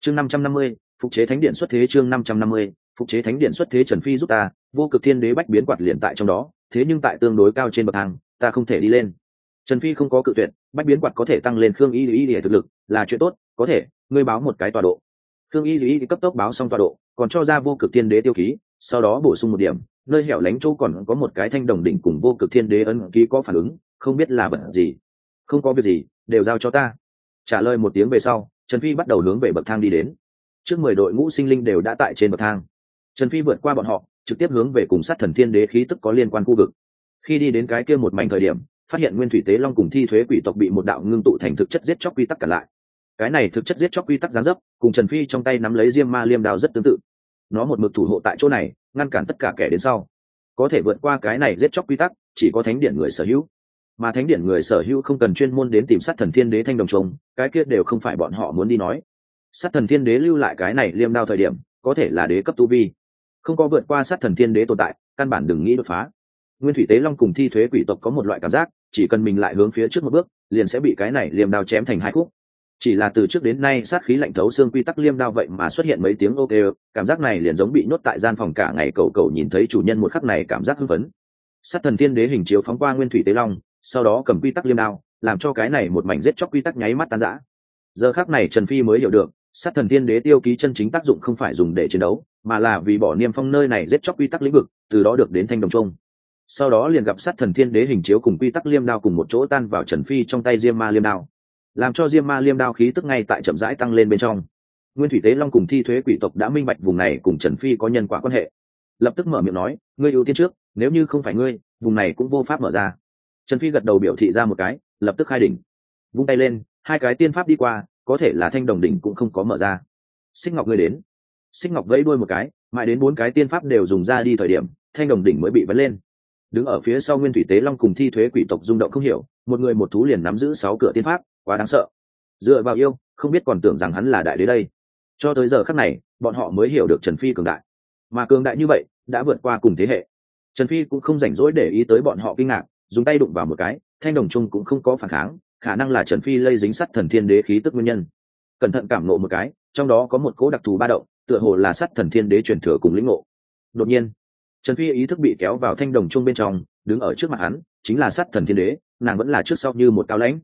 Chương 550, phục chế thánh điện xuất thế. Chương 550, phục chế thánh điện xuất thế. Trần Phi giúp ta, vô cực thiên đế bách biến quạt liền tại trong đó, thế nhưng tại tương đối cao trên bậc thang, ta không thể đi lên. Trần Phi không có cự tuyệt, bách biến quạt có thể tăng lên Khương Y để thực lực, là chuyện tốt, có thể, ngươi báo một cái tọa độ. Khương Y cấp tốc báo xong tọa độ, còn cho ra vô cực thiên đế tiêu ký, sau đó bổ sung một điểm, nơi hẻo lánh chỗ còn có một cái thanh đồng đỉnh cùng vô cực thiên đế ấn ký có phản ứng, không biết là vật gì. Không có việc gì, đều giao cho ta. Trả lời một tiếng về sau, Trần Phi bắt đầu hướng về bậc thang đi đến. Trước 10 đội ngũ sinh linh đều đã tại trên bậc thang. Trần Phi vượt qua bọn họ, trực tiếp hướng về cùng sát thần thiên đế khí tức có liên quan khu vực. Khi đi đến cái kia một mảnh thời điểm, phát hiện nguyên thủy tế long cùng thi thuế quỷ tộc bị một đạo ngưng tụ thành thực chất giết chóc quy tắc cản lại. Cái này thực chất giết chóc quy tắc giáng dấp, cùng Trần Phi trong tay nắm lấy diêm ma liêm đao rất tương tự. Nó một mực thủ hộ tại chỗ này, ngăn cản tất cả kẻ đến sau. Có thể vượt qua cái này giết chóc quy tắc, chỉ có thánh điện người sở hữu. Mà thánh điện người sở hữu không cần chuyên môn đến tìm sát thần thiên đế thanh đồng trùng, cái kia đều không phải bọn họ muốn đi nói. Sát thần thiên đế lưu lại cái này liêm đao thời điểm, có thể là đế cấp tu vi, không có vượt qua sát thần thiên đế tồn tại, căn bản đừng nghĩ đột phá. Nguyên thủy tế long cùng thi thuế quỷ tộc có một loại cảm giác, chỉ cần mình lại hướng phía trước một bước, liền sẽ bị cái này liêm đao chém thành hai khúc. Chỉ là từ trước đến nay sát khí lạnh thấu xương quy tắc liêm đao vậy mà xuất hiện mấy tiếng ok, cảm giác này liền giống bị nhốt tại gian phòng cả ngày, cầu nhìn thấy chủ nhân một khắc này cảm giác hưng phấn. Sát thần thiên đế hình chiếu phóng qua nguyên thủy tế long, sau đó cầm quy tắc liêm đao, làm cho cái này một mảnh giết chóc quy tắc nháy mắt tan rã. Giờ khắc này Trần Phi mới hiểu được, sát thần thiên đế tiêu ký chân chính tác dụng không phải dùng để chiến đấu, mà là vì bỏ niêm phong nơi này giết chóc quy tắc lĩnh vực, từ đó được đến thanh đồng trung. Sau đó liền gặp sát thần thiên đế hình chiếu cùng quy tắc liêm đao cùng một chỗ tan vào Trần Phi trong tay diêm ma liêm đao, làm cho diêm ma liêm đao khí tức ngay tại chậm rãi tăng lên bên trong. Nguyên thủy tế long cùng thi thuế quỷ tộc đã minh bạch vùng này cùng Trần Phi có nhân quả quan hệ, lập tức mở miệng nói, ngươi ưu tiên trước, nếu như không phải ngươi, vùng này cũng vô pháp mở ra. Trần Phi gật đầu biểu thị ra một cái, lập tức khai đỉnh, vung tay lên, hai cái tiên pháp đi qua, có thể là thanh đồng đỉnh cũng không có mở ra. Xích ngọc ngươi đến. Xích ngọc vẫy đuôi một cái, mãi đến 4 cái tiên pháp đều dùng ra đi thời điểm, thanh đồng đỉnh mới bị vấn lên. Đứng ở phía sau nguyên thủy tế long cùng thi thuế quỷ tộc rung động không hiểu, một người một thú liền nắm giữ 6 cửa tiên pháp, quá đáng sợ. Dựa vào yêu, không biết còn tưởng rằng hắn là đại đế đây. Cho tới giờ khắc này, bọn họ mới hiểu được Trần Phi cường đại, mà cường đại như vậy đã vượt qua cùng thế hệ. Trần Phi cũng không rảnh rỗi để ý tới bọn họ kinh ngạc, dùng tay đụng vào một cái, thanh đồng trung cũng không có phản kháng, khả năng là Trần Phi lây dính sắt thần thiên đế khí tức nguyên nhân. Cẩn thận cảm ngộ một cái, trong đó có một cỗ đặc thù ba động, tựa hồ là sắt thần thiên đế truyền thừa cùng lĩnh ngộ. Đột nhiên, Trần Phi ý thức bị kéo vào thanh đồng trung bên trong, đứng ở trước mặt hắn chính là sắt thần thiên đế, nàng vẫn là trước sau như một cao lãnh.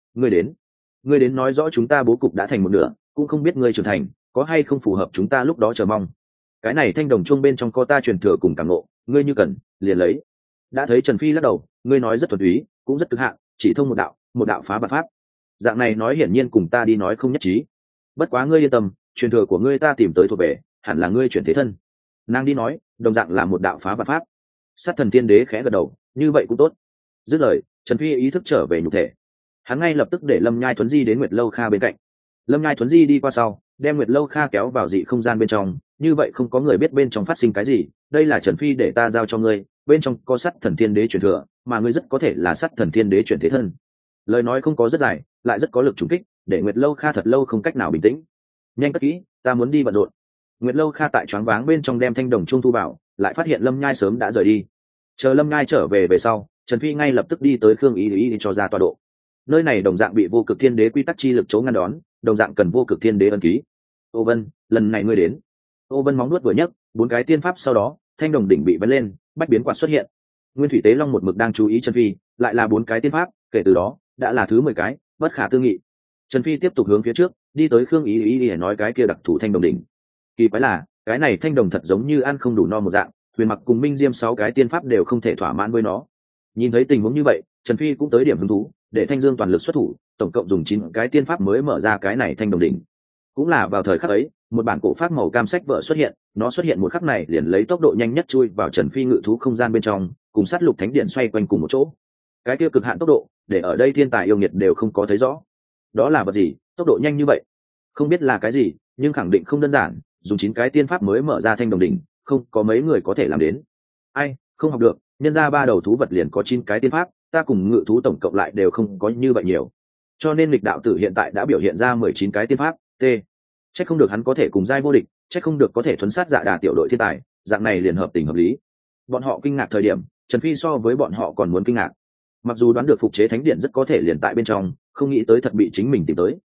Ngươi đến nói rõ chúng ta bố cục đã thành một nửa, cũng không biết ngươi trưởng thành có hay không phù hợp chúng ta lúc đó chờ mong. Cái này thanh đồng trung bên trong có ta truyền thừa cùng cảm ngộ, ngươi như cần liền lấy. Đã thấy Trần Phi lắc đầu, ngươi nói rất thuần túy, cũng rất cực hạn, chỉ thông một đạo phá bạt pháp. Dạng này nói hiển nhiên cùng ta đi nói không nhất trí. Bất quá ngươi yên tâm, truyền thừa của ngươi ta tìm tới thuộc về, hẳn là ngươi chuyển thế thân. Nàng đi nói, đồng dạng là một đạo phá bạt pháp. Sát thần thiên đế khẽ gật đầu, như vậy cũng tốt. Dứt lời, Trần Phi ý thức trở về nhục thể. Hắn ngay lập tức để Lâm Nhai Thuấn Di đến Nguyệt Lâu Kha bên cạnh. Lâm Nhai Thuấn Di đi qua sau, đem Nguyệt Lâu Kha kéo vào dị không gian bên trong, như vậy không có người biết bên trong phát sinh cái gì. Đây là Trần Phi để ta giao cho ngươi, bên trong có sắt thần thiên đế truyền thừa, mà ngươi rất có thể là sắt thần thiên đế chuyển thế thân. Lời nói không có rất dài, lại rất có lực trùng kích, để Nguyệt Lâu Kha thật lâu không cách nào bình tĩnh. Nhanh cất kỹ, ta muốn đi bận rộn. Nguyệt Lâu Kha tại choáng váng bên trong đem thanh đồng trung thu vào, lại phát hiện Lâm Nhai sớm đã rời đi. Chờ Lâm Nhai trở về sau, Trần Phi ngay lập tức đi tới Khương Ý cho ra tọa độ. Nơi này đồng dạng bị vô cực thiên đế quy tắc chi lực chỗ ngăn đón, đồng dạng cần vô cực thiên đế ấn ký. Ô Vân, lần này ngươi đến. Ô Vân móng nuốt vừa nhấc, 4 cái tiên pháp sau đó, thanh đồng đỉnh bị vấn lên, bách biến quạt xuất hiện. Nguyên thủy tế long một mực đang chú ý Trần Phi, lại là 4 cái tiên pháp, kể từ đó đã là thứ 10 cái, bất khả tư nghị. Trần Phi tiếp tục hướng phía trước, đi tới Khương Ý để nói cái kia đặc thủ thanh đồng đỉnh. Kỳ quái là, cái này thanh đồng thật giống như ăn không đủ no một dạng, Huyền Mặc cùng Minh Diêm 6 cái tiên pháp đều không thể thỏa mãn với nó. Nhìn thấy tình huống như vậy, Trần Phi cũng tới điểm hứng thú, để Thanh Dương toàn lực xuất thủ, tổng cộng dùng 9 cái tiên pháp mới mở ra cái này thanh đồng đỉnh. Cũng là vào thời khắc ấy, một bản cổ pháp màu cam sách vở xuất hiện, nó xuất hiện một khắc này liền lấy tốc độ nhanh nhất chui vào Trần Phi ngự thú không gian bên trong, cùng sát lục thánh điện xoay quanh cùng một chỗ. Cái kia cực hạn tốc độ, để ở đây thiên tài yêu nghiệt đều không có thấy rõ. Đó là vật gì, tốc độ nhanh như vậy? Không biết là cái gì, nhưng khẳng định không đơn giản, dùng 9 cái tiên pháp mới mở ra thanh đồng đỉnh, không có mấy người có thể làm đến. Ai, không học được, nhân ra 3 đầu thú vật liền có 9 cái tiên pháp, ta cùng ngự thú tổng cộng lại đều không có như vậy nhiều. Cho nên lịch đạo tử hiện tại đã biểu hiện ra 19 cái tiên pháp. Chắc không được hắn có thể cùng giai vô địch, chắc không được có thể thuấn sát Dạ Đà tiểu đội thiên tài, dạng này liền hợp tình hợp lý. Bọn họ kinh ngạc thời điểm, Trần Phi so với bọn họ còn muốn kinh ngạc. Mặc dù đoán được phục chế thánh điện rất có thể liền tại bên trong, không nghĩ tới thật bị chính mình tìm tới.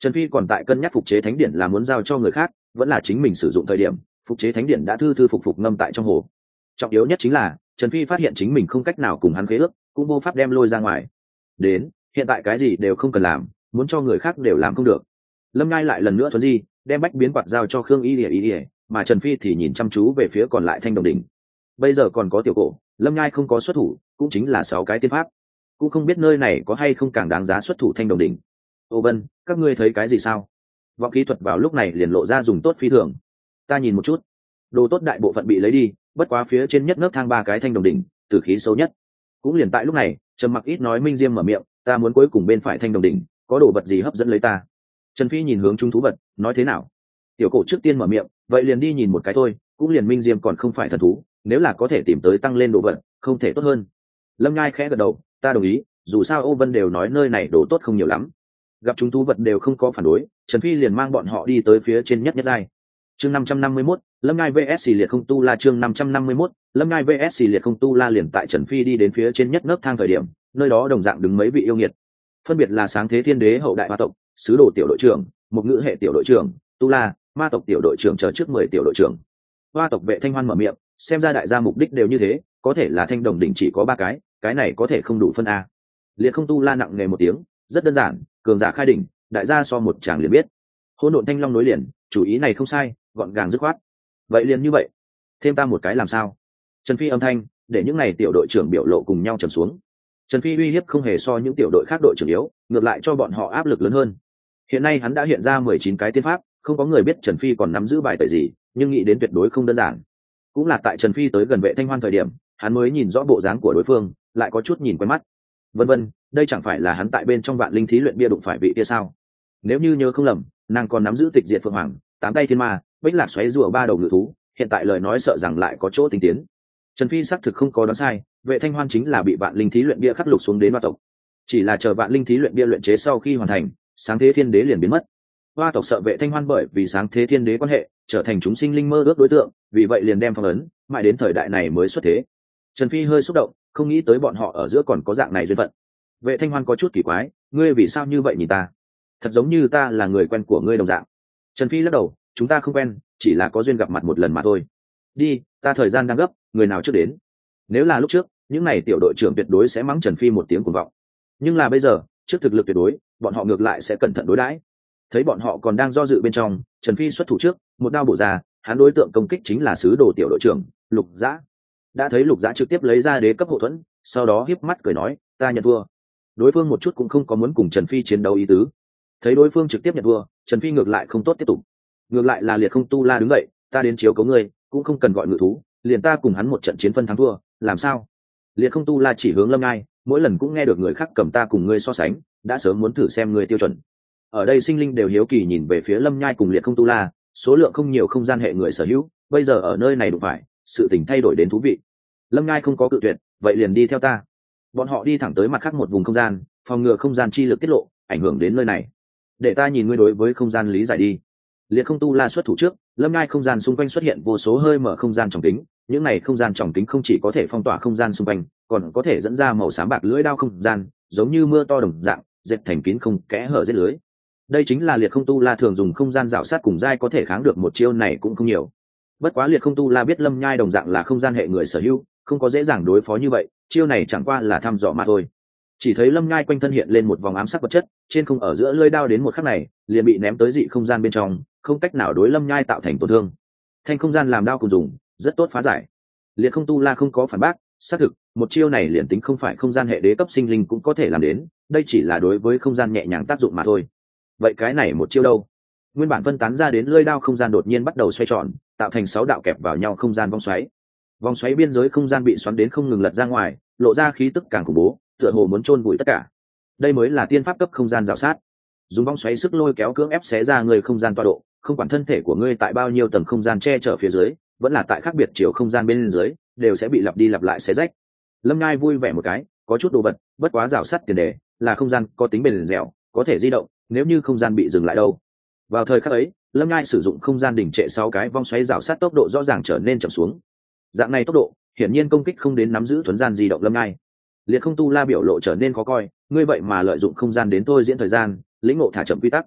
Trần Phi còn tại cân nhắc phục chế thánh điển là muốn giao cho người khác vẫn là chính mình sử dụng thời điểm, phục chế thánh điển đã thư thư phục ngâm tại trong hồ. Trọng yếu nhất chính là Trần Phi phát hiện chính mình không cách nào cùng hắn khế ước, cũng vô pháp đem lôi ra ngoài. Đến hiện tại cái gì đều không cần làm, muốn cho người khác đều làm không được. Lâm Ngai lại lần nữa thuần di đem bách biến quạt giao cho Khương Y Lìa, mà Trần Phi thì nhìn chăm chú về phía còn lại thanh đồng đỉnh. Bây giờ còn có tiểu cổ, Lâm Ngai không có xuất thủ, cũng chính là 6 cái tiên pháp, cũng không biết nơi này có hay không càng đáng giá xuất thủ thanh đồng đỉnh. Ô Vân, các ngươi thấy cái gì sao? Vọng kỹ thuật vào lúc này liền lộ ra dùng tốt phi thường. Ta nhìn một chút, đồ tốt đại bộ phận bị lấy đi, bất quá phía trên nhất nấc thang 3 cái thanh đồng đỉnh, tử khí xấu nhất. Cũng liền tại lúc này, Trầm Mặc ít nói Minh Diêm mở miệng, ta muốn cuối cùng bên phải thanh đồng đỉnh, có đồ vật gì hấp dẫn lấy ta? Trần Phi nhìn hướng trung thú vật, nói thế nào? Tiểu cổ trước tiên mở miệng, vậy liền đi nhìn một cái thôi, cũng liền Minh Diêm còn không phải thần thú, nếu là có thể tìm tới tăng lên đồ vật, không thể tốt hơn. Lâm Ngai khẽ gật đầu, ta đồng ý, dù sao Ô Vân đều nói nơi này đồ tốt không nhiều lắm. Gặp chúng thú vật đều không có phản đối, Trần Phi liền mang bọn họ đi tới phía trên nhất giai. Chương 551, Lâm Ngai VS liệt không tu la. Chương 551, Lâm Ngai VS liệt không tu la. Liền tại Trần Phi đi đến phía trên nhất nấc thang thời điểm, nơi đó đồng dạng đứng mấy vị yêu nghiệt, phân biệt là Sáng Thế Thiên Đế hậu đại ma tộc, sứ đồ tiểu đội trưởng, một ngữ hệ tiểu đội trưởng, tu la, ma tộc tiểu đội trưởng chờ trước 10 tiểu đội trưởng. Hoa tộc Vệ Thanh Hoan mở miệng, xem ra đại gia mục đích đều như thế, có thể là thanh đồng đỉnh chỉ có 3 cái này có thể không đủ phân a. Liệt không tu la nặng nề một tiếng, rất đơn giản, cường giả khai đỉnh, đại gia so một chàng liền biết. Hỗn độn thanh long nối liền, chủ ý này không sai, gọn gàng dứt khoát. Vậy liền như vậy, thêm ta một cái làm sao? Trần Phi âm thanh, để những này tiểu đội trưởng biểu lộ cùng nhau trầm xuống. Trần Phi uy hiếp không hề so những tiểu đội khác đội trưởng yếu, ngược lại cho bọn họ áp lực lớn hơn. Hiện nay hắn đã hiện ra 19 cái tiên pháp, không có người biết Trần Phi còn nắm giữ bài tẩy gì, nhưng nghĩ đến tuyệt đối không đơn giản. Cũng là tại Trần Phi tới gần Vệ Thanh Hoan thời điểm, hắn mới nhìn rõ bộ dáng của đối phương, lại có chút nhìn quen mắt. Vân vân, đây chẳng phải là hắn tại bên trong Vạn Linh Thí luyện bia đụng phải vị kia sao? Nếu như nhớ không lầm, nàng còn nắm giữ Tịch Diệt Phượng Hoàng, 8 tay thiên ma, Bích Lạc xoáy rùa 3 đầu ngự thú, hiện tại lời nói sợ rằng lại có chỗ tinh tiến. Trần Phi xác thực không có đoán sai, Vệ Thanh Hoan chính là bị Vạn Linh Thí luyện bia khắc lục xuống đến Hoa tộc. Chỉ là chờ Vạn Linh Thí luyện bia luyện chế sau khi hoàn thành, Sáng Thế Thiên Đế liền biến mất. Hoa tộc sợ Vệ Thanh Hoan bởi vì Sáng Thế Thiên Đế quan hệ, trở thành chúng sinh linh mơ ước đối tượng, vì vậy liền đem phong ấn, mãi đến thời đại này mới xuất thế. Trần Phi hơi xúc động, không nghĩ tới bọn họ ở giữa còn có dạng này duyên phận. Vệ Thanh Hoan có chút kỳ quái, ngươi vì sao như vậy nhìn ta? Thật giống như ta là người quen của ngươi đồng dạng. Trần Phi lắc đầu, chúng ta không quen, chỉ là có duyên gặp mặt một lần mà thôi. Đi, ta thời gian đang gấp, người nào trước đến? Nếu là lúc trước, những này tiểu đội trưởng tuyệt đối sẽ mắng Trần Phi một tiếng cuồng vọng. Nhưng là bây giờ, trước thực lực tuyệt đối, bọn họ ngược lại sẽ cẩn thận đối đãi. Thấy bọn họ còn đang do dự bên trong, Trần Phi xuất thủ trước, một đao bổ ra, hắn đối tượng công kích chính là sứ đồ tiểu đội trưởng Lục Dã. Đã thấy Lục Dã trực tiếp lấy ra đế cấp hộ thuẫn, sau đó híp mắt cười nói, ta nhận thua. Đối phương một chút cũng không có muốn cùng Trần Phi chiến đấu ý tứ. Thấy đối phương trực tiếp nhận thua, Trần Phi ngược lại không tốt tiếp tục. Ngược lại là liệt không tu la đứng dậy, ta đến chiếu cấu ngươi, cũng không cần gọi ngự thú, liền ta cùng hắn một trận chiến phân thắng thua, làm sao? Liệt không tu la chỉ hướng Lâm Ngai, mỗi lần cũng nghe được người khác cầm ta cùng ngươi so sánh, đã sớm muốn thử xem ngươi tiêu chuẩn. Ở đây sinh linh đều hiếu kỳ nhìn về phía Lâm Nhai cùng liệt không tu la, số lượng không nhiều không gian hệ người sở hữu, bây giờ ở nơi này đụng phải, sự tình thay đổi đến thú vị. Lâm Nhai không có cự tuyệt, vậy liền đi theo ta. Bọn họ đi thẳng tới mặt khác một vùng không gian, phòng ngừa không gian chi lực tiết lộ, ảnh hưởng đến nơi này. Để ta nhìn ngươi đối với không gian lý giải đi. Liệt không tu la xuất thủ trước, Lâm Nhai không gian xung quanh xuất hiện vô số hơi mở không gian tròng kính, những này không gian tròng kính không chỉ có thể phong tỏa không gian xung quanh, còn có thể dẫn ra màu xám bạc lưỡi đao không gian, giống như mưa to đồng dạng, dệt thành kín không kẽ hở giết lưới. Đây chính là liệt không tu la thường dùng không gian rào sát cùng giai có thể kháng được một chiêu này cũng không nhiều. Bất quá liệt không tu la biết Lâm Nhai đồng dạng là không gian hệ người sở hữu, không có dễ dàng đối phó như vậy, chiêu này chẳng qua là thăm dò mà thôi. Chỉ thấy Lâm Nhai quanh thân hiện lên một vòng ám sắc vật chất, trên không ở giữa lưỡi đao đến một khắc này, liền bị ném tới dị không gian bên trong, không cách nào đối Lâm Nhai tạo thành tổn thương. Thanh không gian làm đao cùng dùng, rất tốt phá giải. Liệt không tu la không có phản bác, xác thực, một chiêu này liền tính không phải không gian hệ đế cấp sinh linh cũng có thể làm đến, đây chỉ là đối với không gian nhẹ nhàng tác dụng mà thôi. Vậy cái này một chiêu đâu? Nguyên bản phân tán ra đến lưỡi đao không gian đột nhiên bắt đầu xoay tròn, tạo thành 6 đạo kẹp vào nhau không gian vòng xoáy. Vòng xoáy biên giới không gian bị xoắn đến không ngừng lật ra ngoài, lộ ra khí tức càng khủng bố, tựa hồ muốn chôn vùi tất cả. Đây mới là tiên pháp cấp không gian rào sát. Dùng vòng xoáy sức lôi kéo cưỡng ép xé ra người không gian tọa độ, không quản thân thể của ngươi tại bao nhiêu tầng không gian che chở phía dưới, vẫn là tại khác biệt chiều không gian bên dưới, đều sẽ bị lặp đi lặp lại xé rách. Lâm Ngai vui vẻ một cái, có chút đồ vật, bất quá rào sát tiền đề là không gian có tính bền dẻo, có thể di động, nếu như không gian bị dừng lại đâu. Vào thời khắc ấy, Lâm Ngai sử dụng không gian đỉnh trệ 6 cái vòng xoáy rào sát, tốc độ rõ ràng trở nên chậm xuống. Dạng này tốc độ, hiển nhiên công kích không đến nắm giữ thuần gian di động Lâm Ngai. Liệt không tu la biểu lộ trở nên khó coi, ngươi vậy mà lợi dụng không gian đến tôi diễn thời gian, lĩnh ngộ thả chậm quy tắc.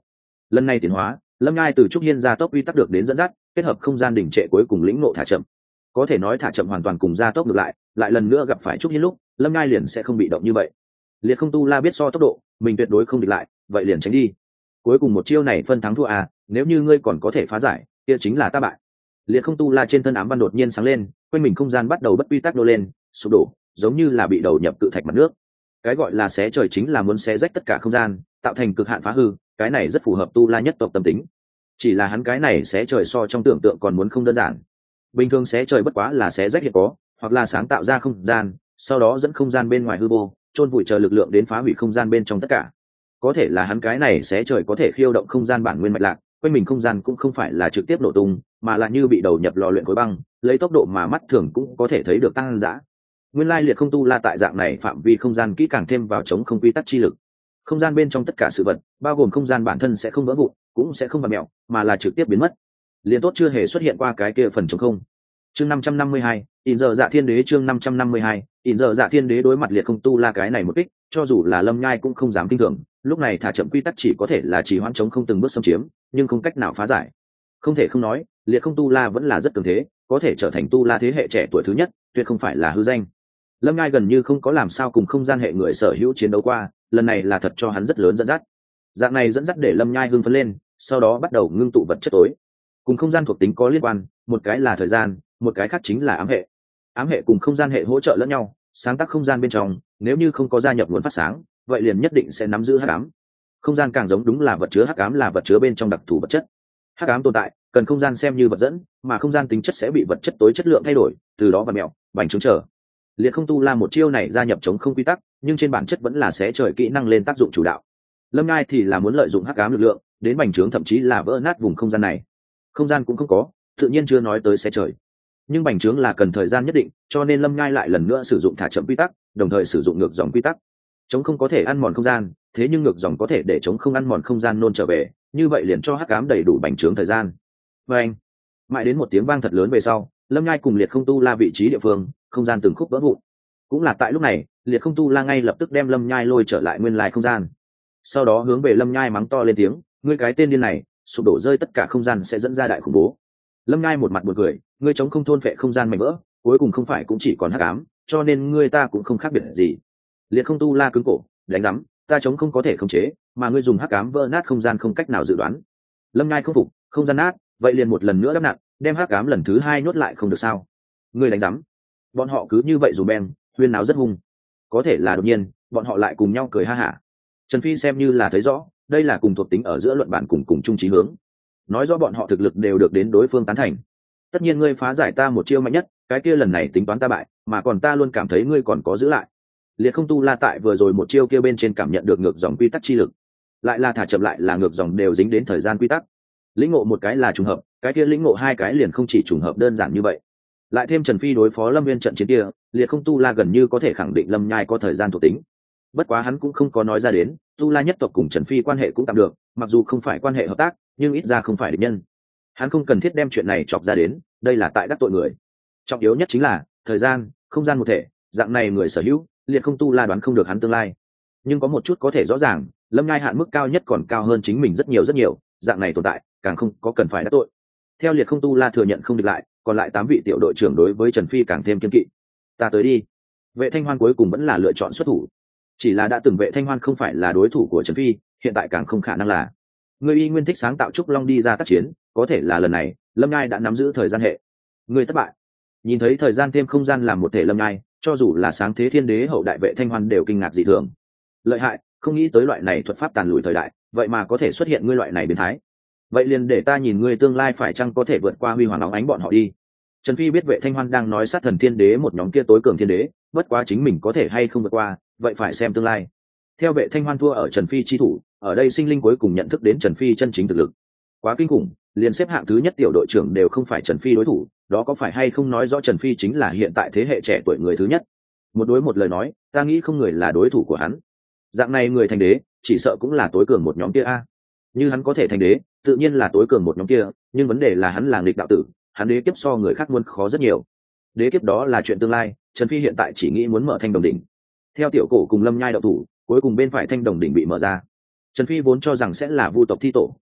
Lần này tiến hóa, lâm nhai từ trúc hiên gia tốc quy tắc được đến dẫn dắt, kết hợp không gian đỉnh trệ cuối cùng lĩnh ngộ thả chậm. Có thể nói thả chậm hoàn toàn cùng gia tốc ngược lại lần nữa gặp phải trúc hiên lúc lâm nhai liền sẽ không bị động như vậy. Liệt không tu la biết so tốc độ mình tuyệt đối không địch lại, vậy liền tránh đi. Cuối cùng một chiêu này phân thắng thua à, nếu như ngươi còn có thể phá giải kia chính là ta bại. Liệt không tu la trên thân ám văn đột nhiên sáng lên, quanh mình không gian bắt đầu bất quy tắc nô lên sụp đổ, giống như là bị đầu nhập cự thạch mặt nước. Cái gọi là xé trời chính là muốn xé rách tất cả không gian, tạo thành cực hạn phá hư, cái này rất phù hợp tu la nhất tộc tâm tính. Chỉ là hắn cái này xé trời so trong tưởng tượng còn muốn không đơn giản. Bình thường xé trời bất quá là xé rách hiện có, hoặc là sáng tạo ra không gian, sau đó dẫn không gian bên ngoài hư vô, chôn vùi chờ lực lượng đến phá hủy không gian bên trong tất cả. Có thể là hắn cái này xé trời có thể khiêu động không gian bản nguyên mạch lạc, quanh mình không gian cũng không phải là trực tiếp nổ tung, mà là như bị đầu nhập lò luyện khối băng, lấy tốc độ mà mắt thường cũng có thể thấy được tăng dã. Nguyên lai liệt không tu la tại dạng này phạm vi không gian kỹ càng thêm vào chống không quy tắc chi lực. Không gian bên trong tất cả sự vật, bao gồm không gian bản thân sẽ không vỡ vụn, cũng sẽ không vặn mèo, mà là trực tiếp biến mất. Liên tốt chưa hề xuất hiện qua cái kia phần chống không. Chương 552, in giờ dạ thiên đế chương 552, in giờ dạ thiên đế đối mặt liệt không tu la cái này một kích, cho dù là lâm nhai cũng không dám kinh thường, lúc này thả chậm quy tắc chỉ có thể là chỉ hoãn chống không từng bước xâm chiếm, nhưng không cách nào phá giải. Không thể không nói, liệt không tu la vẫn là rất cường thế, có thể trở thành tu la thế hệ trẻ tuổi thứ nhất, tuyệt không phải là hư danh. Lâm nhai gần như không có làm sao cùng không gian hệ người sở hữu chiến đấu qua, lần này là thật cho hắn rất lớn dẫn dắt. Dạng này dẫn dắt để lâm nhai hưng phấn lên, sau đó bắt đầu ngưng tụ vật chất tối cùng không gian thuộc tính có liên quan, một cái là thời gian, một cái khác chính là ám hệ. Ám hệ cùng không gian hệ hỗ trợ lẫn nhau, sáng tác không gian bên trong, nếu như không có gia nhập nguồn phát sáng, vậy liền nhất định sẽ nắm giữ hắc ám. Không gian càng giống đúng là vật chứa hắc ám, là vật chứa bên trong đặc thù vật chất. Hắc ám tồn tại, cần không gian xem như vật dẫn, mà không gian tính chất sẽ bị vật chất tối chất lượng thay đổi, từ đó vặn mèo, bành trướng trở. Liệt không tu la một chiêu này gia nhập chống không quy tắc, nhưng trên bản chất vẫn là xé trời kỹ năng lên tác dụng chủ đạo. Lâm Ngai thì là muốn lợi dụng hắc ám lực lượng đến bành trướng, thậm chí là vỡ nát vùng không gian này. Không gian cũng không có, tự nhiên chưa nói tới xé trời. Nhưng bành trướng là cần thời gian nhất định, cho nên Lâm Ngai lại lần nữa sử dụng thả chậm quy tắc, đồng thời sử dụng ngược dòng quy tắc. Chống không có thể ăn mòn không gian, thế nhưng ngược dòng có thể để chống không ăn mòn không gian nôn trở về, như vậy liền cho hắc ám đầy đủ bành trướng thời gian. Và anh, mãi đến một tiếng vang thật lớn về sau, Lâm Ngai cùng liệt không tu la vị trí địa phương, không gian từng khúc vỡ vụn. Cũng là tại lúc này, liệt không tu la ngay lập tức đem Lâm Nhai lôi trở lại nguyên lai không gian, sau đó hướng về Lâm Nhai mắng to lên tiếng, ngươi cái tên điên này, sụp đổ rơi tất cả không gian sẽ dẫn ra đại khủng bố. Lâm Nhai một mặt buồn cười, ngươi chống không thôn phệ không gian mảnh vỡ, cuối cùng không phải cũng chỉ còn hắc ám, cho nên ngươi ta cũng không khác biệt gì. Liệt không tu la cứng cổ, đánh rắm, ta chống không có thể khống chế, mà ngươi dùng hắc ám vỡ nát không gian không cách nào dự đoán. Lâm Nhai không phục, không gian nát, vậy liền một lần nữa đắp nặn, đem hắc ám lần thứ hai nhốt lại không được sao? Ngươi đánh rắm. Bọn họ cứ như vậy dù beng, huyên náo rất hung. Có thể là đột nhiên, bọn họ lại cùng nhau cười ha hả. Trần Phi xem như là thấy rõ, đây là cùng thuộc tính ở giữa luận bản cùng chung chí hướng. Nói rõ bọn họ thực lực đều được đến đối phương tán thành. Tất nhiên ngươi phá giải ta một chiêu mạnh nhất, cái kia lần này tính toán ta bại, mà còn ta luôn cảm thấy ngươi còn có giữ lại. Liệt không tu la tại vừa rồi một chiêu kia bên trên cảm nhận được ngược dòng quy tắc chi lực, lại là thả chậm lại là ngược dòng đều dính đến thời gian quy tắc. Lĩnh ngộ một cái là trùng hợp, cái kia lĩnh ngộ hai cái liền không chỉ trùng hợp đơn giản như vậy. Lại thêm Trần Phi đối phó Lâm Nguyên trận chiến kia, liệt không tu la gần như có thể khẳng định Lâm Nhai có thời gian thuộc tính. Bất quá hắn cũng không có nói ra đến, tu la nhất tộc cùng Trần Phi quan hệ cũng tạm được, mặc dù không phải quan hệ hợp tác, nhưng ít ra không phải địch nhân. Hắn không cần thiết đem chuyện này chọc ra đến, đây là tại đắc tội người. Trọng yếu nhất chính là thời gian, không gian một thể, dạng này người sở hữu, liệt không tu la đoán không được hắn tương lai. Nhưng có một chút có thể rõ ràng, Lâm Nhai hạn mức cao nhất còn cao hơn chính mình rất nhiều, dạng này tồn tại, càng không có cần phải đắc tội. Theo liệt không tu la thừa nhận không địch lại, còn lại 8 vị tiểu đội trưởng đối với Trần Phi càng thêm kiên kỵ. Ta tới đi. Vệ Thanh Hoan cuối cùng vẫn là lựa chọn xuất thủ. Chỉ là đã từng Vệ Thanh Hoan không phải là đối thủ của Trần Phi, hiện tại càng không khả năng là. Người y nguyên thích sáng tạo trúc long đi ra tác chiến, có thể là lần này, Lâm Nhai đã nắm giữ thời gian hệ. Người thất bại. Nhìn thấy thời gian thêm không gian làm một thể Lâm Nhai, cho dù là sáng thế thiên đế hậu đại Vệ Thanh Hoan đều kinh ngạc dị thường. Lợi hại, không nghĩ tới loại này thuật pháp tàn lùi thời đại, vậy mà có thể xuất hiện ngươi loại này biến thái. Vậy liền để ta nhìn ngươi tương lai phải chăng có thể vượt qua huy hoàng óng ánh bọn họ đi. Trần Phi biết Vệ Thanh Hoan đang nói sát thần thiên đế một nhóm kia tối cường thiên đế, bất quá chính mình có thể hay không vượt qua, vậy phải xem tương lai. Theo Vệ Thanh Hoan thua ở Trần Phi chi thủ, ở đây sinh linh cuối cùng nhận thức đến Trần Phi chân chính thực lực. Quá kinh khủng, liền xếp hạng thứ nhất tiểu đội trưởng đều không phải Trần Phi đối thủ, đó có phải hay không nói rõ Trần Phi chính là hiện tại thế hệ trẻ tuổi người thứ nhất? Một đối một lời nói, ta nghĩ không người là đối thủ của hắn. Dạng này người thành đế, chỉ sợ cũng là tối cường một nhóm kia a. Như hắn có thể thành đế, tự nhiên là tối cường một nhóm kia, nhưng vấn đề là hắn là nghịch đạo tử, hắn đế kiếp so người khác muốn khó rất nhiều. Đế kiếp đó là chuyện tương lai, Trần Phi hiện tại chỉ nghĩ muốn mở thanh đồng đỉnh. Theo tiểu cổ cùng Lâm Nhai đậu thủ, cuối cùng bên phải thanh đồng đỉnh bị mở ra. Trần Phi vốn cho rằng sẽ là vu tộc thi tổ,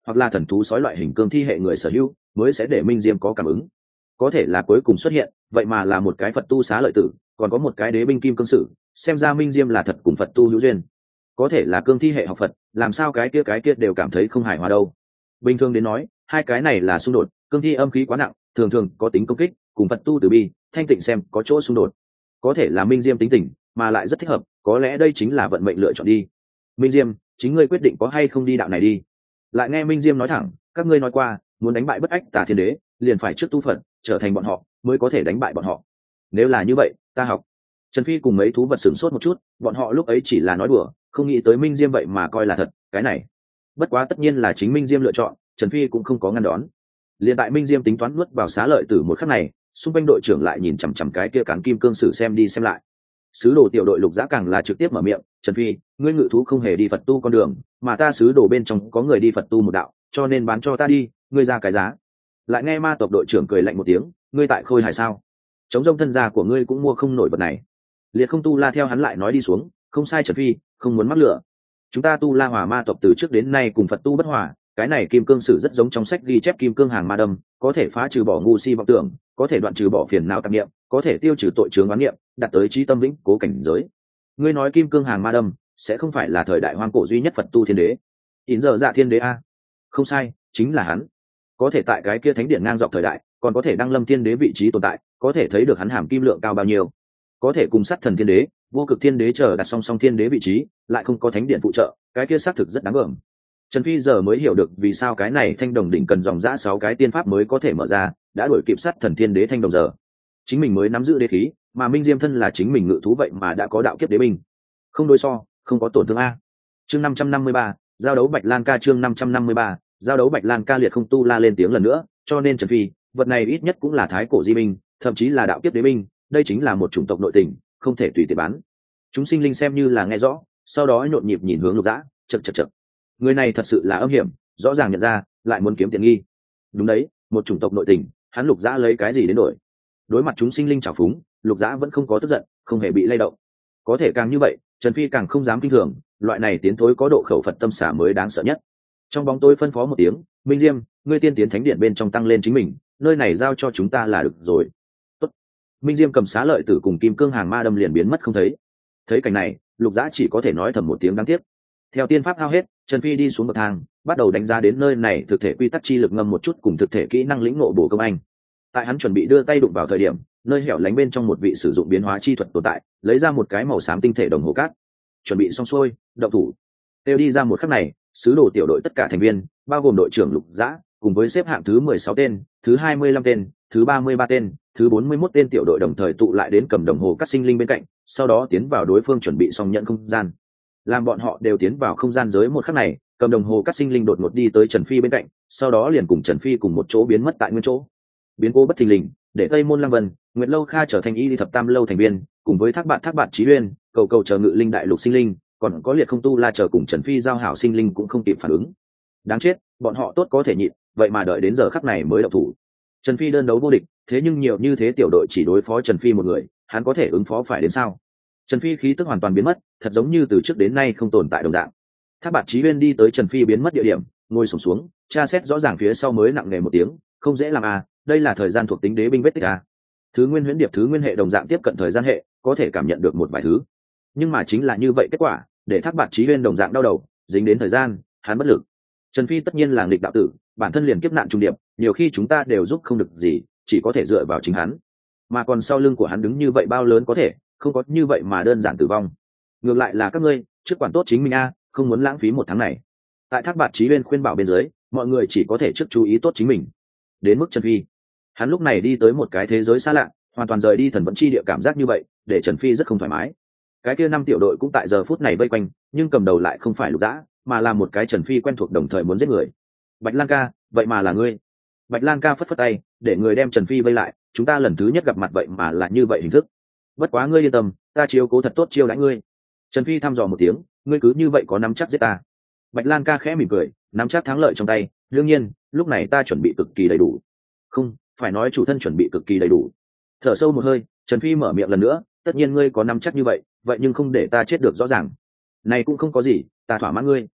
hoặc là thần thú sói loại hình cương thi hệ người sở hữu mới sẽ để minh diêm có cảm ứng. Có thể là cuối cùng xuất hiện vậy mà là một cái Phật tu xá lợi tử, còn có một cái đế binh kim cương sử, xem ra minh diêm là thật cùng Phật tu hữu duyên. Có thể là cương thi hệ học Phật, làm sao cái kia đều cảm thấy không hài hòa đâu. Bình thường đến nói hai cái này là xung đột, cương thi âm khí quá nặng, thường thường có tính công kích, cùng Phật tu từ bi thanh tịnh xem có chỗ xung đột. Có thể là minh diêm tính tình mà lại rất thích hợp, có lẽ đây chính là vận mệnh lựa chọn đi. Minh diêm, chính ngươi quyết định có hay không đi đạo này đi. Lại nghe minh diêm nói thẳng, các ngươi nói qua muốn đánh bại bất ách tà thiên đế liền phải trước tu Phật trở thành bọn họ mới có thể đánh bại bọn họ. Nếu là như vậy ta học. Trần Phi cùng mấy thú vật sửng sốt một chút, bọn họ lúc ấy chỉ là nói đùa, không nghĩ tới minh diêm vậy mà coi là thật. Cái này bất quá tất nhiên là chính minh diêm lựa chọn, Trần Phi cũng không có ngăn đón. Liên tại minh diêm tính toán nuốt vào xá lợi tử một khắc này, xung quanh đội trưởng lại nhìn chằm chằm cái kia cán kim cương sử xem đi xem lại. Sứ đồ tiểu đội Lục Dã càng là trực tiếp mở miệng, Trần Phi, ngươi ngự thú không hề đi Phật tu con đường, mà ta sứ đồ bên trong có người đi Phật tu một đạo, cho nên bán cho ta đi, ngươi ra cái giá. Lại nghe ma tộc đội trưởng cười lạnh một tiếng, ngươi tại Khôi Hải sao? Chống rông thân gia của ngươi cũng mua không nổi vật này. Liệt Không Tu La theo hắn lại nói đi xuống, không sai Trần Phi, không muốn mắc lửa. Chúng ta Tu La Hòa ma tộc từ trước đến nay cùng Phật tu bất hòa, cái này kim cương sử rất giống trong sách ghi chép kim cương hàng ma đâm, có thể phá trừ bỏ ngu si vọng tưởng, có thể đoạn trừ bỏ phiền não tạp niệm, có thể tiêu trừ tội chướng oán niệm, đạt tới trí tâm vĩnh cố cảnh giới. Ngươi nói kim cương hàng ma đâm sẽ không phải là thời đại hoang cổ duy nhất Phật tu thiên đế? Ỉn giờ dạ thiên đế a? Không sai, chính là hắn. Có thể tại cái kia thánh điện ngang dọc thời đại, còn có thể đăng lâm thiên đế vị trí tồn tại, có thể thấy được hắn hàm kim lượng cao bao nhiêu. Có thể cùng sát thần thiên đế, vô cực thiên đế chờ đặt song song thiên đế vị trí, lại không có thánh điện phụ trợ, cái kia xác thực rất đáng gờm. Trần Phi giờ mới hiểu được vì sao cái này thanh đồng đỉnh cần dòng dã 6 cái tiên pháp mới có thể mở ra, đã đuổi kịp sát thần thiên đế thanh đồng giờ. Chính mình mới nắm giữ đế khí, mà Minh Diêm thân là chính mình ngự thú vậy mà đã có đạo kiếp đế binh. Không đối so, không có tổn thương a. Chương 553, giao đấu Bạch Lan ca chương 553, giao đấu Bạch Lan ca. Liệt Không Tu La lên tiếng lần nữa, cho nên Trần Phi, vật này ít nhất cũng là thái cổ di binh, thậm chí là đạo kiếp đế binh, đây chính là một chủng tộc nội tình, không thể tùy tiện bán. Chúng sinh linh xem như là nghe rõ, sau đó nhộn nhịp nhìn hướng Lục Dã, chậc. Người này thật sự là âm hiểm, rõ ràng nhận ra, lại muốn kiếm tiền nghi. Đúng đấy, một chủng tộc nội tình, hắn Lục Dã lấy cái gì đến đổi? Đối mặt chúng sinh linh trào phúng, Lục Dã vẫn không có tức giận, không hề bị lay động. Có thể càng như vậy, Trần Phi càng không dám kinh thường, loại này tiến thối có độ khẩu Phật tâm xả mới đáng sợ nhất. Trong bóng tối phân phó một tiếng, Minh Diêm, ngươi tiên tiến thánh điện bên trong tăng lên chính mình, nơi này giao cho chúng ta là được rồi. Tốt. Minh Diêm cầm xá lợi tử cùng kim cương hàng ma đâm liền biến mất không thấy. Thấy cảnh này, Lục Dã chỉ có thể nói thầm một tiếng đáng tiếc. Theo tiên pháp hao hết, Trần Phi đi xuống bậc thang, bắt đầu đánh giá đến nơi này thực thể quy tắc chi lực ngâm một chút cùng thực thể kỹ năng lĩnh ngộ bổ công anh. Tại hắn chuẩn bị đưa tay đụng vào thời điểm, nơi hẻo lánh bên trong một vị sử dụng biến hóa chi thuật tồn tại, lấy ra một cái màu xám tinh thể đồng hồ cát. Chuẩn bị xong xuôi, động thủ. Tiêu đi ra một khắc này, sứ đồ tiểu đội tất cả thành viên, bao gồm đội trưởng Lục Dã, cùng với xếp hạng thứ 16 tên, thứ 25 tên, thứ 33 tên, thứ 41 tên tiểu đội đồng thời tụ lại đến cầm đồng hồ cát sinh linh bên cạnh, sau đó tiến vào đối phương chuẩn bị xong nhận không gian. Làm bọn họ đều tiến vào không gian giới một khắc này, cầm đồng hồ cát sinh linh đột ngột đi tới Trần Phi bên cạnh, sau đó liền cùng Trần Phi cùng một chỗ biến mất tại nguyên chỗ. Biến cố bất thình lình, để Tây Môn Lăng Vân, Nguyệt Lâu Kha trở thành Y Thập Tam lâu thành viên, cùng với Thác Bạt Chí Uyên, cầu chờ Ngự Linh đại lục sinh linh, còn có Liệt Không Tu La chờ cùng Trần Phi giao hảo sinh linh cũng không kịp phản ứng. Đáng chết, bọn họ tốt có thể nhịn, vậy mà đợi đến giờ khắc này mới động thủ. Trần Phi đơn đấu vô địch, thế nhưng nhiều như thế tiểu đội chỉ đối phó Trần Phi một người, hắn có thể ứng phó phải đến sao? Trần Phi khí tức hoàn toàn biến mất, thật giống như từ trước đến nay không tồn tại đồng dạng. Thác Bạt Chí Uyên đi tới Trần Phi biến mất địa điểm, ngồi xổm xuống, tra xét rõ ràng phía sau mới nặng nề một tiếng, không dễ làm à, đây là thời gian thuộc tính đế binh vết tích à. Thứ nguyên huyễn điệp thứ nguyên hệ đồng dạng tiếp cận thời gian hệ, có thể cảm nhận được một vài thứ. Nhưng mà chính là như vậy kết quả, để Thác Bạt Chí Uyên đồng dạng đau đầu, dính đến thời gian, hắn bất lực. Trần Phi tất nhiên là nghịch đạo tử, bản thân liền kiếp nạn trung điệp, nhiều khi chúng ta đều giúp không được gì, chỉ có thể dựa vào chính hắn. Mà còn sau lưng của hắn đứng như vậy bao lớn có thể, không có như vậy mà đơn giản tử vong. Ngược lại là các ngươi, trước quản tốt chính mình a, không muốn lãng phí một tháng này. Tại Thác Bạt Chí Uyên khuyên bảo bên dưới, mọi người chỉ có thể trước chú ý tốt chính mình. Đến mức Trần Phi, hắn lúc này đi tới một cái thế giới xa lạ, hoàn toàn rời đi thần vận chi địa cảm giác như vậy, để Trần Phi rất không thoải mái. Cái kia 5 tiểu đội cũng tại giờ phút này vây quanh, nhưng cầm đầu lại không phải Lục Dã, mà là một cái Trần Phi quen thuộc đồng thời muốn giết người. Bạch Lan ca, vậy mà là ngươi. Bạch Lan ca phất phất tay, để người đem Trần Phi vây lại, chúng ta lần thứ nhất gặp mặt vậy mà là như vậy hình thức. Bất quá ngươi yên tâm, ta chiếu cố thật tốt chiêu đãi ngươi. Trần Phi thăm dò một tiếng, ngươi cứ như vậy có nắm chắc giết ta? Bạch Lan ca khẽ mỉm cười, nắm chắc thắng lợi trong tay, đương nhiên, lúc này ta chuẩn bị cực kỳ đầy đủ. Không, phải nói chủ thân chuẩn bị cực kỳ đầy đủ. Thở sâu một hơi, Trần Phi mở miệng lần nữa, tất nhiên ngươi có nắm chắc như vậy, vậy nhưng không để ta chết được rõ ràng. Này cũng không có gì, ta thỏa mãn ngươi.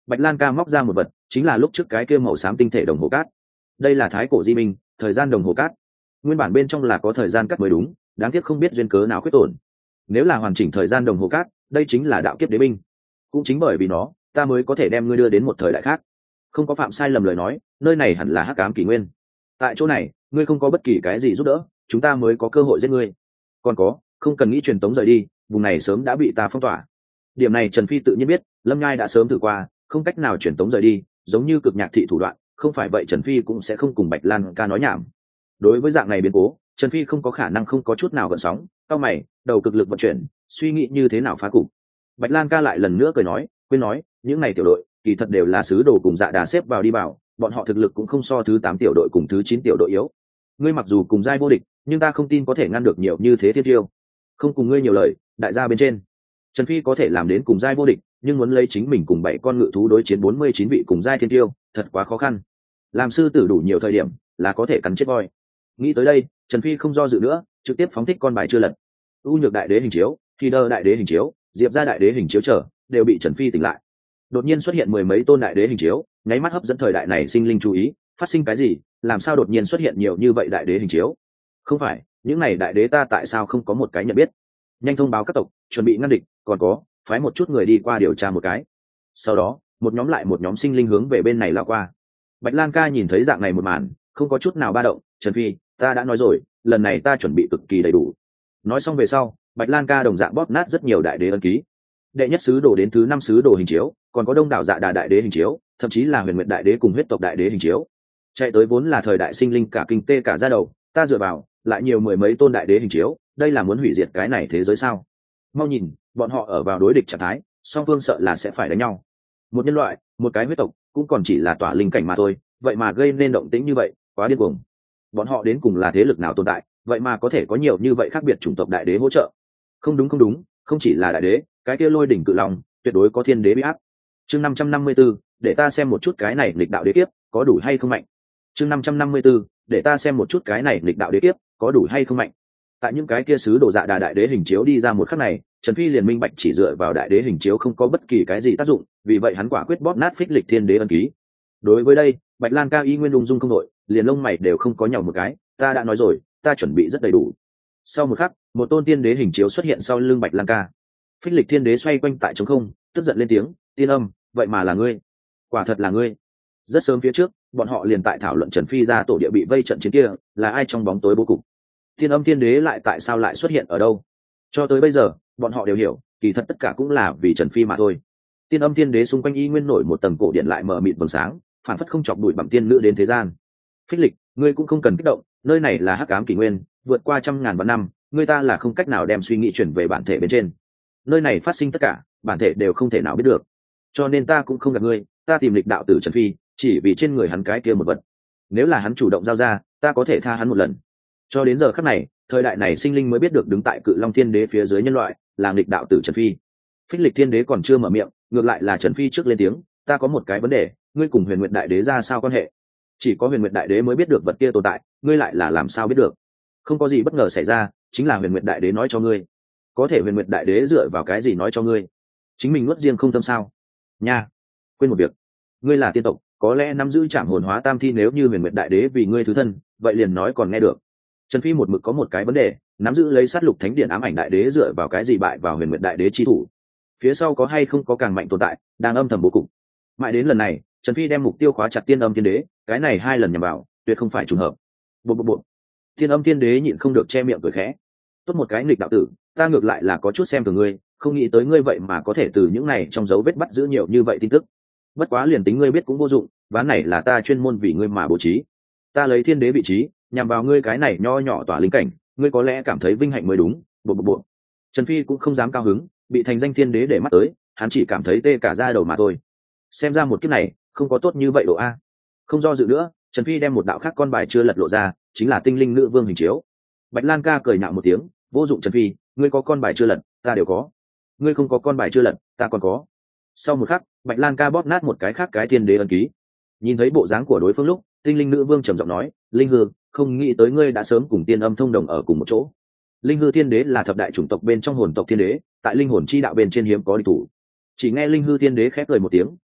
Bạch Lan ca móc ra một vật, chính là lúc trước cái kia màu xám tinh thể đồng hồ cát. Đây là thái cổ di minh, thời gian đồng hồ cát. Nguyên bản bên trong là có thời gian cắt mới đúng, đáng tiếc không biết duyên cớ nào khuyết tổn. Nếu là hoàn chỉnh thời gian đồng hồ cát, đây chính là đạo kiếp đế binh. Cũng chính bởi vì nó, ta mới có thể đem ngươi đưa đến một thời đại khác. Không có phạm sai lầm lời nói, nơi này hẳn là hắc ám kỷ nguyên. Tại chỗ này, ngươi không có bất kỳ cái gì giúp đỡ, chúng ta mới có cơ hội giết ngươi. Còn có, không cần nghĩ truyền tống rời đi, vùng này sớm đã bị ta phong tỏa. Điểm này Trần Phi tự nhiên biết, Lâm Nhai đã sớm thử qua, không cách nào truyền tống rời đi, giống như cực nhạc thị thủ đoạn, không phải vậy Trần Phi cũng sẽ không cùng Bạch Lan ca nói nhảm. Đối với dạng này biến cố, Trần Phi không có khả năng không có chút nào gợn sóng, cao mày, đầu cực lực vận chuyển, suy nghĩ như thế nào phá cục. Bạch Lan ca lại lần nữa cười nói, quên nói, những này tiểu đội, kỳ thật đều là sứ đồ cùng Dạ Đà xếp vào đi bảo, bọn họ thực lực cũng không so thứ 8 tiểu đội cùng thứ 9 tiểu đội yếu. Ngươi mặc dù cùng giai vô địch, nhưng ta không tin có thể ngăn được nhiều như thế thiên tiêu. Không cùng ngươi nhiều lời, đại gia bên trên. Trần Phi có thể làm đến cùng giai vô địch, nhưng muốn lấy chính mình cùng 7 con ngự thú đối chiến 49 vị cùng giai thiên tiêu, thật quá khó khăn. Làm sư tử đủ nhiều thời điểm, là có thể cắn chết voi. Nghĩ tới đây, Trần Phi không do dự nữa, trực tiếp phóng thích con bài chưa lật. U Nhược đại đế hình chiếu, Khi Đơ đại đế hình chiếu, Diệp Gia đại đế hình chiếu trở, đều bị Trần Phi tỉnh lại. Đột nhiên xuất hiện mười mấy tôn đại đế hình chiếu, nháy mắt hấp dẫn thời đại này sinh linh chú ý, phát sinh cái gì, làm sao đột nhiên xuất hiện nhiều như vậy đại đế hình chiếu? Không phải, những này đại đế ta tại sao không có một cái nhận biết? Nhanh thông báo các tộc, chuẩn bị ngăn địch, còn có, phái một chút người đi qua điều tra một cái. Sau đó, một nhóm lại một nhóm sinh linh hướng về bên này lao qua. Bạch Lan ca nhìn thấy dạng này một màn, không có chút nào ba động, Trần Phi, ta đã nói rồi, lần này ta chuẩn bị cực kỳ đầy đủ. Nói xong về sau, Bạch Lan ca đồng dạng bóp nát rất nhiều đại đế ân ký. Đệ nhất sứ đồ đến thứ 5 sứ đồ hình chiếu, còn có đông đảo Dạ Đà đại đế hình chiếu, thậm chí là Huyền Nguyệt đại đế cùng huyết tộc đại đế hình chiếu. Chạy tới vốn là thời đại sinh linh cả kinh tê cả ra đầu, ta dựa vào, lại nhiều mười mấy tôn đại đế hình chiếu, đây là muốn hủy diệt cái này thế giới sao? Mau nhìn, bọn họ ở vào đối địch trạng thái, song phương sợ là sẽ phải đánh nhau. Một nhân loại, một cái huyết tộc, cũng còn chỉ là tỏa linh cảnh mà thôi, vậy mà gây nên động tĩnh như vậy, quá điên cuồng. Bọn họ đến cùng là thế lực nào tồn tại, vậy mà có thể có nhiều như vậy khác biệt chủng tộc đại đế hỗ trợ? Không đúng, không chỉ là đại đế, cái kia lôi đỉnh cự long, tuyệt đối có thiên đế bị áp. Chương 554, để ta xem một chút cái này nghịch đạo đế kiếp, có đủ hay không mạnh. Chương 554, để ta xem một chút cái này nghịch đạo đế kiếp, có đủ hay không mạnh. Tại những cái kia sứ đồ Dạ Đà đại đế hình chiếu đi ra một khắc này, Trần Phi liền minh bạch chỉ dựa vào đại đế hình chiếu không có bất kỳ cái gì tác dụng, vì vậy hắn quả quyết bóp nát phích lịch thiên đế ân ký. Đối với đây, Bạch Lan ca y nguyên ung dung không đội, liền lông mày đều không có nhỏng một cái, ta đã nói rồi, ta chuẩn bị rất đầy đủ. Sau một khắc, một tôn tiên đế hình chiếu xuất hiện sau lưng Bạch Lan ca. Phích lịch thiên đế xoay quanh tại trống không, tức giận lên tiếng, tiên âm, vậy mà là ngươi, quả thật là ngươi. Rất sớm phía trước, bọn họ liền tại thảo luận Trần Phi ra tổ địa bị vây trận chiến kia, là ai trong bóng tối bố cục. Tiên âm tiên đế lại tại sao lại xuất hiện ở đâu? Cho tới bây giờ, bọn họ đều hiểu, kỳ thật tất cả cũng là vì Trần Phi mà thôi. Tiên âm tiên đế xung quanh y nguyên nổi một tầng cổ điện lại mờ mịt vầng sáng, phản phất không chọc bụi bặm tiên nữ đến thế gian. Phích lịch, ngươi cũng không cần kích động, nơi này là hắc ám kỷ nguyên, vượt qua trăm ngàn vạn năm, ngươi ta là không cách nào đem suy nghĩ chuyển về bản thể bên trên. Nơi này phát sinh tất cả, bản thể đều không thể nào biết được. Cho nên ta cũng không gặp ngươi, ta tìm lịch đạo tử Trần Phi, chỉ vì trên người hắn cái kia một vật. Nếu là hắn chủ động giao ra, ta có thể tha hắn một lần. Cho đến giờ khắc này, thời đại này sinh linh mới biết được đứng tại Cự Long Thiên Đế phía dưới nhân loại, là lịch đạo tử Trần Phi. Phích lịch Thiên Đế còn chưa mở miệng, ngược lại là Trần Phi trước lên tiếng, ta có một cái vấn đề, ngươi cùng Huyền Nguyệt Đại Đế ra sao quan hệ? Chỉ có Huyền Nguyệt Đại Đế mới biết được vật kia tồn tại, ngươi lại là làm sao biết được? Không có gì bất ngờ xảy ra, chính là Huyền Nguyệt Đại Đế nói cho ngươi. Có thể Huyền Nguyệt Đại Đế dựa vào cái gì nói cho ngươi? Chính mình nuốt riêng không tâm sao? Nha, quên một việc, ngươi là tiên tộc, có lẽ nắm giữ Trảm Hồn Hóa Tam Thi, nếu như Huyền Nguyệt Đại Đế vì ngươi thứ thân, vậy liền nói còn nghe được. Trần Phi một mực có một cái vấn đề, nắm giữ lấy sát lục thánh điện ám ảnh đại đế dựa vào cái gì bại vào Huyền Nguyệt Đại Đế chi thủ? Phía sau có hay không có càng mạnh tồn tại, đang âm thầm bố cục. Mãi đến lần này, Trần Phi đem mục tiêu khóa chặt Tiên Âm Tiên Đế, cái này hai lần nhằm vào, tuyệt không phải trùng hợp. Bộ. Tiên Âm Tiên Đế nhịn không được che miệng cười khẽ. Tốt một cái nghịch đạo tử, ta ngược lại là có chút xem thường ngươi, không nghĩ tới ngươi vậy mà có thể từ những này trong dấu vết bắt giữ nhiều như vậy tin tức. Bất quá liền tính ngươi biết cũng vô dụng, ván này là ta chuyên môn vì ngươi mà bố trí. Ta lấy Thiên Đế vị trí, nhằm vào ngươi cái này nho nhỏ tỏa linh cảnh, ngươi có lẽ cảm thấy vinh hạnh mới đúng. Bộ. Trần Phi cũng không dám cao hứng, bị thành danh Thiên Đế để mắt tới, hắn chỉ cảm thấy tê cả da đầu mà thôi. Xem ra một kiếp này không có tốt như vậy độ a. Không do dự nữa, Trần Phi đem một đạo khác con bài chưa lật lộ ra, chính là tinh linh nữ vương hình chiếu. Bạch Lan ca cười nhạo một tiếng, vô dụng Trần Phi, ngươi có con bài chưa lật, ta đều có. Ngươi không có con bài chưa lật, ta còn có. Sau một khắc, Bạch Lan ca bóp nát một cái khác cái Thiên Đế ấn ký. Nhìn thấy bộ dáng của đối phương lúc, tinh linh nữ vương trầm giọng nói, linh hư, không nghĩ tới ngươi đã sớm cùng tiên âm thông đồng ở cùng một chỗ. Linh hư Thiên Đế là thập đại chủng tộc bên trong hồn tộc Thiên Đế, tại linh hồn chi đạo bên trên hiếm có địch thủ. Chỉ nghe linh hư Thiên Đế khép cười một tiếng,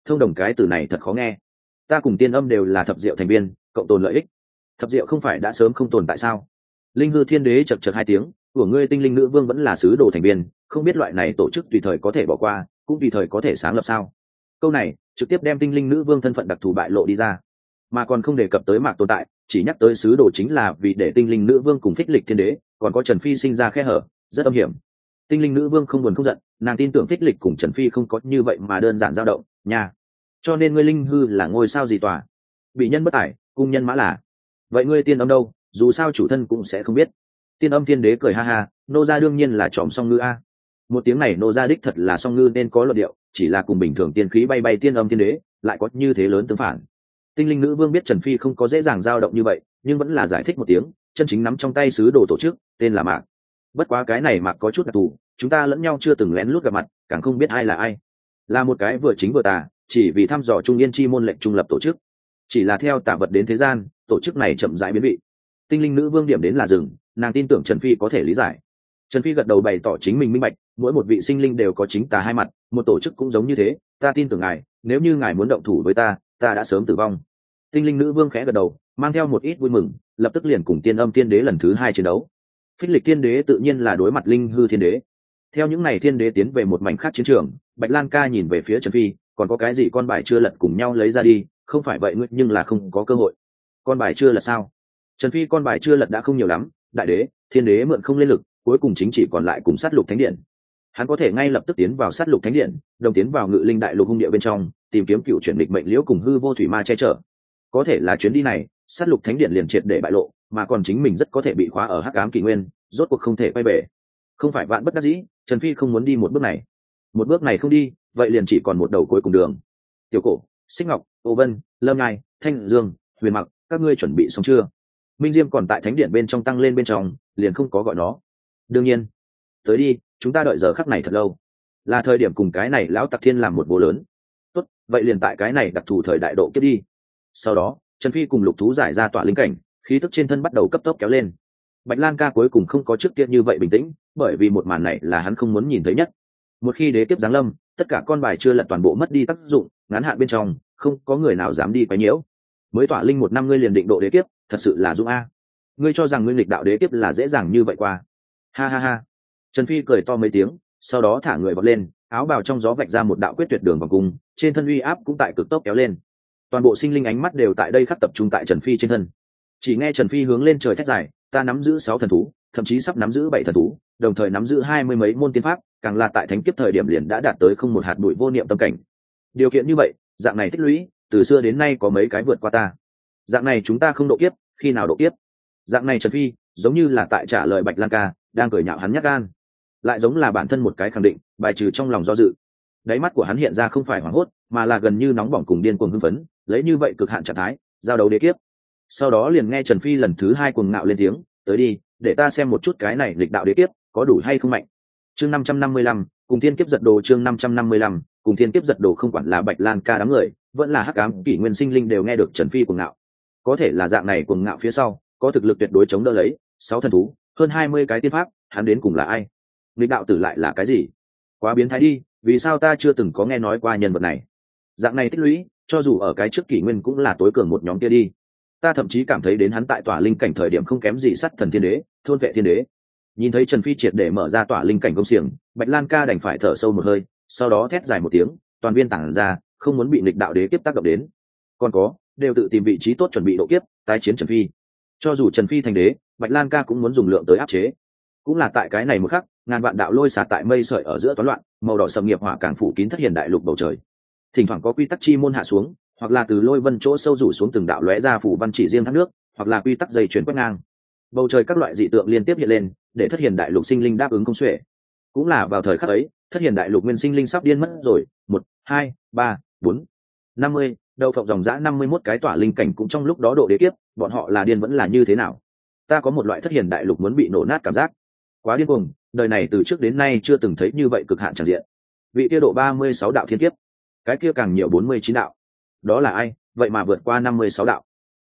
thông đồng cái từ này thật khó nghe. Ta cùng tiên âm đều là thập diệu thành viên, cộng tồn lợi ích. Thập diệu không phải đã sớm không tồn tại sao? Linh hư thiên đế chật chật hai tiếng, của ngươi tinh linh nữ vương vẫn là sứ đồ thành viên, không biết loại này tổ chức tùy thời có thể bỏ qua, cũng tùy thời có thể sáng lập sao? Câu này trực tiếp đem tinh linh nữ vương thân phận đặc thù bại lộ đi ra, mà còn không đề cập tới mạc tồn tại, chỉ nhắc tới sứ đồ chính là vì để tinh linh nữ vương cùng phích lịch thiên đế, còn có Trần Phi sinh ra khe hở, rất âm hiểm. Tinh linh nữ vương không buồn không giận, nàng tin tưởng phích lịch cùng Trần Phi không có như vậy mà đơn giản dao động nha. Cho nên ngươi linh hư là ngôi sao gì tòa, bị nhân bất tài, cung nhân mã là. Vậy ngươi tiên âm đâu? Dù sao chủ thân cũng sẽ không biết. Tiên âm thiên đế cười ha ha, nô gia đương nhiên là tròm song ngư a. Một tiếng này nô gia đích thật là song ngư nên có luận điệu, chỉ là cùng bình thường tiên khí bay bay tiên âm thiên đế lại có như thế lớn tương phản. Tinh linh nữ vương biết Trần Phi không có dễ dàng dao động như vậy, nhưng vẫn là giải thích một tiếng, chân chính nắm trong tay sứ đồ tổ chức, tên là Mạc. Bất quá cái này Mạc có chút đặc thù, chúng ta lẫn nhau chưa từng lén lút gặp mặt, càng không biết ai là ai. Là một cái vừa chính vừa tà, chỉ vì thăm dò trung yên chi môn lệnh trung lập tổ chức. Chỉ là theo tà vật đến thế gian, tổ chức này chậm rãi biến vị. Tinh linh nữ vương điểm đến là rừng, nàng tin tưởng Trần Phi có thể lý giải. Trần Phi gật đầu bày tỏ chính mình minh bạch, mỗi một vị sinh linh đều có chính tà hai mặt, một tổ chức cũng giống như thế, ta tin tưởng ngài, nếu như ngài muốn động thủ với ta đã sớm tử vong. Tinh linh nữ vương khẽ gật đầu, mang theo một ít vui mừng, lập tức liền cùng tiên âm thiên đế lần thứ hai chiến đấu. Phích lịch thiên đế tự nhiên là đối mặt linh hư thiên đế. Theo những này thiên đế tiến về một mảnh khác chiến trường, Bạch Lan Ca nhìn về phía Trần Phi, còn có cái gì con bài chưa lật cùng nhau lấy ra đi, không phải vậy ngươi nhưng là không có cơ hội. Con bài chưa lật sao? Trần Phi con bài chưa lật đã không nhiều lắm, đại đế, thiên đế mượn không lên lực, cuối cùng chính chỉ còn lại cùng sát lục thánh điện. Hắn có thể ngay lập tức tiến vào sát lục thánh điện, đồng tiến vào ngự linh đại lục hung địa bên trong, tìm kiếm cựu chuyển địch mệnh liễu cùng hư vô thủy ma che chở. Có thể là chuyến đi này, sát lục thánh điện liền triệt để bại lộ, mà còn chính mình rất có thể bị khóa ở hắc ám kỷ nguyên, rốt cuộc không thể quay về. Không phải vạn bất đắc dĩ, Trần Phi không muốn đi một bước này. Một bước này không đi, vậy liền chỉ còn một đầu cuối cùng đường. Tiểu Cổ, Xích Ngọc, Ô Vân, Lâm Nhai, Thanh Dương, Huyền Mặc, các ngươi chuẩn bị xong chưa? Minh Diêm còn tại thánh điện bên trong tăng lên bên trong, liền không có gọi nó. Đương nhiên, tới đi, chúng ta đợi giờ khắc này thật lâu, là thời điểm cùng cái này lão tặc thiên làm một bố lớn. Tốt, vậy liền tại cái này đặc thù thời đại độ kiếp đi. Sau đó, Trần Phi cùng lục thú giải ra tỏa linh cảnh, khí tức trên thân bắt đầu cấp tốc kéo lên. Bạch Lan Ca cuối cùng không có trước kia như vậy bình tĩnh, bởi vì một màn này là hắn không muốn nhìn thấy nhất. Một khi đế kiếp giáng lâm, tất cả con bài chưa lật toàn bộ mất đi tác dụng, ngắn hạn bên trong không có người nào dám đi quấy nhiễu. Mới tỏa linh một năm ngươi liền định độ đế kiếp, thật sự là dũng a. Ngươi cho rằng ngươi nghịch đạo đế kiếp là dễ dàng như vậy qua? Ha ha ha. Trần Phi cười to mấy tiếng, sau đó thả người vọt lên, áo bào trong gió vạch ra một đạo quyết tuyệt đường vòng cung, trên thân uy áp cũng tại cực tốc kéo lên. Toàn bộ sinh linh ánh mắt đều tại đây khắc tập trung tại Trần Phi trên thân. Chỉ nghe Trần Phi hướng lên trời thét dài, ta nắm giữ 6 thần thú, thậm chí sắp nắm giữ 7 thần thú, đồng thời nắm giữ 20 mấy môn tiên pháp, càng là tại thánh kiếp thời điểm liền đã đạt tới không một hạt bụi vô niệm tâm cảnh. Điều kiện như vậy, dạng này tích lũy, từ xưa đến nay có mấy cái vượt qua ta. Dạng này chúng ta không độ kiếp, khi nào độ kiếp? Dạng này Trần Phi, giống như là tại trả lời Bạch Lan Ca, đang cười nhạo hắn nhát gan, lại giống là bản thân một cái khẳng định, bài trừ trong lòng do dự. Đáy mắt của hắn hiện ra không phải hoảng hốt, mà là gần như nóng bỏng cùng điên cuồng hưng phấn, lấy như vậy cực hạn trạng thái, giao đấu đế kiếp. Sau đó liền nghe Trần Phi lần thứ hai cuồng ngạo lên tiếng, tới đi, để ta xem một chút cái này lịch đạo đế kiếp có đủ hay không mạnh. Chương 555, cùng thiên kiếp giật đồ. Chương 555, cùng thiên kiếp giật đồ. Không quản là Bạch Lan Ca đám người, vẫn là hắc ám kỷ nguyên sinh linh đều nghe được Trần Phi cuồng ngạo. Có thể là dạng này cuồng ngạo phía sau có thực lực tuyệt đối chống đỡ lấy 6 thần thú, hơn 20 cái tiên pháp, hắn đến cùng là ai? Lịch đạo tử lại là cái gì? Quá biến thái đi, vì sao ta chưa từng có nghe nói qua nhân vật này? Dạng này tích lũy, cho dù ở cái trước kỷ nguyên cũng là tối cường một nhóm kia đi. Ta thậm chí cảm thấy đến hắn tại tỏa linh cảnh thời điểm không kém gì sắt thần thiên đế, thôn vệ thiên đế. Nhìn thấy Trần Phi triệt để mở ra tỏa linh cảnh công xiềng, Bạch Lan Ca đành phải thở sâu một hơi, sau đó thét dài một tiếng, toàn viên tản ra, không muốn bị nghịch đạo đế kiếp tác động đến. Còn có, đều tự tìm vị trí tốt chuẩn bị độ kiếp, tái chiến Trần Phi. Cho dù Trần Phi thành đế, Bạch Lan Ca cũng muốn dùng lượng tới áp chế. Cũng là tại cái này một khắc, ngàn vạn đạo lôi xả tại mây sợi ở giữa toán loạn, màu đỏ sầm nghiệp hỏa càng phủ kín thất hiền đại lục bầu trời. Thỉnh thoảng có quy tắc chi môn hạ xuống, hoặc là từ lôi vân chỗ sâu rủ xuống từng đạo lóe ra phủ văn chỉ riêng thác nước, hoặc là quy tắc dây chuyển quét ngang. Bầu trời các loại dị tượng liên tiếp hiện lên, để thất hiền đại lục sinh linh đáp ứng không xuể. Cũng là vào thời khắc ấy, thất hiền đại lục nguyên sinh linh sắp điên mất rồi, 1, 2, 3, 4, 50, đầu phộng dòng dã 51 cái tỏa linh cảnh cũng trong lúc đó độ đế kiếp, bọn họ là điên vẫn là như thế nào? Ta có một loại thất hiền đại lục muốn bị nổ nát cảm giác. Quá điên cuồng, đời này từ trước đến nay chưa từng thấy như vậy cực hạn tràn diện. Vị kia độ 36 đạo thiên kiếp, cái kia càng nhiều 49 đạo. Đó là ai? Vậy mà vượt qua 56 đạo.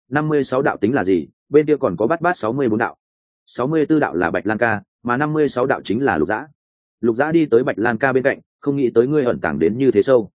56 đạo tính là gì? Bên kia còn có bát bát 64 đạo. 64 đạo là Bạch Lan Ca, mà 56 đạo chính là Lục Dã. Lục Dã đi tới Bạch Lan Ca bên cạnh, không nghĩ tới ngươi ẩn tàng đến như thế sâu.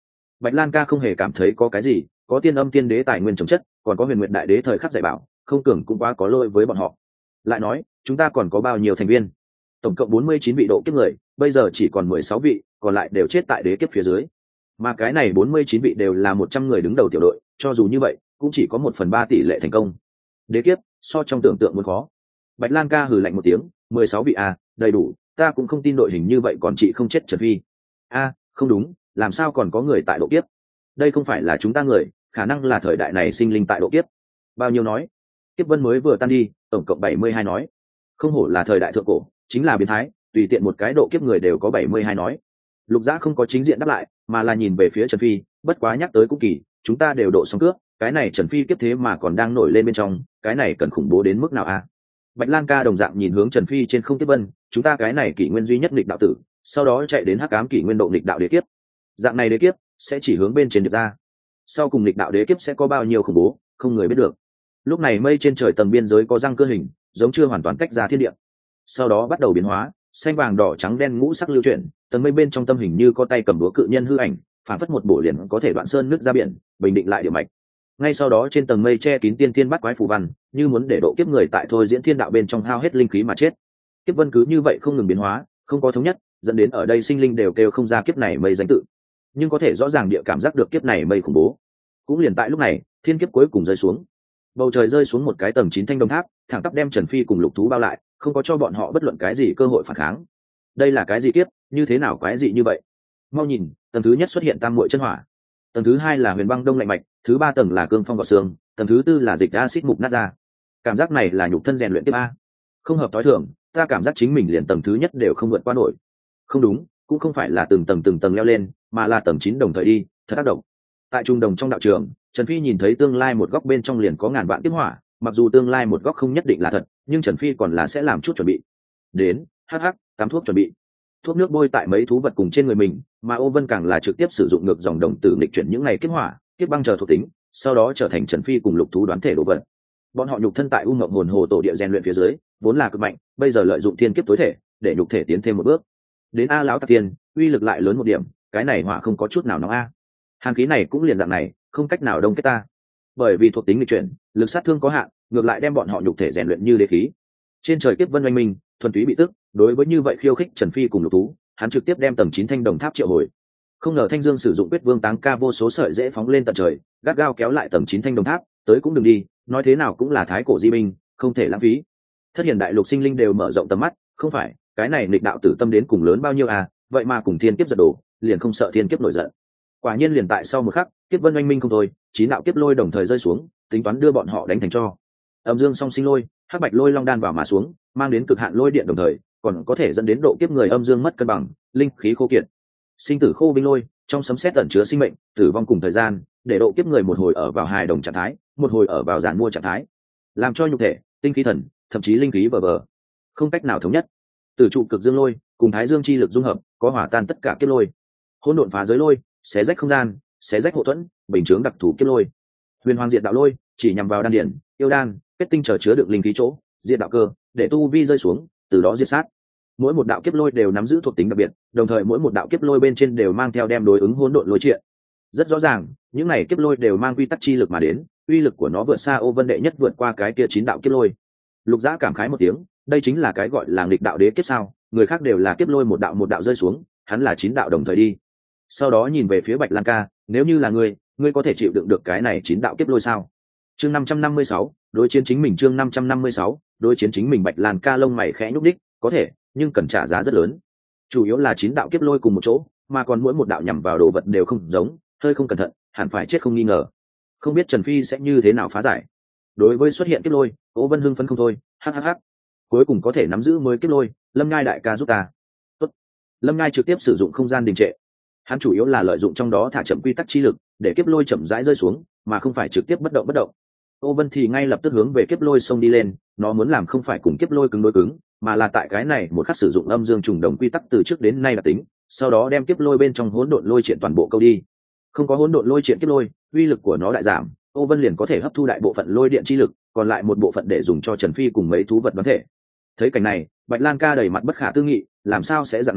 Bạch Lan ca không hề cảm thấy có cái gì, có tiên âm tiên đế tài nguyên trồng chất, còn có huyền nguyệt đại đế thời khắc dạy bảo, không tưởng cũng quá có lỗi với bọn họ. Lại nói chúng ta còn có bao nhiêu thành viên? Tổng cộng 49 vị độ kiếp người, bây giờ chỉ còn 16 vị, còn lại đều chết tại đế kiếp phía dưới. Mà cái này 49 vị đều là 100 người đứng đầu tiểu đội, cho dù như vậy cũng chỉ có 1/3 tỷ lệ thành công. Đế kiếp so trong tưởng tượng muốn khó. Bạch Lan ca hừ lạnh một tiếng, 16 vị à, đầy đủ, ta cũng không tin đội hình như vậy còn chị không chết Trần Phi. Không đúng, làm sao còn có người tại độ kiếp? Đây không phải là chúng ta người, khả năng là thời đại này sinh linh tại độ kiếp. Bao nhiêu nói? Kiếp vân mới vừa tan đi, tổng cộng 72 nói. Không hổ là thời đại thượng cổ, chính là biến thái, tùy tiện một cái độ kiếp người đều có 72 nói. Lục Dã không có chính diện đáp lại, mà là nhìn về phía Trần Phi, bất quá nhắc tới cũng kỳ, chúng ta đều độ xong cướp, cái này Trần Phi kiếp thế mà còn đang nổi lên bên trong, cái này cần khủng bố đến mức nào a? Bạch Lan ca đồng dạng nhìn hướng Trần Phi trên không kiếp vân, chúng ta cái này kỷ nguyên duy nhất nghịch đạo tử, sau đó chạy đến hắc ám kỷ nguyên độ nghịch đạo đế kiếp. Dạng này đế kiếp sẽ chỉ hướng bên trên được ra. Sau cùng nghịch đạo đế kiếp sẽ có bao nhiêu khủng bố, không người biết được. Lúc này mây trên trời tầng biên giới có răng cơ hình, giống chưa hoàn toàn tách ra thiên địa. Sau đó bắt đầu biến hóa, xanh vàng đỏ trắng đen ngũ sắc lưu chuyển, tầng mây bên trong tâm hình như có tay cầm búa cự nhân hư ảnh, phản phất một bổ liền có thể đoạn sơn nước ra biển, bình định lại địa mạch. Ngay sau đó trên tầng mây che kín tiên thiên bắt quái phù văn, như muốn để độ kiếp người tại thôi diễn thiên đạo bên trong hao hết linh khí mà chết. Kiếp vân cứ như vậy không ngừng biến hóa, không có thống nhất, dẫn đến ở đây sinh linh đều kêu không ra kiếp này mây danh tự, nhưng có thể rõ ràng địa cảm giác được kiếp này mây khủng bố. Cũng liền tại lúc này, thiên kiếp cuối cùng rơi xuống. Bầu trời rơi xuống một cái tầng 9 thanh đồng tháp, thẳng tắp đem Trần Phi cùng Lục Thú bao lại, không có cho bọn họ bất luận cái gì cơ hội phản kháng. Đây là cái gì kiếp, như thế nào quái dị như vậy? Mau nhìn, tầng thứ nhất xuất hiện tam muội chân hỏa, tầng thứ hai là huyền băng đông lạnh mạch, thứ ba tầng là cương phong gọt xương, tầng thứ tư là dịch axit mục nát ra. Cảm giác này là nhục thân rèn luyện tiếp a. Không hợp tối thường, ta cảm giác chính mình liền tầng thứ nhất đều không vượt qua nổi. Không đúng, cũng không phải là từng tầng leo lên, mà là tầng 9 đồng thời đi, thật tác động. Tại trung đồng trong đạo trường, Trần Phi nhìn thấy tương lai một góc bên trong liền có ngàn vạn kiếp hỏa, mặc dù tương lai một góc không nhất định là thật, nhưng Trần Phi còn là sẽ làm chút chuẩn bị. Đến, tám thuốc chuẩn bị. Thuốc nước bôi tại mấy thú vật cùng trên người mình, mà Ô Vân càng là trực tiếp sử dụng ngược dòng đồng tử nghịch chuyển những ngày kiếp hỏa, kiếp băng chờ thuộc tính, sau đó trở thành Trần Phi cùng Lục Thú đoán thể đồ vật. Bọn họ nhục thân tại U Ngọc Hồn Hồ tổ địa rèn luyện phía dưới, vốn là cực mạnh, bây giờ lợi dụng thiên kiếp tối thể, để nhục thể tiến thêm một bước. Đến A lão tạc tiên, uy lực lại lớn một điểm, cái này hỏa không có chút nào nóng a. Hàn khí này cũng liền dạng này, không cách nào đông kết ta. Bởi vì thuộc tính nghịch chuyển, lực sát thương có hạn, ngược lại đem bọn họ nhục thể rèn luyện như đế khí. Trên trời kiếp vân oanh minh, thuần túy bị tức, đối với như vậy khiêu khích Trần Phi cùng Lục Thú, hắn trực tiếp đem tầng 9 thanh đồng tháp triệu hồi. Không ngờ Thanh Dương sử dụng quyết vương táng ca vô số sợi dễ phóng lên tận trời, gắt gao kéo lại tầng 9 thanh đồng tháp, tới cũng đừng đi, nói thế nào cũng là thái cổ di binh, không thể lãng phí. Thất hiển đại lục sinh linh đều mở rộng tầm mắt, không phải, cái này nghịch đạo tử tâm đến cùng lớn bao nhiêu à, vậy mà cùng thiên kiếp giật đổ, liền không sợ thiên kiếp nổi giận. Quả nhiên liền tại sau một khắc, kiếp vân oanh minh không thôi, 9 đạo kiếp lôi đồng thời rơi xuống, tính toán đưa bọn họ đánh thành tro. Âm dương song sinh lôi, hắc bạch lôi long đan vào mà xuống, mang đến cực hạn lôi điện đồng thời, còn có thể dẫn đến độ kiếp người âm dương mất cân bằng, linh khí khô kiệt. Sinh tử khô binh lôi, trong sấm sét ẩn chứa sinh mệnh, tử vong cùng thời gian, để độ kiếp người một hồi ở vào hài đồng trạng thái, một hồi ở vào giàn mua trạng thái, làm cho nhục thể, tinh khí thần, thậm chí linh khí bờ không cách nào thống nhất. Tử trụ cực dương lôi cùng thái dương chi lực dung hợp, có hỏa tan tất cả kiếp lôi. Hỗn độn phá giới lôi, xé rách không gian, xé rách hộ thuẫn, bình chướng đặc thù kiếp lôi. Huyền hoàng diệt đạo lôi, chỉ nhằm vào đan điển, yêu đan, kết tinh chờ chứa đựng linh khí chỗ, diệt đạo cơ, để tu vi rơi xuống, từ đó diệt sát. Mỗi một đạo kiếp lôi đều nắm giữ thuộc tính đặc biệt, đồng thời mỗi một đạo kiếp lôi bên trên đều mang theo đem đối ứng hỗn độn lôi triện. Rất rõ ràng, những này kiếp lôi đều mang quy tắc chi lực mà đến, uy lực của nó vượt xa Ô Vân đệ nhất vượt qua cái kia 9 đạo kiếp lôi. Lục Dã cảm khái một tiếng, đây chính là cái gọi là nghịch đạo đế kiếp sao? Người khác đều là kiếp lôi một đạo rơi xuống, hắn là 9 đạo đồng thời đi. Sau đó nhìn về phía Bạch Lan ca, nếu như là ngươi có thể chịu đựng được cái này 9 đạo kiếp lôi sao? Chương 556, đối chiến chính mình. Chương 556, đối chiến chính mình. Bạch Lan ca lông mày khẽ nhúc đích, có thể, nhưng cần trả giá rất lớn. Chủ yếu là 9 đạo kiếp lôi cùng một chỗ, mà còn mỗi một đạo nhằm vào đồ vật đều không giống, hơi không cẩn thận, hẳn phải chết không nghi ngờ. Không biết Trần Phi sẽ như thế nào phá giải. Đối với xuất hiện kiếp lôi, Ô Vân hưng phấn không thôi, hắc. Cuối cùng có thể nắm giữ mới kiếp lôi, Lâm Nhai đại ca giúp ta. Tốt. Lâm Nhai trực tiếp sử dụng không gian đình trệ. Hắn chủ yếu là lợi dụng trong đó thả chậm quy tắc chi lực, để kiếp lôi chậm rãi rơi xuống, mà không phải trực tiếp bất động. Ô Vân thì ngay lập tức hướng về kiếp lôi xông đi lên, nó muốn làm không phải cùng kiếp lôi cứng đối cứng, mà là tại cái này một khắc sử dụng âm dương trùng đồng quy tắc từ trước đến nay là tính, sau đó đem kiếp lôi bên trong hỗn độn lôi triện toàn bộ câu đi. Không có hỗn độn lôi triện kiếp lôi, uy lực của nó đại giảm, Ô Vân liền có thể hấp thu đại bộ phận lôi điện chi lực, còn lại một bộ phận để dùng cho Trần Phi cùng mấy thú vật đoán thể. Thấy cảnh này, Bạch Lan ca đầy mặt bất khả tư nghị, làm sao sẽ dạng này,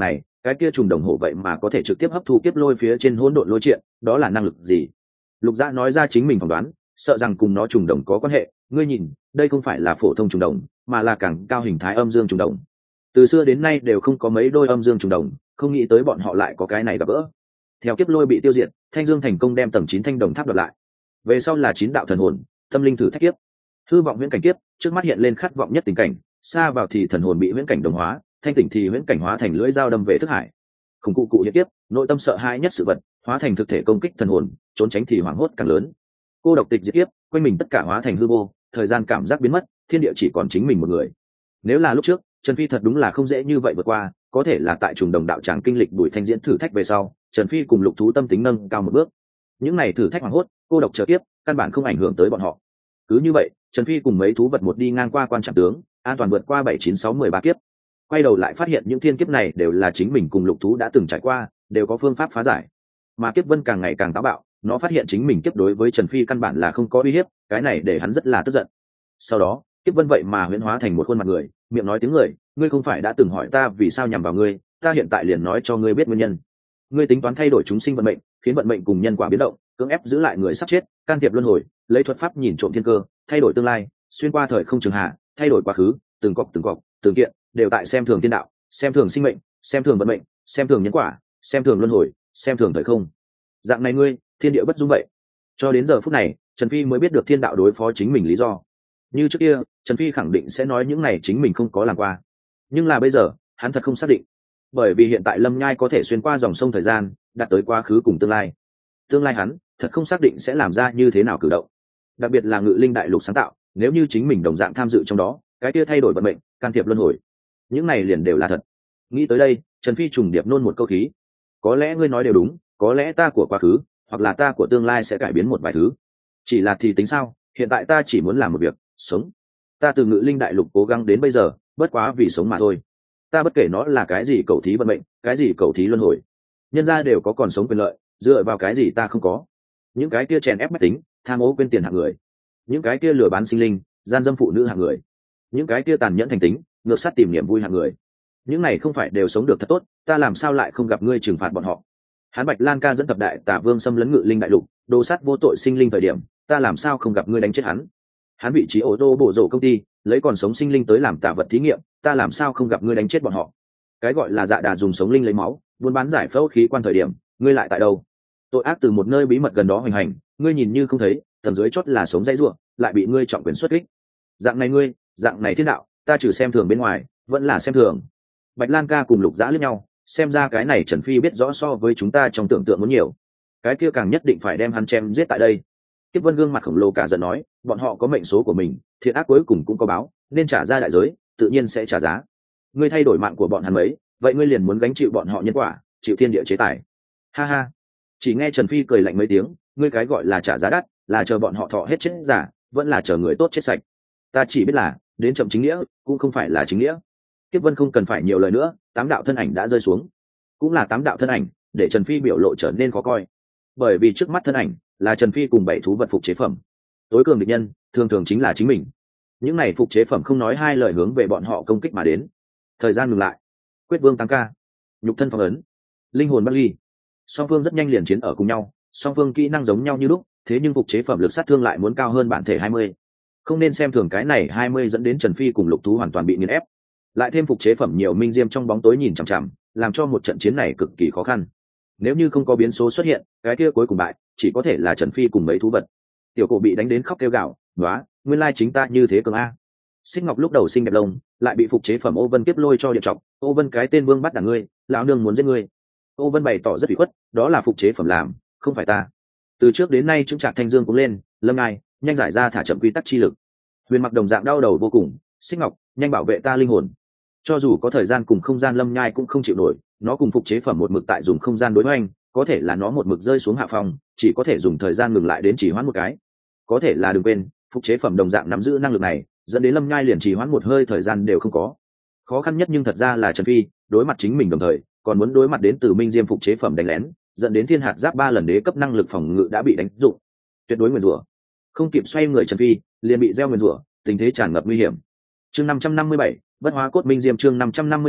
cái kia trùng đồng hổ vậy mà có thể trực tiếp hấp thu kiếp lôi phía trên hỗn độn lôi triện, đó là năng lực gì? Lục Dã nói ra chính mình phỏng đoán, sợ rằng cùng nó trùng đồng có quan hệ. Ngươi nhìn, đây không phải là phổ thông trùng đồng, mà là càng cao hình thái âm dương trùng đồng. Từ xưa đến nay đều không có mấy đôi âm dương trùng đồng, không nghĩ tới bọn họ lại có cái này gặp gỡ. Theo kiếp lôi bị tiêu diệt, Thanh Dương thành công đem tầng 9 thanh đồng tháp đoạt lại. Về sau là 9 đạo thần hồn, tâm linh thử thách kiếp, hư vọng huyễn cảnh kiếp, trước mắt hiện lên khát vọng nhất tình cảnh, xa vào thì thần hồn bị huyễn cảnh đồng hóa, thanh tỉnh thì huyễn cảnh hóa thành lưỡi dao đâm về thức hải. Khủng cụ cụ hiện kiếp, nội tâm sợ hãi nhất sự vật, hóa thành thực thể công kích thần hồn, trốn tránh thì hoảng hốt càng lớn. Cô độc tịch diệt kiếp, quanh mình tất cả hóa thành hư vô, thời gian cảm giác biến mất, thiên địa chỉ còn chính mình một người. Nếu là lúc trước, Trần Phi thật đúng là không dễ như vậy vượt qua, có thể là tại trùng đồng đạo tràng kinh lịch đuổi thanh diễn thử thách về sau, Trần Phi cùng lục thú tâm tính nâng cao một bước. Những này thử thách hoảng hốt, cô độc chờ kiếp, căn bản không ảnh hưởng tới bọn họ. Cứ như vậy, Trần Phi cùng mấy thú vật một đi ngang qua quan trạm tướng, an toàn vượt qua 79613 kiếp. Quay đầu lại phát hiện những thiên kiếp này đều là chính mình cùng lục thú đã từng trải qua, đều có phương pháp phá giải. Mà kiếp vân càng ngày càng táo bạo, nó phát hiện chính mình kiếp đối với Trần Phi căn bản là không có uy hiếp, cái này để hắn rất là tức giận. Sau đó, kiếp vân vậy mà huyễn hóa thành một khuôn mặt người, miệng nói tiếng người, ngươi không phải đã từng hỏi ta vì sao nhằm vào ngươi, ta hiện tại liền nói cho ngươi biết nguyên nhân. Ngươi tính toán thay đổi chúng sinh vận mệnh, khiến vận mệnh cùng nhân quả biến động, cưỡng ép giữ lại người sắp chết, can thiệp luân hồi, lấy thuật pháp nhìn trộm thiên cơ, thay đổi tương lai, xuyên qua thời không trường hạ, thay đổi quá khứ, từng cọc từng kiện, đều tại xem thường thiên đạo, xem thường sinh mệnh, xem thường vận mệnh, xem thường nhân quả, xem thường luân hồi, xem thường thời không. Dạng này ngươi, thiên địa bất dung vậy. Cho đến giờ phút này, Trần Phi mới biết được thiên đạo đối phó chính mình lý do. Như trước kia, Trần Phi khẳng định sẽ nói những này chính mình không có làm qua, nhưng là bây giờ, hắn thật không xác định, bởi vì hiện tại Lâm Nhai có thể xuyên qua dòng sông thời gian, đạt tới quá khứ cùng tương lai. Tương lai hắn thật không xác định sẽ làm ra như thế nào cử động, đặc biệt là Ngự Linh đại lục sáng tạo, nếu như chính mình đồng dạng tham dự trong đó, cái kia thay đổi vận mệnh, can thiệp luân hồi, những này liền đều là thật. Nghĩ tới đây, Trần Phi trùng điệp nôn một câu khí. Có lẽ ngươi nói đều đúng, có lẽ ta của quá khứ hoặc là ta của tương lai sẽ cải biến một vài thứ, chỉ là thì tính sao, hiện tại ta chỉ muốn làm một việc, sống. Ta từ Ngự Linh đại lục cố gắng đến bây giờ, bất quá vì sống mà thôi. Ta bất kể nó là cái gì cầu thí vận mệnh, cái gì cầu thí luân hồi, nhân gia đều có còn sống quyền lợi, dựa vào cái gì ta không có? Những cái kia chèn ép mách tính, tham ô quên tiền hạng người, những cái kia lừa bán sinh linh, gian dâm phụ nữ hạng người, những cái kia tàn nhẫn thành tính, ngược sát tìm niềm vui hạng người, những này không phải đều sống được thật tốt, ta làm sao lại không gặp ngươi trừng phạt bọn họ? Hán Bạch Lan ca dẫn thập đại tả vương xâm lấn Ngự Linh đại lục, đồ sát vô tội sinh linh thời điểm, ta làm sao không gặp ngươi đánh chết hắn? Hắn vị trí ô tô bổ rổ công ty, lấy còn sống sinh linh tới làm tả vật thí nghiệm, ta làm sao không gặp ngươi đánh chết bọn họ? Cái gọi là dạ đà dùng sống linh lấy máu, buôn bán giải phẫu khí quan thời điểm, ngươi lại tại đâu? Tội ác từ một nơi bí mật gần đó hoành hành, ngươi nhìn như không thấy, tầng dưới chót là sống dãy rủa, lại bị ngươi trọng quyền xuất kích. Dạng này ngươi, dạng này thiên đạo, ta trừ xem thường bên ngoài, vẫn là xem thường. Bạch Lan ca cùng Lục Dã liếc nhau, xem ra cái này Trần Phi biết rõ so với chúng ta trong tưởng tượng muốn nhiều. Cái kia càng nhất định phải đem hắn chém giết tại đây. Kiếp Vân gương mặt khổng lồ cả giận nói, bọn họ có mệnh số của mình, thiện ác cuối cùng cũng có báo, nên trả ra đại giới, tự nhiên sẽ trả giá. Ngươi thay đổi mạng của bọn hắn mấy, vậy ngươi liền muốn gánh chịu bọn họ nhân quả, chịu thiên địa chế tài. Ha ha. Chỉ nghe Trần Phi cười lạnh mấy tiếng, ngươi cái gọi là trả giá đắt, là chờ bọn họ thọ hết chết giả, vẫn là chờ người tốt chết sạch. Ta chỉ biết là, đến chậm chính nghĩa, cũng không phải là chính nghĩa. Kiếp Vân không cần phải nhiều lời nữa, 8 đạo thân ảnh đã rơi xuống. Cũng là 8 đạo thân ảnh, để Trần Phi biểu lộ trở nên khó coi. Bởi vì trước mắt thân ảnh là Trần Phi cùng 7 thú vật phục chế phẩm. Tối cường địch nhân, thường thường chính là chính mình. Những này phục chế phẩm không nói hai lời hướng về bọn họ công kích mà đến. Thời gian ngừng lại. Quyết Vương tăng ca, nhục thân phong ấn, linh hồn bất ly. Song phương rất nhanh liền chiến ở cùng nhau, song phương kỹ năng giống nhau như lúc, thế nhưng phục chế phẩm lực sát thương lại muốn cao hơn bản thể 20. Không nên xem thường cái này 20 dẫn đến Trần Phi cùng lục thú hoàn toàn bị nghiền ép. Lại thêm phục chế phẩm nhiều minh diêm trong bóng tối nhìn chằm chằm, làm cho một trận chiến này cực kỳ khó khăn. Nếu như không có biến số xuất hiện, cái kia cuối cùng bại chỉ có thể là Trần Phi cùng mấy thú vật. Tiểu Cổ bị đánh đến khóc kêu gào, "Nóa, nguyên lai chính ta như thế cường a." Xích Ngọc lúc đầu xinh đẹp lông, lại bị phục chế phẩm Ô Vân kiếp lôi cho điện trọng, "Ô Vân cái tên vương bắt đả ngươi, lão nương muốn giết ngươi." Ô Vân bày tỏ rất ủy khuất, "Đó là phục chế phẩm làm, không phải ta." Từ trước đến nay chứng trạc thanh dương cũng lên, "Lâm Ngai, nhanh giải ra thả chậm quy tắc chi lực." Huyền Mặc đồng dạng đau đầu vô cùng, "Xích Ngọc, nhanh bảo vệ ta linh hồn." Cho dù có thời gian cùng không gian, Lâm Nhai cũng không chịu nổi, nó cùng phục chế phẩm một mực tại dùng không gian đối hoành, có thể là nó một mực rơi xuống hạ phòng, chỉ có thể dùng thời gian ngừng lại đến chỉ hoãn một cái. Có thể là đừng quên, phục chế phẩm đồng dạng nắm giữ năng lực này, dẫn đến Lâm Nhai liền chỉ hoãn một hơi thời gian đều không có. Khó khăn nhất nhưng thật ra là Trần Phi, đối mặt chính mình đồng thời, còn muốn đối mặt đến từ Minh Diêm phục chế phẩm đánh lén, dẫn đến Thiên Hạt Giáp 3 lần đế cấp năng lực phòng ngự đã bị đánh dụng. Tuyệt đối nguyền rủa. Không kịp xoay người Trần Phi, liền bị gieo nguyền rủa, tình thế tràn ngập nguy hiểm. Chương 557, Bất Hóa Cốt Minh Diêm chương 557,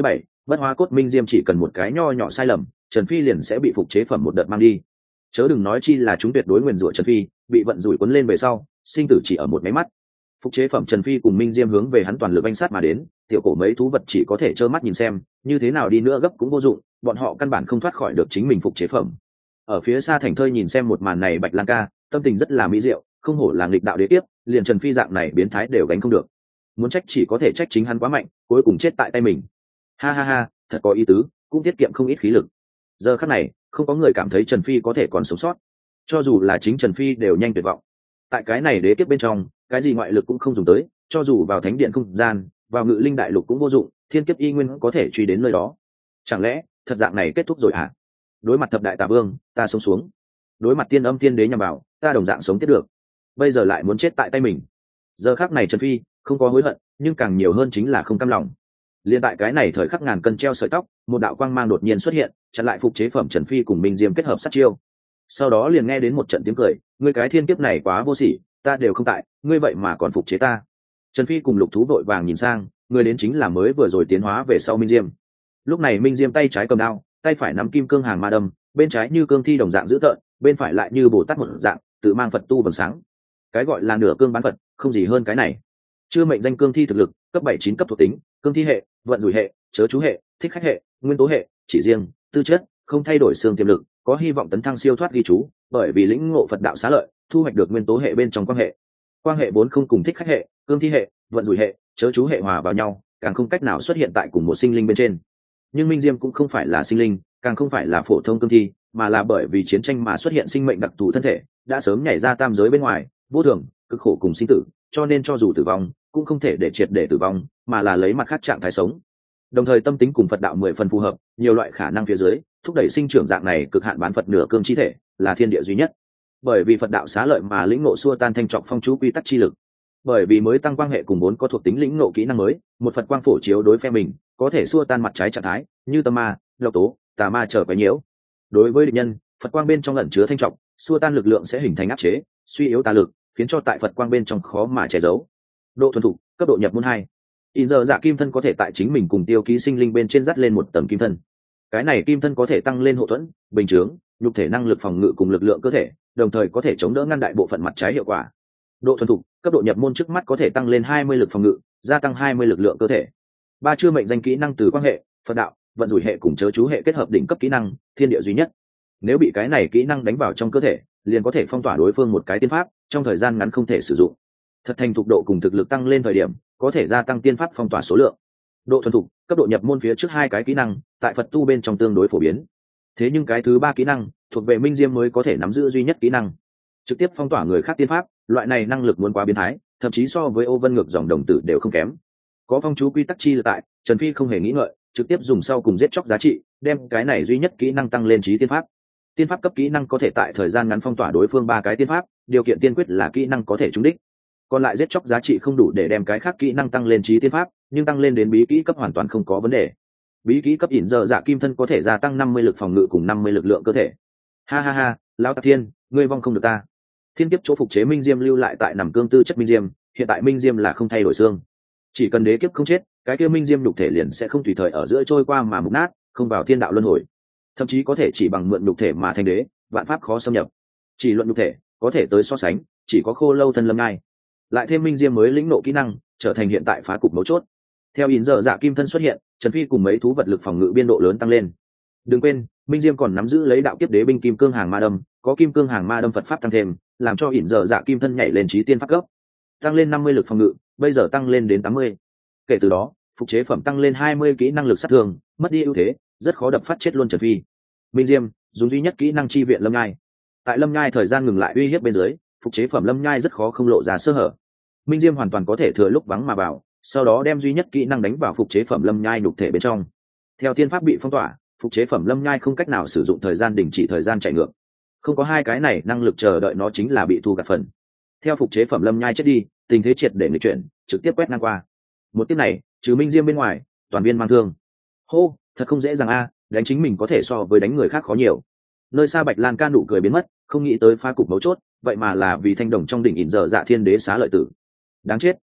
Bất hóa cốt minh diêm chỉ cần một cái nho nhỏ sai lầm, Trần Phi liền sẽ bị phục chế phẩm một đợt mang đi. Chớ đừng nói chi là chúng tuyệt đối nguyền rủa Trần Phi, bị vận rủi cuốn lên về sau, sinh tử chỉ ở một máy mắt. Phục chế phẩm Trần Phi cùng minh diêm hướng về hắn toàn lực bánh sát mà đến, tiểu cổ mấy thú vật chỉ có thể trơ mắt nhìn xem, như thế nào đi nữa gấp cũng vô dụng, bọn họ căn bản không thoát khỏi được chính mình phục chế phẩm. Ở phía xa thành thơi nhìn xem một màn này, Bạch Lan ca tâm tình rất là mỹ diệu, không hổ là nghịch đạo đế tiếp, liền Trần Phi dạng này biến thái đều gánh không được. Muốn trách chỉ có thể trách chính hắn quá mạnh, cuối cùng chết tại tay mình. Ha ha ha, thật có ý tứ, cũng tiết kiệm không ít khí lực. Giờ khắc này không có người cảm thấy Trần Phi có thể còn sống sót, cho dù là chính Trần Phi đều nhanh tuyệt vọng. Tại cái này đế kiếp bên trong, cái gì ngoại lực cũng không dùng tới, cho dù vào thánh điện không gian, vào ngự linh đại lục cũng vô dụng, thiên kiếp y nguyên có thể truy đến nơi đó. Chẳng lẽ thật dạng này kết thúc rồi à? Đối mặt thập đại tà vương, ta sống xuống; đối mặt tiên âm tiên đế nhằm vào, ta đồng dạng sống tiếp được. Bây giờ lại muốn chết tại tay mình. Giờ khắc này Trần Phi không có hối hận, nhưng càng nhiều hơn chính là không cam lòng. Liên tại cái này thời khắc ngàn cân treo sợi tóc, một đạo quang mang đột nhiên xuất hiện, chặn lại phục chế phẩm Trần Phi cùng Minh Diêm kết hợp sát chiêu. Sau đó liền nghe đến một trận tiếng cười, ngươi cái thiên kiếp này quá vô sỉ, ta đều không tại, ngươi vậy mà còn phục chế ta. Trần Phi cùng lục thú vội vàng nhìn sang, người đến chính là mới vừa rồi tiến hóa về sau Minh Diêm. Lúc này Minh Diêm tay trái cầm đao, tay phải nắm kim cương hàng ma đâm, bên trái như cương thi đồng dạng dữ tợn, bên phải lại như bồ tát một dạng tự mang Phật tu vầng sáng. Cái gọi là nửa cương bán Phật, không gì hơn cái này. Chưa mệnh danh cương thi thực lực, cấp 7-9 cấp thuộc tính, cương thi hệ, vận rủi hệ, chớ chú hệ, thích khách hệ, nguyên tố hệ, chỉ riêng tư chất không thay đổi xương tiềm lực, có hy vọng tấn thăng siêu thoát ghi chú, bởi vì lĩnh ngộ Phật đạo xá lợi, thu hoạch được nguyên tố hệ bên trong quan hệ 4 không cùng thích khách hệ, cương thi hệ, vận rủi hệ, chớ chú hệ hòa vào nhau, càng không cách nào xuất hiện tại cùng một sinh linh bên trên. Nhưng Minh Diêm cũng không phải là sinh linh, càng không phải là phổ thông cương thi, mà là bởi vì chiến tranh mà xuất hiện sinh mệnh đặc thù thân thể, đã sớm nhảy ra tam giới bên ngoài, vô thường, cực khổ cùng sinh tử, cho nên cho dù tử vong, cũng không thể để triệt để tử vong, mà là lấy mặt khác trạng thái sống. Đồng thời tâm tính cùng Phật đạo 10 phần phù hợp, nhiều loại khả năng phía dưới, thúc đẩy sinh trưởng dạng này cực hạn bán Phật nửa cương chi thể, là thiên địa duy nhất. Bởi vì Phật đạo xá lợi mà lĩnh ngộ xua tan thanh trọng phong chú quy tắc chi lực. Bởi vì mới tăng quan hệ cùng 4 có thuộc tính lĩnh ngộ kỹ năng mới, một Phật quang phổ chiếu đối phe mình, có thể xua tan mặt trái trạng thái, như tâm ma, độc tố, tà ma trở quấy nhiễu. Đối với địch nhân, Phật quang bên trong ẩn chứa thanh trọng, xua tan lực lượng sẽ hình thành áp chế, suy yếu tà lực, khiến cho tại Phật quang bên trong khó mà che giấu. Độ thuần thục, cấp độ nhập môn 2. In giờ dạ kim thân có thể tại chính mình cùng tiêu ký sinh linh bên trên dắt lên một tầng kim thân. Cái này kim thân có thể tăng lên hộ thuẫn, bình chướng, nhục thể năng lực phòng ngự cùng lực lượng cơ thể, đồng thời có thể chống đỡ ngăn đại bộ phận mặt trái hiệu quả. Độ thuần thục, cấp độ nhập môn trước mắt có thể tăng lên 20 lực phòng ngự, gia tăng 20 lực lượng cơ thể. 3 chưa mệnh danh kỹ năng từ quan hệ, Phật đạo, vận rủi hệ cùng chớ chú hệ kết hợp đỉnh cấp kỹ năng, thiên địa duy nhất. Nếu bị cái này kỹ năng đánh vào trong cơ thể, liền có thể phong tỏa đối phương một cái tiên pháp, trong thời gian ngắn không thể sử dụng. Thật thành thục độ cùng thực lực tăng lên thời điểm, có thể gia tăng tiên pháp phong tỏa số lượng. Độ thuần thục, cấp độ nhập môn phía trước 2 cái kỹ năng, tại Phật tu bên trong tương đối phổ biến. Thế nhưng cái thứ 3 kỹ năng, thuộc về Minh Diêm mới có thể nắm giữ duy nhất kỹ năng. Trực tiếp phong tỏa người khác tiên pháp, loại này năng lực muốn quá biến thái, thậm chí so với Ô Vân Ngược dòng đồng tử đều không kém. Có phong chú quy tắc chi tại, Trần Phi không hề nghĩ ngợi, trực tiếp dùng sau cùng giết chóc giá trị, đem cái này duy nhất kỹ năng tăng lên chí tiên pháp. Tiên pháp cấp kỹ năng có thể tại thời gian ngắn phong tỏa đối phương 3 cái tiên pháp, điều kiện tiên quyết là kỹ năng có thể trúng đích. Còn lại giết chóc giá trị không đủ để đem cái khác kỹ năng tăng lên chí tiên pháp, nhưng tăng lên đến bí kỹ cấp hoàn toàn không có vấn đề. Bí kỹ cấp ỉn giờ dạ kim thân có thể gia tăng 50 lực phòng ngự cùng 50 lực lượng cơ thể. Ha ha ha, lão Tạc Thiên, ngươi vong không được ta. Thiên kiếp chỗ phục chế Minh Diêm lưu lại tại nằm cương tư chất Minh Diêm, hiện tại Minh Diêm là không thay đổi xương. Chỉ cần đế kiếp không chết, cái kia Minh Diêm nhục thể liền sẽ không tùy thời ở giữa trôi qua mà mục nát, không vào thiên đạo luân hồi. Thậm chí có thể chỉ bằng mượn nhục thể mà thành đế, vạn pháp khó xâm nhập. Chỉ luận nhục thể, có thể tới so sánh, chỉ có Khô Lâu thân lâm ngai. Lại thêm Minh Diêm mới lĩnh nộ kỹ năng, trở thành hiện tại phá cục mấu chốt. Theo ỉn giờ dạ kim thân xuất hiện, Trần Phi cùng mấy thú vật lực phòng ngự biên độ lớn tăng lên. Đừng quên, Minh Diêm còn nắm giữ lấy đạo kiếp đế binh kim cương hàng ma đâm, có kim cương hàng ma đâm Phật pháp tăng thêm, làm cho ỉn giờ dạ kim thân nhảy lên chí tiên pháp cấp, tăng lên 50 lực phòng ngự, bây giờ tăng lên đến 80. Kể từ đó, phục chế phẩm tăng lên 20 kỹ năng lực sát thương, mất đi ưu thế, rất khó đập phát chết luôn Trần Phi. Minh Diêm dùng duy nhất kỹ năng chi viện Lâm Nhai. Tại Lâm Nhai thời gian ngừng lại uy hiếp bên dưới, phục chế phẩm Lâm Nhai rất khó không lộ ra sơ hở. Minh Diêm hoàn toàn có thể thừa lúc vắng mà vào, sau đó đem duy nhất kỹ năng đánh vào phục chế phẩm Lâm Nhai đục thể bên trong. Theo tiên pháp bị phong tỏa, phục chế phẩm Lâm Nhai không cách nào sử dụng thời gian đình chỉ thời gian chạy ngược. Không có 2 cái này, năng lực chờ đợi nó chính là bị thu gặt phần. Theo phục chế phẩm Lâm Nhai chết đi, tình thế triệt để nghịch chuyển, trực tiếp quét ngang qua. Một tiếp này, trừ Minh Diêm bên ngoài, toàn viên mang thương. Hô, thật không dễ dàng a, đánh chính mình có thể so với đánh người khác khó nhiều. Nơi xa Bạch Lan ca nụ cười biến mất, không nghĩ tới phá cục mấu chốt, vậy mà là vì thanh đồng trong đỉnh ỉn giờ dạ thiên đế xá lợi tử. Đáng chết,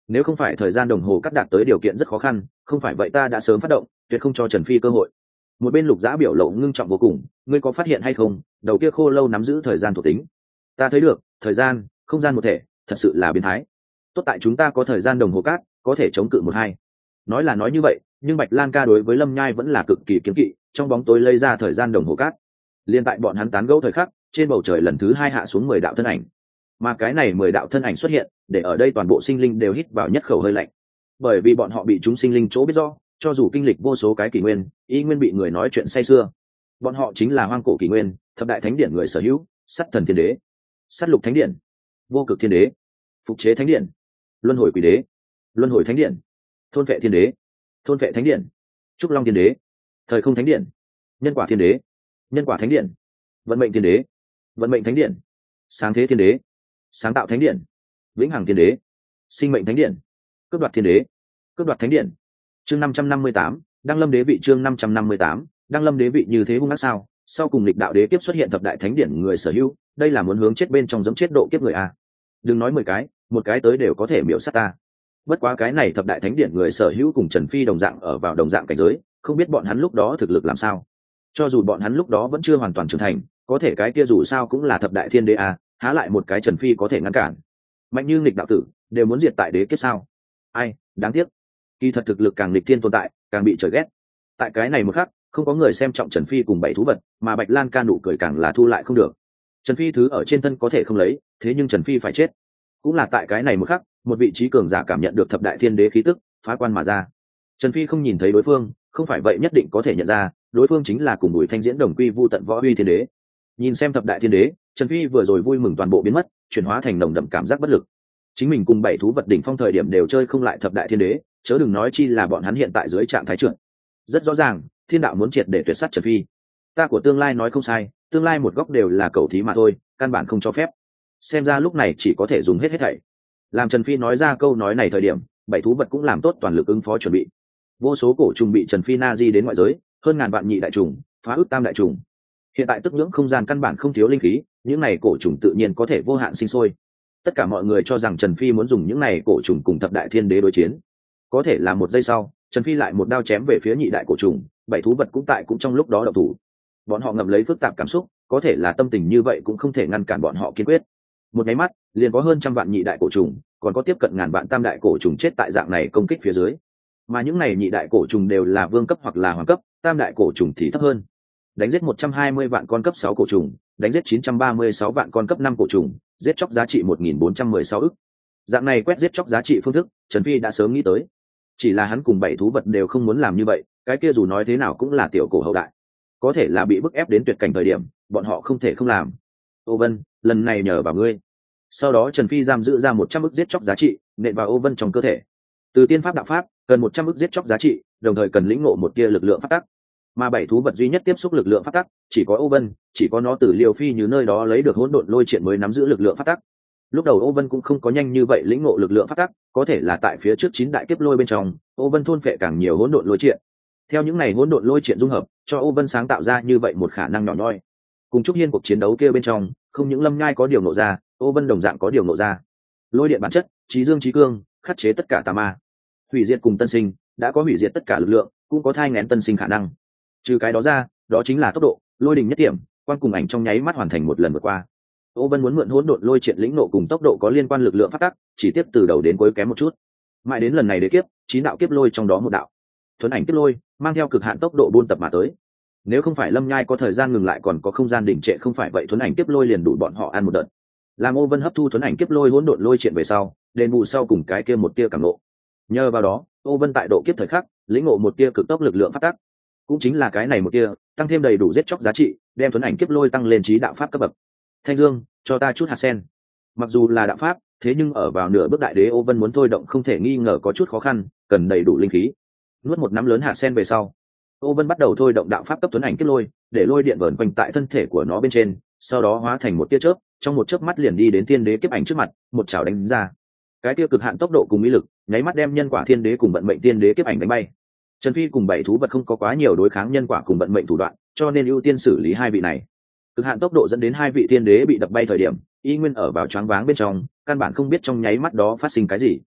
nếu không phải thời gian đồng hồ cắt đạt tới điều kiện rất khó khăn, không phải vậy ta đã sớm phát động, tuyệt không cho Trần Phi cơ hội. Một bên Lục Dã biểu lộ ngưng trọng vô cùng, ngươi có phát hiện hay không, đầu kia khô lâu nắm giữ thời gian thuộc tính. Ta thấy được, thời gian, không gian một thể, thật sự là biến thái. Tốt tại chúng ta có thời gian đồng hồ cát, có thể chống cự một hai. Nói là nói như vậy, nhưng Bạch Lan ca đối với Lâm Nhai vẫn là cực kỳ kiêng kỵ, trong bóng tối lấy ra thời gian đồng hồ cát. Liên tại bọn hắn tán gẫu thời khắc, trên bầu trời lần thứ hai hạ xuống 10 đạo thân ảnh. Mà cái này 10 đạo thân ảnh xuất hiện, để ở đây toàn bộ sinh linh đều hít vào nhất khẩu hơi lạnh. Bởi vì bọn họ bị chúng sinh linh chỗ biết rõ, cho dù kinh lịch vô số cái kỷ nguyên, y nguyên bị người nói chuyện say xưa. Bọn họ chính là hoang cổ kỷ nguyên, thập đại thánh điện người sở hữu, sắt thần thiên đế, sắt lục thánh điện, vô cực thiên đế, phục chế thánh điện, luân hồi quỷ đế, luân hồi thánh điện, thôn vệ thiên đế, thôn vệ thánh điện, trúc long thiên đế, thời không thánh điện, nhân quả thiên đế, nhân quả thánh điện, vận mệnh thiên đế, vận mệnh thánh điện, sáng thế thiên đế, sáng tạo thánh điện, vĩnh hằng thiên đế, sinh mệnh thánh điện, cướp đoạt thiên đế, cướp đoạt thánh điện. Chương 558, Đăng Lâm đế vị. Chương 558, Đăng Lâm đế vị. Như thế hung ác sao? Sau cùng lịch đạo đế kiếp xuất hiện thập đại thánh điện người sở hữu, đây là muốn hướng chết bên trong giống chết độ kiếp người a. Đừng nói 10 cái, một cái tới đều có thể miểu sát ta. Bất quá cái này thập đại thánh điện người sở hữu cùng Trần Phi đồng dạng ở vào đồng dạng cảnh giới, không biết bọn hắn lúc đó thực lực làm sao. Cho dù bọn hắn lúc đó vẫn chưa hoàn toàn trưởng thành, có thể cái kia dù sao cũng là thập đại thiên đế a, há lại một cái Trần Phi có thể ngăn cản. Mạnh như nghịch đạo tử, đều muốn diệt tại đế kiếp sao? Ai, đáng tiếc. Kỳ thật thực lực càng nghịch thiên tồn tại, càng bị trời ghét. Tại cái này một khắc, không có người xem trọng Trần Phi cùng 7 thú vật, mà Bạch Lan ca nụ cười càng là thu lại không được. Trần Phi thứ ở trên thân có thể không lấy, thế nhưng Trần Phi phải chết. Cũng là tại cái này một khắc, một vị trí cường giả cảm nhận được thập đại thiên đế khí tức, phá quan mà ra. Trần Phi không nhìn thấy đối phương, không phải vậy nhất định có thể nhận ra, đối phương chính là cùng Bùi Thanh Diễn đồng quy vu tận võ uy thiên đế. Nhìn xem thập đại thiên đế, Trần Phi vừa rồi vui mừng toàn bộ biến mất, chuyển hóa thành nồng đậm cảm giác bất lực. Chính mình cùng 7 thú vật đỉnh phong thời điểm đều chơi không lại thập đại thiên đế, chớ đừng nói chi là bọn hắn hiện tại dưới trạng thái trưởng. Rất rõ ràng, thiên đạo muốn triệt để tuyệt sát Trần Phi. Ta của tương lai nói không sai, tương lai một góc đều là cầu thí mà thôi, căn bản không cho phép. Xem ra lúc này chỉ có thể dùng hết thảy. Làm Trần Phi nói ra câu nói này thời điểm, 7 thú vật cũng làm tốt toàn lực ứng phó chuẩn bị. Vô số cổ trùng bị Trần Phi na di đến ngoại giới, hơn ngàn vạn nhị đại trùng, phá ức tam đại trùng. Hiện tại tức nhưỡng không gian căn bản không thiếu linh khí, những này cổ trùng tự nhiên có thể vô hạn sinh sôi. Tất cả mọi người cho rằng Trần Phi muốn dùng những này cổ trùng cùng thập đại thiên đế đối chiến. Có thể là một giây sau, Trần Phi lại một đao chém về phía nhị đại cổ trùng, 7 thú vật cũng trong lúc đó động thủ. Bọn họ ngậm lấy phức tạp cảm xúc, có thể là tâm tình như vậy cũng không thể ngăn cản bọn họ kiên quyết. Một cái mắt, liền có hơn trăm vạn nhị đại cổ trùng, còn có tiếp cận ngàn vạn tam đại cổ trùng chết tại dạng này công kích phía dưới. Mà những này nhị đại cổ trùng đều là vương cấp hoặc là hoàng cấp, tam đại cổ trùng thì thấp hơn. Đánh giết 120 vạn con cấp 6 cổ trùng, đánh giết 936 vạn con cấp 5 cổ trùng, giết chóc giá trị 1416 ức. Dạng này quét giết chóc giá trị phương thức, Trần Phi đã sớm nghĩ tới. Chỉ là hắn cùng 7 thú vật đều không muốn làm như vậy, cái kia dù nói thế nào cũng là tiểu cổ hậu đại. Có thể là bị bức ép đến tuyệt cảnh thời điểm, bọn họ không thể không làm. Ô Vân, lần này nhờ vào ngươi. Sau đó Trần Phi giam giữ ra 100 ức giết chóc giá trị, nện vào Ô Vân trong cơ thể. Từ tiên pháp đạo pháp, cần 100 ức giết chóc giá trị, đồng thời cần lĩnh ngộ một tia lực lượng pháp tắc. Mà 7 thú vật duy nhất tiếp xúc lực lượng pháp tắc, chỉ có Ô Vân, chỉ có nó từ Liêu Phi như nơi đó lấy được hỗn độn lôi triện mới nắm giữ lực lượng pháp tắc. Lúc đầu Ô Vân cũng không có nhanh như vậy lĩnh ngộ lực lượng pháp tắc, có thể là tại phía trước 9 đại kiếp lôi bên trong, Ô Vân thôn phệ càng nhiều hỗn độn lôi triện. Theo những này hỗn độn lôi triện dung hợp, cho Ô Vân sáng tạo ra như vậy một khả năng nhỏ nhoi. Cùng Trúc Hiên cuộc chiến đấu kia bên trong, không những Lâm Nhai có điều nộ ra, Ô Vân đồng dạng có điều nộ ra. Lôi điện bản chất, trí dương trí cương, khắc chế tất cả tà ma. Hủy diệt cùng tân sinh, đã có hủy diệt tất cả lực lượng, cũng có thai nghén tân sinh khả năng. Trừ cái đó ra, đó chính là tốc độ, lôi đình nhất điểm, quan cùng ảnh trong nháy mắt hoàn thành một lần vượt qua. Ô Vân muốn mượn hỗn độn lôi triện lĩnh nộ cùng tốc độ có liên quan lực lượng phát tắc, chỉ tiếp từ đầu đến cuối kém một chút. Mãi đến lần này đế kiếp, 9 đạo kiếp lôi trong đó một đạo. Thuấn ảnh kiếp lôi, mang theo cực hạn tốc độ buôn tập mà tới. Nếu không phải Lâm Nhai có thời gian ngừng lại còn có không gian đình trệ, không phải vậy thuấn ảnh kiếp lôi liền đủ bọn họ ăn một đợt. Làm Ô Vân hấp thu thuấn ảnh kiếp lôi hỗn độn lôi triện về sau, đền bù sau cùng cái kia một tia cảm ngộ. Nhờ vào đó, Ô Vân tại độ kiếp thời khắc, lĩnh ngộ một tia cực tốc lực lượng phát tắc. Cũng chính là cái này một tia, tăng thêm đầy đủ giết chóc giá trị, đem thuấn ảnh kiếp lôi tăng lên trí đạo pháp cấp bậc. Thanh Dương, cho ta chút hạt sen. Mặc dù là đạo pháp, thế nhưng ở vào nửa bước đại đế Ô Vân muốn thôi động không thể nghi ngờ có chút khó khăn, cần đầy đủ linh khí. Nuốt một nắm lớn hạt sen về sau, Ô Vân bắt đầu thôi động đạo pháp cấp thuấn ảnh kiếp lôi, để lôi điện vờn quanh tại thân thể của nó bên trên, sau đó hóa thành một tia chớp, trong một chớp mắt liền đi đến thiên đế kiếp ảnh trước mặt, một chảo đánh ra. Cái tia cực hạn tốc độ cùng mỹ lực, nháy mắt đem nhân quả thiên đế cùng vận mệnh thiên đế kiếp ảnh đánh bay. Trần Phi cùng 7 thú vật không có quá nhiều đối kháng nhân quả cùng vận mệnh thủ đoạn, cho nên ưu tiên xử lý hai vị này. Cực hạn tốc độ dẫn đến hai vị thiên đế bị đập bay thời điểm, y nguyên ở vào choáng váng bên trong, căn bản không biết trong nháy mắt đó phát sinh cái gì.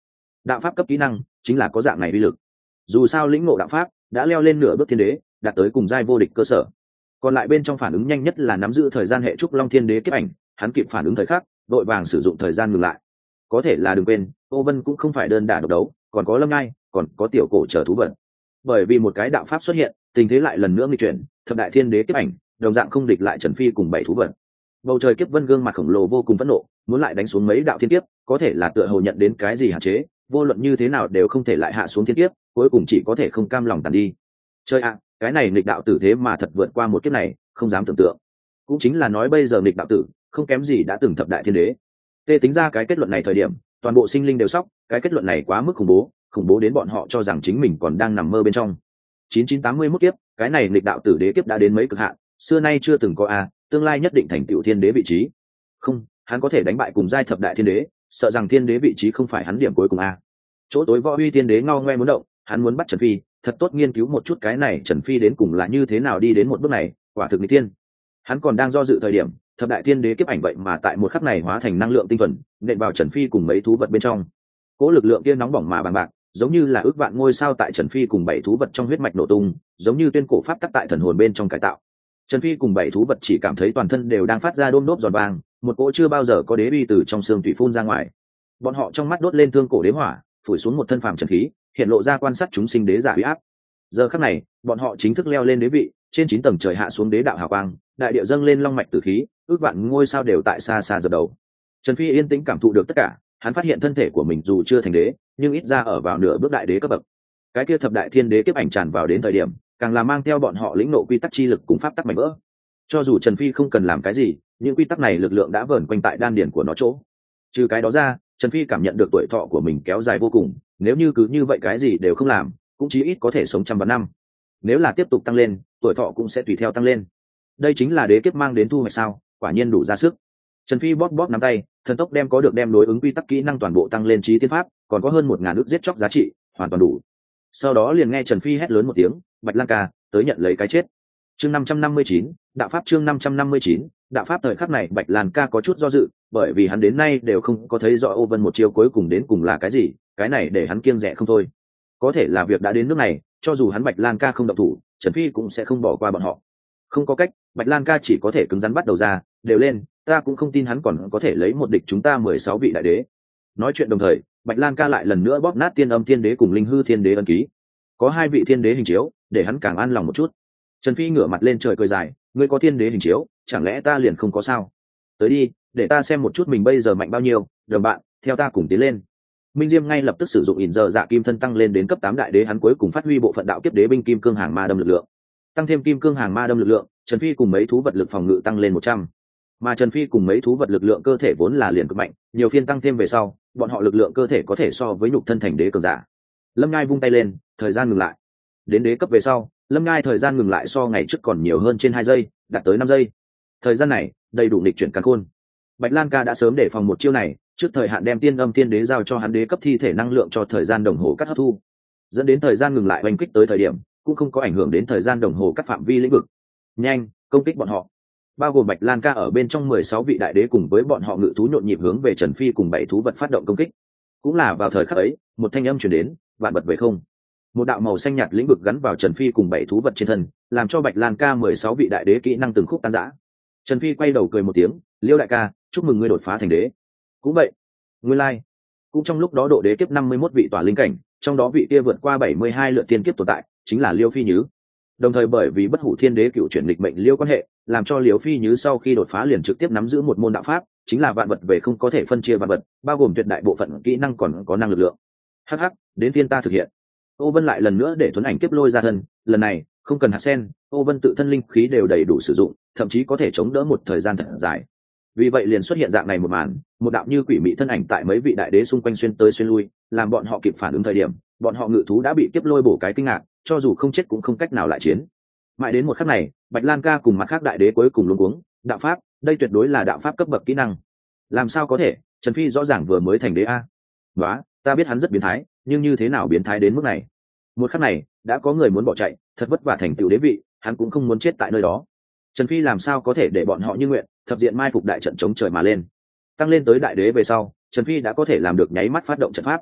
đạo pháp cấp kỹ năng chính là có dạng này uy lực. Dù sao lĩnh ngộ đạo pháp đã leo lên nửa bước thiên đế, đạt tới cùng giai vô địch cơ sở. Còn lại bên trong phản ứng nhanh nhất là nắm giữ thời gian hệ trúc long thiên đế kiếp ảnh, hắn kịp phản ứng thời khắc, đội vàng sử dụng thời gian ngừng lại. Có thể là đừng quên, Tô Vân cũng không phải đơn đả độc đấu, còn có Lâm Ngai, còn có tiểu cổ chờ thú vật. Bởi vì một cái đạo pháp xuất hiện, tình thế lại lần nữa nghịch chuyển, thập đại thiên đế kiếp ảnh, đồng dạng không địch lại Trần Phi cùng 7 thú vật. Bầu trời kiếp vân gương mặt khổng lồ vô cùng phẫn nộ, muốn lại đánh xuống mấy đạo thiên kiếp, có thể là tựa hồ nhận đến cái gì hạn chế, vô luận như thế nào đều không thể lại hạ xuống thiên kiếp, cuối cùng chỉ có thể không cam lòng tàn đi. Chơi ạ, cái này nghịch đạo tử thế mà thật vượt qua một kiếp này, không dám tưởng tượng. Cũng chính là nói bây giờ nghịch đạo tử không kém gì đã từng thập đại thiên đế. Tê tính ra cái kết luận này thời điểm, toàn bộ sinh linh đều sốc, cái kết luận này quá mức khủng bố đến bọn họ cho rằng chính mình còn đang nằm mơ bên trong. 9981 kiếp, cái này nghịch đạo tử đế kiếp đã đến mấy cực hạn, xưa nay chưa từng có tương lai nhất định thành tựu thiên đế vị trí. Không, hắn có thể đánh bại cùng giai thập đại thiên đế, sợ rằng thiên đế vị trí không phải hắn điểm cuối cùng chỗ tối võ uy thiên đế ngao ngoe muốn động, hắn muốn bắt Trần Phi, thật tốt nghiên cứu một chút cái này Trần Phi đến cùng là như thế nào đi đến một bước này, quả thực nghịch thiên. Hắn còn đang do dự thời điểm, thập đại thiên đế kiếp ảnh vậy mà tại một khắc này hóa thành năng lượng tinh thuần, nện vào Trần Phi cùng mấy thú vật bên trong. Cỗ lực lượng kia nóng bỏng mà bằng bạc, giống như là ước vạn ngôi sao tại Trần Phi cùng 7 thú vật trong huyết mạch nổ tung, giống như tuyên cổ pháp tắc tại thần hồn bên trong cải tạo. Trần Phi cùng 7 thú vật chỉ cảm thấy toàn thân đều đang phát ra đôm đốp giòn vàng, một cỗ chưa bao giờ có đế uy từ trong xương tủy phun ra ngoài. Bọn họ trong mắt đốt lên thương cổ đế hỏa, phủi xuống một thân phàm trần khí, hiện lộ ra quan sát chúng sinh đế giả uy áp. Giờ khắc này, bọn họ chính thức leo lên đế vị, trên 9 tầng trời hạ xuống đế đạo hào quang, đại địa dâng lên long mạch tử khí, ước vạn ngôi sao đều tại xa xa dập đầu. Trần Phi yên tĩnh cảm thụ được tất cả, hắn phát hiện thân thể của mình dù chưa thành đế, nhưng ít ra ở vào nửa bước đại đế cấp bậc. Cái kia thập đại thiên đế kiếp ảnh tràn vào đến thời điểm, càng là mang theo bọn họ lĩnh ngộ quy tắc chi lực cùng pháp tắc mạnh vỡ. Cho dù Trần Phi không cần làm cái gì, những quy tắc này lực lượng đã vờn quanh tại đan điền của nó chỗ. Trừ cái đó ra, Trần Phi cảm nhận được tuổi thọ của mình kéo dài vô cùng, nếu như cứ như vậy cái gì đều không làm, cũng chí ít có thể sống trăm vạn năm. Nếu là tiếp tục tăng lên, tuổi thọ cũng sẽ tùy theo tăng lên. Đây chính là đế kiếp mang đến thu hoạch sao, quả nhiên đủ ra sức. Trần Phi bóp bóp nắm tay, thần tốc đem có được đem đối ứng quy tắc kỹ năng toàn bộ tăng lên trí tiên pháp, còn có hơn 1000 ức giết chóc giá trị, hoàn toàn đủ. Sau đó liền nghe Trần Phi hét lớn một tiếng, "Bạch Lang ca, tới nhận lấy cái chết." Chương 559, đạo pháp chương 559, đạo pháp thời khắc này Bạch Lang ca có chút do dự, bởi vì hắn đến nay đều không có thấy rõ Ô Vân một chiêu cuối cùng đến cùng là cái gì, cái này để hắn kiêng dè không thôi. Có thể là việc đã đến nước này, cho dù hắn Bạch Lang ca không động thủ, Trần Phi cũng sẽ không bỏ qua bọn họ. Không có cách, Bạch Lang ca chỉ có thể cứng rắn bắt đầu ra, đều lên, ta cũng không tin hắn còn có thể lấy một địch chúng ta 16 vị đại đế. Nói chuyện đồng thời, Bạch Lang ca lại lần nữa bóp nát Tiên Âm Thiên Đế cùng Linh Hư Thiên Đế ấn ký. Có 2 vị thiên đế hình chiếu, để hắn càng an lòng một chút. Trần Phi ngửa mặt lên trời cười dài, ngươi có thiên đế hình chiếu, chẳng lẽ ta liền không có sao? Tới đi, để ta xem một chút mình bây giờ mạnh bao nhiêu, đồng bạn, theo ta cùng tiến lên. Minh Diêm ngay lập tức sử dụng ỉn giờ dạ kim thân tăng lên đến cấp 8 đại đế, hắn cuối cùng phát huy bộ phận đạo kiếp đế binh kim cương hàng ma đâm lực lượng. Tăng thêm kim cương hàng ma đâm lực lượng, Trần Phi cùng mấy thú vật lực phòng ngự tăng lên 100. Mà Trần Phi cùng mấy thú vật lực lượng cơ thể vốn là liền cực mạnh, nhiều phiên tăng thêm về sau, bọn họ lực lượng cơ thể có thể so với nhục thân thành đế cường giả. Lâm Ngai vung tay lên, thời gian ngừng lại. Đến đế cấp về sau, Lâm Ngai thời gian ngừng lại so ngày trước còn nhiều hơn trên 2 giây, đạt tới 5 giây. Thời gian này, đầy đủ nghịch chuyển càn khôn. Bạch Lan ca đã sớm để phòng một chiêu này, trước thời hạn đem Tiên Âm Thiên Đế giao cho hắn đế cấp thi thể năng lượng cho thời gian đồng hồ cắt hấp thu, dẫn đến thời gian ngừng lại oanh kích tới thời điểm, cũng không có ảnh hưởng đến thời gian đồng hồ cắt phạm vi lĩnh vực. Nhanh, công kích bọn họ. Bao gồm Bạch Lan ca ở bên trong 16 vị đại đế cùng với bọn họ ngự thú nhộn nhịp hướng về Trần Phi cùng 7 thú vật phát động công kích. Cũng là vào thời khắc ấy, một thanh âm truyền đến, vạn vật về không. Một đạo màu xanh nhạt lĩnh vực gắn vào Trần Phi cùng 7 thú vật trên thân, làm cho Bạch Lan ca 16 vị đại đế kỹ năng từng khúc tan rã. Trần Phi quay đầu cười một tiếng, Liêu đại ca, chúc mừng ngươi đột phá thành đế. Cũng vậy, nguyên lai, cũng trong lúc đó độ đế kiếp 51 vị tỏa linh cảnh, trong đó vị kia vượt qua 72 lượt tiên kiếp tồn tại, chính là Liêu Phi Nhứ. Đồng thời bởi vì bất hủ thiên đế cựu chuyển lịch mệnh Liêu quan hệ, làm cho Liêu Phi Nhứ sau khi đột phá liền trực tiếp nắm giữ một môn đạo pháp, chính là vạn vật về không có thể phân chia vạn vật, bao gồm tuyệt đại bộ phận kỹ năng còn có năng lực lượng. Hắc hắc, đến phiên ta thực hiện. Ô Vân lại lần nữa để Tuấn Ảnh kiếp lôi ra thân, lần này không cần hạt sen, Ô Vân tự thân linh khí đều đầy đủ sử dụng, thậm chí có thể chống đỡ một thời gian thật dài. Vì vậy liền xuất hiện dạng này một màn, một đạo như quỷ mị thân ảnh tại mấy vị đại đế xung quanh xuyên tới xuyên lui, làm bọn họ kịp phản ứng thời điểm, bọn họ ngự thú đã bị kiếp lôi bổ cái kinh ngạc, cho dù không chết cũng không cách nào lại chiến. Mãi đến một khắc này, Bạch Lan ca cùng mặt khác đại đế cuối cùng luống cuống, đạo pháp, đây tuyệt đối là đạo pháp cấp bậc kỹ năng. Làm sao có thể, Trần Phi rõ ràng vừa mới thành đế a. Đó, ta biết hắn rất biến thái, nhưng như thế nào biến thái đến mức này? Một khắc này, đã có người muốn bỏ chạy, thật vất vả thành tựu đế vị, hắn cũng không muốn chết tại nơi đó. Trần Phi làm sao có thể để bọn họ như nguyện, thập diện mai phục đại trận chống trời mà lên. Tăng lên tới đại đế về sau, Trần Phi đã có thể làm được nháy mắt phát động trận pháp.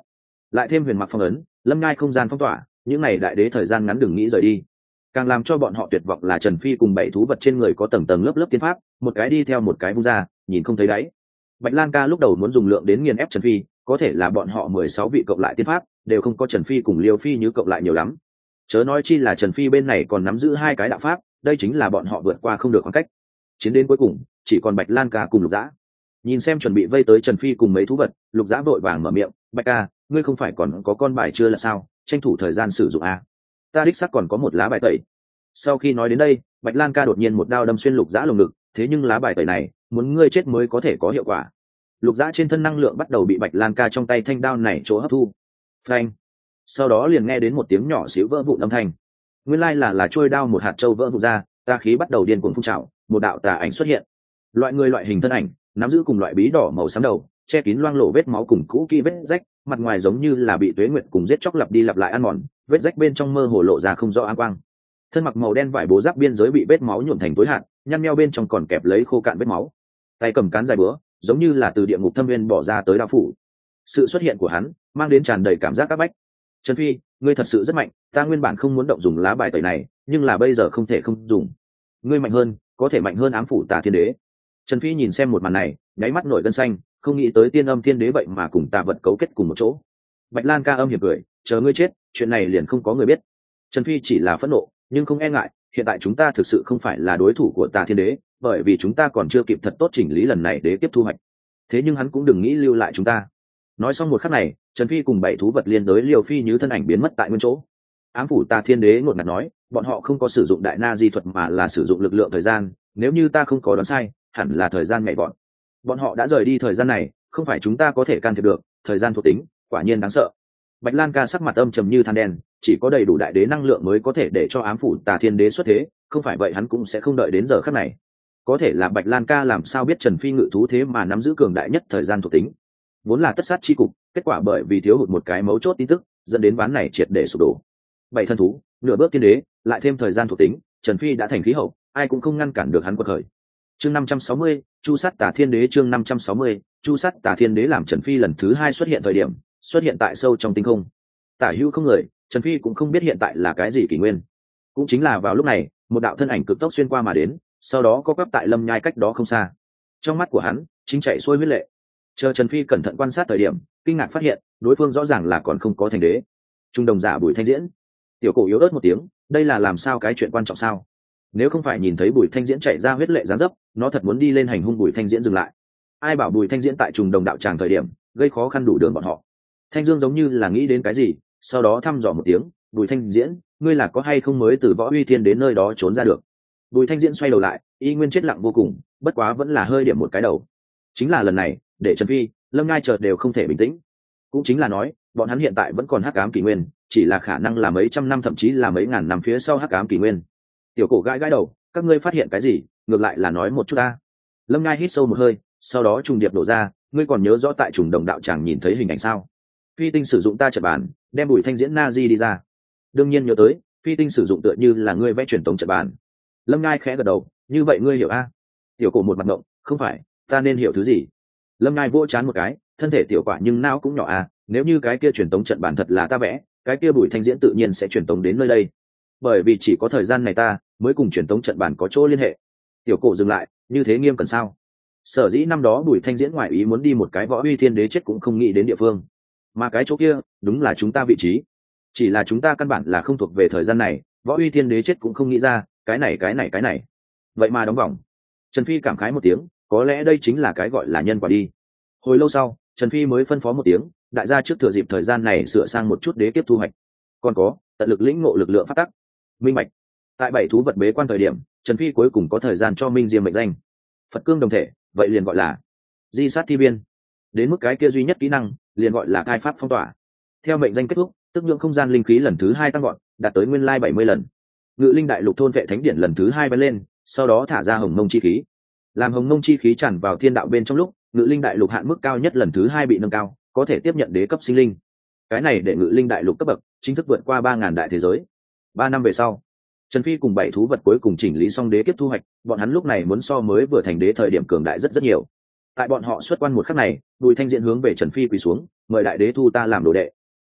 lại thêm huyền mặc phong ấn, lâm ngai không gian phong tỏa, những này đại đế thời gian ngắn đừng nghĩ rời đi. Càng làm cho bọn họ tuyệt vọng là Trần Phi cùng 7 thú vật trên người có tầng tầng lớp lớp tiên pháp, một cái đi theo một cái vung ra, nhìn không thấy đáy. Bạch Lan Ca lúc đầu muốn dùng lượng đến nghiền ép Trần Phi, có thể là bọn họ 16 vị cộng lại tiên pháp đều không có Trần Phi cùng Liêu Phi như cộng lại nhiều lắm. Chớ nói chi là Trần Phi bên này còn nắm giữ 2 cái đạo pháp, đây chính là bọn họ vượt qua không được khoảng cách. Chiến đến cuối cùng, chỉ còn Bạch Lan Ca cùng Lục Dã. Nhìn xem chuẩn bị vây tới Trần Phi cùng mấy thú vật, Lục Dã vội vàng mở miệng, "Bạch ca, ngươi không phải còn có con bài chưa là sao, tranh thủ thời gian sử dụng a. Ta đích xác còn có một lá bài tẩy." Sau khi nói đến đây, Bạch Lan Ca đột nhiên một đao đâm xuyên Lục Dã lồng ngực, thế nhưng lá bài tẩy này, muốn ngươi chết mới có thể có hiệu quả. Lục Dã trên thân năng lượng bắt đầu bị Bạch Lan Ca trong tay thanh đao này chỗ hấp thu. Phanh. Sau đó liền nghe đến một tiếng nhỏ xíu vỡ vụn âm thanh. Nguyên lai là trôi đao một hạt châu vỡ vụn ra, tà khí bắt đầu điên cuồng phun trào, một đạo tà ảnh xuất hiện. Loại người loại hình thân ảnh, nắm giữ cùng loại bí đỏ màu xám đầu, che kín loang lổ vết máu cùng cũ kỹ vết rách, mặt ngoài giống như là bị tuế nguyệt cùng giết chóc lặp đi lặp lại ăn mòn, vết rách bên trong mơ hồ lộ ra không rõ áng quang. Thân mặc màu đen vải bố giáp biên giới bị vết máu nhuộm thành tối hạn, nhăn nheo bên trong còn kẹp lấy khô cạn vết máu. Tay cầm cán dài búa, giống như là từ địa ngục thâm viên bỏ ra tới đao phủ. Sự xuất hiện của hắn mang đến tràn đầy cảm giác áp bách. Trần Phi, ngươi thật sự rất mạnh, ta nguyên bản không muốn động dùng lá bài tẩy này, nhưng là bây giờ không thể không dùng. Ngươi mạnh hơn, có thể mạnh hơn ám phủ Tà Thiên Đế. Trần Phi nhìn xem một màn này, nháy mắt nổi gân xanh, không nghĩ tới Tiên Âm Thiên Đế vậy mà cùng tà vật cấu kết cùng một chỗ. Bạch Lan Ca âm hiểm cười, chờ ngươi chết, chuyện này liền không có người biết. Trần Phi chỉ là phẫn nộ, nhưng không e ngại, hiện tại chúng ta thực sự không phải là đối thủ của Tà Thiên Đế, bởi vì chúng ta còn chưa kịp thật tốt chỉnh lý lần này đế tiếp thu hoạch. Thế nhưng hắn cũng đừng nghĩ lưu lại chúng ta. Nói xong một khắc này, Trần Phi cùng 7 thú vật liên đối Liêu Phi như thân ảnh biến mất tại nguyên chỗ. Ám phủ Tà Thiên Đế ngột ngạt nói, bọn họ không có sử dụng đại na di thuật mà là sử dụng lực lượng thời gian, nếu như ta không có đoán sai, hẳn là thời gian nhảy vọt. Bọn họ đã rời đi thời gian này, không phải chúng ta có thể can thiệp được, thời gian thuộc tính, quả nhiên đáng sợ. Bạch Lan Ca sắc mặt âm trầm như than đen, chỉ có đầy đủ đại đế năng lượng mới có thể để cho ám phủ Tà Thiên Đế xuất thế, không phải vậy hắn cũng sẽ không đợi đến giờ khắc này. Có thể là Bạch Lan Ca làm sao biết Trần Phi ngự thú thế mà nắm giữ cường đại nhất thời gian thuộc tính. Vốn là tất sát chi cục, kết quả bởi vì thiếu hụt một cái mấu chốt tin tức, dẫn đến ván này triệt để sụp đổ. 7 thân thú, nửa bước tiên đế, lại thêm thời gian thuộc tính, Trần Phi đã thành khí hậu, ai cũng không ngăn cản được hắn quật khởi. Chương 560, Chu sát Tà Thiên Đế. Chương 560, Chu sát Tà Thiên Đế làm Trần Phi lần thứ 2 xuất hiện thời điểm, xuất hiện tại sâu trong tinh không. Tả hữu không người, Trần Phi cũng không biết hiện tại là cái gì kỷ nguyên. Cũng chính là vào lúc này, một đạo thân ảnh cực tốc xuyên qua mà đến, sau đó có quắp tại Lâm Nhai cách đó không xa. Trong mắt của hắn chính chạy xuôi huyết lệ. Chờ Trần Phi cẩn thận quan sát thời điểm, kinh ngạc phát hiện, đối phương rõ ràng là còn không có thành đế. Trung đồng giả Bùi Thanh Diễn. Tiểu Cổ yếu ớt một tiếng, đây là làm sao cái chuyện quan trọng sao? Nếu không phải nhìn thấy Bùi Thanh Diễn chạy ra huyết lệ giáng dấp, nó thật muốn đi lên hành hung Bùi Thanh Diễn dừng lại. Ai bảo Bùi Thanh Diễn tại trùng đồng đạo tràng thời điểm, gây khó khăn đủ đường bọn họ. Thanh Dương giống như là nghĩ đến cái gì, sau đó thăm dò một tiếng, Bùi Thanh Diễn, ngươi là có hay không mới từ Võ Uy Thiên đến nơi đó trốn ra được? Bùi Thanh Diễn xoay đầu lại, y nguyên chết lặng vô cùng, bất quá vẫn là hơi điểm một cái đầu. Chính là lần này, để Trần Phi, Lâm Ngai chợt đều không thể bình tĩnh. Cũng chính là nói, bọn hắn hiện tại vẫn còn hắc ám kỷ nguyên, chỉ là khả năng là mấy trăm năm thậm chí là mấy ngàn năm phía sau hắc ám kỷ nguyên. Tiểu Cổ gãi gãi đầu, các ngươi phát hiện cái gì, ngược lại là nói một chút ta. Lâm Ngai hít sâu một hơi, sau đó trùng điệp đổ ra, ngươi còn nhớ rõ tại trùng đồng đạo tràng nhìn thấy hình ảnh sao? Phi Tinh sử dụng ta trận bàn, đem Bùi Thanh Diễn na di đi ra. Đương nhiên nhớ tới, Phi Tinh sử dụng tựa như là ngươi vẽ truyền tống trận bàn. Lâm Ngai khẽ gật đầu, như vậy ngươi hiểu a? Tiểu Cổ một mặt ngộng, không phải, ta nên hiểu thứ gì? Lâm Ngai vỗ chán một cái, thân thể tiểu quả nhưng não cũng nhỏ a, nếu như cái kia truyền tống trận bàn thật là ta vẽ, cái kia Bùi Thanh Diễn tự nhiên sẽ truyền tống đến nơi đây. Bởi vì chỉ có thời gian này ta mới cùng truyền tống trận bàn có chỗ liên hệ. Tiểu Cổ dừng lại, như thế nghiêm cần sao? Sở dĩ năm đó Bùi Thanh Diễn ngoại ý muốn đi một cái Võ Uy Thiên Đế chết cũng không nghĩ đến địa phương, mà cái chỗ kia đúng là chúng ta vị trí. Chỉ là chúng ta căn bản là không thuộc về thời gian này, Võ Uy Thiên Đế chết cũng không nghĩ ra, cái này vậy mà đóng vòng. Trần Phi cảm khái một tiếng, có lẽ đây chính là cái gọi là nhân quả đi. Hồi lâu sau, Trần Phi mới phân phó một tiếng, đại gia trước thừa dịp thời gian này sửa sang một chút đế kiếp thu hoạch, còn có tận lực lĩnh ngộ lực lượng phát tắc. Minh bạch. Tại 7 thú vật bế quan thời điểm, Trần Phi cuối cùng có thời gian cho Minh Diêm mệnh danh Phật cương đồng thể, vậy liền gọi là Di sát thi biên. Đến mức cái kia duy nhất kỹ năng, liền gọi là khai pháp phong tỏa. Theo mệnh danh kết thúc, tức nhượng không gian linh khí lần thứ 2 tăng gọn, đạt tới nguyên lai 70 lần. Ngự linh đại lục thôn vệ thánh điển lần thứ 2 bay lên, sau đó thả ra hồng mông chi khí. Làm hồng mông chi khí tràn vào thiên đạo bên trong lúc, ngự linh đại lục hạn mức cao nhất lần thứ 2 bị nâng cao, có thể tiếp nhận đế cấp sinh linh. Cái này để ngự linh đại lục cấp bậc chính thức vượt qua 3000 đại thế giới. 3 năm về sau, Trần Phi cùng 7 thú vật cuối cùng chỉnh lý xong đế kiếp thu hoạch, bọn hắn lúc này muốn so mới vừa thành đế thời điểm cường đại rất nhiều. Tại bọn họ xuất quan một khắc này, Bùi Thanh Diễn hướng về Trần Phi quỳ xuống, mời đại đế thu ta làm đồ đệ.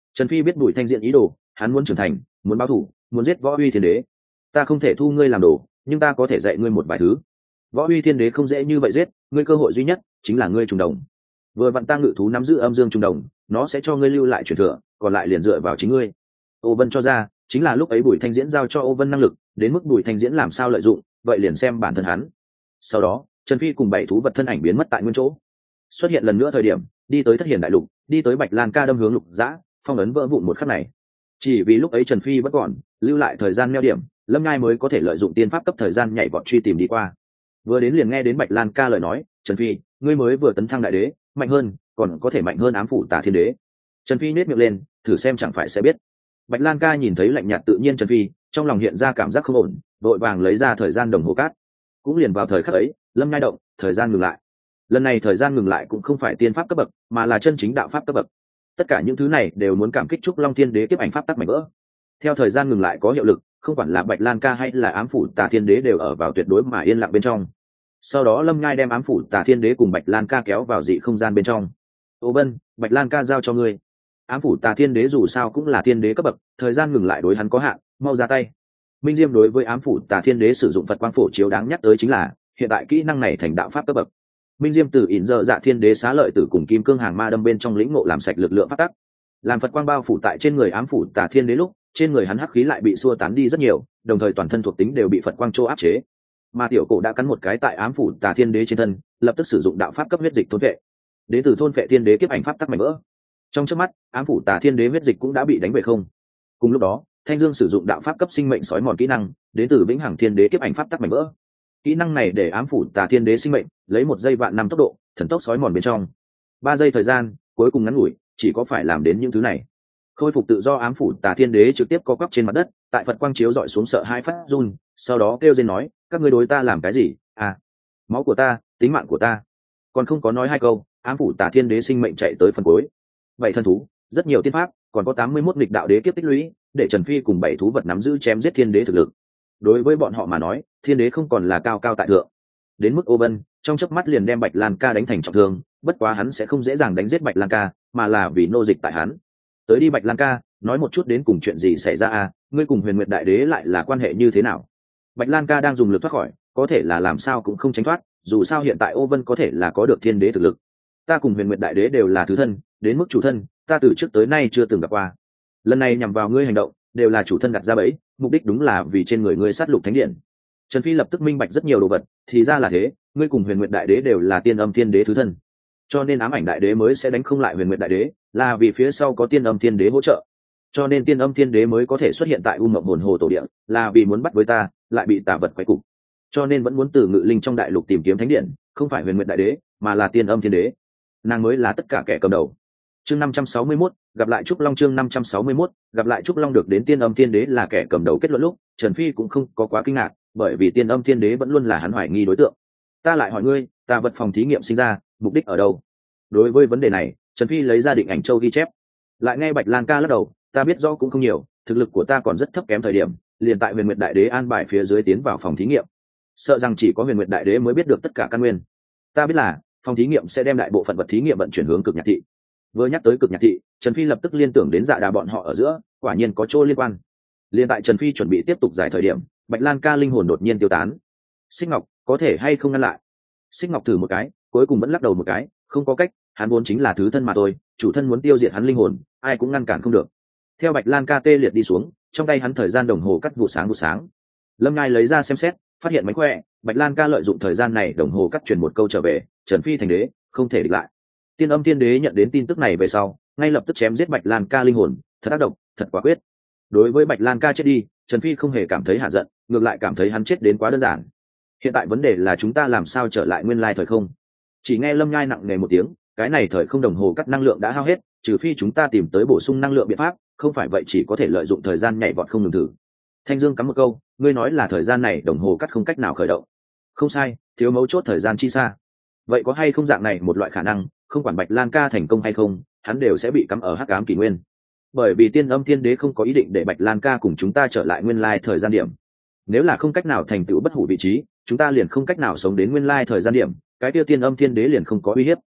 Trần Phi biết Bùi Thanh Diễn ý đồ, hắn muốn trưởng thành, muốn báo thù, muốn giết Võ Uy Thiên Đế. Ta không thể thu ngươi làm đồ, nhưng ta có thể dạy ngươi một vài thứ. Võ Uy Thiên Đế không dễ như vậy giết, ngươi cơ hội duy nhất chính là ngươi trùng đồng. Vừa vặn ta ngự thú nắm giữ âm dương trùng đồng, nó sẽ cho ngươi lưu lại truyền thừa, còn lại liền dựa vào chính ngươi. Ô Vân cho ra, chính là lúc ấy Bùi Thanh Diễn giao cho Ô Vân năng lực, đến mức Bùi Thanh Diễn làm sao lợi dụng, vậy liền xem bản thân hắn. Sau đó, Trần Phi cùng 7 thú vật thân ảnh biến mất tại nguyên chỗ. Xuất hiện lần nữa thời điểm, đi tới Thất Hiển đại lục, đi tới Bạch Lan Ca đâm hướng Lục Dã, phong ấn vỡ vụn một khắc này. Chỉ vì lúc ấy Trần Phi vẫn còn lưu lại thời gian neo điểm, Lâm Nhai mới có thể lợi dụng tiên pháp cấp thời gian nhảy vọt truy tìm đi qua. Vừa đến liền nghe đến Bạch Lan Ca lời nói, Trần Phi, ngươi mới vừa tấn thăng đại đế, mạnh hơn, còn có thể mạnh hơn ám phủ Tà Thiên Đế. Trần Phi nhếch miệng lên, thử xem chẳng phải sẽ biết. Bạch Lan Ca nhìn thấy lạnh nhạt tự nhiên Trần Phi, trong lòng hiện ra cảm giác không ổn, vội vàng lấy ra thời gian đồng hồ cát. Cũng liền vào thời khắc ấy, Lâm Nhai động, thời gian ngừng lại. Lần này thời gian ngừng lại cũng không phải tiên pháp cấp bậc, mà là chân chính đạo pháp cấp bậc. Tất cả những thứ này đều muốn cảm kích Trúc Long Thiên Đế kiếp ảnh pháp tắc mảnh vỡ. Theo thời gian ngừng lại có hiệu lực, không quản là Bạch Lan Ca hay là ám phủ Tà Thiên Đế đều ở vào tuyệt đối mà yên lặng bên trong. Sau đó Lâm Nhai đem ám phủ Tà Thiên Đế cùng Bạch Lan Ca kéo vào dị không gian bên trong. Ô Vân, Bạch Lan Ca giao cho ngươi. Ám phủ Tà Thiên Đế dù sao cũng là thiên đế cấp bậc, thời gian ngừng lại đối hắn có hạn, mau ra tay. Minh Diêm đối với ám phủ Tà Thiên Đế sử dụng Phật quang phổ chiếu đáng nhắc tới chính là, hiện tại kỹ năng này thành đạo pháp cấp bậc. Minh Diêm từ ỉn giờ dạ thiên đế xá lợi tử cùng kim cương hàng ma đâm bên trong lĩnh ngộ làm sạch lực lượng pháp tắc, làm Phật quang bao phủ tại trên người ám phủ Tà Thiên Đế lúc, trên người hắn hắc khí lại bị xua tán đi rất nhiều, đồng thời toàn thân thuộc tính đều bị Phật quang trô áp chế. Mà tiểu cổ đã cắn một cái tại ám phủ Tà Thiên Đế trên thân, lập tức sử dụng đạo pháp cấp huyết dịch thôn vệ. Đến từ thôn vệ thiên đế kiếp ảnh pháp tắc mảnh vỡ. Trong chớp mắt, ám phủ Tà Thiên Đế huyết dịch cũng đã bị đánh về không. Cùng lúc đó, Thanh Dương sử dụng đạo pháp cấp sinh mệnh sói mòn kỹ năng, đến từ vĩnh hằng thiên đế kiếp ảnh pháp tắc mảnh vỡ. Kỹ năng này để ám phủ Tà Thiên Đế sinh mệnh lấy 1 giây vạn năm tốc độ, thần tốc sói mòn bên trong. 3 giây thời gian, cuối cùng ngắn ngủi, chỉ có phải làm đến những thứ này. Khôi phục tự do ám phủ Tà Thiên Đế trực tiếp co quắp trên mặt đất, tại Phật quang chiếu dọi xuống sợ hai phát run, sau đó kêu rên nói, các ngươi đối ta làm cái gì? À, máu của ta, tính mạng của ta. Còn không có nói hai câu, ám phủ Tà Thiên Đế sinh mệnh chạy tới phần cuối. 7 thân thú, rất nhiều tiên pháp, còn có 81 nghịch đạo đế kiếp tích lũy, để Trần Phi cùng 7 thú vật nắm giữ chém giết thiên đế thực lực. Đối với bọn họ mà nói, thiên đế không còn là cao cao tại thượng. Đến mức Ô Vân, trong chớp mắt liền đem Bạch Lan Ca đánh thành trọng thương, bất quá hắn sẽ không dễ dàng đánh giết Bạch Lan Ca, mà là vì nô dịch tại hắn. Tới đi Bạch Lan Ca, nói một chút đến cùng chuyện gì xảy ra à, ngươi cùng Huyền Nguyệt Đại Đế lại là quan hệ như thế nào? Bạch Lan Ca đang dùng lực thoát khỏi, có thể là làm sao cũng không tránh thoát, dù sao hiện tại Ô Vân có thể là có được thiên đế thực lực. Ta cùng Huyền Nguyệt Đại Đế đều là thứ thân, đến mức chủ thân, ta từ trước tới nay chưa từng gặp qua. Lần này nhằm vào ngươi hành động, đều là chủ thân đặt ra bẫy, mục đích đúng là vì trên người ngươi sát lục thánh điện. Trần Phi lập tức minh bạch rất nhiều đồ vật, thì ra là thế, ngươi cùng Huyền Nguyệt Đại Đế đều là tiên âm thiên đế thứ thân. Cho nên ám ảnh đại đế mới sẽ đánh không lại Huyền Nguyệt Đại Đế, là vì phía sau có tiên âm thiên đế hỗ trợ. Cho nên tiên âm thiên đế mới có thể xuất hiện tại mộng hồn hồ tổ địa, là vì muốn bắt với ta, lại bị tà vật quấy cục. Cho nên vẫn muốn từ ngự linh trong đại lục tìm kiếm thánh điện, không phải Huyền Nguyệt Đại Đế, mà là tiên âm thiên đế. Nàng mới là tất cả kẻ cầm đầu. Chương 561, gặp lại Trúc Long. Chương 561, gặp lại Trúc Long. Được đến tiên âm thiên đế là kẻ cầm đầu kết luận lúc, Trần Phi cũng không có quá kinh ngạc, bởi vì tiên âm thiên đế vẫn luôn là hắn hoài nghi đối tượng. Ta lại hỏi ngươi, tà vật phòng thí nghiệm sinh ra, mục đích ở đâu? Đối với vấn đề này, Trần Phi lấy ra định ảnh châu ghi chép. Lại nghe Bạch Lan Ca lắc đầu, ta biết rõ cũng không nhiều, thực lực của ta còn rất thấp kém thời điểm, liền tại Huyền Nguyệt Đại Đế an bài phía dưới tiến vào phòng thí nghiệm. Sợ rằng chỉ có Huyền Nguyệt Đại Đế mới biết được tất cả căn nguyên. Ta biết là phòng thí nghiệm sẽ đem đại bộ phận vật thí nghiệm vận chuyển hướng Cực Nhạc thị. Vừa nhắc tới Cực Nhạc thị, Trần Phi lập tức liên tưởng đến Dạ Đà bọn họ ở giữa, quả nhiên có chỗ liên quan. Liên tại Trần Phi chuẩn bị tiếp tục giải thời điểm, Bạch Lan Ca linh hồn đột nhiên tiêu tán. Xích Ngọc, có thể hay không ngăn lại? Xích Ngọc thử một cái, cuối cùng vẫn lắc đầu một cái, không có cách, hắn vốn chính là thứ thân mà thôi, chủ thân muốn tiêu diệt hắn linh hồn, ai cũng ngăn cản không được. Theo Bạch Lan Ca tê liệt đi xuống, trong tay hắn thời gian đồng hồ cắt vụ sáng. Lâm Ngai lấy ra xem xét, phát hiện mánh khỏe, Bạch Lan Ca lợi dụng thời gian này đồng hồ cắt truyền một câu trở về, Trần Phi thành đế, không thể địch lại. Tiên âm thiên đế nhận đến tin tức này về sau, ngay lập tức chém giết Bạch Lan Ca linh hồn, thật ác độc, thật quả quyết. Đối với Bạch Lan Ca chết đi, Trần Phi không hề cảm thấy hạ giận, ngược lại cảm thấy hắn chết đến quá đơn giản. Hiện tại vấn đề là chúng ta làm sao trở lại nguyên lai thời không. Chỉ nghe Lâm Nhai nặng nề một tiếng, cái này thời không đồng hồ cắt năng lượng đã hao hết, trừ phi chúng ta tìm tới bổ sung năng lượng biện pháp, không phải vậy chỉ có thể lợi dụng thời gian nhảy vọt không ngừng thử. Thanh Dương cắm một câu, ngươi nói là thời gian này đồng hồ cắt không cách nào khởi động. Không sai, thiếu mấu chốt thời gian chi xa. Vậy có hay không dạng này một loại khả năng, không quản Bạch Lan Ca thành công hay không, hắn đều sẽ bị cắm ở hắc ám kỷ nguyên. Bởi vì tiên âm thiên đế không có ý định để Bạch Lan Ca cùng chúng ta trở lại nguyên lai thời gian điểm. Nếu là không cách nào thành tựu bất hủ vị trí, chúng ta liền không cách nào sống đến nguyên lai thời gian điểm, cái tiêu tiên âm thiên đế liền không có uy hiếp.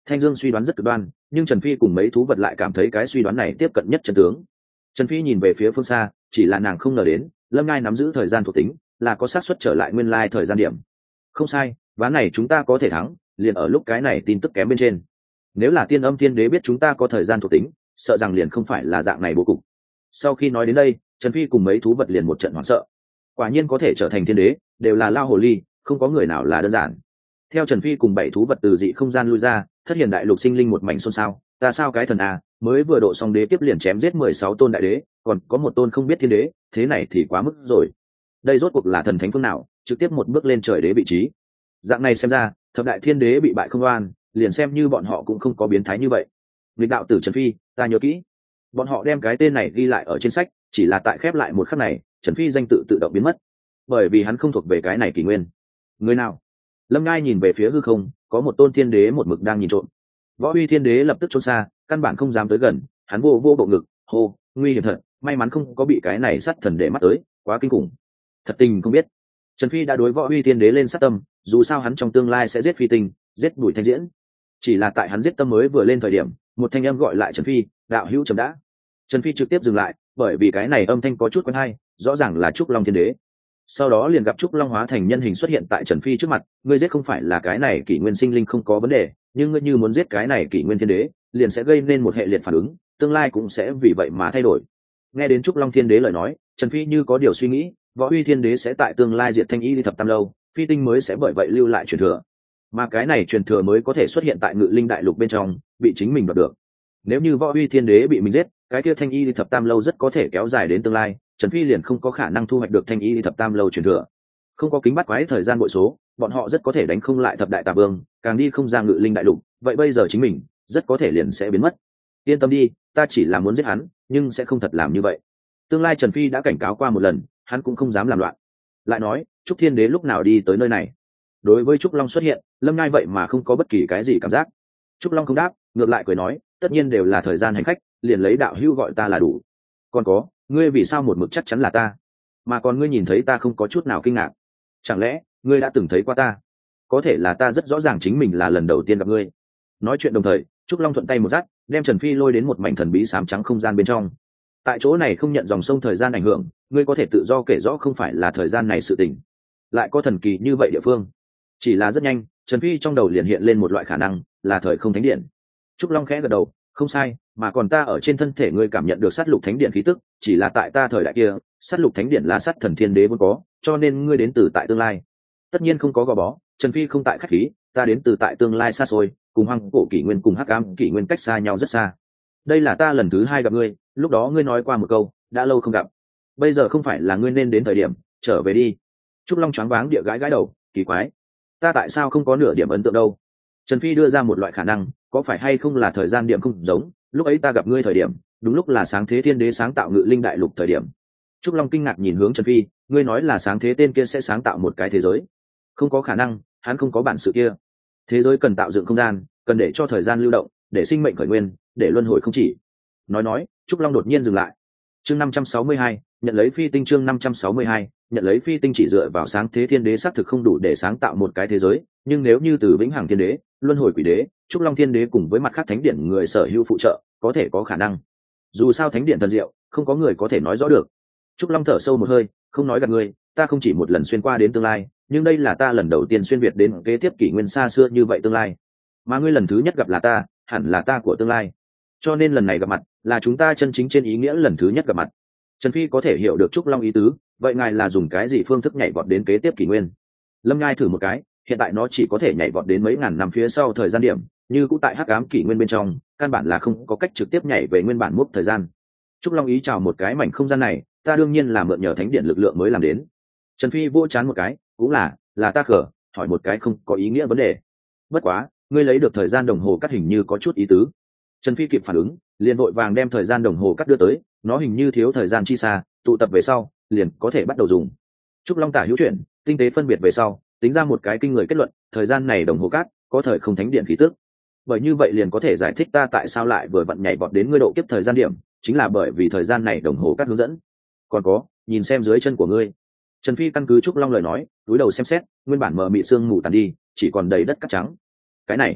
Thanh Dương suy đoán rất cực đoan, nhưng Trần Phi cùng mấy thú vật lại cảm thấy cái suy đoán này tiếp cận nhất chân tướng. Trần Phi nhìn về phía phương xa, chỉ là nàng không ngờ đến Lâm Ngai nắm giữ thời gian thuộc tính, là có xác suất trở lại nguyên lai thời gian điểm. Không sai, ván này chúng ta có thể thắng, liền ở lúc cái này tin tức kém bên trên. Nếu là Tiên Âm Tiên Đế biết chúng ta có thời gian thuộc tính, sợ rằng liền không phải là dạng này bố cục. Sau khi nói đến đây, Trần Phi cùng mấy thú vật liền một trận hoảng sợ. Quả nhiên có thể trở thành thiên đế, đều là lao hồ ly, không có người nào là đơn giản. Theo Trần Phi cùng 7 thú vật từ dị không gian lui ra, Thất Hiền đại lục sinh linh một mảnh xôn xao, ta sao cái thần a, mới vừa độ xong đế tiếp liền chém giết 16 tôn đại đế, còn có một tôn không biết thiên đế, thế này thì quá mức rồi. Đây rốt cuộc là thần thánh phương nào, trực tiếp một bước lên trời đế vị trí. Dạng này xem ra, thập đại thiên đế bị bại không oan, liền xem như bọn họ cũng không có biến thái như vậy. Nghịch đạo tử Trần Phi, ta nhớ kỹ. Bọn họ đem cái tên này ghi lại ở trên sách, chỉ là tại khép lại một khắc này, Trần Phi danh tự tự động biến mất, bởi vì hắn không thuộc về cái này kỷ nguyên. Người nào? Lâm Ngai nhìn về phía hư không, có một tôn thiên đế một mực đang nhìn trộm. Võ Uy thiên đế lập tức trốn xa, căn bản không dám tới gần, hắn vô bộ ngực, hô, nguy hiểm thật, may mắn không có bị cái này sát thần để mắt tới, quá kinh khủng. Thật tình không biết. Trần Phi đã đối Võ Uy thiên đế lên sát tâm, dù sao hắn trong tương lai sẽ giết Phi Tinh, giết Bùi Thanh Diễn. Chỉ là tại hắn giết tâm mới vừa lên thời điểm, một thanh âm gọi lại Trần Phi, đạo hữu chấm đã. Trần Phi trực tiếp dừng lại, bởi vì cái này âm thanh có chút quen hay, rõ ràng là Trúc Long thiên đế. Sau đó liền gặp Trúc Long hóa thành nhân hình xuất hiện tại Trần Phi trước mặt, ngươi giết không phải là cái này kỷ nguyên sinh linh không có vấn đề, nhưng ngươi như muốn giết cái này kỷ nguyên thiên đế, liền sẽ gây nên một hệ liệt phản ứng, tương lai cũng sẽ vì vậy mà thay đổi. Nghe đến Trúc Long thiên đế lời nói, Trần Phi như có điều suy nghĩ, Võ Uy thiên đế sẽ tại tương lai diệt Thanh Y thập tam lâu, Phi Tinh mới sẽ bởi vậy lưu lại truyền thừa, mà cái này truyền thừa mới có thể xuất hiện tại Ngự Linh đại lục bên trong, bị chính mình đoạt được. Nếu như Võ Uy thiên đế bị mình giết, cái kia Thanh Y thập tam lâu rất có thể kéo dài đến tương lai, Trần Phi liền không có khả năng thu hoạch được Thanh Y thập tam lâu truyền thừa. Không có kính bắt quái thời gian bội số, bọn họ rất có thể đánh không lại thập đại tà vương, càng đi không ra Ngự Linh đại lục, vậy bây giờ chính mình rất có thể liền sẽ biến mất. Yên tâm đi, ta chỉ là muốn giết hắn, nhưng sẽ không thật làm như vậy. Tương lai Trần Phi đã cảnh cáo qua một lần, hắn cũng không dám làm loạn. Lại nói, Trúc Thiên Đế lúc nào đi tới nơi này? Đối với Trúc Long xuất hiện, Lâm Ngai vậy mà không có bất kỳ cái gì cảm giác. Trúc Long không đáp, ngược lại cười nói, tất nhiên đều là thời gian hành khách, liền lấy đạo hữu gọi ta là đủ. Còn có, ngươi vì sao một mực chắc chắn là ta, mà còn ngươi nhìn thấy ta không có chút nào kinh ngạc? Chẳng lẽ ngươi đã từng thấy qua ta? Có thể là ta rất rõ ràng chính mình là lần đầu tiên gặp ngươi. Nói chuyện đồng thời, Trúc Long thuận tay một dắt, đem Trần Phi lôi đến một mảnh thần bí xám trắng không gian bên trong. Tại chỗ này không nhận dòng sông thời gian ảnh hưởng, ngươi có thể tự do kể rõ không phải là thời gian này sự tình, lại có thần kỳ như vậy địa phương. Chỉ là rất nhanh, Trần Phi trong đầu liền hiện lên một loại khả năng, là thời không thánh điện. Trúc Long khẽ gật đầu, không sai, mà còn ta ở trên thân thể ngươi cảm nhận được sát lục thánh điện khí tức, chỉ là tại ta thời đại kia, sát lục thánh điện là sát thần thiên đế vốn có, cho nên ngươi đến từ tại tương lai. Tất nhiên không có gò bó, Trần Phi không tại khách khí, ta đến từ tại tương lai xa xôi, cùng hoang cổ kỷ nguyên cùng hắc ám kỷ nguyên cách xa nhau rất xa. Đây là ta lần thứ 2 gặp ngươi, lúc đó ngươi nói qua một câu, đã lâu không gặp. Bây giờ không phải là ngươi nên đến thời điểm, trở về đi. Trúc Long choáng váng địa gãi gãi đầu, kỳ quái, ta tại sao không có nửa điểm ấn tượng đâu? Trần Phi đưa ra một loại khả năng, có phải hay không là thời gian điểm không giống, lúc ấy ta gặp ngươi thời điểm, đúng lúc là sáng thế thiên đế sáng tạo Ngự Linh đại lục thời điểm. Trúc Long kinh ngạc nhìn hướng Trần Phi, ngươi nói là sáng thế tên kia sẽ sáng tạo một cái thế giới? Không có khả năng, hắn không có bản sự kia. Thế giới cần tạo dựng không gian, cần để cho thời gian lưu động, để sinh mệnh khởi nguyên, để luân hồi không chỉ. Nói, Trúc Long đột nhiên dừng lại. Chương 562, nhận lấy phi tinh. Chương 562, nhận lấy phi tinh chỉ dựa vào sáng thế thiên đế xác thực không đủ để sáng tạo một cái thế giới, nhưng nếu như từ vĩnh hằng thiên đế, luân hồi quỷ đế, Trúc Long thiên đế cùng với mặt khác thánh điện người sở hữu phụ trợ, có thể có khả năng. Dù sao thánh điện thần diệu, không có người có thể nói rõ được. Trúc Long thở sâu một hơi, không nói gạt ngươi, ta không chỉ một lần xuyên qua đến tương lai, nhưng đây là ta lần đầu tiên xuyên việt đến kế tiếp kỷ nguyên xa xưa như vậy tương lai. Mà ngươi lần thứ nhất gặp là ta, hẳn là ta của tương lai. Cho nên lần này gặp mặt, là chúng ta chân chính trên ý nghĩa lần thứ nhất gặp mặt. Trần Phi có thể hiểu được Trúc Long ý tứ, vậy ngài là dùng cái gì phương thức nhảy vọt đến kế tiếp kỷ nguyên? Lâm Ngai thử một cái, hiện tại nó chỉ có thể nhảy vọt đến mấy ngàn năm phía sau thời gian điểm, như cũng tại hắc ám kỷ nguyên bên trong, căn bản là không có cách trực tiếp nhảy về nguyên bản mốc thời gian. Trúc Long ý chào một cái mảnh không gian này, ta đương nhiên là mượn nhờ thánh điện lực lượng mới làm đến. Trần Phi vỗ chán một cái, cũng là ta khở, hỏi một cái không có ý nghĩa vấn đề. Bất quá, ngươi lấy được thời gian đồng hồ cắt hình như có chút ý tứ. Trần Phi kịp phản ứng, liền vội vàng đem thời gian đồng hồ cắt đưa tới, nó hình như thiếu thời gian chi xa, tụ tập về sau, liền có thể bắt đầu dùng. Trúc Long tả hữu chuyển, tinh tế phân biệt về sau, tính ra một cái kinh người kết luận, thời gian này đồng hồ cát có thời không thánh điện khí tức. Bởi như vậy liền có thể giải thích ta tại sao lại vừa vặn nhảy vọt đến ngươi độ kiếp thời gian điểm, chính là bởi vì thời gian này đồng hồ cát hướng dẫn. Còn có, nhìn xem dưới chân của ngươi. Trần Phi căn cứ Trúc Long lời nói, túi đầu xem xét, nguyên bản mờ mịt sương mù tàn đi, chỉ còn đầy đất cát trắng. Cái này,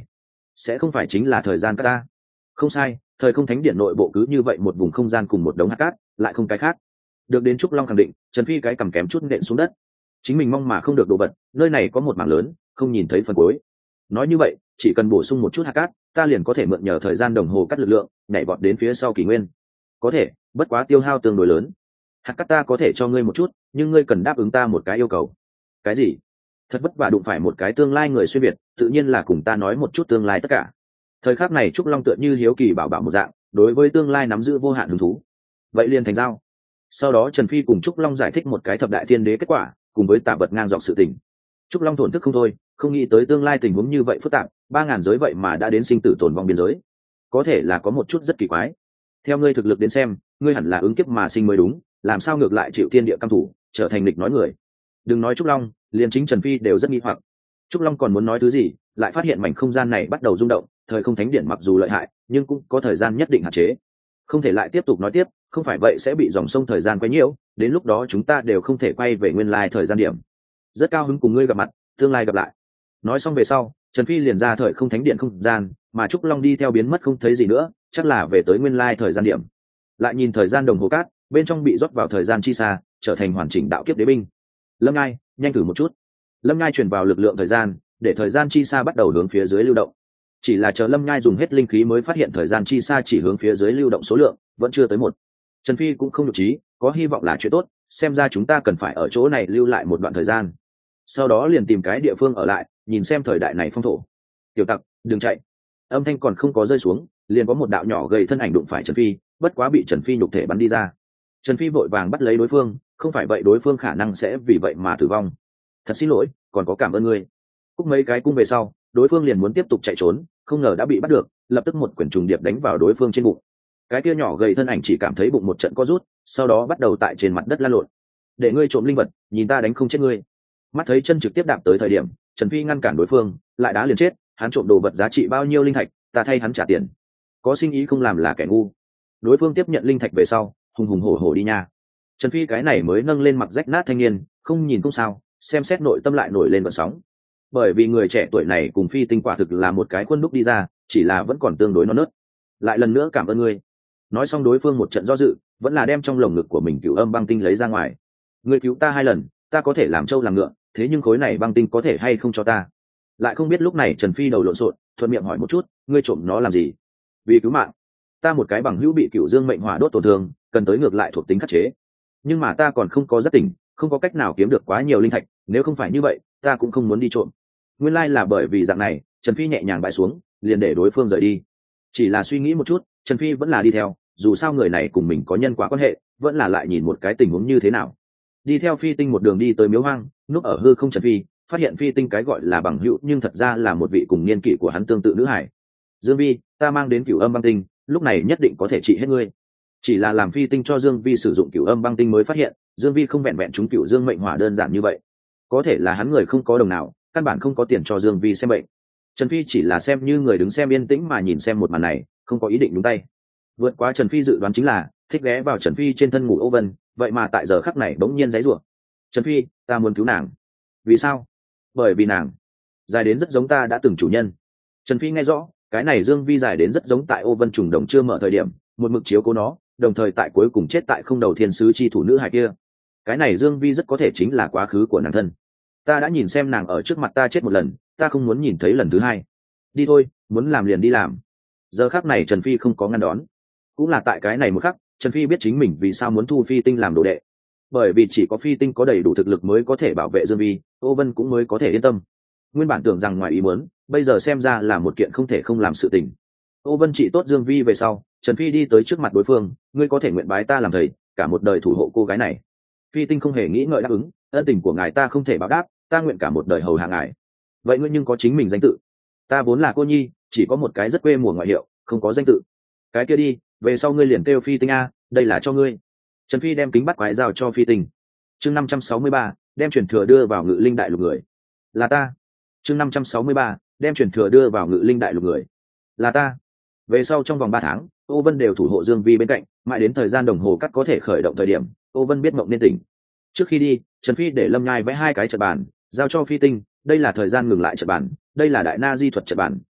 sẽ không phải chính là thời gian cát ta. Không sai, thời không thánh điện nội bộ cứ như vậy một vùng không gian cùng một đống hạt cát, lại không cái khác. Được đến Trúc Long khẳng định, Trần Phi cái cầm kém chút nện xuống đất. Chính mình mong mà không được đồ vật, nơi này có một mảng lớn, không nhìn thấy phần cuối. Nói như vậy, chỉ cần bổ sung một chút hạt cát, ta liền có thể mượn nhờ thời gian đồng hồ cắt lực lượng, nhảy vọt đến phía sau kỷ nguyên. Có thể, bất quá tiêu hao tương đối lớn. Hạt cát ta có thể cho ngươi một chút, nhưng ngươi cần đáp ứng ta một cái yêu cầu. Cái gì? Thật vất vả đụng phải một cái tương lai người xuyên việt, tự nhiên là cùng ta nói một chút tương lai tất cả. Thời khắc này Trúc Long tựa như hiếu kỳ bảo bảo một dạng, đối với tương lai nắm giữ vô hạn hứng thú. Vậy liền thành giao. Sau đó Trần Phi cùng Trúc Long giải thích một cái thập đại thiên đế kết quả, cùng với tạ vật ngang dọc sự tình. Trúc Long thổn thức không thôi, không nghĩ tới tương lai tình huống như vậy phức tạp, 3000 giới vậy mà đã đến sinh tử tồn vong biên giới. Có thể là có một chút rất kỳ quái. Theo ngươi thực lực đến xem, ngươi hẳn là ứng kiếp mà sinh mới đúng, làm sao ngược lại chịu thiên địa cam thủ, trở thành nghịch nói người. Đừng nói Trúc Long, liền chính Trần Phi đều rất nghi hoặc. Trúc Long còn muốn nói thứ gì, lại phát hiện mảnh không gian này bắt đầu rung động, thời không thánh điện mặc dù lợi hại, nhưng cũng có thời gian nhất định hạn chế. Không thể lại tiếp tục nói tiếp, không phải vậy sẽ bị dòng sông thời gian quấy nhiễu, đến lúc đó chúng ta đều không thể quay về nguyên lai thời gian điểm. Rất cao hứng cùng ngươi gặp mặt, tương lai gặp lại. Nói xong về sau, Trần Phi liền ra thời không thánh điện không gian, mà Trúc Long đi theo biến mất không thấy gì nữa, chắc là về tới nguyên lai thời gian điểm. Lại nhìn thời gian đồng hồ cát, bên trong bị rót vào thời gian chi xa, trở thành hoàn chỉnh đạo kiếp đế binh. Lâm Ngai, nhanh thử một chút. Lâm Ngai truyền vào lực lượng thời gian, để thời gian chi xa bắt đầu hướng phía dưới lưu động. Chỉ là chờ Lâm Ngai dùng hết linh khí mới phát hiện thời gian chi xa chỉ hướng phía dưới lưu động số lượng vẫn chưa tới 1. Trần Phi cũng không nhục trí, có hy vọng là chuyện tốt, xem ra chúng ta cần phải ở chỗ này lưu lại một đoạn thời gian. Sau đó liền tìm cái địa phương ở lại, nhìn xem thời đại này phong thổ. Tiểu tặc, đừng chạy. Âm thanh còn không có rơi xuống, liền có một đạo nhỏ gầy thân ảnh đụng phải Trần Phi, bất quá bị Trần Phi nhục thể bắn đi ra. Trần Phi vội vàng bắt lấy đối phương, không phải vậy đối phương khả năng sẽ vì vậy mà tử vong. Thật xin lỗi, còn có cảm ơn ngươi. Cúc mấy cái cung về sau, đối phương liền muốn tiếp tục chạy trốn, không ngờ đã bị bắt được, lập tức một quyển trùng điệp đánh vào đối phương trên bụng. Cái kia nhỏ gầy thân ảnh chỉ cảm thấy bụng một trận co rút, sau đó bắt đầu tại trên mặt đất lăn lộn. Để ngươi trộm linh vật, nhìn ta đánh không chết ngươi. Mắt thấy chân trực tiếp đạp tới thời điểm, Trần Phi ngăn cản đối phương, lại đá liền chết. Hắn trộm đồ vật giá trị bao nhiêu linh thạch, ta thay hắn trả tiền. Có sinh ý không làm là kẻ ngu. Đối phương tiếp nhận linh thạch về sau, hùng hùng hổ hổ đi nha. Trần Phi cái này mới nâng lên mặt rách nát thanh niên, không nhìn không sao, xem xét nội tâm lại nổi lên gợn sóng. Bởi vì người trẻ tuổi này cùng Phi Tinh quả thực là một cái khuôn đúc đi ra, chỉ là vẫn còn tương đối non nớt. Lại lần nữa cảm ơn ngươi. Nói xong đối phương một trận do dự, vẫn là đem trong lồng ngực của mình cửu âm băng tinh lấy ra ngoài. Ngươi cứu ta 2 lần, ta có thể làm trâu làm ngựa, thế nhưng khối này băng tinh có thể hay không cho ta? Lại không biết lúc này Trần Phi đầu lộn xộn, thuận miệng hỏi một chút, ngươi trộm nó làm gì? Vì cứu mạng. Ta một cái bằng hữu bị cửu dương mệnh hỏa đốt tổn thương, cần tới ngược lại thuộc tính khắc chế. Nhưng mà ta còn không có rất tỉnh, không có cách nào kiếm được quá nhiều linh thạch, nếu không phải như vậy, ta cũng không muốn đi trộm. Nguyên lai là bởi vì dạng này, Trần Phi nhẹ nhàng bãi xuống, liền để đối phương rời đi. Chỉ là suy nghĩ một chút, Trần Phi vẫn là đi theo, dù sao người này cùng mình có nhân quả quan hệ, vẫn là lại nhìn một cái tình huống như thế nào. Đi theo Phi Tinh một đường đi tới miếu hoang, núp ở hư không Trần Phi phát hiện Phi Tinh cái gọi là bằng hữu nhưng thật ra là một vị cùng niên kỷ của hắn tương tự nữ hải. Dương Vi, ta mang đến cửu âm băng tinh, lúc này nhất định có thể trị hết ngươi. Chỉ là làm Phi Tinh cho Dương Vi sử dụng cửu âm băng tinh mới phát hiện, Dương Vi không vẹn vẹn trúng cửu dương mệnh hỏa đơn giản như vậy. Có thể là hắn người không có đồng nào, căn bản không có tiền cho Dương Vi xem bệnh. Trần Phi chỉ là xem như người đứng xem yên tĩnh mà nhìn xem một màn này, không có ý định nhúng tay. Vượt quá Trần Phi dự đoán chính là thích ghé vào Trần Phi trên thân ngủ Ô Vân, vậy mà tại giờ khắc này bỗng nhiên giãy giụa. Trần Phi, ta muốn cứu nàng. Vì sao? Bởi vì nàng dài đến rất giống ta đã từng chủ nhân. Trần Phi nghe rõ, cái này Dương Vi dài đến rất giống tại Ô Vân trùng đồng chưa mở thời điểm, một mực chiếu cố nó, đồng thời tại cuối cùng chết tại không đầu thiên sứ chi thủ nữ hài kia. Cái này Dương Vi rất có thể chính là quá khứ của nàng thân. Ta đã nhìn xem nàng ở trước mặt ta chết một lần, ta không muốn nhìn thấy lần thứ hai. Đi thôi, muốn làm liền đi làm. Giờ khắc này Trần Phi không có ngăn đón. Cũng là tại cái này một khắc, Trần Phi biết chính mình vì sao muốn thu Phi Tinh làm đồ đệ. Bởi vì chỉ có Phi Tinh có đầy đủ thực lực mới có thể bảo vệ Dương Vi, Ô Vân cũng mới có thể yên tâm. Nguyên bản tưởng rằng ngoài ý muốn, bây giờ xem ra là một kiện không thể không làm sự tình. Ô Vân trị tốt Dương Vi về sau, Trần Phi đi tới trước mặt đối phương, ngươi có thể nguyện bái ta làm thầy, cả một đời thủ hộ cô gái này. Phi Tinh không hề nghĩ ngợi đáp ứng, ân tình của ngài ta không thể báo đáp, ta nguyện cả một đời hầu hạ ngài. Vậy ngươi nhưng có chính mình danh tự? Ta vốn là cô nhi, chỉ có một cái rất quê mùa ngoại hiệu, không có danh tự. Cái kia đi, về sau ngươi liền kêu Phi Tinh a, đây là cho ngươi. Trần Phi đem kính bắt quái giao cho Phi Tinh. Chương 563, đem truyền thừa đưa vào Ngự Linh Đại Lục người. Là ta. Chương 563, đem truyền thừa đưa vào Ngự Linh Đại Lục người. Là ta. Về sau trong vòng 3 tháng, Ô Vân đều thủ hộ Dương Vi bên cạnh, mãi đến thời gian đồng hồ cắt có thể khởi động thời điểm, Ô Vân biết mộng nên tỉnh. Trước khi đi, Trần Phi để Lâm Nhai vẽ 2 cái trận bàn, giao cho Phi Tinh, đây là thời gian ngừng lại trận bàn, đây là đại na di thuật trận bàn,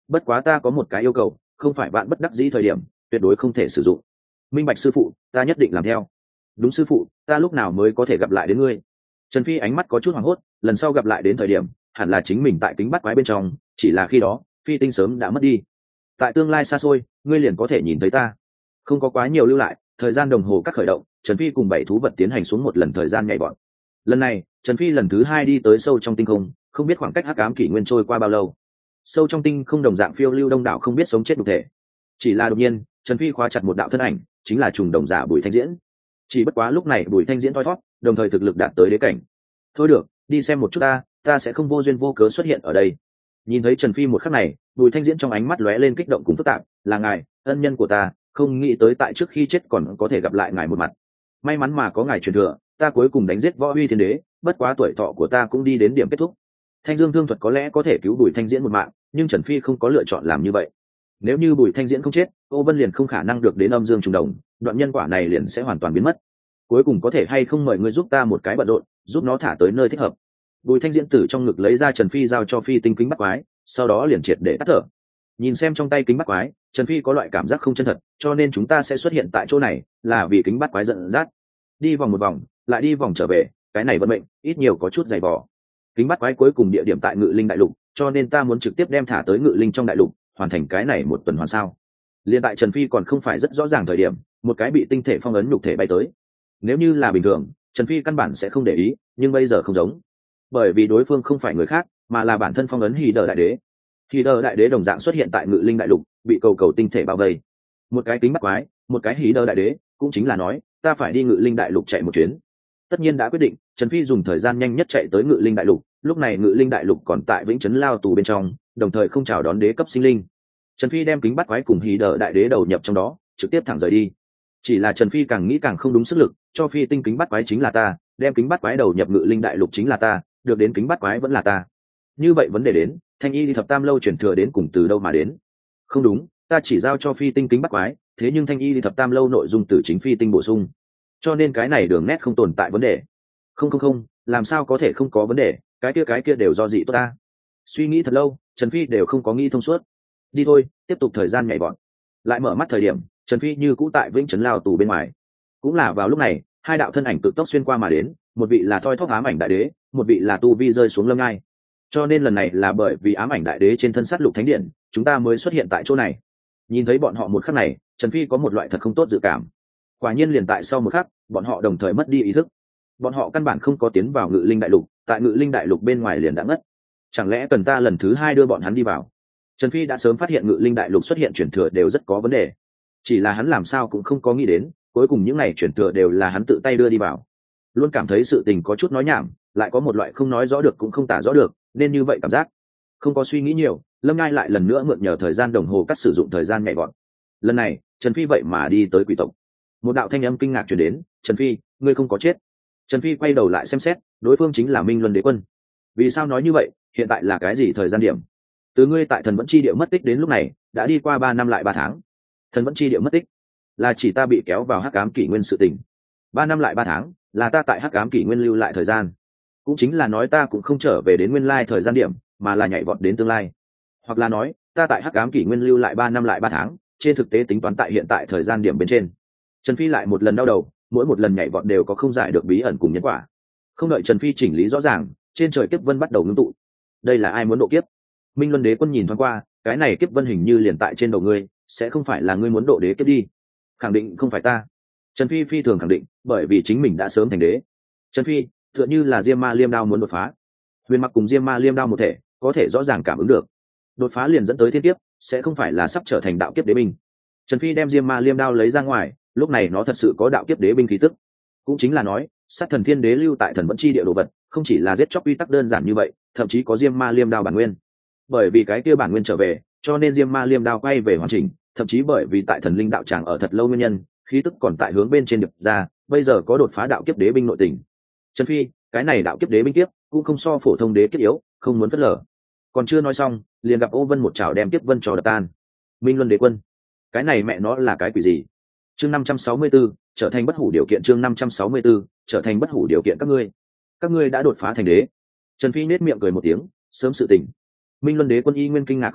bất quá ta có một cái yêu cầu, không phải bạn bất đắc dĩ thời điểm tuyệt đối không thể sử dụng. Minh bạch sư phụ, ta nhất định làm theo. Đúng sư phụ, ta lúc nào mới có thể gặp lại đến ngươi? Trần Phi ánh mắt có chút hoảng hốt, lần sau gặp lại đến thời điểm hẳn là chính mình tại kính bắt quái bên trong, chỉ là khi đó phi tinh sớm đã mất đi. Tại tương lai xa xôi ngươi liền có thể nhìn thấy ta. Không có quá nhiều lưu lại, thời gian đồng hồ cắt khởi động, Trần Phi cùng 7 thú vật tiến hành xuống một lần thời gian nhảy vọt. Lần này Trần Phi lần thứ 2 đi tới sâu trong tinh không, không biết khoảng cách hắc ám kỷ nguyên trôi qua bao lâu. Sâu trong tinh không đồng dạng phiêu lưu đông đảo không biết sống chết đục thể. Chỉ là đột nhiên Trần Phi khóa chặt một đạo thân ảnh, chính là trùng đồng giả Bùi Thanh Diễn. Chỉ bất quá lúc này Bùi Thanh Diễn thoi thoát, đồng thời thực lực đạt tới đế cảnh. Thôi được, đi xem một chút ta sẽ không vô duyên vô cớ xuất hiện ở đây. Nhìn thấy Trần Phi một khắc này, Bùi Thanh Diễn trong ánh mắt lóe lên kích động cùng phức tạp, là ngài, ân nhân của ta, không nghĩ tới tại trước khi chết còn có thể gặp lại ngài một mặt. May mắn mà có ngài truyền thừa, ta cuối cùng đánh giết Võ Uy Thiên Đế, bất quá tuổi thọ của ta cũng đi đến điểm kết thúc. Thanh Dương thương thuật có lẽ có thể cứu Bùi Thanh Diễn một mạng, nhưng Trần Phi không có lựa chọn làm như vậy. Nếu như Bùi Thanh Diễn không chết, Ô Vân liền không khả năng được đến âm dương trùng đồng, đoạn nhân quả này liền sẽ hoàn toàn biến mất. Cuối cùng có thể hay không mời ngươi giúp ta một cái bận rộn, giúp nó thả tới nơi thích hợp. Bùi Thanh Diễn từ trong ngực lấy ra Trần Phi giao cho Phi tinh kính bắt quái, sau đó liền triệt để tắt thở. Nhìn xem trong tay kính bắt quái, Trần Phi có loại cảm giác không chân thật, cho nên chúng ta sẽ xuất hiện tại chỗ này là vì kính bắt quái giận dắt. Đi vòng một vòng, lại đi vòng trở về, cái này vận mệnh ít nhiều có chút dày vò. Kính bắt quái cuối cùng địa điểm tại Ngự Linh đại lục, cho nên ta muốn trực tiếp đem thả tới Ngự Linh trong đại lục, hoàn thành cái này một tuần hoàn sao. Liên tại Trần Phi còn không phải rất rõ ràng thời điểm, một cái bị tinh thể phong ấn nhục thể bay tới. Nếu như là bình thường, Trần Phi căn bản sẽ không để ý, nhưng bây giờ không giống, bởi vì đối phương không phải người khác, mà là bản thân phong ấn Hỉ Đờ đại đế. Hỉ Đờ đại đế đồng dạng xuất hiện tại Ngự Linh đại lục, bị cầu tinh thể bao vây. Một cái kính bắt quái, một cái Hỉ Đờ đại đế, cũng chính là nói, ta phải đi Ngự Linh đại lục chạy một chuyến. Tất nhiên đã quyết định, Trần Phi dùng thời gian nhanh nhất chạy tới Ngự Linh đại lục, lúc này Ngự Linh đại lục còn tại Vĩnh Chấn lao tù bên trong, đồng thời không chào đón đế cấp sinh linh. Trần Phi đem kính bắt quái cùng Hỉ Đờ đại đế đầu nhập trong đó, trực tiếp thẳng rời đi. Chỉ là Trần Phi càng nghĩ càng không đúng sức lực, cho Phi tinh kính bắt quái chính là ta, đem kính bắt quái đầu nhập Ngự Linh đại lục chính là ta, được đến kính bắt quái vẫn là ta. Như vậy vấn đề đến, Thanh Y thập tam lâu chuyển thừa đến cùng từ đâu mà đến? Không đúng, ta chỉ giao cho Phi tinh kính bắt quái, thế nhưng Thanh Y thập tam lâu nội dung từ chính Phi tinh bổ sung, cho nên cái này đường nét không tồn tại vấn đề. Không, làm sao có thể không có vấn đề, cái kia đều do dị tốt ta. Suy nghĩ thật lâu, Trần Phi đều không có nghĩ thông suốt. Đi thôi, tiếp tục thời gian nhảy vọt. Lại mở mắt thời điểm, Trần Phi như cũ tại Vĩnh Chấn lao tù bên ngoài. Cũng là vào lúc này, hai đạo thân ảnh cực tốc xuyên qua mà đến, một vị là thoi thóp ám ảnh đại đế, một vị là tu vi rơi xuống lâm ngai. Cho nên lần này là bởi vì ám ảnh đại đế trên thân sát lục thánh điện, chúng ta mới xuất hiện tại chỗ này. Nhìn thấy bọn họ một khắc này, Trần Phi có một loại thật không tốt dự cảm. Quả nhiên liền tại sau một khắc, bọn họ đồng thời mất đi ý thức. Bọn họ căn bản không có tiến vào Ngự Linh đại lục, tại Ngự Linh đại lục bên ngoài liền đã ngất. Chẳng lẽ cần ta lần thứ 2 đưa bọn hắn đi vào? Trần Phi đã sớm phát hiện Ngự Linh đại lục xuất hiện chuyển thừa đều rất có vấn đề, chỉ là hắn làm sao cũng không có nghĩ đến, cuối cùng những này chuyển thừa đều là hắn tự tay đưa đi vào. Luôn cảm thấy sự tình có chút nói nhảm, lại có một loại không nói rõ được cũng không tả rõ được, nên như vậy cảm giác. Không có suy nghĩ nhiều, Lâm Ngai lại lần nữa mượn nhờ thời gian đồng hồ cắt sử dụng thời gian nhảy vọt. Lần này, Trần Phi vậy mà đi tới quỷ tộc. Một đạo thanh âm kinh ngạc truyền đến, "Trần Phi, ngươi không có chết." Trần Phi quay đầu lại xem xét, đối phương chính là Minh Luân Đế Quân. Vì sao nói như vậy, hiện tại là cái gì thời gian điểm? Từ ngươi tại Thần Vẫn Chi Địa mất tích đến lúc này, đã đi qua 3 năm lại 3 tháng. Thần Vẫn Chi Địa mất tích, là chỉ ta bị kéo vào Hắc Ám Kỷ Nguyên sự tình. 3 năm lại 3 tháng, là ta tại Hắc Ám Kỷ Nguyên lưu lại thời gian. Cũng chính là nói ta cũng không trở về đến nguyên lai thời gian điểm, mà là nhảy vọt đến tương lai. Hoặc là nói, ta tại Hắc Ám Kỷ Nguyên lưu lại 3 năm lại 3 tháng, trên thực tế tính toán tại hiện tại thời gian điểm bên trên. Trần Phi lại một lần đau đầu, mỗi một lần nhảy vọt đều có không giải được bí ẩn cùng nhân quả. Không đợi Trần Phi chỉnh lý rõ ràng, trên trời kiếp vân bắt đầu ngưng tụ. Đây là ai muốn độ kiếp? Minh Luân Đế Quân nhìn thoáng qua, cái này kiếp vân hình như liền tại trên đầu ngươi, sẽ không phải là ngươi muốn độ đế kiếp đi? Khẳng định không phải ta. Trần Phi phi thường khẳng định, bởi vì chính mình đã sớm thành đế. Trần Phi, tựa như là Diêm Ma Liêm Đao muốn đột phá. Huyền Mặc cùng Diêm Ma Liêm Đao một thể, có thể rõ ràng cảm ứng được. Đột phá liền dẫn tới thiên kiếp, sẽ không phải là sắp trở thành đạo kiếp đế binh. Trần Phi đem Diêm Ma Liêm Đao lấy ra ngoài, lúc này nó thật sự có đạo kiếp đế binh khí tức. Cũng chính là nói, sát thần thiên đế lưu tại Thần Vẫn Chi Địa đồ vật, không chỉ là giết chóc quy tắc đơn giản như vậy, thậm chí có Diêm Ma Liêm Đao bản nguyên. Bởi vì cái kia bản nguyên trở về, cho nên Diêm Ma Liêm Đao quay về hoàn chỉnh, thậm chí bởi vì tại Thần Linh đạo tràng ở thật lâu nguyên nhân, khí tức còn tại hướng bên trên được ra, bây giờ có đột phá đạo kiếp đế binh nội tình. Trần Phi, cái này đạo kiếp đế binh kiếp, cũng không so phổ thông đế kiếp yếu, không muốn phớt lờ. Còn chưa nói xong, liền gặp Ô Vân một chảo đem kiếp vân trò đập tan. Minh Luân Đế Quân, cái này mẹ nó là cái quỷ gì? Chương 564, trở thành bất hủ điều kiện. Chương 564, trở thành bất hủ điều kiện. Các ngươi đã đột phá thành đế. Trần Phi nét miệng cười một tiếng, sớm sự tình. Minh Luân Đế Quân y nguyên kinh ngạc không thôi,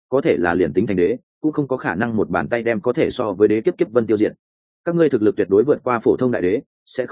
có thể là liền tính thành đế cũng không có khả năng một bàn tay đem có thể so với đế kiếp kiếp vân tiêu diệt. Các ngươi thực lực tuyệt đối vượt qua phổ thông đại đế,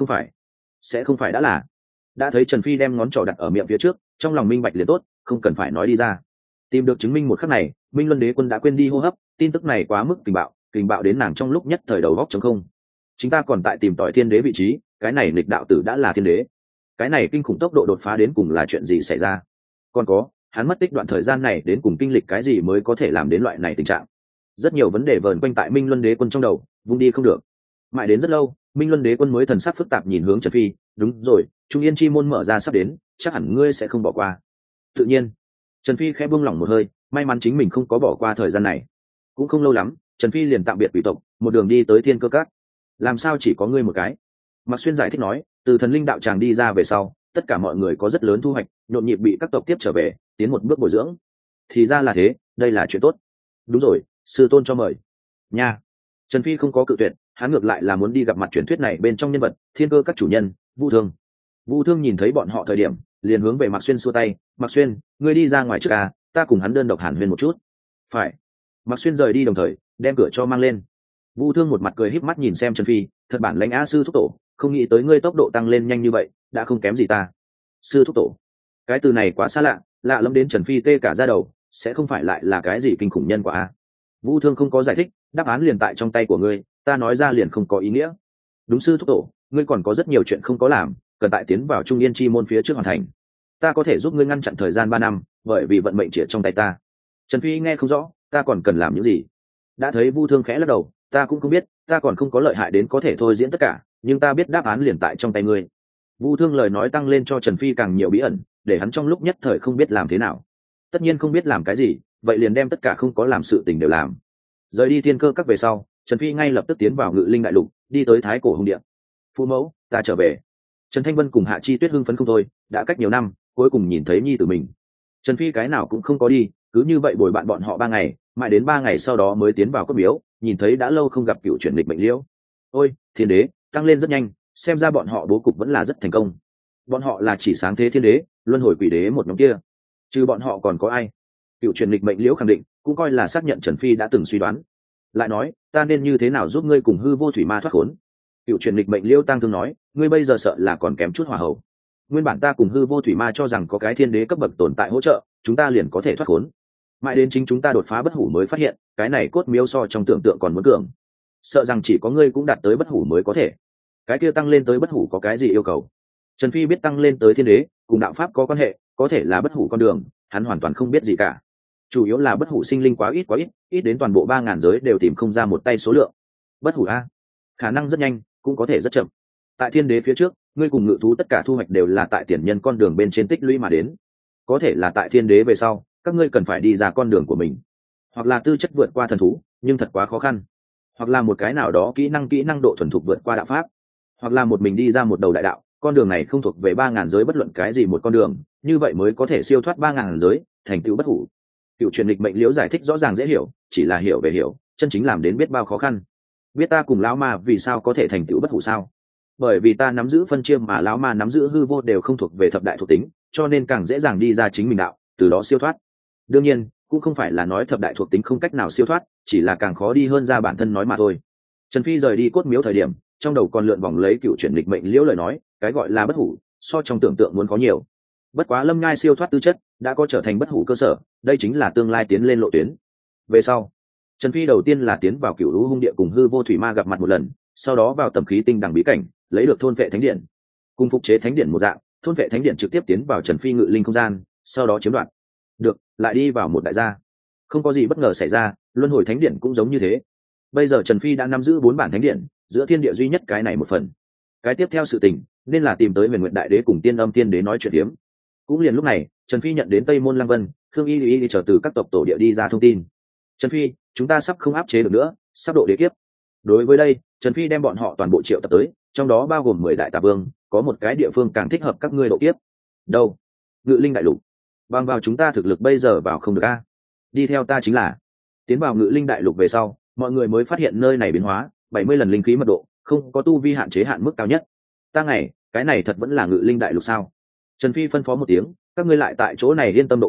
sẽ không phải đã thấy Trần Phi đem ngón trỏ đặt ở miệng phía trước, trong lòng minh bạch liền tốt, không cần phải nói đi ra. Tìm được chứng minh một khắc này, Minh Luân Đế Quân đã quên đi hô hấp, tin tức này quá mức kình bạo đến nàng trong lúc nhất thời đầu góc trống không. Chúng ta còn tại tìm tòi thiên đế vị trí, cái này nghịch đạo tử đã là thiên đế. Cái này kinh khủng tốc độ đột phá đến cùng là chuyện gì xảy ra? Còn có, hắn mất tích đoạn thời gian này đến cùng kinh lịch cái gì mới có thể làm đến loại này tình trạng? Rất nhiều vấn đề vờn quanh tại Minh Luân Đế Quân trong đầu, vung đi không được. Mãi đến rất lâu, Minh Luân Đế Quân mới thần sắc phức tạp nhìn hướng Trần Phi, đúng rồi, Trung Yên chi môn mở ra sắp đến, chắc hẳn ngươi sẽ không bỏ qua. Tự nhiên, Trần Phi khẽ buông lỏng một hơi, may mắn chính mình không có bỏ qua thời gian này. Cũng không lâu lắm, Trần Phi liền tạm biệt quỷ tộc, một đường đi tới Thiên Cơ Các. Làm sao chỉ có ngươi một cái? Mạc Xuyên giải thích nói, từ thần linh đạo tràng đi ra về sau, tất cả mọi người có rất lớn thu hoạch, nhộn nhịp bị các tộc tiếp trở về, tiến một bước bồi dưỡng. Thì ra là thế, đây là chuyện tốt. Đúng rồi, sư tôn cho mời. Nha. Trần Phi không có cự tuyệt, hắn ngược lại là muốn đi gặp mặt truyền thuyết này bên trong nhân vật, Thiên Cơ Các chủ nhân, Vu Thương. Vu Thương nhìn thấy bọn họ thời điểm, liền hướng về Mạc Xuyên xua tay, "Mạc Xuyên, ngươi đi ra ngoài trước à, ta cùng hắn đơn độc hàn huyên một chút." "Phải." Mạc Xuyên rời đi đồng thời, đem cửa cho mang lên. Vu Thương một mặt cười híp mắt nhìn xem Trần Phi, "Thật bản lãnh á sư thúc tổ, không nghĩ tới ngươi tốc độ tăng lên nhanh như vậy, đã không kém gì ta." Sư thúc tổ, cái từ này quá xa lạ, lạ lẫm đến Trần Phi tê cả da đầu, sẽ không phải lại là cái gì kinh khủng nhân quả à? Vu Thương không có giải thích, đáp án liền tại trong tay của ngươi, ta nói ra liền không có ý nghĩa. Đúng sư thúc tổ, ngươi còn có rất nhiều chuyện không có làm, cần tại tiến vào Trung Yên chi môn phía trước hoàn thành. Ta có thể giúp ngươi ngăn chặn thời gian 3 năm, bởi vì vận mệnh chỉ trong tay ta. Trần Phi nghe không rõ, ta còn cần làm những gì? Đã thấy Vu Thương khẽ lắc đầu, ta cũng không biết, ta còn không có lợi hại đến có thể thôi diễn tất cả, nhưng ta biết đáp án liền tại trong tay ngươi. Vu Thương lời nói tăng lên cho Trần Phi càng nhiều bí ẩn, để hắn trong lúc nhất thời không biết làm thế nào. Tất nhiên không biết làm cái gì, vậy liền đem tất cả không có làm sự tình đều làm. Rời đi Thiên Cơ Các về sau, Trần Phi ngay lập tức tiến vào Ngự Linh Đại Lục, đi tới Thái Cổ Hùng Điện. Phụ mẫu, ta trở về. Trần Thanh Vân cùng Hạ Chi Tuyết hưng phấn không thôi, đã cách nhiều năm, cuối cùng nhìn thấy nhi tử mình. Trần Phi cái nào cũng không có đi, cứ như vậy bồi bạn bọn họ 3 ngày, mãi đến 3 ngày sau đó mới tiến vào cốt miếu, nhìn thấy đã lâu không gặp cựu chuyển lịch mệnh liễu. Ôi, thiên đế, tăng lên rất nhanh, xem ra bọn họ bố cục vẫn là rất thành công. Bọn họ là chỉ sáng thế thiên đế, luân hồi quỷ đế một nhóm kia. Trừ bọn họ còn có ai? Cựu chuyển lịch mệnh liễu khẳng định, cũng coi là xác nhận Trần Phi đã từng suy đoán. Lại nói, ta nên như thế nào giúp ngươi cùng hư vô thủy ma thoát khốn? Cựu truyền lịch mệnh liêu tăng thương nói, ngươi bây giờ sợ là còn kém chút hỏa hậu. Nguyên bản ta cùng hư vô thủy ma cho rằng có cái thiên đế cấp bậc tồn tại hỗ trợ, chúng ta liền có thể thoát khốn. Mãi đến chính chúng ta đột phá bất hủ mới phát hiện, cái này cốt miếu so trong tưởng tượng còn muốn cường. Sợ rằng chỉ có ngươi cũng đạt tới bất hủ mới có thể. Cái kia tăng lên tới bất hủ có cái gì yêu cầu? Trần Phi biết tăng lên tới thiên đế, cùng đạo pháp có quan hệ, có thể là bất hủ con đường, hắn hoàn toàn không biết gì cả. Chủ yếu là bất hủ sinh linh quá ít, ít đến toàn bộ 3000 giới đều tìm không ra một tay số lượng. Bất hủ a, khả năng rất nhanh, cũng có thể rất chậm. Tại thiên đế phía trước, ngươi cùng ngự thú tất cả thu hoạch đều là tại tiền nhân con đường bên trên tích lũy mà đến. Có thể là tại thiên đế về sau, các ngươi cần phải đi ra con đường của mình, hoặc là tư chất vượt qua thần thú, nhưng thật quá khó khăn, hoặc là một cái nào đó kỹ năng độ thuần thục vượt qua đạo pháp, hoặc là một mình đi ra một đầu đại đạo. Con đường này không thuộc về 3000 giới bất luận cái gì một con đường, như vậy mới có thể siêu thoát 3000 giới, thành tựu bất hủ. Cựu truyền lịch mệnh liễu giải thích rõ ràng dễ hiểu, chỉ là hiểu về hiểu, chân chính làm đến biết bao khó khăn. Biết ta cùng lão ma vì sao có thể thành tựu bất hủ sao? Bởi vì ta nắm giữ phân chia mà lão ma nắm giữ hư vô đều không thuộc về thập đại thuộc tính, cho nên càng dễ dàng đi ra chính mình đạo, từ đó siêu thoát. Đương nhiên, cũng không phải là nói thập đại thuộc tính không cách nào siêu thoát, chỉ là càng khó đi hơn ra bản thân nói mà thôi. Trần Phi rời đi cốt miếu thời điểm, trong đầu còn lượn vòng lấy cựu truyền lịch mệnh liễu lời nói, cái gọi là bất hủ, so trong tưởng tượng muốn có nhiều. Bất quá Lâm Nhai siêu thoát tư chất, đã có trở thành bất hủ cơ sở, đây chính là tương lai tiến lên lộ tuyến. Về sau, Trần Phi đầu tiên là tiến vào Cửu Lũ Hung Địa cùng hư vô thủy ma gặp mặt một lần, sau đó vào tầm khí tinh đằng bí cảnh, lấy được thôn vệ thánh điện. Cùng phục chế thánh điện một dạng, thôn vệ thánh điện trực tiếp tiến vào Trần Phi ngự linh không gian, sau đó chiếm đoạt. Được, lại đi vào một đại gia. Không có gì bất ngờ xảy ra, luân hồi thánh điện cũng giống như thế. Bây giờ Trần Phi đã nắm giữ 4 bản thánh điện, giữa thiên địa duy nhất cái này một phần. Cái tiếp theo sự tình, nên là tìm tới Huyền Nguyện Đại Đế cùng Tiên Âm Tiên Đế nói chuyện hiếm. Cũng liền lúc này, Trần Phi nhận đến Tây Môn Lăng Vân, Khương Y chờ từ các tộc tổ địa đi ra thông tin. Trần Phi, chúng ta sắp không áp chế được nữa, sắp độ đế kiếp. Đối với đây, Trần Phi đem bọn họ toàn bộ triệu tập tới, trong đó bao gồm 10 đại tà vương, có một cái địa phương càng thích hợp các ngươi độ kiếp. Đâu? Ngự Linh Đại Lục. Bằng vào chúng ta thực lực bây giờ vào không được a. Đi theo ta chính là. Tiến vào Ngự Linh Đại Lục về sau, mọi người mới phát hiện nơi này biến hóa, 70 lần linh khí mật độ, không có tu vi hạn chế hạn mức cao nhất. Ta ngày, cái này thật vẫn là Ngự Linh Đại Lục sao? Trần Phi phân phó một tiếng, các ngươi lại tại chỗ này yên tâm độ kiếp,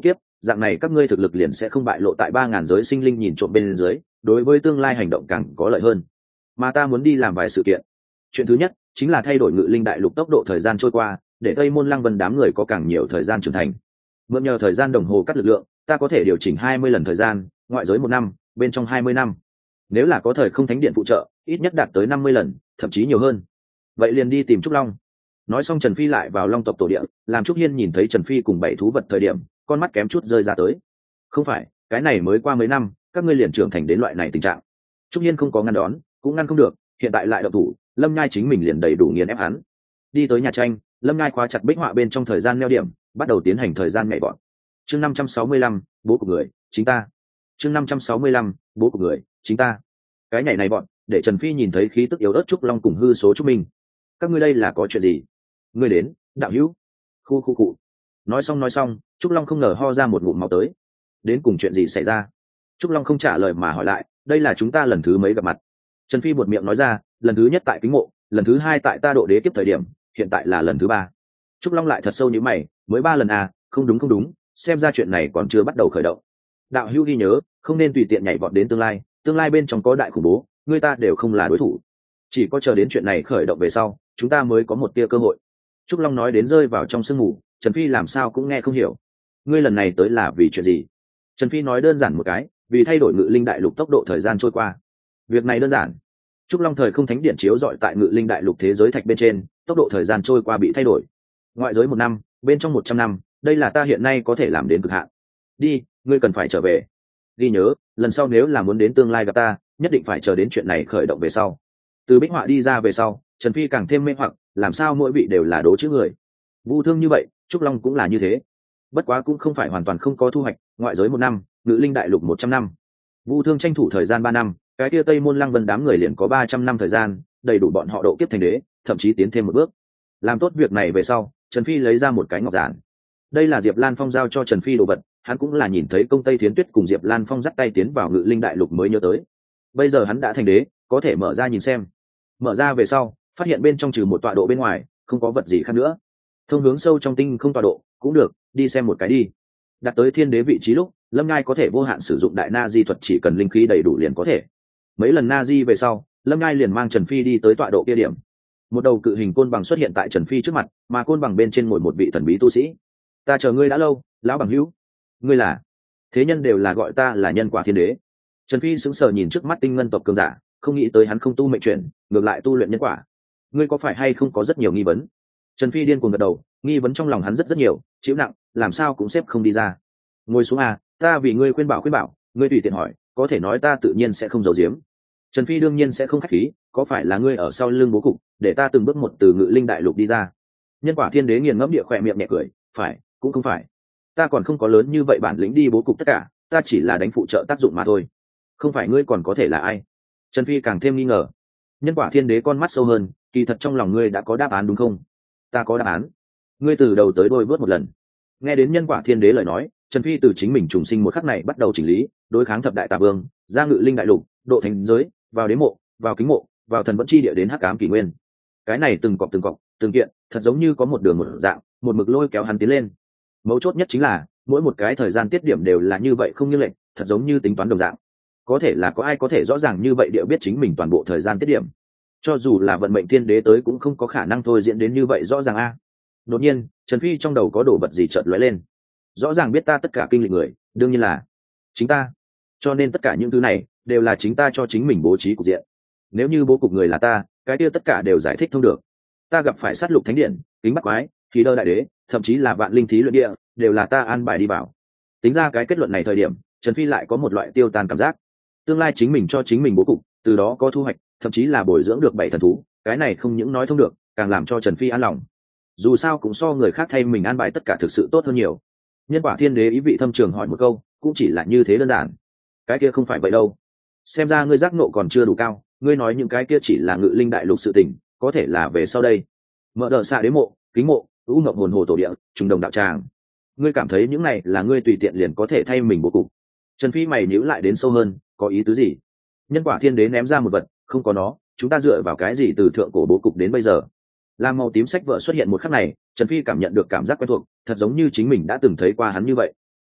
dạng này các ngươi thực lực liền sẽ không bại lộ tại 3.000 giới sinh linh nhìn trộm bên dưới, đối với tương lai hành động càng có lợi hơn. Mà ta muốn đi làm vài sự kiện. Chuyện thứ nhất chính là thay đổi ngự linh đại lục tốc độ thời gian trôi qua, để Tây Môn Lăng Vân đám người có càng nhiều thời gian trưởng thành. Mượn nhờ thời gian đồng hồ cắt lực lượng, ta có thể điều chỉnh 20 lần thời gian, ngoại giới 1 năm, bên trong 20 năm. Nếu là có thời không thánh điện phụ trợ, ít nhất đạt tới 50 lần, thậm chí nhiều hơn. Vậy liền đi tìm Trúc Long. Nói xong Trần Phi lại vào Long tộc tổ địa, làm Trúc Hiên nhìn thấy Trần Phi cùng 7 thú vật thời điểm, con mắt kém chút rơi ra tới. Không phải, cái này mới qua mấy năm, các ngươi liền trưởng thành đến loại này tình trạng. Trúc Hiên không có ngăn đón, cũng ngăn không được, hiện tại lại động thủ, Lâm Nhai chính mình liền đầy đủ nghiền ép hắn. Đi tới nhà tranh, Lâm Nhai khóa chặt bích họa bên trong thời gian neo điểm, bắt đầu tiến hành thời gian nhảy vọt. Chương 565, bố của người, chính ta. Chương 565, bố của người, chính ta. Cái nhảy này bọn, để Trần Phi nhìn thấy khí tức yếu ớt Trúc Long cùng hư số Trúc Minh. Các ngươi đây là có chuyện gì? Ngươi đến, đạo hữu. Khu. Nói xong, Trúc Long không ngờ ho ra một ngụm máu tới. Đến cùng chuyện gì xảy ra? Trúc Long không trả lời mà hỏi lại, đây là chúng ta lần thứ mấy gặp mặt. Trần Phi buột miệng nói ra, lần thứ nhất tại Kính Mộ, lần thứ hai tại ta độ đế kiếp thời điểm, hiện tại là lần thứ 3. Trúc Long lại thật sâu như mày, mới 3 lần à, không đúng, xem ra chuyện này còn chưa bắt đầu khởi động. Đạo hữu ghi nhớ, không nên tùy tiện nhảy vọt đến tương lai bên trong có đại khủng bố, người ta đều không là đối thủ. Chỉ có chờ đến chuyện này khởi động về sau, chúng ta mới có một tia cơ hội. Trúc Long nói đến rơi vào trong sương mù, Trần Phi làm sao cũng nghe không hiểu. Ngươi lần này tới là vì chuyện gì? Trần Phi nói đơn giản một cái, vì thay đổi ngự linh đại lục tốc độ thời gian trôi qua. Việc này đơn giản. Trúc Long thời không thánh điện chiếu dọi tại ngự linh đại lục thế giới thạch bên trên, tốc độ thời gian trôi qua bị thay đổi. Ngoại giới 1 năm, bên trong 100 năm, đây là ta hiện nay có thể làm đến cực hạn. Đi, ngươi cần phải trở về. Ghi nhớ, lần sau nếu là muốn đến tương lai gặp ta, nhất định phải chờ đến chuyện này khởi động về sau. Từ bích họa đi ra về sau, Trần Phi càng thêm mê hoặc, làm sao mỗi vị đều là đố chữ người. Vu Thương như vậy, Trúc Long cũng là như thế. Bất quá cũng không phải hoàn toàn không có thu hoạch, ngoại giới 1 năm, ngự linh đại lục 100 năm. Vu Thương tranh thủ thời gian 3 năm, cái kia Tây Môn Lăng Vân đám người liền có 300 năm thời gian, đầy đủ bọn họ độ kiếp thành đế, thậm chí tiến thêm một bước. Làm tốt việc này về sau, Trần Phi lấy ra một cái ngọc giản. Đây là Diệp Lan Phong giao cho Trần Phi đồ vật, hắn cũng là nhìn thấy Công Tây Thiến Tuyết cùng Diệp Lan Phong dắt tay tiến vào ngự linh đại lục mới nhớ tới. Bây giờ hắn đã thành đế, có thể mở ra nhìn xem. Mở ra về sau, phát hiện bên trong trừ một tọa độ bên ngoài, không có vật gì khác nữa. Thông hướng sâu trong tinh không tọa độ, cũng được, đi xem một cái đi. Đặt tới thiên đế vị trí lúc, Lâm Ngai có thể vô hạn sử dụng đại na di thuật, chỉ cần linh khí đầy đủ liền có thể. Mấy lần na di về sau, Lâm Ngai liền mang Trần Phi đi tới tọa độ kia điểm. Một đầu cự hình côn bằng xuất hiện tại Trần Phi trước mặt, mà côn bằng bên trên ngồi một vị thần bí tu sĩ. Ta chờ ngươi đã lâu, lão bằng hữu. Ngươi là? Thế nhân đều là gọi ta là nhân quả thiên đế. Trần Phi sững sờ nhìn trước mắt tinh ngân tộc cường giả, không nghĩ tới hắn không tu mệnh chuyển, ngược lại tu luyện nhân quả. Ngươi có phải hay không có rất nhiều nghi vấn? Trần Phi điên cuồng gật đầu, nghi vấn trong lòng hắn rất nhiều, chịu nặng, làm sao cũng xếp không đi ra. Ngồi xuống à, ta vì ngươi khuyên bảo, ngươi tùy tiện hỏi, có thể nói ta tự nhiên sẽ không giấu giếm. Trần Phi đương nhiên sẽ không khách khí, có phải là ngươi ở sau lưng bố cục, để ta từng bước một từ ngự linh đại lục đi ra? Nhân quả thiên đế nghiền ngẫm địa khỏe miệng nhẹ cười, phải, cũng không phải. Ta còn không có lớn như vậy bản lĩnh đi bố cục tất cả, ta chỉ là đánh phụ trợ tác dụng mà thôi. Không phải ngươi còn có thể là ai? Trần Phi càng thêm nghi ngờ. Nhân quả thiên đế con mắt sâu hơn, kỳ thật trong lòng ngươi đã có đáp án đúng không? Ta có đáp án. Ngươi từ đầu tới đuôi vớt một lần. Nghe đến nhân quả thiên đế lời nói, Trần Phi từ chính mình trùng sinh một khắc này bắt đầu chỉnh lý, đối kháng thập đại tà vương, ra ngự linh đại lục, độ thành giới, vào đế mộ, vào kính mộ, vào thần vẫn chi địa đến hắc ám kỷ nguyên. Cái này từng cọc, từng kiện, thật giống như có một đường một dạng, một mực lôi kéo hắn tiến lên. Mấu chốt nhất chính là, mỗi một cái thời gian tiết điểm đều là như vậy không như lệnh, thật giống như tính toán đồng dạng. Có thể là có ai có thể rõ ràng như vậy địa biết chính mình toàn bộ thời gian tiết điểm. Cho dù là vận mệnh thiên đế tới cũng không có khả năng thôi diễn đến như vậy rõ ràng a. Đột nhiên, Trần Phi trong đầu có đồ vật gì chợt lóe lên. Rõ ràng biết ta tất cả kinh lịch người, đương nhiên là chính ta. Cho nên tất cả những thứ này đều là chính ta cho chính mình bố trí cục diện. Nếu như bố cục người là ta, cái kia tất cả đều giải thích thông được. Ta gặp phải sát lục thánh điện, kính bắt quái, khí đơ đại đế, thậm chí là vạn linh thí luyện địa, đều là ta an bài đi vào. Tính ra cái kết luận này thời điểm, Trần Phi lại có một loại tiêu tan cảm giác. Tương lai chính mình cho chính mình bố cục, từ đó có thu hoạch, thậm chí là bồi dưỡng được 7 thần thú, cái này không những nói thông được, càng làm cho Trần Phi an lòng. Dù sao cũng so người khác thay mình an bài tất cả thực sự tốt hơn nhiều. Nhân quả thiên đế ý vị thâm trường hỏi một câu, cũng chỉ là như thế đơn giản. Cái kia không phải vậy đâu. Xem ra ngươi giác nộ còn chưa đủ cao, ngươi nói những cái kia chỉ là ngự linh đại lục sự tình, có thể là về sau đây. Mở đờ xạ đế mộ, kính mộ, u ngọc hồn hồ tổ địa, trùng đồng đạo tràng. Ngươi cảm thấy những này là ngươi tùy tiện liền có thể thay mình bố cục? Trần Phi mày nhíu lại đến sâu hơn, có ý tứ gì? Nhân quả thiên đế ném ra một vật, không có nó, chúng ta dựa vào cái gì từ thượng cổ bố cục đến bây giờ? Lam màu tím sách vợ xuất hiện một khắc này, Trần Phi cảm nhận được cảm giác quen thuộc, thật giống như chính mình đã từng thấy qua hắn như vậy.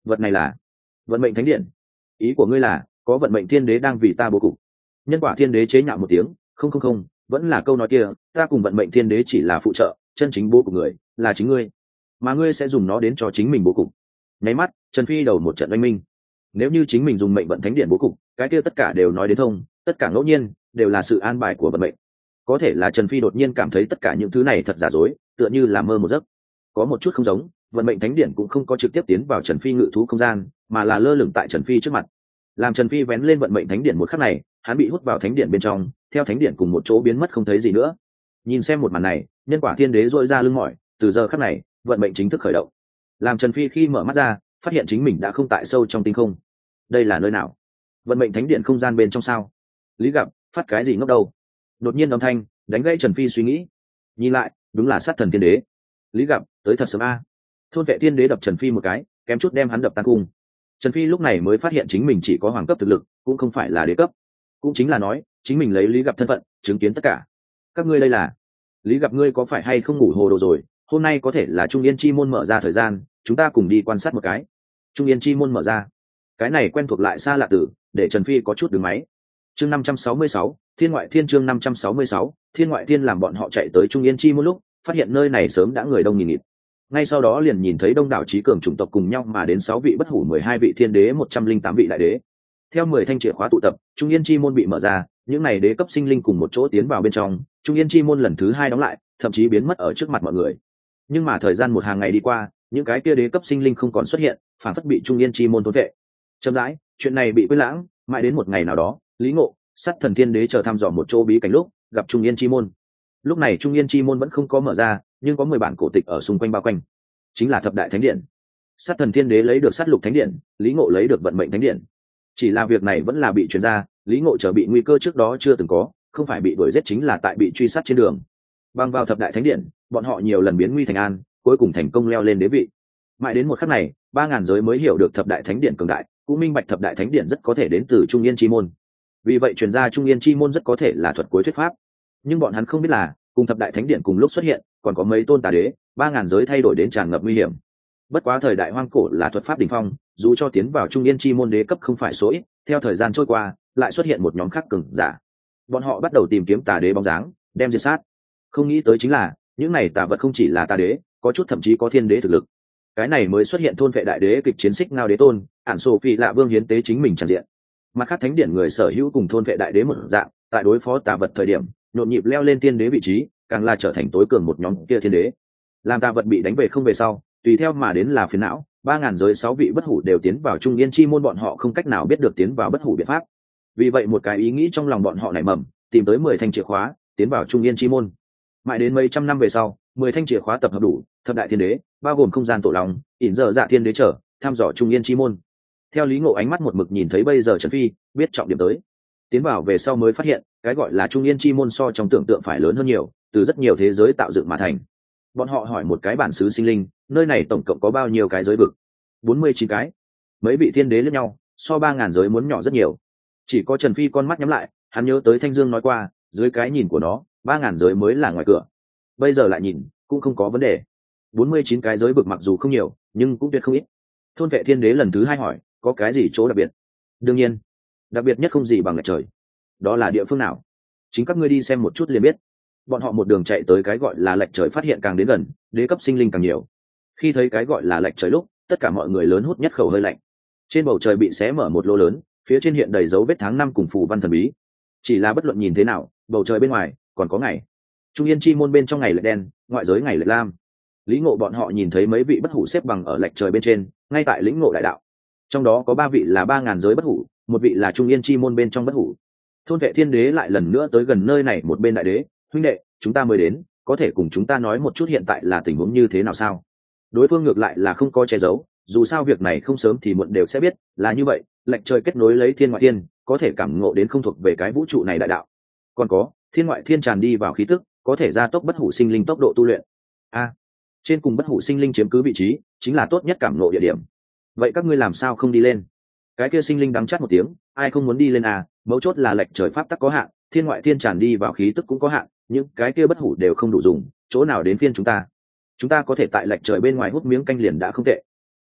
vật này là vận mệnh thánh điện. Ý của ngươi là có vận mệnh thiên đế đang vì ta bố cục? Nhân quả thiên đế chế nhạo một tiếng, không không không, vẫn là câu nói kia, ta cùng vận mệnh thiên đế chỉ là phụ trợ, chân chính bố cục người là chính ngươi, mà ngươi sẽ dùng nó đến cho chính mình bố cục. Nháy mắt Trần Phi đầu một trận oanh minh. Nếu như chính mình dùng mệnh vận thánh điện bố cục, cái kia tất cả đều nói đến thông, tất cả ngẫu nhiên đều là sự an bài của vận mệnh. Có thể là Trần Phi đột nhiên cảm thấy tất cả những thứ này thật giả dối, tựa như là mơ một giấc. Có một chút không giống, vận mệnh thánh điện cũng không có trực tiếp tiến vào Trần Phi ngự thú không gian, mà là lơ lửng tại Trần Phi trước mặt. Làm Trần Phi vén lên vận mệnh thánh điện một khắc này, hắn bị hút vào thánh điện bên trong, theo thánh điện cùng một chỗ biến mất không thấy gì nữa. Nhìn xem một màn này, nhân quả thiên đế dội ra lưng mỏi, từ giờ khắc này vận mệnh chính thức khởi động. Làm Trần Phi khi mở mắt ra, phát hiện chính mình đã không tại sâu trong tinh không. Đây là nơi nào? Vận mệnh thánh điện không gian bên trong sao? Lý Gặp phát cái gì ngốc đâu? Đột nhiên âm thanh đánh gãy Trần Phi suy nghĩ. Nhìn lại, đúng là sát thần thiên đế. Lý Gặp tới thật sớm a. Thôn vệ thiên đế đập Trần Phi một cái, kém chút đem hắn đập tan cung. Trần Phi lúc này mới phát hiện chính mình chỉ có hoàng cấp thực lực, cũng không phải là đế cấp. Cũng chính là nói, chính mình lấy Lý Gặp thân phận, chứng kiến tất cả. Các ngươi đây là? Lý Gặp, ngươi có phải hay không ngủ hồ đồ rồi? Hôm nay có thể là Trung Yên chi môn mở ra thời gian, chúng ta cùng đi quan sát một cái. Trung Yên chi môn mở ra. Cái này quen thuộc lại xa lạ tử, để Trần Phi có chút đứng máy. Chương 566, Thiên ngoại thiên. Chương 566, Thiên ngoại thiên. Làm bọn họ chạy tới Trung Yên chi môn lúc, phát hiện nơi này sớm đã người đông nghìn nghịt. Ngay sau đó liền nhìn thấy đông đảo trí cường chủng tộc cùng nhau mà đến 6 vị bất hủ, 12 vị thiên đế, 108 vị đại đế. Theo 10 thanh chìa khóa tụ tập, Trung Yên chi môn bị mở ra, những này đế cấp sinh linh cùng một chỗ tiến vào bên trong. Trung Yên chi môn lần thứ 2 đóng lại, thậm chí biến mất ở trước mặt mọi người. Nhưng mà thời gian một hàng ngày đi qua, những cái kia đế cấp sinh linh không còn xuất hiện, phản phất bị Trung Yên chi môn thôn vệ. Chậm rãi, chuyện này bị quên lãng, mãi đến một ngày nào đó, Lý Ngộ, Sắt Thần Thiên Đế chờ thăm dò một chỗ bí cảnh lúc gặp Trung Yên chi môn. Lúc này Trung Yên chi môn vẫn không có mở ra, nhưng có 10 bản cổ tịch ở xung quanh bao quanh, chính là thập đại thánh điện. Sắt Thần Thiên Đế lấy được Sát Lục Thánh Điện, Lý Ngộ lấy được Vận Mệnh Thánh Điện. Chỉ là việc này vẫn là bị truyền ra, Lý Ngộ trở bị nguy cơ trước đó chưa từng có, không phải bị đuổi giết chính là tại bị truy sát trên đường. Bằng vào thập đại thánh điện, bọn họ nhiều lần biến nguy thành an, cuối cùng thành công leo lên đế vị. Mãi đến một khắc này, 3000 giới mới hiểu được thập đại thánh điện cường đại, cũng minh bạch thập đại thánh điện rất có thể đến từ Trung Yên chi môn. Vì vậy truyền ra Trung Yên chi môn rất có thể là thuật cuối thuyết pháp. Nhưng bọn hắn không biết là, cùng thập đại thánh điện cùng lúc xuất hiện, còn có mấy tôn tà đế, 3000 giới thay đổi đến tràn ngập nguy hiểm. Bất quá thời đại hoang cổ là thuật pháp đỉnh phong, dù cho tiến vào Trung Yên chi môn đế cấp không phải số ít, theo thời gian trôi qua, lại xuất hiện một nhóm khác cường giả. Bọn họ bắt đầu tìm kiếm tà đế bóng dáng, đem diệt sát. Không nghĩ tới chính là, những này tà vật không chỉ là tà đế, có chút thậm chí có thiên đế thực lực. Cái này mới xuất hiện thôn vệ đại đế kịch chiến xích ngao đế tôn, ản sổ phi lạ vương hiến tế chính mình tràn diện. Mặt khác thánh điện người sở hữu cùng thôn vệ đại đế một dạng, tại đối phó tà vật thời điểm, nhộn nhịp leo lên tiên đế vị trí, càng là trở thành tối cường một nhóm kia thiên đế. Làm tà vật bị đánh về không về sau, tùy theo mà đến là phiền não, 3000 giới 6 vị bất hủ đều tiến vào Trung Yên chi môn, bọn họ không cách nào biết được tiến vào bất hủ biện pháp. Vì vậy một cái ý nghĩ trong lòng bọn họ nảy mầm, tìm tới 10 thanh chìa khóa, tiến vào Trung Yên chi môn. Mãi đến mấy trăm năm về sau, 10 thanh chìa khóa tập hợp đủ, thập đại thiên đế, bao gồm không gian tổ lòng, ỉn giờ dạ thiên đế trở, thăm dò Trung Yên chi môn. Theo Lý Ngộ ánh mắt một mực nhìn thấy bây giờ Trần Phi, biết trọng điểm tới. Tiến vào về sau mới phát hiện, cái gọi là Trung Yên chi môn so trong tưởng tượng phải lớn hơn nhiều, từ rất nhiều thế giới tạo dựng mà thành. Bọn họ hỏi một cái bản xứ sinh linh, nơi này tổng cộng có bao nhiêu cái giới vực? 49 cái. Mấy vị thiên đế lẫn nhau, so 3000 giới muốn nhỏ rất nhiều. Chỉ có Trần Phi con mắt nhắm lại, hắn nhớ tới Thanh Dương nói qua, dưới cái nhìn của nó, 3000 giới mới là ngoài cửa. Bây giờ lại nhìn, cũng không có vấn đề. 49 cái giới vực mặc dù không nhiều, nhưng cũng tuyệt không ít. Thôn vệ thiên đế lần thứ 2 hỏi, có cái gì chỗ đặc biệt? Đương nhiên, đặc biệt nhất không gì bằng lệch trời. Đó là địa phương nào? Chính các ngươi đi xem một chút liền biết. Bọn họ một đường chạy tới cái gọi là lệch trời, phát hiện càng đến gần, đế cấp sinh linh càng nhiều. Khi thấy cái gọi là lệch trời lúc, tất cả mọi người lớn hút nhất khẩu hơi lạnh. Trên bầu trời bị xé mở một lỗ lớn, phía trên hiện đầy dấu vết tháng năm cùng phù văn thần bí. Chỉ là bất luận nhìn thế nào, bầu trời bên ngoài còn có ngày. Trung Yên chi môn bên trong ngày lệch đen, ngoại giới ngày lệch lam. Lý Ngộ bọn họ nhìn thấy mấy vị bất hủ xếp bằng ở lệch trời bên trên, ngay tại lĩnh ngộ đại đạo. Trong đó có 3 vị là 3000 giới bất hủ, một vị là Trung Yên chi môn bên trong bất hủ. Thôn vệ thiên đế lại lần nữa tới gần nơi này, một bên đại đế, huynh đệ, chúng ta mới đến, có thể cùng chúng ta nói một chút hiện tại là tình huống như thế nào sao? Đối phương ngược lại là không có che giấu, dù sao việc này không sớm thì muộn đều sẽ biết, là như vậy, lệch trời kết nối lấy thiên ngoại thiên, có thể cảm ngộ đến không thuộc về cái vũ trụ này đại đạo. Còn có, thiên ngoại thiên tràn đi vào khí tức, có thể gia tốc bất hủ sinh linh tốc độ tu luyện. Trên cùng bất hủ sinh linh chiếm cứ vị trí, chính là tốt nhất cảm ngộ địa điểm. Vậy các ngươi làm sao không đi lên? Cái kia sinh linh đắng chát một tiếng, ai không muốn đi lên à, mấu chốt là lệch trời pháp tắc có hạn, thiên ngoại thiên tràn đi vào khí tức cũng có hạn, những cái kia bất hủ đều không đủ dùng, chỗ nào đến phiên chúng ta có thể tại lệch trời bên ngoài hút miếng canh liền đã không tệ.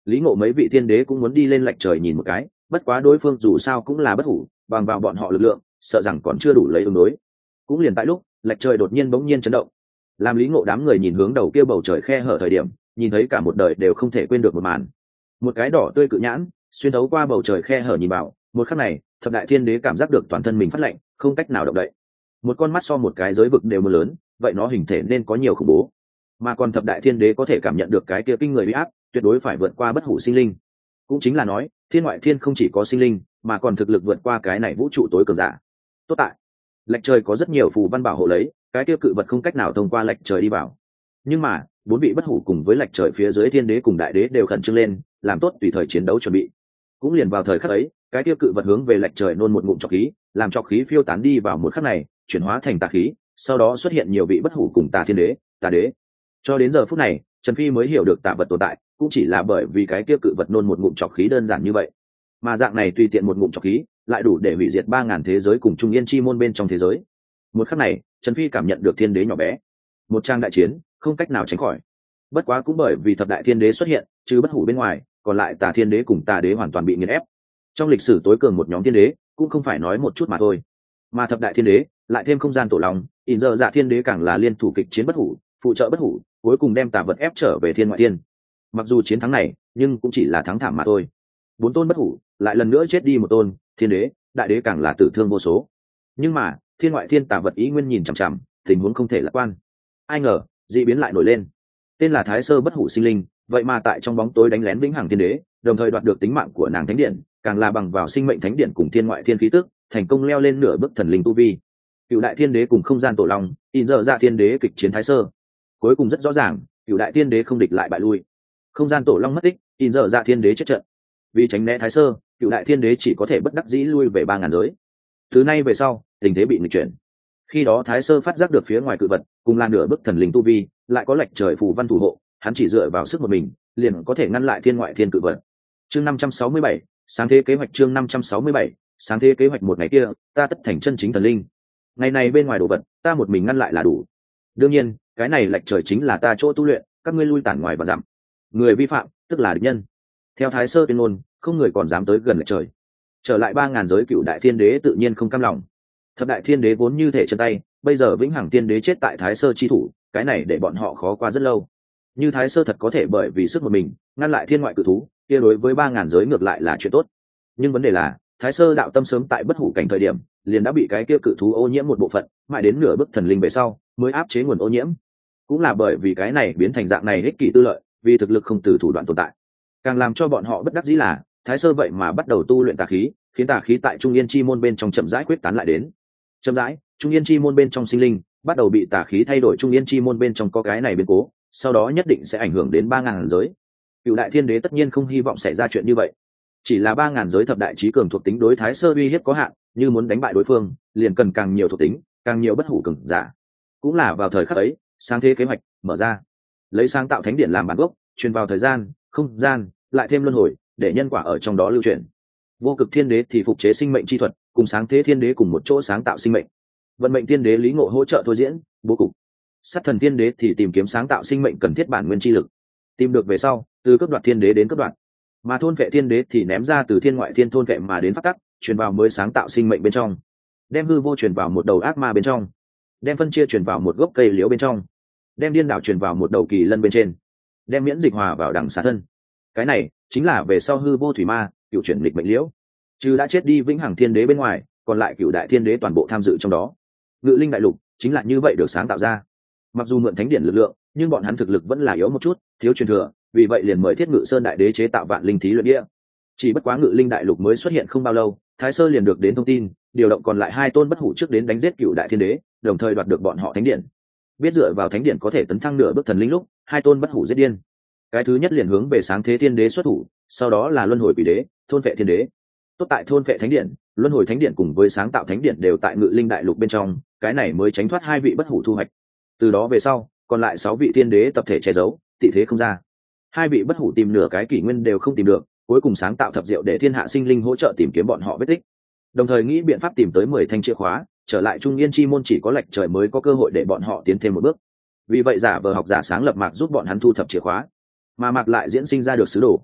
Lý Ngộ mấy vị thiên đế cũng muốn đi lên lệch trời nhìn một cái, bất quá đối phương dù sao cũng là bất hủ, bằng vào bọn họ lực lượng sợ rằng còn chưa đủ lấy ứng đối. Cũng liền tại lúc lệch trời đột nhiên bỗng nhiên chấn động, làm Lý Ngộ đám người nhìn hướng đầu kia bầu trời khe hở thời điểm, nhìn thấy cả một đời đều không thể quên được một màn. Một cái đỏ tươi cự nhãn xuyên thấu qua bầu trời khe hở nhìn vào, một khắc này thập đại thiên đế cảm giác được toàn thân mình phát lạnh, không cách nào động đậy. Một con mắt so một cái giới vực đều mưa lớn, vậy nó hình thể nên có nhiều khủng bố. Mà còn thập đại thiên đế có thể cảm nhận được cái kia kinh người uy áp, tuyệt đối phải vượt qua bất hủ sinh linh. Cũng chính là nói, thiên ngoại thiên không chỉ có sinh linh, mà còn thực lực vượt qua cái này vũ trụ tối cường giả. Tốt tại, lệch trời có rất nhiều phù văn bảo hộ lấy, cái kia cự vật không cách nào thông qua lệch trời đi vào. Nhưng mà, bốn vị bất hủ cùng với lệch trời phía dưới thiên đế cùng đại đế đều khẩn trương lên, làm tốt tùy thời chiến đấu chuẩn bị. Cũng liền vào thời khắc ấy, cái kia cự vật hướng về lệch trời nôn một ngụm trọc khí, làm trọc khí phiêu tán đi vào một khắc này, chuyển hóa thành tà khí, sau đó xuất hiện nhiều vị bất hủ cùng tà thiên đế, tà đế. Cho đến giờ phút này, Trần Phi mới hiểu được tà vật tồn tại, cũng chỉ là bởi vì cái kia cự vật nôn một ngụm trọc khí đơn giản như vậy. Mà dạng này tùy tiện một ngụm trọc khí, lại đủ để hủy diệt 3000 thế giới cùng trung yên chi môn bên trong thế giới. Một khắc này, Trần Phi cảm nhận được thiên đế nhỏ bé. Một trang đại chiến, không cách nào tránh khỏi. Bất quá cũng bởi vì thập đại thiên đế xuất hiện, chứ bất hủ bên ngoài, còn lại tà thiên đế cùng tà đế hoàn toàn bị nghiền ép. Trong lịch sử tối cường một nhóm thiên đế, cũng không phải nói một chút mà thôi. Mà thập đại thiên đế, lại thêm không gian tổ long, ỉn giờ dạ thiên đế càng là liên thủ kịch chiến bất hủ, phụ trợ bất hủ, cuối cùng đem tà vật ép trở về thiên ngoại thiên. Mặc dù chiến thắng này, nhưng cũng chỉ là thắng thảm mà thôi. 4 tôn bất hủ, lại lần nữa chết đi một tôn, thiên đế, đại đế càng là tử thương vô số. Nhưng mà, thiên ngoại thiên tà vật ý nguyên nhìn chằm chằm, tình huống không thể lạc quan. Ai ngờ, dị biến lại nổi lên. Tên là Thái Sơ bất hủ sinh linh, vậy mà tại trong bóng tối đánh lén vĩnh hằng thiên đế, đồng thời đoạt được tính mạng của nàng thánh điện, càng là bằng vào sinh mệnh thánh điện cùng thiên ngoại thiên khí tức, thành công leo lên nửa bước thần linh tu vi. Cựu đại thiên đế cùng không gian tổ long, in giờ dạ thiên đế kịch chiến Thái Sơ. Cuối cùng rất rõ ràng, cựu đại thiên đế không địch lại bại lui. Không gian tổ long mất tích, in giờ dạ thiên đế chết trận. Vì tránh né Thái Sơ, cựu đại thiên đế chỉ có thể bất đắc dĩ lui về 3000 giới. Từ nay về sau, tình thế bị nghịch chuyển. Khi đó Thái Sơ phát giác được phía ngoài cự vật, cùng là nửa bước thần linh tu vi, lại có lệch trời phù văn thủ hộ, hắn chỉ dựa vào sức một mình, liền có thể ngăn lại thiên ngoại thiên cự vật. Chương 567, sáng thế kế hoạch. Chương 567, sáng thế kế hoạch. Một ngày kia, ta tất thành chân chính thần linh. Ngày này bên ngoài đồ vật, ta một mình ngăn lại là đủ. Đương nhiên, cái này lệch trời chính là ta chỗ tu luyện, các ngươi lui tản ngoài và dặm. Người vi phạm, tức là địch nhân. Theo Thái Sơ tuyên ngôn, không người còn dám tới gần lệch trời. Trở lại 3000 giới cựu đại thiên đế tự nhiên không cam lòng. Thập đại thiên đế vốn như thể chân tay, bây giờ vĩnh hằng thiên đế chết tại Thái Sơ chi thủ, cái này để bọn họ khó qua rất lâu. Như Thái Sơ thật có thể bởi vì sức một mình ngăn lại thiên ngoại cự thú, kia đối với 3000 giới ngược lại là chuyện tốt. Nhưng vấn đề là, Thái Sơ đạo tâm sớm tại bất hủ cảnh thời điểm, liền đã bị cái kia cự thú ô nhiễm một bộ phận, mãi đến nửa bước thần linh về sau, mới áp chế nguồn ô nhiễm. Cũng là bởi vì cái này biến thành dạng này ích kỷ tư lợi, vì thực lực không từ thủ đoạn tồn tại. Càng làm cho bọn họ bất đắc dĩ là, Thái Sơ vậy mà bắt đầu tu luyện tà khí, khiến tà khí tại Trung Yên chi môn bên trong chậm rãi quyết tán lại đến. Chậm rãi, Trung Yên chi môn bên trong sinh linh bắt đầu bị tà khí thay đổi. Trung Yên chi môn bên trong có cái này biến cố, sau đó nhất định sẽ ảnh hưởng đến 3000 giới. Cựu đại thiên đế tất nhiên không hy vọng xảy ra chuyện như vậy. Chỉ là 3000 giới thập đại trí cường thuộc tính đối Thái Sơ uy hiếp có hạn, như muốn đánh bại đối phương, liền cần càng nhiều thuộc tính, càng nhiều bất hủ cường giả. Cũng là vào thời khắc ấy, sáng thế kế hoạch mở ra. Lấy sáng tạo thánh điện làm bản gốc, truyền vào thời gian, không gian, lại thêm luân hồi, để nhân quả ở trong đó lưu truyền. Vô cực thiên đế thì phục chế sinh mệnh chi thuật, cùng sáng thế thiên đế cùng một chỗ sáng tạo sinh mệnh. Vận mệnh thiên đế Lý Ngộ hỗ trợ thôi diễn bố cục. Sát thần thiên đế thì tìm kiếm sáng tạo sinh mệnh cần thiết bản nguyên chi lực. Tìm được về sau, từ cấp đoạt thiên đế đến cấp đoạt. Mà thôn vệ thiên đế thì ném ra từ thiên ngoại thiên thôn vệ mà đến phát tắc, truyền vào mới sáng tạo sinh mệnh bên trong. Đem hư vô truyền vào một đầu ác ma bên trong. Đem phân chia truyền vào một gốc cây liễu bên trong. Đem điên đảo truyền vào một đầu kỳ lân bên trên. Đem miễn dịch hòa vào đằng xà thân. Cái này chính là về sau hư vô thủy ma, cựu chuyển lịch mệnh liễu. Chứ đã chết đi vĩnh hằng thiên đế bên ngoài, còn lại cựu đại thiên đế toàn bộ tham dự trong đó. Ngự linh đại lục chính là như vậy được sáng tạo ra. Mặc dù mượn thánh điển lực lượng, nhưng bọn hắn thực lực vẫn là yếu một chút, thiếu truyền thừa, vì vậy liền mời Thiết Ngự Sơn đại đế chế tạo vạn linh thí luyện địa. Chỉ bất quá Ngự linh đại lục mới xuất hiện không bao lâu, Thái Sơ liền được đến thông tin, điều động còn lại 2 tôn bất hủ trước đến đánh giết cựu đại thiên đế, đồng thời đoạt được bọn họ thánh điển. Biết dựa vào thánh điển có thể tấn thăng nửa bước thần linh lúc, 2 tôn bất hủ giết điên. Cái thứ nhất liền hướng về sáng thế thiên đế xuất thủ, sau đó là luân hồi quỷ đế, thôn vệ thiên đế. Tốt tại thôn vệ thánh điện, luân hồi thánh điện cùng với sáng tạo thánh điện đều tại Ngự linh đại lục bên trong, cái này mới tránh thoát 2 vị bất hủ thu hoạch. Từ đó về sau, còn lại 6 vị thiên đế tập thể che giấu, tị thế không ra. 2 vị bất hủ tìm nửa cái kỷ nguyên đều không tìm được, cuối cùng sáng tạo thập diệu để thiên hạ sinh linh hỗ trợ tìm kiếm bọn họ vết tích. Đồng thời nghĩ biện pháp tìm tới 10 thanh chìa khóa, trở lại Trung Yên chi môn chỉ có lệch trời mới có cơ hội để bọn họ tiến thêm một bước. Vì vậy giả vờ học giả sáng lập Mạc giúp bọn hắn thu thập chìa khóa, mà Mạc lại diễn sinh ra được sứ đồ.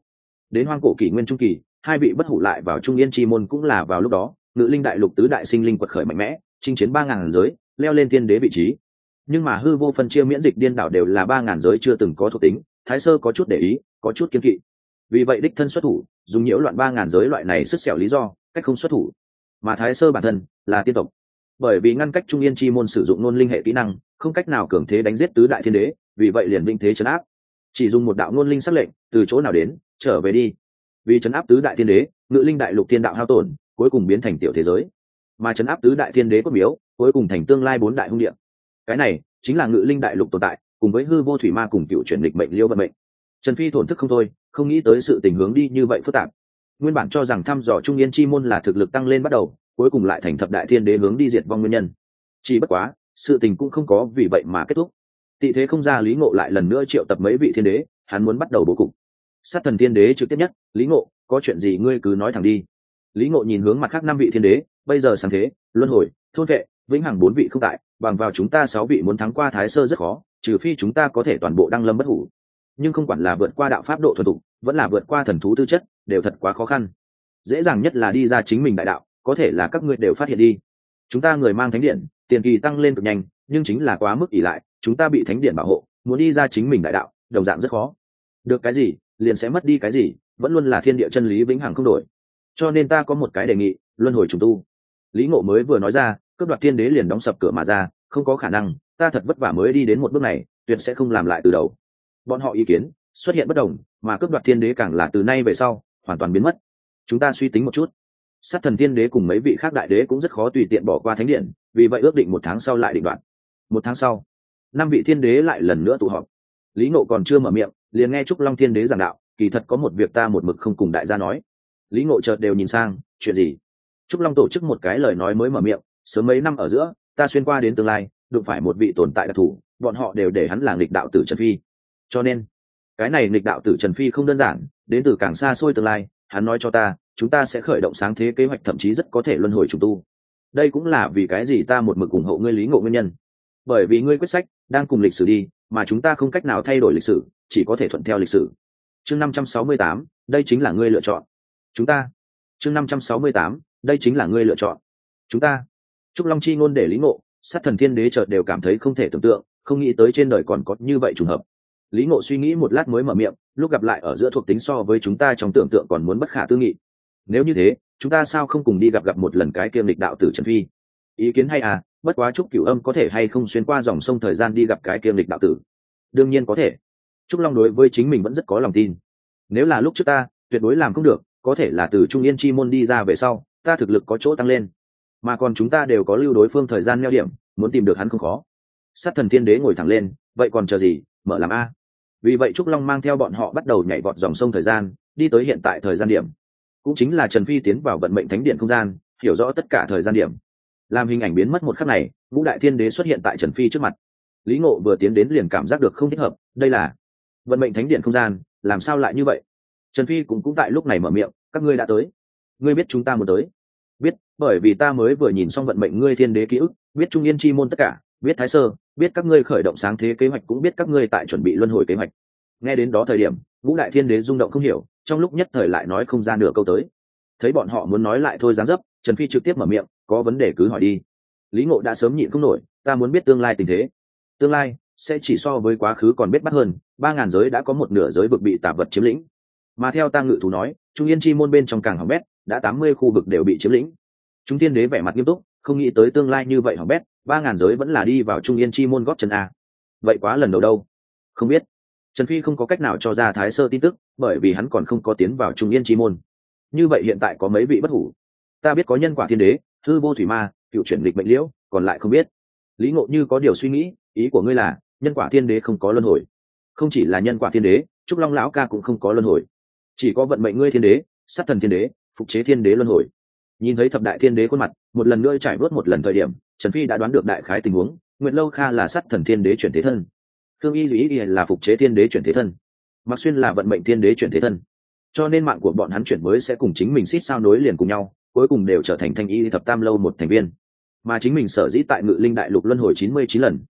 Đến hoang cổ kỷ nguyên trung kỳ, hai vị bất hủ lại vào trung yên chi môn cũng là vào lúc đó, ngự linh đại lục tứ đại sinh linh quật khởi mạnh mẽ, chinh chiến 3000 giới, leo lên thiên đế vị trí. Nhưng mà hư vô phân chia miễn dịch điên đảo đều là 3000 giới chưa từng có thuộc tính, Thái Sơ có chút để ý, có chút kiêng kỵ. Vì vậy đích thân xuất thủ, dùng nhiễu loạn 3000 giới loại này sứt sẹo lý do, cách không xuất thủ. Mà Thái Sơ bản thân là tiên tộc, bởi vì ngăn cách trung yên chi môn sử dụng ngôn linh hệ kỹ năng, không cách nào cường thế đánh giết tứ đại thiên đế, vì vậy liền vinh thế trấn áp, chỉ dùng một đạo ngôn linh sắc lệnh, từ chỗ nào đến, trở về đi. Vì trấn áp tứ đại thiên đế, ngự linh đại lục thiên đạo hao tổn, cuối cùng biến thành tiểu thế giới, mà trấn áp tứ đại thiên đế cốt miếu, cuối cùng thành tương lai 4 đại hung địa. Cái này chính là ngự linh đại lục tồn tại, cùng với hư vô thủy ma cùng cựu chuyển lịch mệnh liêu vận mệnh. Trần Phi thổn thức không thôi, không nghĩ tới sự tình hướng đi như vậy phức tạp. Nguyên bản cho rằng thăm dò trung yên chi môn là thực lực tăng lên bắt đầu, cuối cùng lại thành thập đại thiên đế hướng đi diệt vong nguyên nhân. Chỉ bất quá, sự tình cũng không có vì vậy mà kết thúc. Tị thế không ra, Lý Ngộ lại lần nữa triệu tập mấy vị thiên đế, hắn muốn bắt đầu bố cục. Sát thần thiên đế trực tiếp nhất, Lý Ngộ, có chuyện gì ngươi cứ nói thẳng đi. Lý Ngộ nhìn hướng mặt khác 5 vị thiên đế, bây giờ sáng thế, luân hồi, thôn vệ, vĩnh hằng 4 vị không tại, bằng vào chúng ta 6 vị muốn thắng qua Thái Sơ rất khó, trừ phi chúng ta có thể toàn bộ đăng lâm bất hủ. Nhưng không quản là vượt qua đạo pháp độ thuần thục, vẫn là vượt qua thần thú tư chất, đều thật quá khó khăn. Dễ dàng nhất là đi ra chính mình đại đạo, có thể là các ngươi đều phát hiện đi. Chúng ta người mang thánh điện, tiền kỳ tăng lên cực nhanh, nhưng chính là quá mức ỷ lại, chúng ta bị thánh điện bảo hộ, muốn đi ra chính mình đại đạo, đồng dạng rất khó. Được cái gì, liền sẽ mất đi cái gì, vẫn luôn là thiên địa chân lý vĩnh hằng không đổi. Cho nên ta có một cái đề nghị, luân hồi trùng tu. Lý Ngộ mới vừa nói ra, cướp đoạt thiên đế liền đóng sập cửa mà ra, không có khả năng, ta thật vất vả mới đi đến một bước này, tuyệt sẽ không làm lại từ đầu. Bọn họ ý kiến xuất hiện bất đồng, mà cướp đoạt thiên đế càng là từ nay về sau hoàn toàn biến mất. Chúng ta suy tính một chút, sát thần thiên đế cùng mấy vị khác đại đế cũng rất khó tùy tiện bỏ qua thánh điện, vì vậy ước định 1 tháng sau lại định đoạt. 1 tháng sau, 5 vị thiên đế lại lần nữa tụ họp. Lý Ngộ còn chưa mở miệng, liền nghe Trúc Long thiên đế giảng đạo, kỳ thật có một việc ta một mực không cùng đại gia nói. Lý Ngộ chợt đều nhìn sang, chuyện gì? Trúc Long tổ chức một cái lời nói mới mở miệng, sớm mấy năm ở giữa, ta xuyên qua đến tương lai, đụng phải một vị tồn tại đặc thù, bọn họ đều để hắn là nghịch đạo tử Trần Phi. Cho nên, cái này nghịch đạo tử Trần Phi không đơn giản, đến từ càng xa xôi tương lai, hắn nói cho ta, chúng ta sẽ khởi động sáng thế kế hoạch, thậm chí rất có thể luân hồi trùng tu. Đây cũng là vì cái gì ta một mực ủng hộ ngươi Lý Ngộ nguyên nhân. Bởi vì ngươi quyết sách đang cùng lịch sử đi, mà chúng ta không cách nào thay đổi lịch sử, chỉ có thể thuận theo lịch sử. Chương 568, đây chính là ngươi lựa chọn. Chúng ta. Chương 568, đây chính là ngươi lựa chọn. Chúng ta. Trúc Long chi ngôn để Lý Ngộ, sát thần thiên đế chợt đều cảm thấy không thể tưởng tượng, không nghĩ tới trên đời còn có như vậy trùng hợp. Lý Ngộ suy nghĩ một lát mới mở miệng, lúc gặp lại ở giữa thuộc tính so với chúng ta trong tưởng tượng còn muốn bất khả tư nghị. Nếu như thế, chúng ta sao không cùng đi gặp một lần cái kiêm lịch đạo tử Trần Phi? Ý kiến hay à, bất quá Trúc Cửu Âm có thể hay không xuyên qua dòng sông thời gian đi gặp cái kiêm lịch đạo tử? Đương nhiên có thể. Trúc Long đối với chính mình vẫn rất có lòng tin. Nếu là lúc trước ta, tuyệt đối làm không được, có thể là từ Trung Yên chi môn đi ra về sau, ta thực lực có chỗ tăng lên. Mà còn chúng ta đều có lưu đối phương thời gian neo điểm, muốn tìm được hắn không khó. Sát thần thiên đế ngồi thẳng lên, vậy còn chờ gì, mở làm a. Vì vậy Trúc Long mang theo bọn họ bắt đầu nhảy vọt dòng sông thời gian, đi tới hiện tại thời gian điểm, cũng chính là Trần Phi tiến vào vận mệnh thánh điện không gian, hiểu rõ tất cả thời gian điểm. Làm hình ảnh biến mất một khắc này, ngũ đại thiên đế xuất hiện tại Trần Phi trước mặt. Lý Ngộ vừa tiến đến liền cảm giác được không thích hợp, đây là vận mệnh thánh điện không gian, làm sao lại như vậy? Trần Phi cũng tại lúc này mở miệng, các ngươi đã tới. Ngươi biết chúng ta muốn tới? Biết, bởi vì ta mới vừa nhìn xong vận mệnh ngươi thiên đế ký ức, biết Trung Yên chi môn tất cả, biết Thái Sơ, biết các ngươi khởi động sáng thế kế hoạch, cũng biết các ngươi tại chuẩn bị luân hồi kế hoạch. Nghe đến đó thời điểm, ngũ đại thiên đế rung động không hiểu, trong lúc nhất thời lại nói không ra nửa câu tới. Thấy bọn họ muốn nói lại thôi dáng dấp, Trần Phi trực tiếp mở miệng, có vấn đề cứ hỏi đi. Lý Ngộ đã sớm nhịn không nổi, ta muốn biết tương lai tình thế. Tương lai sẽ chỉ so với quá khứ còn biết bắt hơn, 3000 giới đã có một nửa giới vực bị tà vật chiếm lĩnh. Mà theo ta ngự thú nói, Trung Yên chi môn bên trong càng hỏng bét, đã 80 khu vực đều bị chiếm lĩnh. Chúng tiên đế vẻ mặt nghiêm túc, không nghĩ tới tương lai như vậy hỏng bét, 3000 giới vẫn là đi vào Trung Yên chi môn gót chân a. Vậy quá lần đầu đâu? Không biết. Trần Phi không có cách nào cho ra Thái Sơ tin tức, bởi vì hắn còn không có tiến vào Trung Yên chi môn. Như vậy hiện tại có mấy vị bất hủ? Ta biết có nhân quả thiên đế, hư vô thủy ma, cựu chuyển lịch mệnh liễu, còn lại không biết. Lý Ngộ như có điều suy nghĩ, ý của ngươi là nhân quả thiên đế không có luân hồi? Không chỉ là nhân quả thiên đế, Trúc Long lão ca cũng không có luân hồi, chỉ có vận mệnh ngươi thiên đế, sát thần thiên đế, phục chế thiên đế luân hồi. Nhìn thấy thập đại thiên đế khuôn mặt, một lần nữa trải vớt một lần thời điểm, Trần Phi đã đoán được đại khái tình huống. Nguyệt Lâu Kha là sát thần thiên đế chuyển thế thân, Thương Y Duy Y là phục chế thiên đế chuyển thế thân, Mạc Xuyên là vận mệnh thiên đế chuyển thế thân. Cho nên mạng của bọn hắn chuyển mới sẽ cùng chính mình xít sao nối liền cùng nhau, cuối cùng đều trở thành Thanh Y thập tam lâu một thành viên. Mà chính mình sở dĩ tại Ngự Linh đại lục luân hồi 99 lần,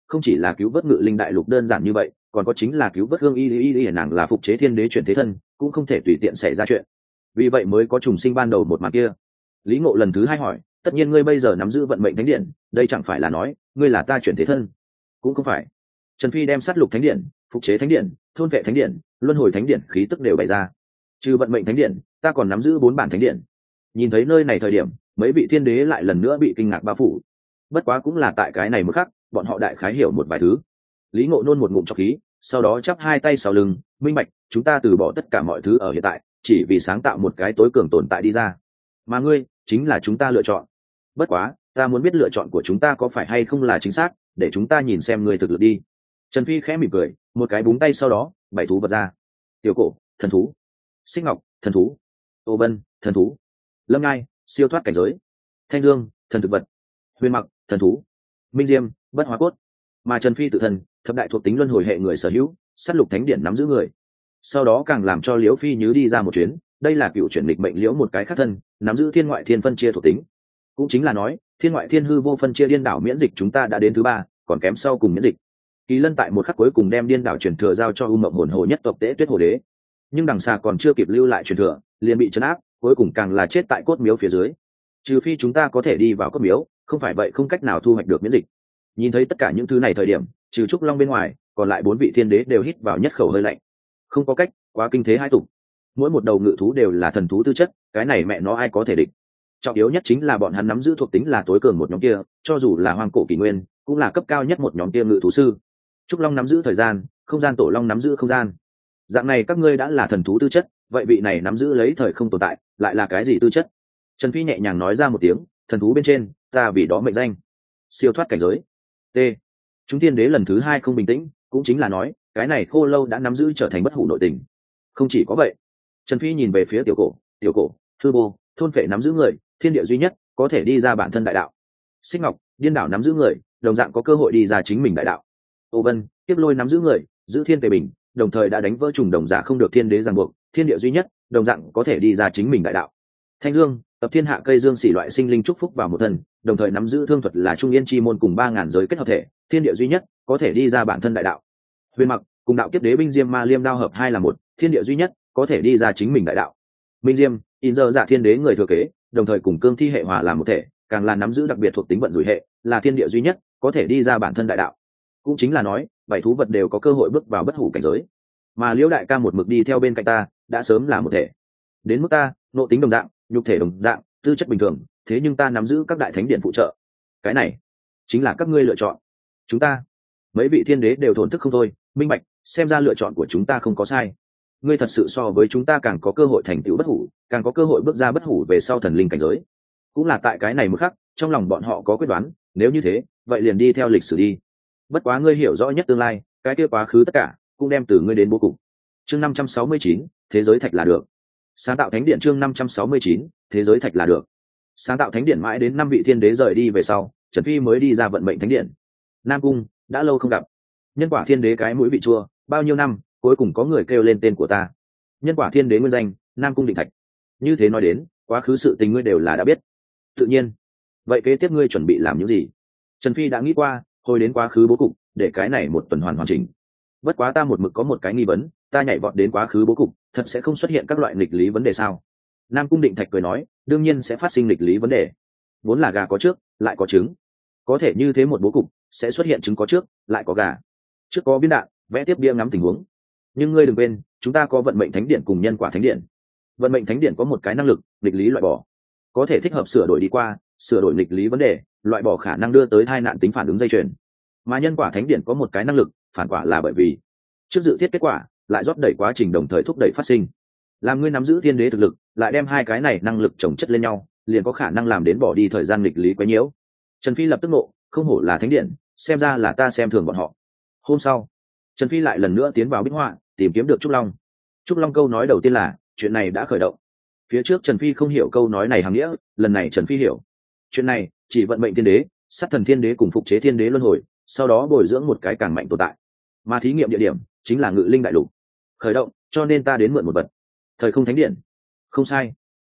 không chỉ là cứu vớt ngự linh đại lục đơn giản như vậy, còn có chính là cứu vớt hương y nàng là phục chế thiên đế chuyển thế thân, cũng không thể tùy tiện xảy ra chuyện. Vì vậy mới có trùng sinh ban đầu một màn kia. Lý Ngộ lần thứ hai hỏi, tất nhiên ngươi bây giờ nắm giữ vận mệnh thánh điện, đây chẳng phải là nói ngươi là ta chuyển thế thân? Cũng không phải. Trần Phi đem sát lục thánh điện, phục chế thánh điện, thôn vệ thánh điện, luân hồi thánh điện khí tức đều bày ra. Trừ vận mệnh thánh điện, ta còn nắm giữ 4 bản thánh điện. Nhìn thấy nơi này thời điểm, mấy vị thiên đế lại lần nữa bị kinh ngạc bao phủ. Bất quá cũng là tại cái này một khắc, bọn họ đại khái hiểu một vài thứ. Lý Ngộ nôn một ngụm trọc khí, sau đó chắp hai tay sau lưng, minh bạch, chúng ta từ bỏ tất cả mọi thứ ở hiện tại, chỉ vì sáng tạo một cái tối cường tồn tại đi ra. Mà ngươi, chính là chúng ta lựa chọn. Bất quá, ta muốn biết lựa chọn của chúng ta có phải hay không là chính xác, để chúng ta nhìn xem ngươi thực lực đi. Trần Phi khẽ mỉm cười, một cái búng tay sau đó, 7 thú vật ra. Tiểu Cổ, thần thú. Xích Ngọc, thần thú. Ô Vân, thần thú. Lâm Ngai, siêu thoát cảnh giới. Thanh Dương, thần thực vật. Huyền Mặc, thần thú. Minh Diêm, bất hóa cốt. Mà Trần Phi tự thân, thập đại thuộc tính luân hồi hệ người sở hữu, sát lục thánh điện nắm giữ người. Sau đó càng làm cho Liễu Phi Nhứ đi ra một chuyến, đây là cựu chuyển lịch mệnh liễu một cái khác thân, nắm giữ thiên ngoại thiên phân chia thuộc tính. Cũng chính là nói, thiên ngoại thiên hư vô phân chia điên đảo miễn dịch chúng ta đã đến thứ 3, còn kém sau cùng miễn dịch. Kỳ Lân tại một khắc cuối cùng đem điên đảo truyền thừa giao cho U Mộng Hồn Hồ nhất tộc Tế Tuyết Hồ Đế. Nhưng đằng xa còn chưa kịp lưu lại truyền thừa, liền bị trấn áp, cuối cùng càng là chết tại cốt miếu phía dưới. Trừ phi chúng ta có thể đi vào cốt miếu, không phải vậy không cách nào thu hoạch được miễn dịch. Nhìn thấy tất cả những thứ này thời điểm, trừ Trúc Long bên ngoài, còn lại 4 vị thiên đế đều hít vào nhất khẩu hơi lạnh. Không có cách, quá kinh thế hai tục. Mỗi một đầu ngự thú đều là thần thú tư chất, cái này mẹ nó ai có thể địch. Trọng yếu nhất chính là bọn hắn nắm giữ thuộc tính là tối cường một nhóm kia, cho dù là hoang cổ kỷ nguyên, cũng là cấp cao nhất một nhóm kia ngự thú sư. Trúc Long nắm giữ thời gian, không gian, Tổ Long nắm giữ không gian. Dạng này các ngươi đã là thần thú tư chất, vậy vị này nắm giữ lấy thời không tồn tại, lại là cái gì tư chất? Trần Phi nhẹ nhàng nói ra một tiếng, thần thú bên trên, ta vì đó mệnh danh siêu thoát cảnh giới. T. Chúng tiên đế lần thứ 2 không bình tĩnh, cũng chính là nói, cái này Khô Lâu đã nắm giữ trở thành bất hủ nội tình. Không chỉ có vậy, Trần Phi nhìn về phía Tiểu Cổ, hư vô, thôn phệ nắm giữ người, thiên địa duy nhất, có thể đi ra bản thân đại đạo. Xích Ngọc, điên đảo nắm giữ người, đồng dạng có cơ hội đi ra chính mình đại đạo. Ô Vân, tiếp lôi nắm giữ người, giữ thiên tề bình, đồng thời đã đánh vỡ trùng đồng giả không được thiên đế ràng buộc, thiên địa duy nhất, đồng dạng có thể đi ra chính mình đại đạo. Thanh Dương, tập thiên hạ cây dương xỉ loại sinh linh chúc phúc vào một thân, đồng thời nắm giữ thương thuật là trung yên chi môn cùng 3000 giới kết hợp thể, thiên địa duy nhất, có thể đi ra bản thân đại đạo. Huyền Mặc, cùng đạo kiếp đế binh diêm ma liêm đao hợp 2 là 1, thiên địa duy nhất, có thể đi ra chính mình đại đạo. Minh Diêm, in giờ giả thiên đế người thừa kế, đồng thời cùng cương thi hệ hòa làm một thể, càng là nắm giữ đặc biệt thuộc tính vận rủi hệ, là thiên địa duy nhất, có thể đi ra bản thân đại đạo. Cũng chính là nói, 7 thú vật đều có cơ hội bước vào bất hủ cảnh giới. Mà Liễu đại ca một mực đi theo bên cạnh ta, đã sớm là một thể. Đến mức ta, nội tính đồng dạng, nhục thể đồng dạng, tư chất bình thường, thế nhưng ta nắm giữ các đại thánh điện phụ trợ. Cái này chính là các ngươi lựa chọn. Chúng ta, mấy vị thiên đế đều thổn thức không thôi, minh bạch, xem ra lựa chọn của chúng ta không có sai. Ngươi thật sự so với chúng ta càng có cơ hội thành tựu bất hủ, càng có cơ hội bước ra bất hủ về sau thần linh cảnh giới. Cũng là tại cái này một khắc, trong lòng bọn họ có quyết đoán, nếu như thế, vậy liền đi theo lịch sử đi. Bất quá ngươi hiểu rõ nhất tương lai, cái kia quá khứ tất cả cũng đem từ ngươi đến bố cục. Chương 569, thế giới thạch là được. Sáng tạo thánh điện chương 569, thế giới thạch là được. Sáng tạo thánh điện mãi đến 5 vị thiên đế rời đi về sau, Trần Phi mới đi ra vận mệnh thánh điện. Nam Cung, đã lâu không gặp. Nhân quả thiên đế cái mũi bị chua, bao nhiêu năm, cuối cùng có người kêu lên tên của ta. Nhân quả thiên đế nguyên danh, Nam Cung Định Thạch. Như thế nói đến, quá khứ sự tình ngươi đều là đã biết. Tự nhiên. Vậy kế tiếp ngươi chuẩn bị làm những gì? Trần Phi đã nghĩ qua, hồi đến quá khứ bố cục, để cái này một tuần hoàn hoàn chỉnh. Bất quá ta một mực có một cái nghi vấn, ta nhảy vọt đến quá khứ bố cục, thật sẽ không xuất hiện các loại nghịch lý vấn đề sao? Nam Cung Định Thạch cười nói, đương nhiên sẽ phát sinh nghịch lý vấn đề. Vốn là gà có trước, lại có trứng. Có thể như thế một bố cục, sẽ xuất hiện trứng có trước, lại có gà. Trước có viên đạn, vẽ tiếp bia ngắm tình huống. Nhưng ngươi đừng quên, chúng ta có vận mệnh thánh điện cùng nhân quả thánh điện. Vận mệnh thánh điện có một cái năng lực, nghịch lý loại bỏ. Có thể thích hợp sửa đổi đi qua, sửa đổi nghịch lý vấn đề, loại bỏ khả năng đưa tới tai nạn tính phản ứng dây chuyền. Mà nhân quả thánh điện có một cái năng lực, phản quả là bởi vì trước dự thiết kết quả, lại rót đẩy quá trình đồng thời thúc đẩy phát sinh. Làm ngươi nắm giữ thiên đế thực lực, lại đem hai cái này năng lực chồng chất lên nhau, liền có khả năng làm đến bỏ đi thời gian nghịch lý quấy nhiễu. Trần Phi lập tức nộ, không hổ là thánh điện, xem ra là ta xem thường bọn họ. Hôm sau, Trần Phi lại lần nữa tiến vào bích họa, tìm kiếm được Trúc Long. Trúc Long câu nói đầu tiên là, chuyện này đã khởi động. Phía trước Trần Phi không hiểu câu nói này hàm nghĩa, lần này Trần Phi hiểu. Chuyện này chỉ vận mệnh thiên đế, sát thần thiên đế cùng phục chế thiên đế luân hồi, sau đó bồi dưỡng một cái càng mạnh tồn tại. Mà thí nghiệm địa điểm chính là Ngự Linh đại lục. Khởi động, cho nên ta đến mượn một vật. Thời không thánh điện. Không sai.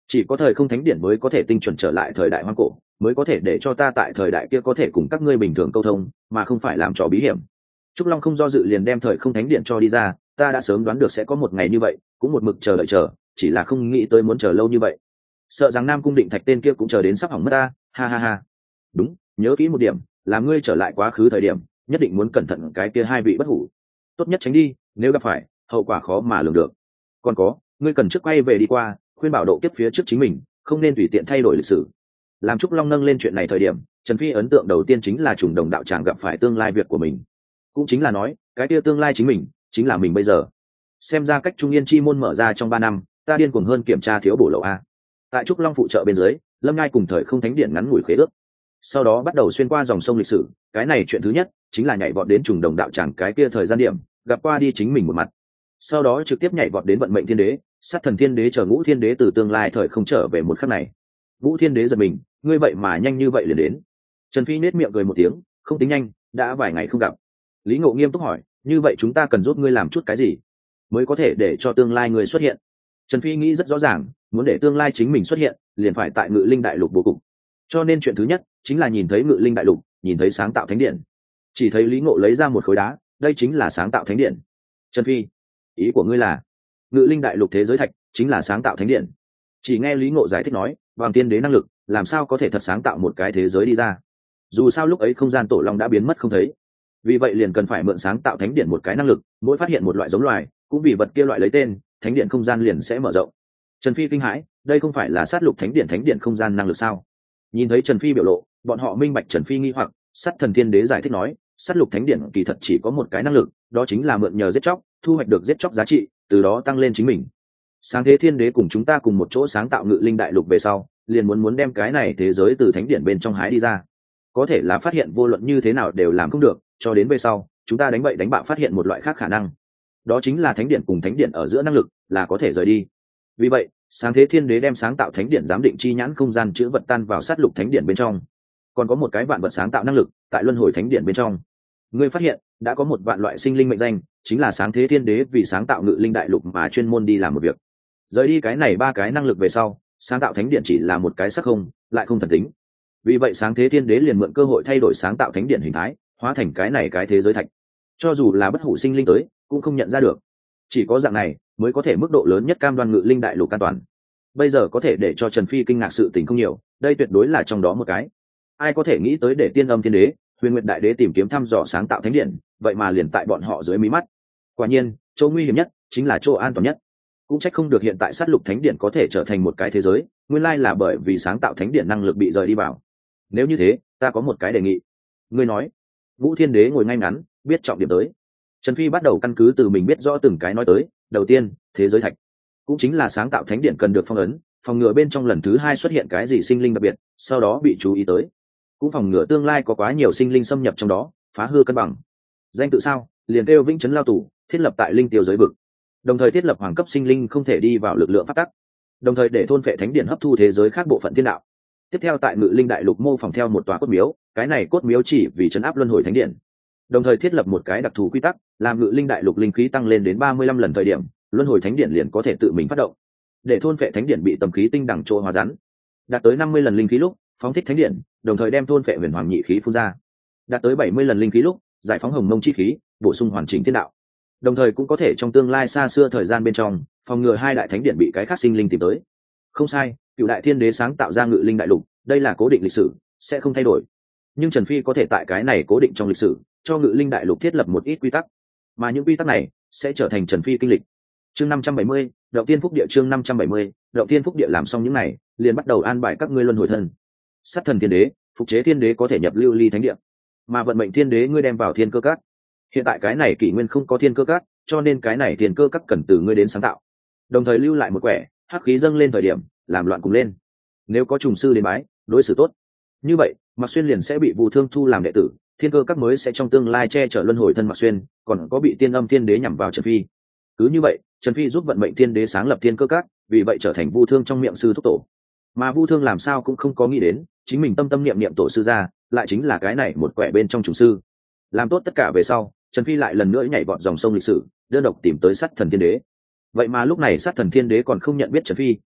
chỉ có thời không thánh điển mới có thể tinh chuẩn trở lại thời đại hoang cổ, mới có thể để cho ta tại thời đại kia có thể cùng các ngươi bình thường câu thông mà không phải làm trò bí hiểm. Trúc Long không do dự liền đem thời không thánh điện cho đi ra, ta đã sớm đoán được sẽ có một ngày như vậy, cũng một mực chờ đợi chờ, chỉ là không nghĩ tới muốn chờ lâu như vậy. Sợ rằng Nam Cung Định Thạch tên kia cũng chờ đến sắp hỏng mất ta, ha ha ha. Đúng, nhớ kỹ một điểm, là ngươi trở lại quá khứ thời điểm, nhất định muốn cẩn thận cái kia hai vị bất hủ. Tốt nhất tránh đi, nếu gặp phải, hậu quả khó mà lường được. Còn có, ngươi cần trước quay về đi qua, khuyên bảo độ kiếp phía trước chính mình, không nên tùy tiện thay đổi lịch sử. Làm Trúc Long nâng lên chuyện này thời điểm, Trần Phi ấn tượng đầu tiên chính là trùng đồng đạo tràng gặp phải tương lai việc của mình, cũng chính là nói cái kia tương lai chính mình chính là mình bây giờ. Xem ra cách Trung Yên chi môn mở ra trong 3 năm, ta điên cuồng hơn kiểm tra thiếu bổ lậu a. Tại Trúc Long phụ trợ bên dưới, Lâm Ngai cùng thời không thánh điện ngắn ngủi khế ước, sau đó bắt đầu xuyên qua dòng sông lịch sử. Cái này chuyện thứ nhất chính là nhảy vọt đến trùng đồng đạo tràng cái kia thời gian điểm, gặp qua đi chính mình một mặt, sau đó trực tiếp nhảy vọt đến vận mệnh thiên đế, sát thần thiên đế chờ Ngũ Thiên đế từ tương lai thời không trở về một khắc này. Ngũ Thiên đế giật mình, ngươi vậy mà nhanh như vậy liền đến. Trần Phi nết miệng cười một tiếng, không tính nhanh, đã vài ngày không gặp. Lý Ngộ nghiêm túc hỏi, như vậy chúng ta cần giúp ngươi làm chút cái gì mới có thể để cho tương lai ngươi xuất hiện? Trần Phi nghĩ rất rõ ràng, muốn để tương lai chính mình xuất hiện, liền phải tại Ngự Linh đại lục bố cục. Cho nên chuyện thứ nhất chính là nhìn thấy Ngự Linh đại lục, nhìn thấy sáng tạo thánh điện. Chỉ thấy Lý Ngộ lấy ra một khối đá, đây chính là sáng tạo thánh điện. Trần Phi, ý của ngươi là Ngự Linh đại lục thế giới thạch chính là sáng tạo thánh điện? Chỉ nghe Lý Ngộ giải thích nói, bằng tiên đế năng lực, làm sao có thể thật sáng tạo một cái thế giới đi ra? Dù sao lúc ấy không gian tổ long đã biến mất không thấy, vì vậy liền cần phải mượn sáng tạo thánh điện một cái năng lực, mỗi phát hiện một loại giống loài, cũng vì vật kia loại lấy tên, thánh điện không gian liền sẽ mở rộng. Trần Phi kinh hãi, đây không phải là sát lục thánh điện không gian năng lực sao? Nhìn thấy Trần Phi biểu lộ, bọn họ minh bạch Trần Phi nghi hoặc. Sát thần thiên đế giải thích nói, sát lục thánh điện kỳ thật chỉ có một cái năng lực, đó chính là mượn nhờ giết chóc, thu hoạch được giết chóc giá trị, từ đó tăng lên chính mình. Sáng thế thiên đế cùng chúng ta cùng một chỗ sáng tạo Ngự Linh đại lục về sau, liền muốn đem cái này thế giới từ thánh điện bên trong hái đi ra. Có thể là phát hiện vô luận như thế nào đều làm không được, cho đến về sau chúng ta đánh bậy đánh bạ phát hiện một loại khác khả năng, đó chính là thánh điện cùng thánh điện ở giữa năng lực là có thể rời đi. Vì vậy sáng thế thiên đế đem sáng tạo thánh điện giám định chi nhãn không gian chữ vật tan vào sát lục thánh điện bên trong. Còn có một cái vạn vật sáng tạo năng lực tại luân hồi thánh điện bên trong. Ngươi phát hiện đã có một vạn loại sinh linh mệnh danh, chính là sáng thế thiên đế vì sáng tạo Ngự Linh đại lục mà chuyên môn đi làm một việc. Rời đi cái này 3 cái năng lực về sau, sáng tạo thánh điện chỉ là một cái sắc không, lại không thần tính. Vì vậy sáng thế thiên đế liền mượn cơ hội thay đổi sáng tạo thánh điện hình thái, hóa thành cái này cái thế giới thạch. Cho dù là bất hủ sinh linh tới cũng không nhận ra được, chỉ có dạng này mới có thể mức độ lớn nhất cam đoan Ngự Linh đại lục an toàn. Bây giờ có thể để cho Trần Phi kinh ngạc sự tình không nhiều, đây tuyệt đối là trong đó một cái. Ai có thể nghĩ tới để Tiên Âm thiên đế, Huyền Nguyệt đại đế tìm kiếm thăm dò sáng tạo thánh điện, vậy mà liền tại bọn họ dưới mí mắt. Quả nhiên chỗ nguy hiểm nhất chính là chỗ an toàn nhất. Cũng trách không được hiện tại sát lục thánh điện có thể trở thành một cái thế giới, nguyên lai là bởi vì sáng tạo thánh điện năng lực bị rời đi vào. Nếu như thế, ta có một cái đề nghị. Ngươi nói. Vũ Thiên đế ngồi ngay ngắn, biết trọng điểm tới. Trần Phi bắt đầu căn cứ từ mình biết rõ từng cái nói tới. Đầu tiên, thế giới thạch, cũng chính là sáng tạo thánh điện cần được phong ấn, phòng ngừa bên trong lần thứ 2 xuất hiện cái gì sinh linh đặc biệt, sau đó bị chú ý tới. Cũng phòng ngừa tương lai có quá nhiều sinh linh xâm nhập trong đó, phá hư cân bằng. Danh tự sao? Liền kêu Vĩnh Chấn Lao Tù, thiết lập tại linh tiêu giới vực. Đồng thời thiết lập hoàng cấp sinh linh không thể đi vào lực lượng pháp tắc. Đồng thời để thôn phệ thánh điện hấp thu thế giới khác bộ phận thiên đạo. Tiếp theo tại Ngự Linh đại lục mô phỏng theo một tòa cốt miếu, cái này cốt miếu chỉ vì trấn áp luân hồi thánh điện. Đồng thời thiết lập một cái đặc thù quy tắc, làm Ngự Linh đại lục linh khí tăng lên đến 35 lần thời điểm, luân hồi thánh điện liền có thể tự mình phát động, để thôn phệ thánh điện bị tầm khí tinh đẳng trô hóa rắn. Đạt tới 50 lần linh khí lúc, phóng thích thánh điện, đồng thời đem thôn phệ huyền hoàng nhị khí phun ra. Đạt tới 70 lần linh khí lúc, giải phóng hồng mông chi khí, bổ sung hoàn chỉnh thiên đạo. Đồng thời cũng có thể trong tương lai xa xưa thời gian bên trong, phòng ngừa 2 đại thánh điện bị cái khác sinh linh tìm tới. Không sai, Cựu đại thiên đế sáng tạo ra Ngự Linh đại lục, đây là cố định lịch sử, sẽ không thay đổi. Nhưng Trần Phi có thể tại cái này cố định trong lịch sử, cho Ngự Linh đại lục thiết lập một ít quy tắc, mà những quy tắc này sẽ trở thành Trần Phi kinh lịch. Chương 570, Động Tiên Phúc Địa. Chương 570, Động Tiên Phúc Địa. Làm xong những này, liền bắt đầu an bài các ngươi luân hồi thân. Sát thần thiên đế, phục chế thiên đế có thể nhập lưu ly thánh địa, mà vận mệnh thiên đế ngươi đem vào thiên cơ các. Hiện tại cái này kỷ nguyên không có thiên cơ các, cho nên cái này thiên cơ các cần từ ngươi đến sáng tạo. Đồng thời lưu lại một quẻ, hắc khí dâng lên thời điểm, làm loạn cùng lên. Nếu có trùng sư đến bái, đối xử tốt. Như vậy, Mạc Xuyên liền sẽ bị Vu Thương thu làm đệ tử, thiên cơ các mới sẽ trong tương lai che chở luân hồi thân Mạc Xuyên, còn có bị Tiên Âm thiên đế nhằm vào Trần Phi. Cứ như vậy, Trần Phi giúp vận mệnh thiên đế sáng lập thiên cơ các, vì vậy trở thành Vu Thương trong miệng sư thúc tổ. Mà Vu Thương làm sao cũng không có nghĩ đến, chính mình tâm tâm niệm niệm tổ sư ra, lại chính là cái này một quẻ bên trong trùng sư. Làm tốt tất cả về sau, Trần Phi lại lần nữa nhảy vọt dòng sông lịch sử, đơn độc tìm tới Sát thần thiên đế. Vậy mà lúc này Sát thần thiên đế còn không nhận biết Trần Phi,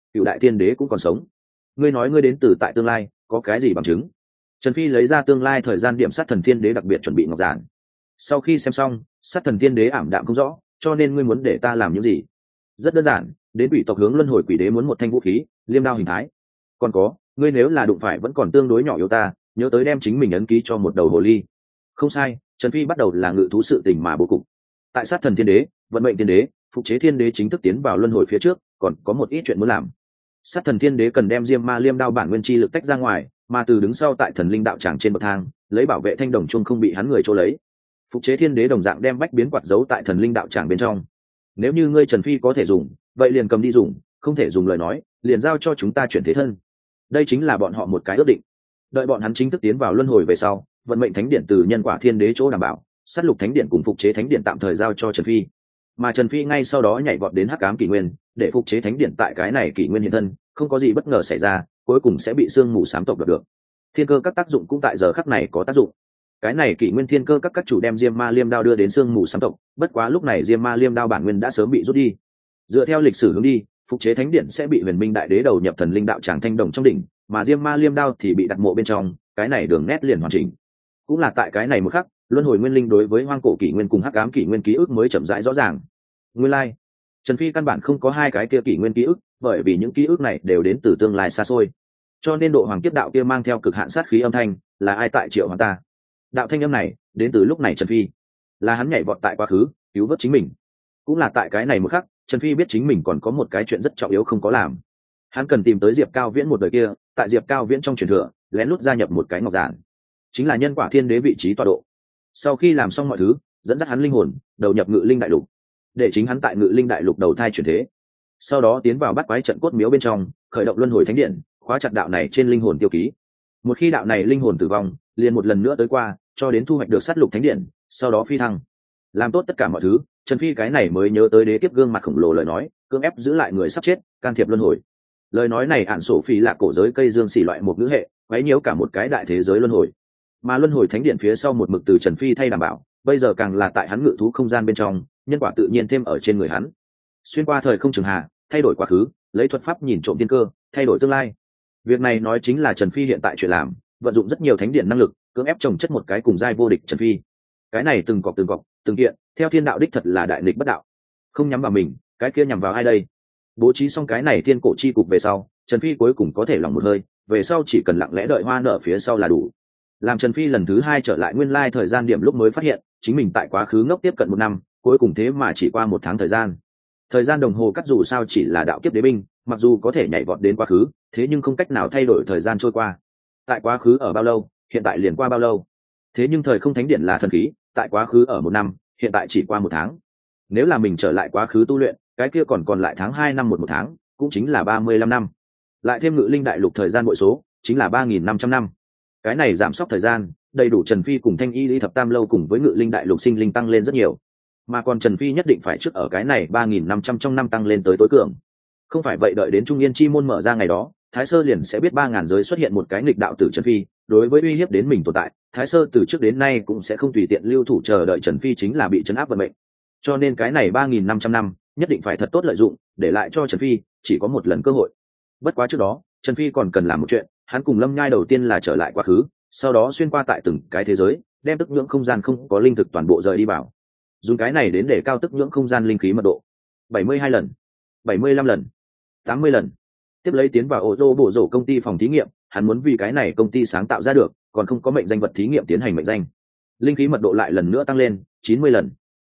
cựu đại thiên đế cũng còn sống. Ngươi nói ngươi đến từ tại tương lai, có cái gì bằng chứng? Trần Phi lấy ra tương lai thời gian điểm sát thần thiên đế đặc biệt chuẩn bị ngọc giản. Sau khi xem xong, sát thần thiên đế ảm đạm không rõ, cho nên ngươi muốn để ta làm những gì? Rất đơn giản, đến quỷ tộc hướng luân hồi quỷ đế muốn một thanh vũ khí, liêm đao hình thái. Còn có, ngươi nếu là đụng phải vẫn còn tương đối nhỏ yếu ta, nhớ tới đem chính mình ấn ký cho một đầu hồ ly. Không sai, Trần Phi bắt đầu là ngự thú sự tình mà bố cục. Tại sát thần thiên đế, vận mệnh thiên đế, phục chế thiên đế chính thức tiến vào luân hồi phía trước, còn có một ít chuyện muốn làm. Sát thần thiên đế cần đem diêm ma liêm đao bản nguyên chi lực tách ra ngoài, mà từ đứng sau tại thần linh đạo tràng trên bậc thang, lấy bảo vệ thanh đồng chung không bị hắn người chỗ lấy. Phục chế thiên đế đồng dạng đem bách biến quạt giấu tại thần linh đạo tràng bên trong. Nếu như ngươi Trần Phi có thể dùng, vậy liền cầm đi dùng, không thể dùng lời nói, liền giao cho chúng ta chuyển thế thân. Đây chính là bọn họ một cái ước định. Đợi bọn hắn chính thức tiến vào luân hồi về sau, vận mệnh thánh điện từ nhân quả thiên đế chỗ đảm bảo, sát lục thánh điện cùng phục chế thánh điện tạm thời giao cho Trần Phi. Mà Trần Phi ngay sau đó nhảy vọt đến hắc ám kỷ nguyên, để phục chế thánh điện tại cái này kỷ nguyên hiện thân, không có gì bất ngờ xảy ra, cuối cùng sẽ bị sương mù xám tộc đoạt được. Thiên cơ các tác dụng cũng tại giờ khắc này có tác dụng. Cái này kỷ nguyên thiên cơ các chủ đem diêm ma liêm đao đưa đến sương mù xám tộc, bất quá lúc này diêm ma liêm đao bản nguyên đã sớm bị rút đi. Dựa theo lịch sử hướng đi, phục chế thánh điện sẽ bị huyền minh đại đế đầu nhập thần linh đạo tràng thanh đồng trong đỉnh, mà diêm ma liêm đao thì bị đặt mộ bên trong, cái này đường nét liền hoàn chỉnh. Cũng là tại cái này một khắc, luân hồi nguyên linh đối với hoang cổ kỷ nguyên cùng hắc ám kỷ nguyên ký ức mới chậm rãi rõ ràng. Nguyên lai, Trần Phi căn bản không có hai cái kia kỷ nguyên ký ức, bởi vì những ký ức này đều đến từ tương lai xa xôi. Cho nên độ hoàng kiếp đạo kia mang theo cực hạn sát khí âm thanh, là ai tại triệu hoàng ta? Đạo thanh âm này, đến từ lúc này Trần Phi, là hắn nhảy vọt tại quá khứ, cứu vớt chính mình. Cũng là tại cái này một khắc, Trần Phi biết chính mình còn có một cái chuyện rất trọng yếu không có làm. Hắn cần tìm tới Diệp Cao Viễn một đời kia, tại Diệp Cao Viễn trong truyền thừa, lén lút gia nhập một cái ngọc giản, chính là nhân quả thiên đế vị trí tọa độ. Sau khi làm xong mọi thứ, dẫn dắt hắn linh hồn đầu nhập ngự linh đại lục, để chính hắn tại ngự linh đại lục đầu thai chuyển thế. Sau đó tiến vào bắt quái trận cốt miếu bên trong, khởi động luân hồi thánh điện, khóa chặt đạo này trên linh hồn tiêu ký. Một khi đạo này linh hồn tử vong, liền một lần nữa tới qua, cho đến thu hoạch được sát lục thánh điện, sau đó phi thăng. Làm tốt tất cả mọi thứ, Trần Phi cái này mới nhớ tới đế kiếp gương mặt khổng lồ lời nói, cưỡng ép giữ lại người sắp chết, can thiệp luân hồi. Lời nói này ản sổ phi là cổ giới cây dương xỉ loại một ngữ hệ, quấy nhiễu cả một cái đại thế giới luân hồi. Mà luân hồi thánh điện phía sau một mực từ Trần Phi thay đảm bảo, bây giờ càng là tại hắn ngự thú không gian bên trong, nhân quả tự nhiên thêm ở trên người hắn. Xuyên qua thời không trường hà, thay đổi quá khứ, lấy thuật pháp nhìn trộm tiên cơ, thay đổi tương lai. Việc này nói chính là Trần Phi hiện tại chuyện làm, vận dụng rất nhiều thánh điện năng lực, cưỡng ép trồng chất một cái cùng giai vô địch Trần Phi. Cái này từng cọc từng kiện, theo thiên đạo đích thật là đại nghịch bất đạo. Không nhắm vào mình, cái kia nhắm vào ai đây? Bố trí xong cái này thiên cổ chi cục về sau, Trần Phi cuối cùng có thể lòng một hơi, về sau chỉ cần lặng lẽ đợi hoa nở phía sau là đủ. Làm Trần Phi lần thứ hai trở lại nguyên lai thời gian điểm lúc mới phát hiện, chính mình tại quá khứ ngốc tiếp cận 1 năm, cuối cùng thế mà chỉ qua 1 tháng thời gian. Thời gian đồng hồ cắt dù sao chỉ là đạo kiếp đế binh, mặc dù có thể nhảy vọt đến quá khứ, thế nhưng không cách nào thay đổi thời gian trôi qua. Tại quá khứ ở bao lâu, hiện tại liền qua bao lâu. Thế nhưng thời không thánh điện là thần khí, tại quá khứ ở 1 năm, hiện tại chỉ qua 1 tháng. Nếu là mình trở lại quá khứ tu luyện, cái kia còn lại tháng 2 năm một tháng, cũng chính là 35 năm. Lại thêm ngự linh đại lục thời gian bội số, chính là 3.500 năm. Cái này giảm sốc thời gian, đầy đủ Trần Phi cùng Thanh Y Lý Thập Tam lâu cùng với ngự linh đại lục sinh linh tăng lên rất nhiều. Mà còn Trần Phi nhất định phải trước ở cái này 3.500 trong năm tăng lên tới tối cường. Không phải vậy đợi đến Trung Yên chi môn mở ra ngày đó, Thái Sơ liền sẽ biết 3.000 giới xuất hiện một cái nghịch đạo tử Trần Phi, đối với uy hiếp đến mình tồn tại, Thái Sơ từ trước đến nay cũng sẽ không tùy tiện lưu thủ chờ đợi Trần Phi chính là bị trấn áp vận mệnh. Cho nên cái này 3.500 năm, nhất định phải thật tốt lợi dụng, để lại cho Trần Phi chỉ có một lần cơ hội. Bất quá trước đó, Trần Phi còn cần làm một chuyện, hắn cùng Lâm Nhai đầu tiên là trở lại quá khứ, sau đó xuyên qua tại từng cái thế giới, đem tức nhưỡng không gian không có linh thực toàn bộ rời đi vào. Dùng cái này đến để cao tức nhưỡng không gian linh khí mật độ. 72 lần, 75 lần, 80 lần. Tiếp lấy tiến vào ô tô bổ rổ công ty phòng thí nghiệm, hắn muốn vì cái này công ty sáng tạo ra được, còn không có mệnh danh vật thí nghiệm tiến hành mệnh danh. Linh khí mật độ lại lần nữa tăng lên, 90 lần,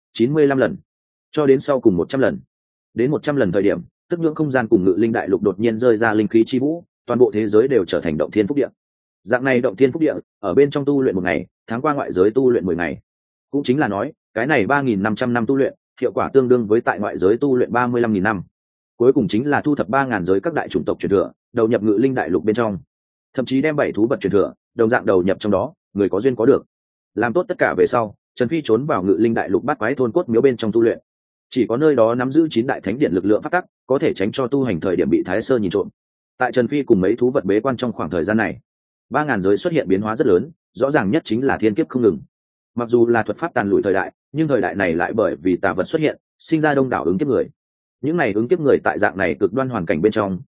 95 lần, cho đến sau cùng 100 lần. Đến 100 lần thời điểm, tức nhưỡng không gian cùng ngự linh đại lục đột nhiên rơi ra linh khí chi vũ, toàn bộ thế giới đều trở thành động thiên phúc địa. Dạng này động thiên phúc địa, ở bên trong tu luyện 1 ngày, tháng qua ngoại giới tu luyện 10 ngày. Cũng chính là nói, cái này 3.500 năm tu luyện, hiệu quả tương đương với tại ngoại giới tu luyện 35.000 năm. Cuối cùng chính là thu thập 3.000 giới các đại chủng tộc truyền thừa, đầu nhập ngự linh đại lục bên trong. Thậm chí đem 7 thú vật truyền thừa, đồng dạng đầu nhập trong đó, người có duyên có được. Làm tốt tất cả về sau, Trần Phi trốn vào ngự linh đại lục bát quái thôn cốt miếu bên trong tu luyện. Chỉ có nơi đó nắm giữ 9 đại thánh điện lực lượng pháp tắc, có thể tránh cho tu hành thời điểm bị Thái Sơ nhìn trộm. Tại Trần Phi cùng mấy thú vật bế quan trong khoảng thời gian này, 3.000 giới xuất hiện biến hóa rất lớn, rõ ràng nhất chính là thiên kiếp không ngừng. Mặc dù là thuật pháp tàn lụi thời đại, nhưng thời đại này lại bởi vì tà vật xuất hiện, sinh ra đông đảo ứng kiếp người. Những này ứng kiếp người tại dạng này cực đoan hoàn cảnh bên trong,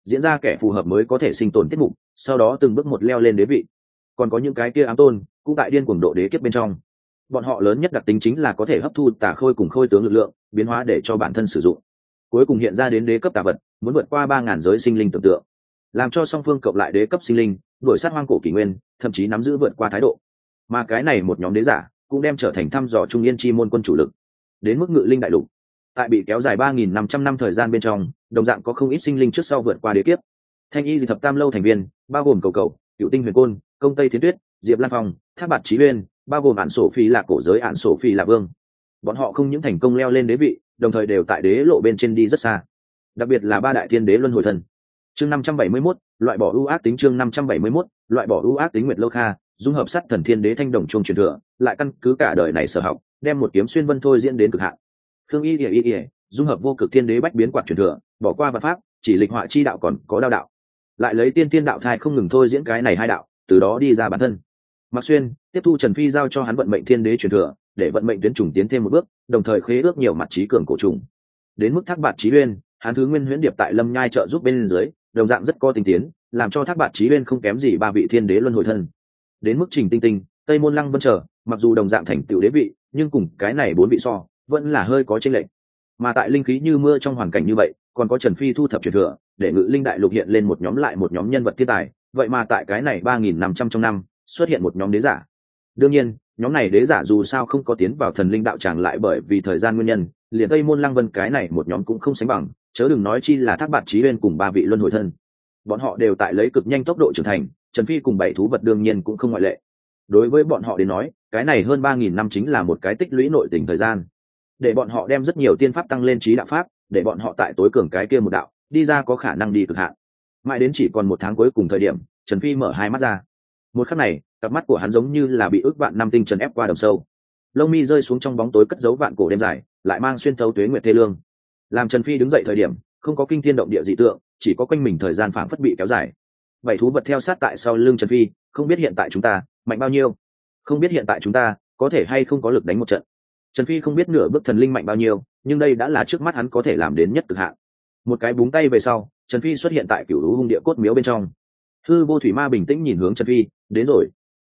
diễn ra kẻ phù hợp mới có thể sinh tồn tiết mục, sau đó từng bước một leo lên đế vị. Còn có những cái kia ám tôn cũng tại điên cuồng độ đế kiếp bên trong. Bọn họ lớn nhất đặc tính chính là có thể hấp thu tà khôi cùng khôi tướng lực lượng, biến hóa để cho bản thân sử dụng, cuối cùng hiện ra đến đế cấp tà vật, muốn vượt qua 3000 giới sinh linh tưởng tượng, làm cho song phương cộng lại đế cấp sinh linh đuổi sát hoang cổ kỷ nguyên, thậm chí nắm giữ vượt qua thái độ. Mà cái này một nhóm đế giả cũng đem trở thành thăm dò trung yên chi môn quân chủ lực. Đến mức Ngự Linh đại lục, tại bị kéo dài 3500 năm thời gian bên trong, đồng dạng có không ít sinh linh trước sau vượt qua đế kiếp. Thanh Y Dị Thập Tam lâu thành viên, bao gồm Cầu Cầu, Cựu Tinh Huyền Côn, Công Tây Thiến Tuyết, Diệp Lan Phong, Thác Bạt Chí Uyên, bao gồm Ản Sổ Phi là cổ giới Ản Sổ Phi là vương. Bọn họ không những thành công leo lên đế vị, đồng thời đều tại đế lộ bên trên đi rất xa. Đặc biệt là ba đại thiên đế luân hồi thần. Chương 571, loại bỏ ưu ác tính. Chương 571, loại bỏ ưu ác tính. Nguyệt Lâu Kha dung hợp sát thần thiên đế thanh đồng chuông truyền thừa, lại căn cứ cả đời này sở học, đem một kiếm xuyên vân thôi diễn đến cực hạn. Khương Y ỉa dung hợp vô cực thiên đế bách biến quạt truyền thừa, bỏ qua vật pháp, chỉ lịch họa chi đạo còn có đao đạo, lại lấy tiên tiên đạo thai không ngừng thôi diễn cái này hai đạo, từ đó đi ra bản thân. Mạc Xuyên tiếp thu Trần Phi giao cho hắn vận mệnh thiên đế truyền thừa, để vận mệnh tuyến trùng tiến thêm một bước, đồng thời khế ước nhiều mặt trí cường cổ trùng. Đến mức Thác Bạt Chí Uyên, hắn thứ nguyên huyễn điệp tại Lâm Nhai trợ giúp bên dưới, đồng dạng rất có tinh tiến, làm cho Thác Bạt Chí Uyên không kém gì ba vị thiên đế luân hồi thân. Đến mức Trình Tinh Tinh, Tây Môn Lăng Vân trở, mặc dù đồng dạng thành tựu đế vị, nhưng cùng cái này bốn vị so, vẫn là hơi có chênh lệch. Mà tại linh khí như mưa trong hoàn cảnh như vậy, còn có Trần Phi thu thập truyền thừa, để Ngự Linh đại lục hiện lên một nhóm lại một nhóm nhân vật thiên tài, vậy mà tại cái này 3500 trong năm, xuất hiện một nhóm đế giả. Đương nhiên, nhóm này đế giả dù sao không có tiến vào thần linh đạo tràng, lại bởi vì thời gian nguyên nhân, liền Tây Môn Lăng Vân cái này một nhóm cũng không sánh bằng, chớ đừng nói chi là Thác Bạt Chí Uyên cùng ba vị luân hồi thân. Bọn họ đều tại lấy cực nhanh tốc độ trưởng thành, Trần Phi cùng bảy thú vật đương nhiên cũng không ngoại lệ. Đối với bọn họ đến nói, cái này hơn 3000 năm chính là một cái tích lũy nội tình thời gian, để bọn họ đem rất nhiều tiên pháp tăng lên trí đạo pháp, để bọn họ tại tối cường cái kia một đạo đi ra có khả năng đi cực hạn. Mãi đến chỉ còn một tháng cuối cùng thời điểm, Trần Phi mở hai mắt ra. Một khắc này, cặp mắt của hắn giống như là bị ức vạn năm tinh trần ép qua đầm sâu, lông mi rơi xuống trong bóng tối cất giấu vạn cổ đêm dài, lại mang xuyên thấu tuế nguyệt thê lương. Làm Trần Phi đứng dậy thời điểm, không có kinh thiên động địa dị tượng, chỉ có quanh mình thời gian phảng phất bị kéo dài. Bảy thú vật theo sát tại sau lưng Trần Phi, không biết hiện tại chúng ta mạnh bao nhiêu, không biết hiện tại chúng ta có thể hay không có lực đánh một trận. Trần Phi không biết nửa bước thần linh mạnh bao nhiêu, nhưng đây đã là trước mắt hắn có thể làm đến nhất cực hạn. Một cái búng tay về sau, Trần Phi xuất hiện tại Cửu Lũ Hung Địa Cốt Miếu bên trong. Hư Vô Thủy Ma bình tĩnh nhìn hướng Trần Phi, đến rồi.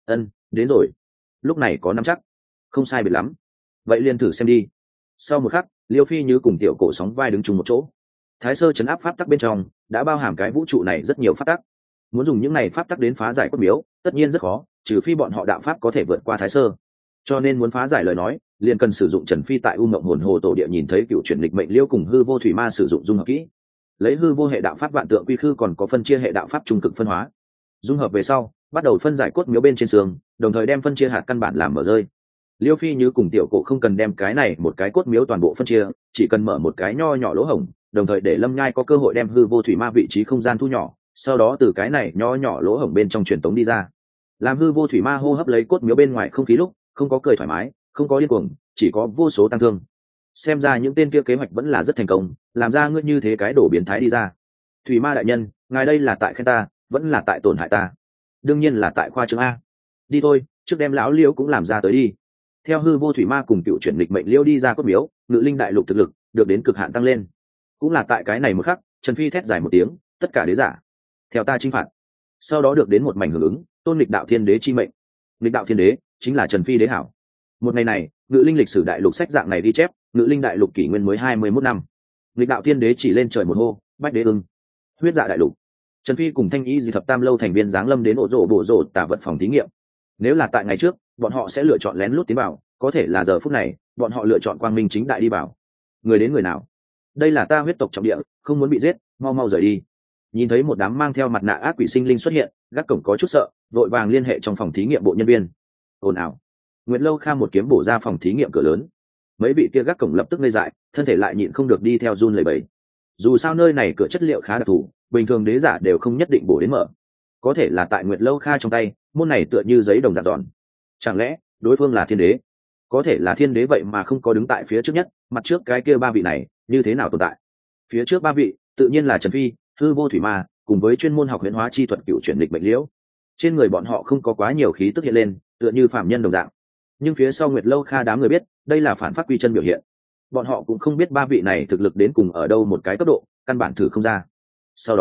Đến rồi. Lúc này có nắm chắc. Không sai biệt lắm. Vậy liền thử xem đi. Sau một khắc, Liêu Phi như cùng tiểu cổ sóng vai đứng chung một chỗ. Thái sơ chấn áp pháp tắc bên trong đã bao hàm cái vũ trụ này rất nhiều pháp tắc. Muốn dùng những này pháp tắc đến phá giải cốt miếu, tất nhiên rất khó, trừ phi bọn họ đạo pháp có thể vượt qua Thái sơ. Cho nên muốn phá giải lời nói, liền cần sử dụng Trần Phi tại U Mộng Hồn Hồ tổ địa nhìn thấy cựu chuyển lịch mệnh liêu cùng Hư Vô Thủy Ma sử dụng dung hợp kỹ, lấy hư vô hệ đạo pháp vạn tượng quy khư, còn có phân chia hệ đạo pháp trung cực phân hóa. Dung hợp về sau, bắt đầu phân giải cốt miếu bên trên xương, đồng thời đem phân chia hạt căn bản làm mở rơi. Liêu Phi như cùng tiểu cổ không cần đem cái này một cái cốt miếu toàn bộ phân chia, chỉ cần mở một cái nho nhỏ lỗ hổng, đồng thời để Lâm Nhai có cơ hội đem Hư Vô Thủy Ma vị trí không gian thu nhỏ, sau đó từ cái này nho nhỏ lỗ hổng bên trong truyền tống đi ra. Làm Hư Vô Thủy Ma hô hấp lấy cốt miếu bên ngoài không khí lúc, không có cười thoải mái, không có điên cuồng, chỉ có vô số tăng thương. Xem ra những tên kia kế hoạch vẫn là rất thành công, làm ra ngươi như thế cái đổ biến thái đi ra. Thủy Ma đại nhân, ngài đây là tại khen ta, vẫn là tại tổn hại ta? Đương nhiên là tại khoa trương a. Đi thôi, trước đem lão Liễu cũng làm ra tới đi. Theo Hư Vô Thủy Ma cùng cựu chuyển lịch mệnh Liễu đi ra cốt miếu, Ngự Linh đại lục thực lực được đến cực hạn tăng lên. Cũng là tại cái này một khắc, Trần Phi thét dài một tiếng, tất cả đế giả, theo ta chinh phạt. Sau đó được đến một mảnh hưởng ứng, tôn lịch đạo thiên đế chi mệnh. Lịch đạo thiên đế chính là Trần Phi đế hảo. Một ngày này, Ngự Linh lịch sử đại lục sách dạng này ghi chép, Ngự Linh đại lục kỷ nguyên mới 21 năm. Lịch đạo thiên đế chỉ lên trời một hô, bách đế ưng. Huyết dạ đại lục. Trần Phi cùng Thanh Y Dị Thập Tam lâu thành viên giáng lâm đến ổ rổ bộ rổ tả vật phòng thí nghiệm. Nếu là tại ngày trước, bọn họ sẽ lựa chọn lén lút tiến vào, có thể là giờ phút này, bọn họ lựa chọn quang minh chính đại đi vào. Người đến người nào? Đây là ta huyết tộc trọng địa, không muốn bị giết, mau mau rời đi. Nhìn thấy một đám mang theo mặt nạ ác quỷ sinh linh xuất hiện, gác cổng có chút sợ, vội vàng liên hệ trong phòng thí nghiệm bộ nhân viên. Ồn ào. Nguyệt Lâu Kha một kiếm bổ ra phòng thí nghiệm cửa lớn. Mấy vị kia gác cổng lập tức ngây dại, thân thể lại nhịn không được đi theo run lẩy bẩy. Dù sao nơi này cửa chất liệu khá đặc thù, bình thường đế giả đều không nhất định bổ đến mở. Có thể là tại Nguyệt Lâu Kha trong tay, môn này tựa như giấy đồng dạng giòn. Chẳng lẽ đối phương là thiên đế? Có thể là thiên đế vậy mà không có đứng tại phía trước nhất, mặt trước cái kia ba vị này như thế nào tồn tại? Phía trước ba vị tự nhiên là Trần Phi, Hư Vô Thủy Ma, cùng với chuyên môn học huyễn hóa chi thuật cựu chuyển lịch mệnh Liễu. Trên người bọn họ không có quá nhiều khí tức hiện lên, tựa như phạm nhân đồng dạng. Nhưng phía sau Nguyệt Lâu Kha đám người biết, đây là phản pháp quy chân biểu hiện. Bọn họ cũng không biết ba vị này thực lực đến cùng ở đâu một cái cấp độ, căn bản thử không ra. Sau đó,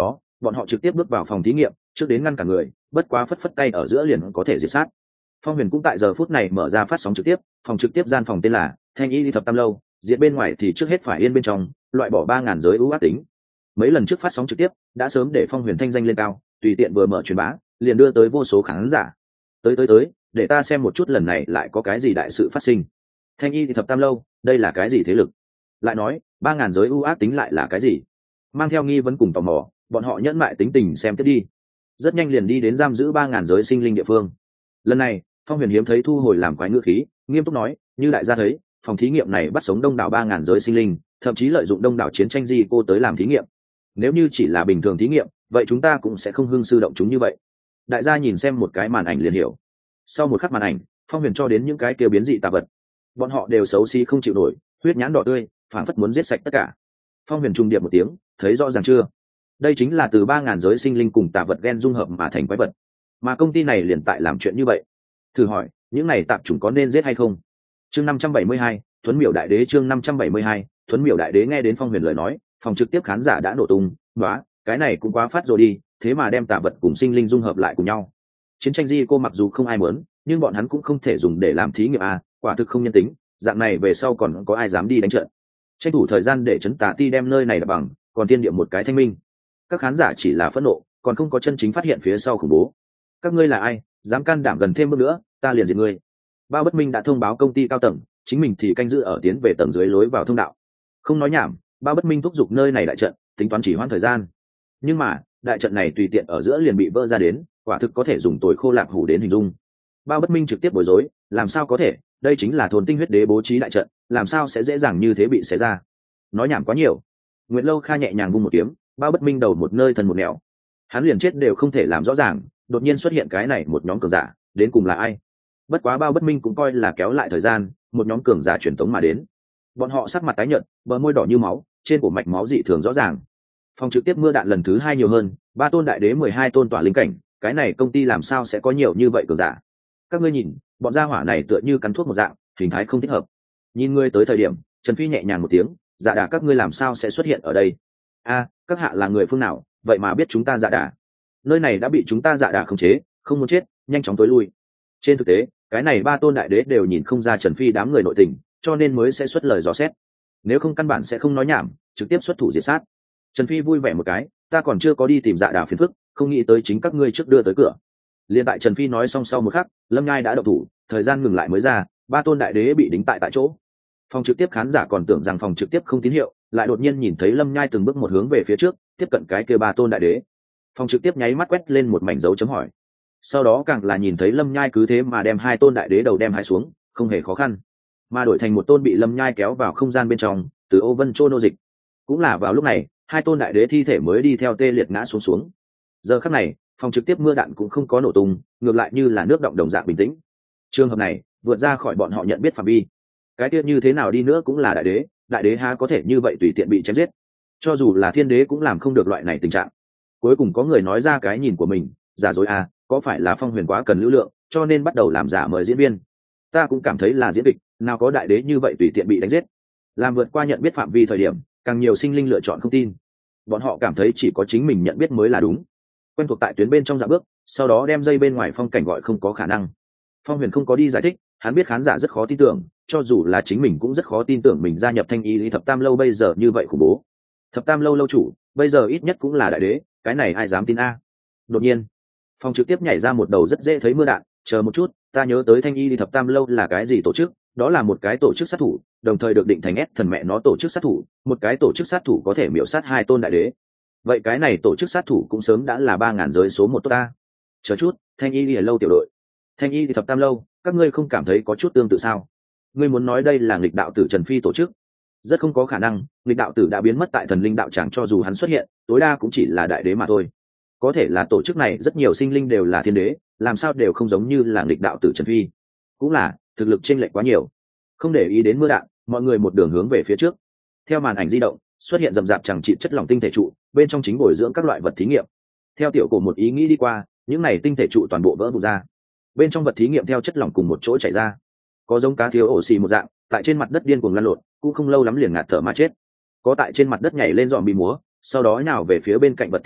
bọn họ trực tiếp bước vào phòng thí nghiệm trước đến ngăn cả người, bất quá phất phất tay ở giữa liền có thể diệt sát. Phong Huyền cũng tại giờ phút này mở ra phát sóng trực tiếp, phòng trực tiếp gian phòng tên là Thanh Y Thập Tam Lâu, diệt bên ngoài thì trước hết phải yên bên trong, loại bỏ 3000 giới ưu ác tính. Mấy lần trước phát sóng trực tiếp đã sớm để Phong Huyền thanh danh lên cao, tùy tiện vừa mở truyền bá liền đưa tới vô số khán giả. Tới, để ta xem một chút lần này lại có cái gì đại sự phát sinh. Thanh Y Thập Tam Lâu, đây là cái gì thế lực? Lại nói 3000 giới ưu ác tính lại là cái gì? Mang theo nghi vấn cùng tò mò, bọn họ nhẫn mại tính tình xem tiếp đi. Rất nhanh liền đi đến giam giữ 3000 giới sinh linh địa phương. Lần này Phong Huyền hiếm thấy thu hồi làm quái ngữ khí, nghiêm túc nói, như đại gia thấy, phòng thí nghiệm này bắt sống đông đảo 3000 giới sinh linh, thậm chí lợi dụng đông đảo chiến tranh di cô tới làm thí nghiệm. Nếu như chỉ là bình thường thí nghiệm, vậy chúng ta cũng sẽ không hưng sư động chúng như vậy. Đại gia nhìn xem một cái màn ảnh liền hiểu. Sau một khắc màn ảnh, Phong Huyền cho đến những cái kia biến dị tà vật, bọn họ đều xấu xí không chịu nổi, huyết nhãn đỏ tươi, phảng phất muốn giết sạch tất cả. Phong Huyền trùng điệp một tiếng, thấy rõ ràng chưa? Đây chính là từ 3000 giới sinh linh cùng tà vật gen dung hợp mà thành quái vật, mà công ty này liền tại làm chuyện như vậy. Thử hỏi, những này tạp chủng có nên giết hay không? Chương 572, Thuấn Miểu Đại Đế. Chương 572, Thuấn Miểu Đại Đế. Nghe đến Phong Huyền lời nói, phòng trực tiếp khán giả đã nổ tung, "Nóa, cái này cũng quá phát rồi đi, thế mà đem tà vật cùng sinh linh dung hợp lại cùng nhau." Chiến tranh di cô mặc dù không ai muốn, nhưng bọn hắn cũng không thể dùng để làm thí nghiệm quả thực không nhân tính, dạng này về sau còn có ai dám đi đánh trận. Tranh thủ thời gian để trấn tà ti đem nơi này đập bằng, còn tiên địa một cái thanh minh. Các khán giả chỉ là phẫn nộ, còn không có chân chính phát hiện phía sau khủng bố. Các ngươi là ai, dám can đảm gần thêm bước nữa, ta liền diệt ngươi. Bao Bất Minh đã thông báo công ty cao tầng, chính mình thì canh giữ ở tiến về tầng dưới lối vào thông đạo. Không nói nhảm, Bao Bất Minh thúc giục nơi này đại trận, tính toán chỉ hoãn thời gian. Nhưng mà đại trận này tùy tiện ở giữa liền bị vỡ ra đến, quả thực có thể dùng tồi khô lạc hủ đến hình dung. Bao Bất Minh trực tiếp bối rối, làm sao có thể, đây chính là Thôn Tinh Huyết Đế bố trí đại trận, làm sao sẽ dễ dàng như thế bị xé ra. Nói nhảm quá nhiều. Nguyệt Lâu Kha nhẹ nhàng vung một kiếm, Bao Bất Minh đầu một nơi thần một nẻo, hắn liền chết đều không thể làm rõ ràng, đột nhiên xuất hiện cái này một nhóm cường giả, đến cùng là ai? Bất quá Bao Bất Minh cũng coi là kéo lại thời gian, một nhóm cường giả truyền tống mà đến. Bọn họ sắc mặt tái nhợt, bờ môi đỏ như máu, trên cổ mạch máu dị thường rõ ràng. Phòng trực tiếp mưa đạn lần thứ 2 nhiều hơn, 3 tôn đại đế 12 tôn tỏa linh cảnh, cái này công ty làm sao sẽ có nhiều như vậy cường giả? Các ngươi nhìn, bọn gia hỏa này tựa như cắn thuốc một dạng, hình thái không thích hợp. Nhìn ngươi tới thời điểm, Trần Phi nhẹ nhàng một tiếng, Dạ Đà các ngươi làm sao sẽ xuất hiện ở đây? Các hạ là người phương nào, vậy mà biết chúng ta Dạ Đà? Nơi này đã bị chúng ta Dạ Đà khống chế, không muốn chết, nhanh chóng tối lui. Trên thực tế, cái này 3 tôn đại đế đều nhìn không ra Trần Phi đám người nội tình, cho nên mới sẽ xuất lời dò xét. Nếu không căn bản sẽ không nói nhảm, trực tiếp xuất thủ diệt sát. Trần Phi vui vẻ một cái, ta còn chưa có đi tìm Dạ Đà phiền phức, không nghĩ tới chính các ngươi trước đưa tới cửa. Liên tại Trần Phi nói xong sau một khắc, Lâm Nhai đã động thủ, thời gian ngừng lại mới ra, 3 tôn đại đế bị đính tại chỗ. Phòng trực tiếp khán giả còn tưởng rằng phòng trực tiếp không tín hiệu, lại đột nhiên nhìn thấy Lâm Nhai từng bước một hướng về phía trước, tiếp cận cái kia 3 tôn đại đế. Phòng trực tiếp nháy mắt quét lên một mảnh dấu chấm hỏi. Sau đó càng là nhìn thấy Lâm Nhai cứ thế mà đem 2 tôn đại đế đầu đem hai xuống, không hề khó khăn, mà đổi thành một tôn bị Lâm Nhai kéo vào không gian bên trong, từ ô vân trô nô dịch. Cũng là vào lúc này, 2 tôn đại đế thi thể mới đi theo tê liệt ngã xuống. Giờ khắc này, phòng trực tiếp mưa đạn cũng không có nổ tung, ngược lại như là nước động đồng dạng bình tĩnh. Trường hợp này vượt ra khỏi bọn họ nhận biết phạm vi. Cái kia như thế nào đi nữa cũng là đại đế há có thể như vậy tùy tiện bị chém giết? Cho dù là thiên đế cũng làm không được loại này tình trạng. Cuối cùng có người nói ra cái nhìn của mình, giả dối có phải là Phong Huyền quá cần lưu lượng, cho nên bắt đầu làm giả mời diễn viên? Ta cũng cảm thấy là diễn kịch, nào có đại đế như vậy tùy tiện bị đánh giết. Làm vượt qua nhận biết phạm vi thời điểm, càng nhiều sinh linh lựa chọn không tin. Bọn họ cảm thấy chỉ có chính mình nhận biết mới là đúng. Quen thuộc tại tuyến bên trong dạ bước, sau đó đem dây bên ngoài phong cảnh gọi không có khả năng. Phong Huyền không có đi giải thích, hắn biết khán giả rất khó tin tưởng, cho dù là chính mình cũng rất khó tin tưởng mình gia nhập Thanh Y Thập Tam Lâu bây giờ như vậy khủng bố. Thập Tam Lâu lâu chủ, bây giờ ít nhất cũng là đại đế, cái này ai dám tin Đột nhiên, phòng trực tiếp nhảy ra một đầu rất dễ thấy mưa đạn, chờ một chút, ta nhớ tới Thanh Y Thập Tam Lâu là cái gì tổ chức, đó là một cái tổ chức sát thủ, đồng thời được định thành ép thần mẹ nó tổ chức sát thủ, một cái tổ chức sát thủ có thể miểu sát 2 tôn đại đế. Vậy cái này tổ chức sát thủ cũng sớm đã là 3000 giới số 1 tốt ta. Chờ chút, Thanh Y lâu tiểu đội, Thanh Y Thập Tam Lâu, các ngươi không cảm thấy có chút tương tự sao? Ngươi muốn nói đây là nghịch đạo tử Trần Phi tổ chức? Rất không có khả năng, nghịch đạo tử đã biến mất tại thần linh đạo tràng, cho dù hắn xuất hiện, tối đa cũng chỉ là đại đế mà thôi. Có thể là tổ chức này rất nhiều sinh linh đều là thiên đế, làm sao đều không giống như là nghịch đạo tử Trần Phi? Cũng là, thực lực chênh lệch quá nhiều. Không để ý đến mưa đạn, mọi người một đường hướng về phía trước. Theo màn ảnh di động, xuất hiện rậm rạp chẳng trị chất lỏng tinh thể trụ, bên trong chính bồi dưỡng các loại vật thí nghiệm. Theo tiểu cổ một ý nghĩ đi qua, những này tinh thể trụ toàn bộ vỡ vụn ra. Bên trong vật thí nghiệm theo chất lỏng cùng một chỗ chảy ra. Có giống cá thiếu ổ xì một dạng, tại trên mặt đất điên cuồng lăn lộn, cũng không lâu lắm liền ngạt thở mà chết. Có tại trên mặt đất nhảy lên dọn bị múa, sau đó nhào về phía bên cạnh vật thí nghiệm,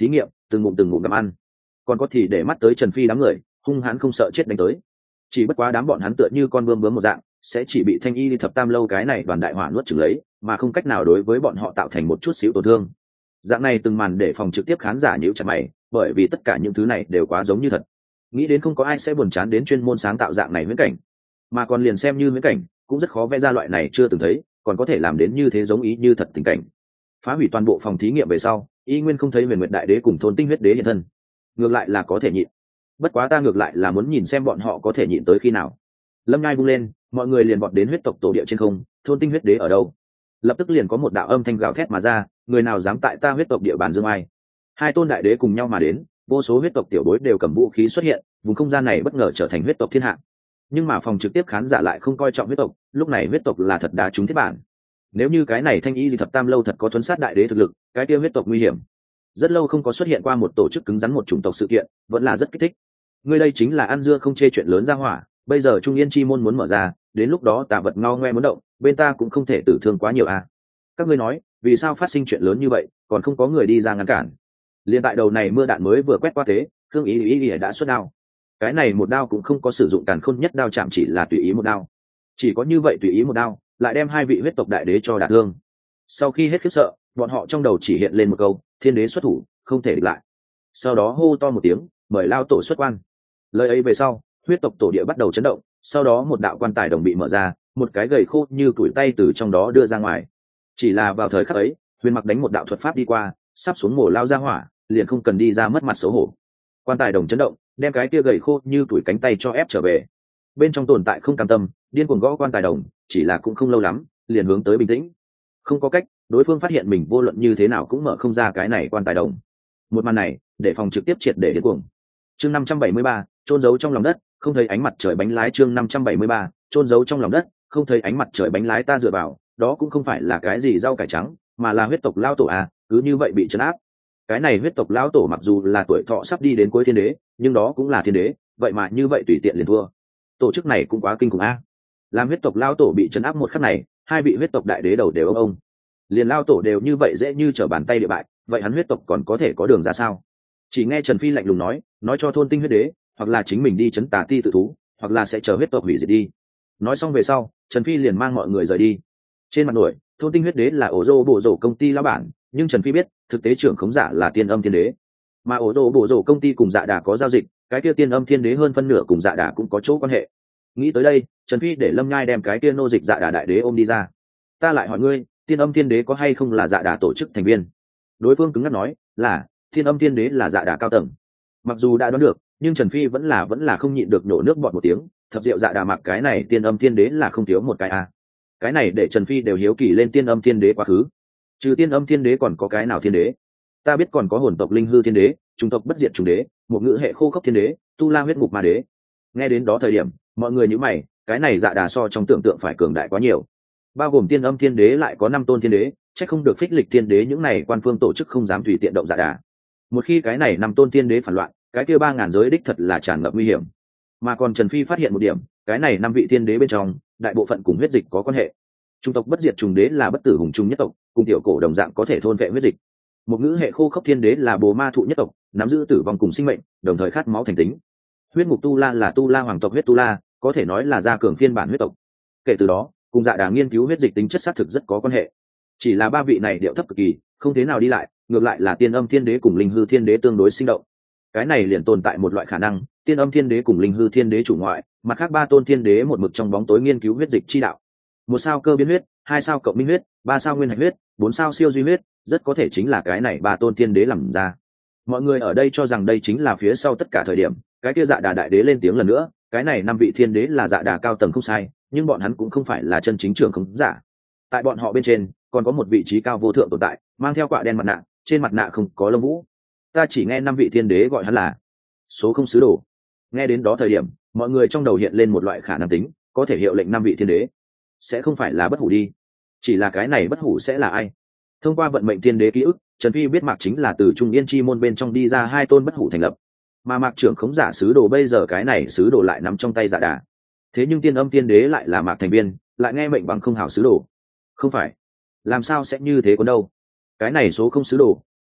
từng ngụm gặm ăn. Còn có thì để mắt tới Trần Phi đám người, hung hãn không sợ chết đánh tới. Chỉ bất quá đám bọn hắn tựa như con bướm bướm một dạng, sẽ chỉ bị Thanh Y Thập Tam lâu cái này đoàn đại hỏa nuốt chửng lấy, mà không cách nào đối với bọn họ tạo thành một chút xíu tổn thương. Dạng này từng màn để phòng trực tiếp khán giả nhíu chặt mày, bởi vì tất cả những thứ này đều quá giống như thật. Nghĩ đến không có ai sẽ buồn chán đến chuyên môn sáng tạo dạng này viễn cảnh, mà còn liền xem như viễn cảnh, cũng rất khó vẽ ra loại này chưa từng thấy, còn có thể làm đến như thế giống ý như thật tình cảnh. Phá hủy toàn bộ phòng thí nghiệm về sau, y nguyên không thấy Huyền Nguyệt Đại Đế cùng Thôn Tinh Huyết Đế hiện thân. Ngược lại là có thể nhịn. Bất quá ta ngược lại là muốn nhìn xem bọn họ có thể nhịn tới khi nào. Lâm Nhai vung lên, mọi người liền vọt đến huyết tộc tổ địa trên không. Thôn Tinh Huyết Đế ở đâu? Lập tức liền có một đạo âm thanh gào thét mà ra, người nào dám tại ta huyết tộc địa bàn dương ai? Hai tôn đại đế cùng nhau mà đến, vô số huyết tộc tiểu bối đều cầm vũ khí xuất hiện, vùng không gian này bất ngờ trở thành huyết tộc thiên hạ. Nhưng mà phòng trực tiếp khán giả lại không coi trọng huyết tộc, lúc này huyết tộc là thật đá trúng thiết bản. Nếu như cái này Thanh Y Thập Tam lâu thật có thuấn sát đại đế thực lực, cái kia huyết tộc nguy hiểm. Rất lâu không có xuất hiện qua một tổ chức cứng rắn một chủng tộc sự kiện, vẫn là rất kích thích. Ngươi đây chính là ăn dưa không chê chuyện lớn ra hỏa, bây giờ Trung Yên chi môn muốn mở ra, đến lúc đó tà vật ngao ngoe muốn động, bên ta cũng không thể tử thương quá nhiều à. Các ngươi nói, vì sao phát sinh chuyện lớn như vậy, còn không có người đi ra ngăn cản? Liên tại đầu này mưa đạn mới vừa quét qua thế, Khương Ý đã xuất đao. Cái này một đao cũng không có sử dụng càn khôn nhất đao chạm, chỉ là tùy ý một đao. Chỉ có như vậy tùy ý một đao, lại đem hai vị huyết tộc đại đế cho đả thương. Sau khi hết khiếp sợ, bọn họ trong đầu chỉ hiện lên một câu: thiên đế xuất thủ, không thể địch lại. Sau đó hô to một tiếng, mời lao tổ xuất quan. Lời ấy về sau, huyết tộc tổ địa bắt đầu chấn động, sau đó một đạo quan tài đồng bị mở ra, một cái gầy khô như củi tay từ trong đó đưa ra ngoài. Chỉ là vào thời khắc ấy, Huyền Mặc đánh một đạo thuật pháp đi qua, sắp xuống mổ lao ra hỏa, liền không cần đi ra mất mặt xấu hổ. Quan tài đồng chấn động, đem cái kia gầy khô như tuổi cánh tay cho ép trở về. Bên trong tồn tại không cam tâm, điên cuồng gõ quan tài đồng, chỉ là cũng không lâu lắm, liền hướng tới bình tĩnh. Không có cách, đối phương phát hiện mình vô luận như thế nào cũng mở không ra cái này quan tài đồng. Một màn này, để phòng trực tiếp triệt để điên cuồng. Chương 573, chôn giấu trong lòng đất, không thấy ánh mặt trời bánh lái. Chương 573, chôn giấu trong lòng đất, không thấy ánh mặt trời bánh lái. Ta dựa vào, đó cũng không phải là cái gì rau cải trắng, mà là huyết tộc lao tổ à, cứ như vậy bị trấn áp. Cái này huyết tộc lão tổ mặc dù là tuổi thọ sắp đi đến cuối thiên đế, nhưng đó cũng là thiên đế, vậy mà như vậy tùy tiện liền thua. Tổ chức này cũng quá kinh khủng a. Làm huyết tộc lão tổ bị trấn áp một khắc này, hai vị huyết tộc đại đế đầu đều ông. Liền lão tổ đều như vậy dễ như trở bàn tay địa bại, vậy hắn huyết tộc còn có thể có đường ra sao? Chỉ nghe Trần Phi lạnh lùng nói cho Thôn Tinh huyết đế, hoặc là chính mình đi trấn Tà Ti tự thú, hoặc là sẽ chờ huyết tộc hủy diệt đi. Nói xong về sau, Trần Phi liền mang mọi người rời đi. Trên mặt nổi, Thôn Tinh huyết đế là ổ rô bộ rổ công ty lão bản, nhưng Trần Phi biết thực tế trưởng khống giả là Tiên Âm Thiên Đế, mà ổ đồ bộ rổ công ty cùng Dạ Đà có giao dịch, cái kia Tiên Âm Thiên Đế hơn phân nửa cùng Dạ Đà cũng có chỗ quan hệ. Nghĩ tới đây, Trần Phi để Lâm Nhai đem cái kia nô dịch Dạ Đà đại đế ôm đi ra. Ta lại hỏi ngươi, Tiên Âm Thiên Đế có hay không là Dạ Đà tổ chức thành viên? Đối phương cứng ngắc nói là Tiên Âm Thiên Đế là Dạ Đà cao tầng. Mặc dù đã đoán được, nhưng Trần Phi vẫn là không nhịn được nổ nước bọt một tiếng. Thập diệu Dạ Đà mặc cái này Tiên Âm Thiên Đế là không thiếu một cái a. Cái này để Trần Phi đều hiếu kỳ lên Tiên Âm Thiên Đế quá khứ. Trừ Tiên Âm Thiên Đế còn có cái nào thiên đế? Ta biết còn có hồn tộc Linh Hư Thiên Đế, chủng tộc Bất Diệt Trùng Đế, một ngữ hệ khô khốc Thiên Đế, Tu La huyết ngục ma đế. Nghe đến đó thời điểm, mọi người nhíu mày, cái này Dạ Đà so trong tưởng tượng phải cường đại quá nhiều. Bao gồm Tiên Âm Thiên Đế lại có 5 tôn thiên đế, chắc không được Phích Lịch Thiên Đế những này quan phương tổ chức không dám tùy tiện động Dạ Đà. Một khi cái này 5 tôn thiên đế phản loạn, cái kia 3000 giới đích thật là tràn ngập nguy hiểm. Mà còn Trần Phi phát hiện một điểm, cái này 5 vị thiên đế bên trong, đại bộ phận cùng huyết dịch có quan hệ. Chủng tộc Bất Diệt Trùng Đế là bất tử hùng trung nhất tộc, cùng tiểu cổ đồng dạng có thể thôn vệ huyết dịch. Một ngữ hệ khô khốc thiên đế là bồ ma thụ nhất tộc, nắm giữ tử vong cùng sinh mệnh, đồng thời khát máu thành tính. Huyết ngục tu la là tu la hoàng tộc huyết tu la, có thể nói là gia cường phiên bản huyết tộc. Kể từ đó, cùng Dạ Đà nghiên cứu huyết dịch tính chất xác thực rất có quan hệ. Chỉ là 3 vị này điệu thấp cực kỳ, không thế nào đi lại, ngược lại là Tiên Âm Thiên Đế cùng Linh Hư Thiên Đế tương đối sinh động. Cái này liền tồn tại một loại khả năng, Tiên Âm Thiên Đế cùng Linh Hư Thiên Đế chủ ngoại, mặt khác 3 tôn thiên đế một mực trong bóng tối nghiên cứu huyết dịch chi đạo. 1 sao cơ biến huyết, 2 sao cộng minh huyết, 3 sao nguyên hạch huyết, 4 sao siêu duy huyết, rất có thể chính là cái này 3 tôn thiên đế làm ra. Mọi người ở đây cho rằng đây chính là phía sau tất cả thời điểm, cái kia Dạ Đà đại đế lên tiếng lần nữa, cái này 5 vị thiên đế là Dạ Đà cao tầng không sai, nhưng bọn hắn cũng không phải là chân chính trưởng khống giả. Tại bọn họ bên trên, còn có một vị trí cao vô thượng tồn tại, mang theo quạ đen mặt nạ, trên mặt nạ không có lông vũ. Ta chỉ nghe 5 vị thiên đế gọi hắn là số không sứ đồ. Nghe đến đó thời điểm, mọi người trong đầu hiện lên một loại khả năng tính, có thể hiệu lệnh 5 vị thiên đế, sẽ không phải là bất hủ đi. Chỉ là cái này bất hủ sẽ là ai? Thông qua vận mệnh thiên đế ký ức, Trần Phi biết Mạc chính là từ Trung Yên chi môn bên trong đi ra 2 tôn bất hủ thành lập, mà Mạc trưởng khống giả sứ đồ bây giờ cái này sứ đồ lại nắm trong tay Dạ Đà. Thế nhưng Tiên Âm Tiên Đế lại là Mạc thành viên, lại nghe mệnh bằng không hảo sứ đồ. Không phải, làm sao sẽ như thế còn đâu? Cái này số không sứ đồ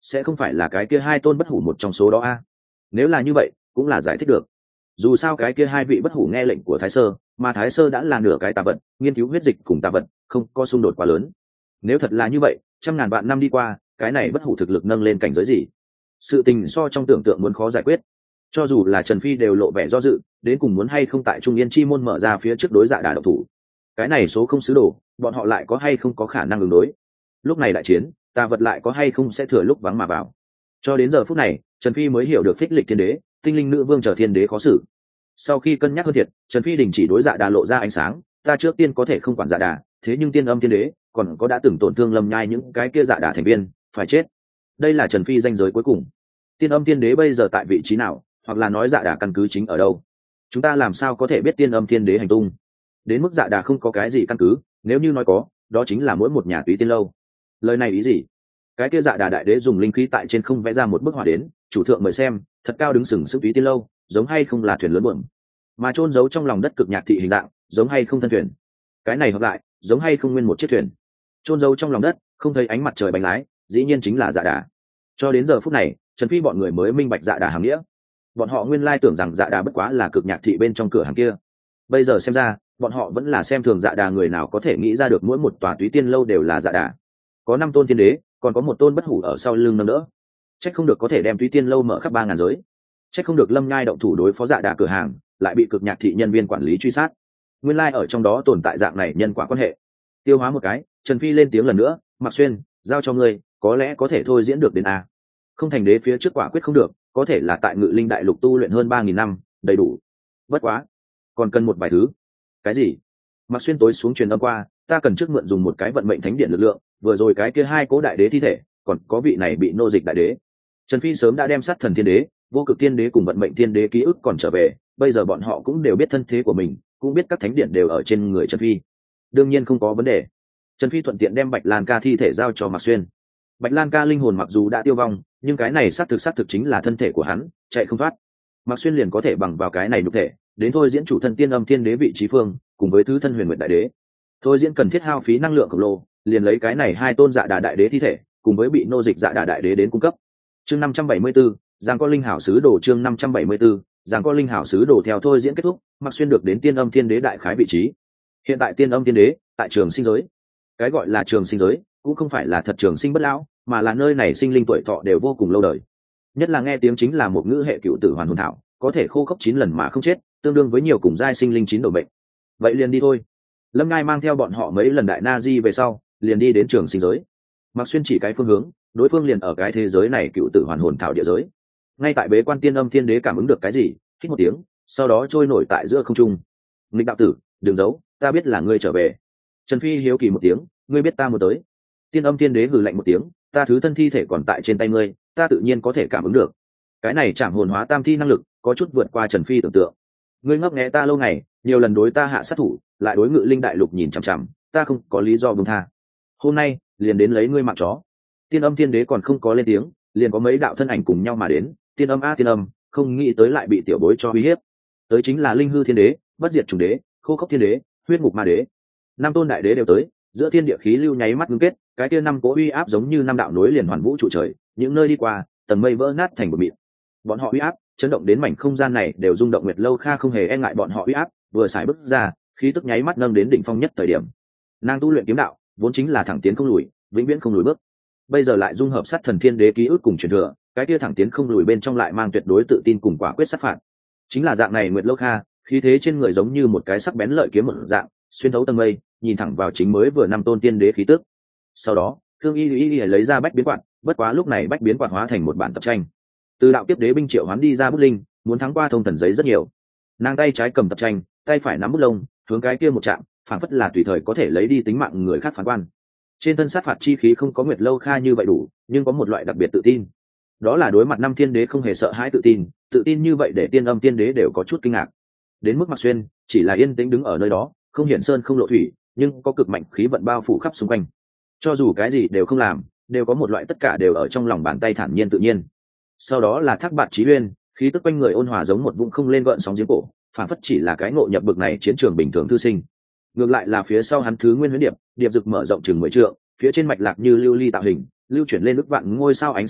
sẽ không phải là cái kia hai tôn bất hủ một trong số đó a? Nếu là như vậy cũng là giải thích được, dù sao cái kia hai vị bất hủ nghe lệnh của thái sơ, mà thái sơ đã là nửa cái tà vật, nghiên cứu huyết dịch cùng tà vật không có xung đột quá lớn. Nếu thật là như vậy, trăm ngàn vạn năm đi qua, cái này bất hủ thực lực nâng lên cảnh giới gì? Sự tình so trong tưởng tượng muốn khó giải quyết. Cho dù là Trần Phi đều lộ vẻ do dự, đến cùng muốn hay không tại Trung Yên Chi môn mở ra phía trước đối Dạ Đà độc thủ. Cái này số không sứ đồ, bọn họ lại có hay không có khả năng ứng đối. Lúc này đại chiến, tà vật lại có hay không sẽ thừa lúc vắng mà vào. Cho đến giờ phút này, Trần Phi mới hiểu được phích lịch thiên đế, tinh linh nữ vương chờ thiên đế khó xử. Sau khi cân nhắc hơn thiệt, Trần Phi đình chỉ đối Dạ Đà lộ ra ánh sáng, ta trước tiên có thể không quản Dạ Đà, thế nhưng tiên âm thiên đế còn có đã từng tổn thương Lâm Nhai những cái kia Dạ Đà thành viên, phải chết. Đây là Trần Phi danh giới cuối cùng. Tiên âm thiên đế bây giờ tại vị trí nào, hoặc là nói Dạ Đà căn cứ chính ở đâu? Chúng ta làm sao có thể biết tiên âm thiên đế hành tung? Đến mức Dạ Đà không có cái gì căn cứ, nếu như nói có, đó chính là mỗi một nhà túy tiên lâu. Lời này ý gì? Cái kia Dạ Đà đại đế dùng linh khí tại trên không vẽ ra một bức họa đến, chủ thượng mời xem, thật cao đứng sừng sững túy tiên lâu, giống hay không là thuyền lớn buồm, mà chôn giấu trong lòng đất cực nhạc thị hình dạng, giống hay không thân thuyền. Cái này hợp lại, giống hay không nguyên một chiếc thuyền, chôn giấu trong lòng đất, không thấy ánh mặt trời bánh lái, dĩ nhiên chính là Dạ Đà. Cho đến giờ phút này, Trần Phi bọn người mới minh bạch Dạ Đà hàm nghĩa. Bọn họ nguyên lai tưởng rằng Dạ Đà bất quá là cực nhạc thị bên trong cửa hàng kia, bây giờ xem ra, bọn họ vẫn là xem thường Dạ Đà. Người nào có thể nghĩ ra được mỗi một tòa túy tiên lâu đều là Dạ Đà? Có 5 tôn tiên đế, còn có một tôn bất hủ ở sau lưng nâng đỡ, trách không được có thể đem túy tiên lâu mở khắp 3000 giới, trách không được Lâm Nhai động thủ đối phó Dạ Đà cửa hàng, lại bị cực nhạc thị nhân viên quản lý truy sát. Nguyên lai ở trong đó tồn tại dạng này nhân quả quan hệ. Tiêu hóa một cái, Trần Phi lên tiếng lần nữa, Mạc Xuyên, giao cho ngươi, có lẽ có thể thôi diễn được đến a. Không thành đế phía trước quả quyết không được, có thể là tại Ngự Linh đại lục tu luyện hơn 3000 năm, đầy đủ. Bất quá, còn cần một vài thứ. Cái gì? Mạc Xuyên tối xuống truyền âm qua, ta cần trước mượn dùng một cái vận mệnh thánh điện lực lượng, vừa rồi cái kia hai cố đại đế thi thể, còn có vị này bị nô dịch đại đế. Trần Phi sớm đã đem sát thần thiên đế, vô cực thiên đế cùng vận mệnh thiên đế ký ức còn trở về, bây giờ bọn họ cũng đều biết thân thế của mình, cũng biết các thánh điện đều ở trên người Trần Phi, đương nhiên không có vấn đề. Trần Phi thuận tiện đem Bạch Lan Ca thi thể giao cho Mạc Xuyên. Bạch Lan Ca linh hồn mặc dù đã tiêu vong, nhưng cái này xác thực chính là thân thể của hắn, chạy không thoát. Mạc Xuyên liền có thể bằng vào cái này nhục thể, đến thôi diễn chủ thân tiên âm thiên đế vị trí phương, cùng với thứ thân huyền nguyệt đại đế. Thôi diễn cần thiết hao phí năng lượng khổng lồ, liền lấy cái này hai tôn Dạ Đà đại đế thi thể, cùng với bị nô dịch Dạ Đà đại đế đến cung cấp. Chương 574, Giang có linh hảo sứ đồ. Chương 574, Giang có linh hảo sứ đồ. Theo thôi diễn kết thúc, Mạc Xuyên được đến tiên âm thiên đế đại khái vị trí. Hiện tại tiên âm thiên đế tại trường sinh giới. Cái gọi là trường sinh giới cũng không phải là thật trường sinh bất lão, mà là nơi này sinh linh tuổi thọ đều vô cùng lâu đời. Nhất là nghe tiếng chính là một ngữ hệ cựu tử hoàn hồn thảo, có thể khô khốc 9 lần mà không chết, tương đương với nhiều cùng giai sinh linh 9 đầu bệnh. Vậy liền đi thôi. Lâm Ngai mang theo bọn họ mấy lần đại na di về sau, liền đi đến trường sinh giới. Mạc Xuyên chỉ cái phương hướng, đối phương liền ở cái thế giới này cựu tử hoàn hồn thảo địa giới. Ngay tại bế quan tiên âm thiên đế cảm ứng được cái gì, hít một tiếng, sau đó trôi nổi tại giữa không trung. Nghịch đạo tử, đừng giấu, ta biết là ngươi trở về. Trần Phi hiếu kỳ một tiếng, ngươi biết ta muốn tới. Tiên âm thiên đế hừ lạnh một tiếng, ta thứ thân thi thể còn tại trên tay ngươi, ta tự nhiên có thể cảm ứng được. Cái này chạm hồn hóa tam thi năng lực có chút vượt qua Trần Phi tưởng tượng. Ngươi ngấp nghé ta lâu ngày, nhiều lần đối ta hạ sát thủ, lại đối Ngự Linh đại lục nhìn chằm chằm, ta không có lý do buông tha. Hôm nay liền đến lấy ngươi mạng chó. Tiên âm thiên đế còn không có lên tiếng, liền có mấy đạo thân ảnh cùng nhau mà đến. Tiên âm a tiên âm, không nghĩ tới lại bị tiểu bối cho uy hiếp. Tới chính là Linh hư thiên đế, bất diệt trùng đế, khô khốc thiên đế, huyết ngục ma đế. 5 tôn đại đế đều tới, giữa thiên địa khí lưu nháy mắt ngưng kết, cái kia 5 cỗ uy áp giống như 5 đạo nối liền hoàn vũ trụ trời, những nơi đi qua, tầng mây vỡ nát thành bột mịn. Bọn họ uy áp chấn động đến mảnh không gian này đều rung động. Nguyệt Lâu Kha không hề e ngại bọn họ uy áp, vừa xài bước ra, khí tức nháy mắt nâng đến đỉnh phong nhất thời điểm. Nàng tu luyện kiếm đạo, vốn chính là thẳng tiến không lùi, vĩnh viễn không lùi bước. Bây giờ lại dung hợp sát thần thiên đế ký ức cùng truyền thừa, cái kia thẳng tiến không lùi bên trong lại mang tuyệt đối tự tin cùng quả quyết sát phạt. Chính là dạng này Nguyệt Lâu Kha, khí thế trên người giống như một cái sắc bén lợi kiếm một dạng, xuyên thấu tầng mây, nhìn thẳng vào chính mới vừa 5 tôn tiên đế khí tức. Sau đó, Thương Y lấy ra bách biến quạt, bất quá lúc này bách biến quạt hóa thành một bản tập tranh. Từ đạo tiếp đế binh triệu hoán đi ra bút linh, muốn thắng qua thông thần giấy rất nhiều. Nàng tay trái cầm tập tranh, tay phải nắm bút lông, hướng cái kia một chạm, phản phất là tùy thời có thể lấy đi tính mạng người khác phán quan. Trên thân sát phạt chi khí không có Nguyệt Lâu Kha như vậy đủ, nhưng có một loại đặc biệt tự tin. Đó là đối mặt 5 thiên đế không hề sợ hãi, tự tin như vậy để tiên âm tiên đế đều có chút kinh ngạc. Đến mức Mạc Xuyên chỉ là yên tĩnh đứng ở nơi đó, không hiển sơn không lộ thủy, nhưng có cực mạnh khí vận bao phủ khắp xung quanh. Cho dù cái gì đều không làm, đều có một loại tất cả đều ở trong lòng bàn tay thản nhiên tự nhiên. Sau đó là Thác Bạt Chí Uyên, khí tức quanh người ôn hòa giống một vũng không lên gợn sóng giếng cổ, phản phất chỉ là cái ngộ nhập bực này chiến trường bình thường thư sinh. Ngược lại là phía sau hắn Thứ Nguyên Huyễn Điệp, điệp dực mở rộng chừng 10 trượng, phía trên mạch lạc như lưu ly tạo hình, lưu chuyển lên ức vạn ngôi sao ánh sáng nhạt,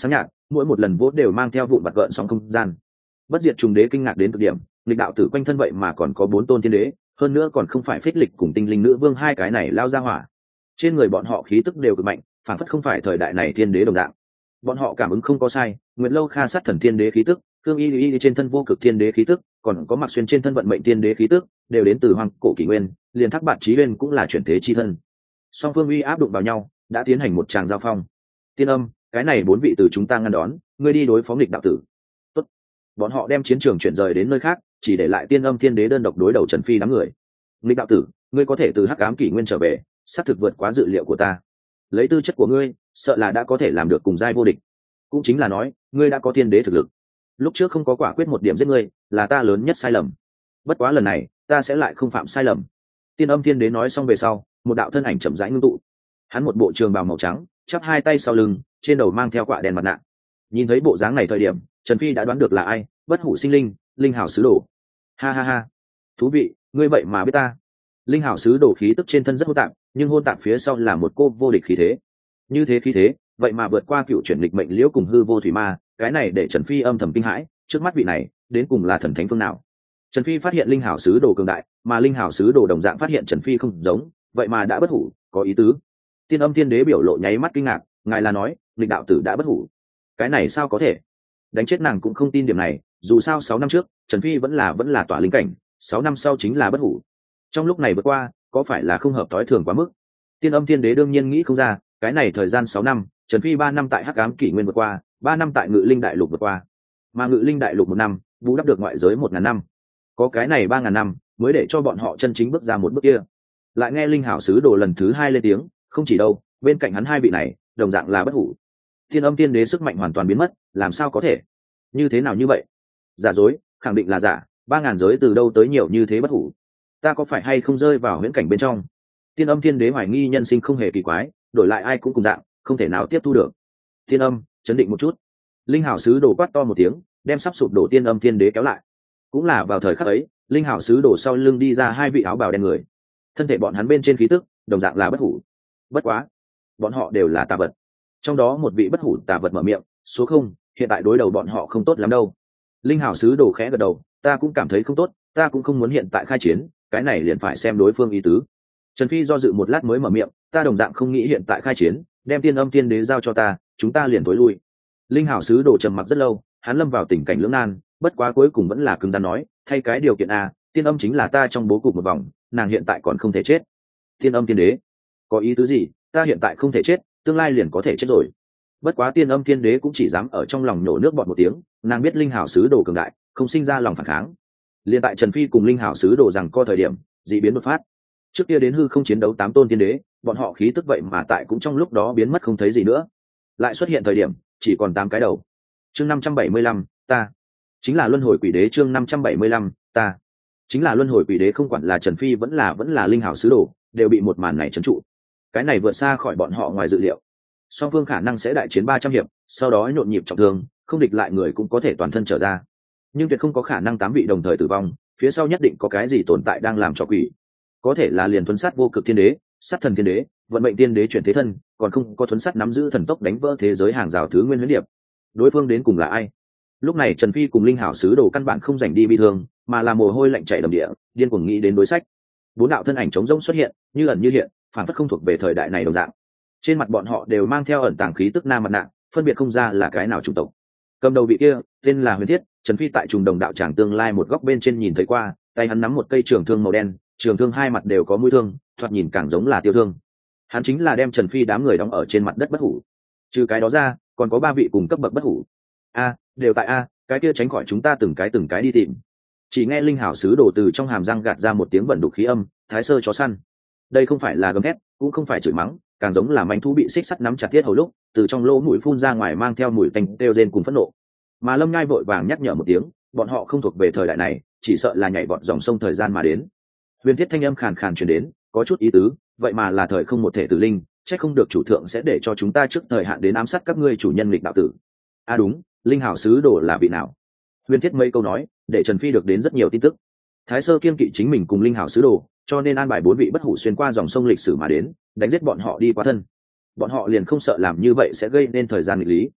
mỗi một lần vỗ đều mang theo vụn vặt gợn sóng không gian. Bất diệt trùng đế kinh ngạc đến cực điểm, nghịch đạo tử quanh thân vậy mà còn có 4 tôn thiên đế, hơn nữa còn không phải phích lịch cùng tinh linh nữ vương hai cái này lao ra hỏa. Trên người bọn họ khí tức đều cực mạnh, phản phất không phải thời đại này thiên đế đồng dạng. Bọn họ cảm ứng không có sai, Nguyệt Lâu Kha sát thần thiên đế khí tức, Cương Y trên thân vô cực thiên đế khí tức, còn có Mặc Xuyên trên thân vận mệnh thiên đế khí tức, đều đến từ hoàng cổ kỷ nguyên, liền Thác Bạt Chí Uyên cũng là chuyển thế chi thân. Song phương uy áp đụng vào nhau, đã tiến hành một tràng giao phong. Tiên Âm, cái này 4 vị từ chúng ta ngăn đón, ngươi đi đối phó nghịch đạo tử. Tốt. Bọn họ đem chiến trường chuyển rời đến nơi khác, chỉ để lại Tiên Âm thiên đế đơn độc đối đầu Trần Phi đám người. Nghịch đạo tử, ngươi có thể từ Hắc Ám kỷ nguyên trở về, xác thực vượt quá dự liệu của ta. Lấy tư chất của ngươi, sợ là đã có thể làm được cùng giai vô địch. Cũng chính là nói, ngươi đã có thiên đế thực lực. Lúc trước không có quả quyết một điểm giết ngươi, là ta lớn nhất sai lầm. Bất quá lần này, ta sẽ lại không phạm sai lầm. Tiên Âm thiên đế nói xong về sau, một đạo thân ảnh chậm rãi ngưng tụ. Hắn một bộ trường bào màu trắng, chắp hai tay sau lưng, trên đầu mang theo quạ đèn mặt nạ. Nhìn thấy bộ dáng này thời điểm, Trần Phi đã đoán được là ai, Bất Hủ Sinh Linh, Linh Hảo Sứ Đồ. Ha ha ha, thú vị, ngươi vậy mà biết ta. Linh Hảo Sứ Đồ khí tức trên thân rất hỗn tạp, nhưng hỗn tạp phía sau là một cô vô địch khí thế. Như thế khí thế, vậy mà vượt qua cựu chuyển lịch mệnh liễu cùng hư vô thủy ma, cái này để Trần Phi âm thầm kinh hãi, trước mắt vị này, đến cùng là thần thánh phương nào? Trần Phi phát hiện Linh Hảo Sứ Đồ cường đại, mà Linh Hảo Sứ Đồ đồng dạng phát hiện Trần Phi không giống, vậy mà đã bất hủ, có ý tứ. Tiên Âm thiên đế biểu lộ nháy mắt kinh ngạc, ngài là nói, nghịch đạo tử đã bất hủ? Cái này sao có thể? Đánh chết nàng cũng không tin điểm này, dù sao 6 năm trước, Trần Phi vẫn là tỏa linh cảnh, 6 năm sau chính là bất hủ. Trong lúc này vượt qua, có phải là không hợp tối thường quá mức? Tiên Âm thiên đế đương nhiên nghĩ không ra, cái này thời gian 6 năm, Trần Phi 3 năm tại Hắc Ám kỷ nguyên vượt qua, 3 năm tại Ngự Linh đại lục vượt qua. Mà Ngự Linh đại lục 1 năm, bù đắp được ngoại giới 1000 năm. Có cái này 3000 năm, mới để cho bọn họ chân chính bước ra một bước kia. Lại nghe Linh Hảo Sứ Đồ lần thứ 2 lên tiếng, không chỉ đâu, bên cạnh hắn hai vị này, đồng dạng là bất hủ. Tiên Âm tiên đế sức mạnh hoàn toàn biến mất, làm sao có thể? Như thế nào như vậy? Giả dối, khẳng định là giả, 3000 giới từ đâu tới nhiều như thế bất hủ? Ta có phải hay không rơi vào huyễn cảnh bên trong? Tiên Âm tiên đế hoài nghi nhân sinh không hề kỳ quái, đổi lại ai cũng cùng dạng, không thể nào tiếp thu được. Tiên Âm, chấn định một chút. Linh Hảo Sứ Đồ quát to một tiếng, đem sắp sụp đổ Tiên Âm tiên đế kéo lại. Cũng là vào thời khắc ấy, Linh Hảo Sứ Đồ sau lưng đi ra hai vị áo bào đen người. Thân thể bọn hắn bên trên khí tức, đồng dạng là bất hủ. Bất quá, bọn họ đều là tà vật. Trong đó một vị bất hủ tà vật mở miệng, số 0, hiện tại đối đầu bọn họ không tốt lắm đâu. Linh Hảo Sứ Đồ khẽ gật đầu, ta cũng cảm thấy không tốt, ta cũng không muốn hiện tại khai chiến, cái này liền phải xem đối phương ý tứ. Trần Phi do dự một lát mới mở miệng, ta đồng dạng không nghĩ hiện tại khai chiến, đem Tiên Âm tiên đế giao cho ta, chúng ta liền tối lui. Linh Hảo Sứ Đồ trầm mặc rất lâu, hắn lâm vào tình cảnh lưỡng nan, bất quá cuối cùng vẫn là cứng rắn nói, thay cái điều kiện a, Tiên Âm chính là ta trong bố cục một vòng, nàng hiện tại còn không thể chết. Tiên Âm tiên đế, có ý tứ gì? Ta hiện tại không thể chết, tương lai liền có thể chết rồi. Bất quá Tiên Âm tiên đế cũng chỉ dám ở trong lòng nhổ nước bọt một tiếng, nàng biết Linh Hảo Sứ Đồ cường đại, không sinh ra lòng phản kháng. Liên tại Trần Phi cùng Linh Hảo Sứ Đồ rằng co thời điểm, dị biến đột phát. Trước kia đến hư không chiến đấu 8 tôn tiên đế, bọn họ khí tức vậy mà tại cũng trong lúc đó biến mất không thấy gì nữa. Lại xuất hiện thời điểm, chỉ còn 8 cái đầu. Chương 575, ta chính là luân hồi quỷ đế. Chương 575, ta chính là luân hồi quỷ đế. Không quản là Trần Phi vẫn là Linh Hảo Sứ Đồ, đều bị một màn này trấn trụ. Cái này vượt xa khỏi bọn họ ngoài dự liệu. Song phương khả năng sẽ đại chiến 300 hiệp, sau đó nhộn nhịp trọng thương, không địch lại người cũng có thể toàn thân trở ra. Nhưng tuyệt không có khả năng 8 vị đồng thời tử vong, phía sau nhất định có cái gì tồn tại đang làm cho quỷ. Có thể là liền thuấn sát vô cực thiên đế, sát thần thiên đế, vận mệnh tiên đế chuyển thế thân, còn không có thuấn sát nắm giữ thần tốc đánh vỡ thế giới hàng rào thứ nguyên huyễn điệp. Đối phương đến cùng là ai? Lúc này Trần Phi cùng Linh Hảo Sứ Đồ căn bản không rảnh đi bi thương, mà là mồ hôi lạnh chảy đầm địa, điên cuồng nghĩ đến đối sách. 4 đạo thân ảnh trống rỗng xuất hiện, như ẩn như hiện, phản phất không thuộc về thời đại này đồng dạng. Trên mặt bọn họ đều mang theo ẩn tàng khí tức nam mặt nạ, phân biệt không ra là cái nào chủng tộc. Cầm đầu vị kia, tên là Huyền Thiết, Trần Phi tại trùng đồng đạo tràng tương lai một góc bên trên nhìn thấy qua, tay hắn nắm một cây trường thương màu đen, trường thương hai mặt đều có mũi thương, thoạt nhìn càng giống là tiêu thương. Hắn chính là đem Trần Phi đám người đóng ở trên mặt đất bất hủ. Trừ cái đó ra, còn có 3 vị cùng cấp bậc bất hủ. Đều tại cái kia tránh khỏi chúng ta từng cái đi tìm. Chỉ nghe Linh Hảo Sứ Đồ từ trong hàm răng gạt ra một tiếng bẩn đục khí âm, thái sơ chó săn. Đây không phải là gầm thét, cũng không phải chửi mắng, càng giống là manh thú bị xích sắt nắm chặt thiết hầu lúc, từ trong lỗ mũi phun ra ngoài mang theo mùi tanh kêu rên cùng phẫn nộ. Mà Lâm Nhai vội vàng nhắc nhở một tiếng, bọn họ không thuộc về thời đại này, chỉ sợ là nhảy vọt dòng sông thời gian mà đến. Huyền Thiết thanh âm khàn khàn truyền đến, có chút ý tứ, vậy mà là thời không một thể tử linh, chắc không được chủ thượng sẽ để cho chúng ta trước thời hạn đến ám sát các ngươi chủ nhân lịch đạo tử. Đúng, Linh Hảo Sứ Đồ là vị nào? Huyền Thiết mấy câu nói, để Trần Phi được đến rất nhiều tin tức. Thái Sơ kiên kỵ chính mình cùng Linh Hảo Sứ Đồ, cho nên an bài 4 vị bất hủ xuyên qua dòng sông lịch sử mà đến, đánh giết bọn họ đi qua thân. Bọn họ liền không sợ làm như vậy sẽ gây nên thời gian nghịch lý.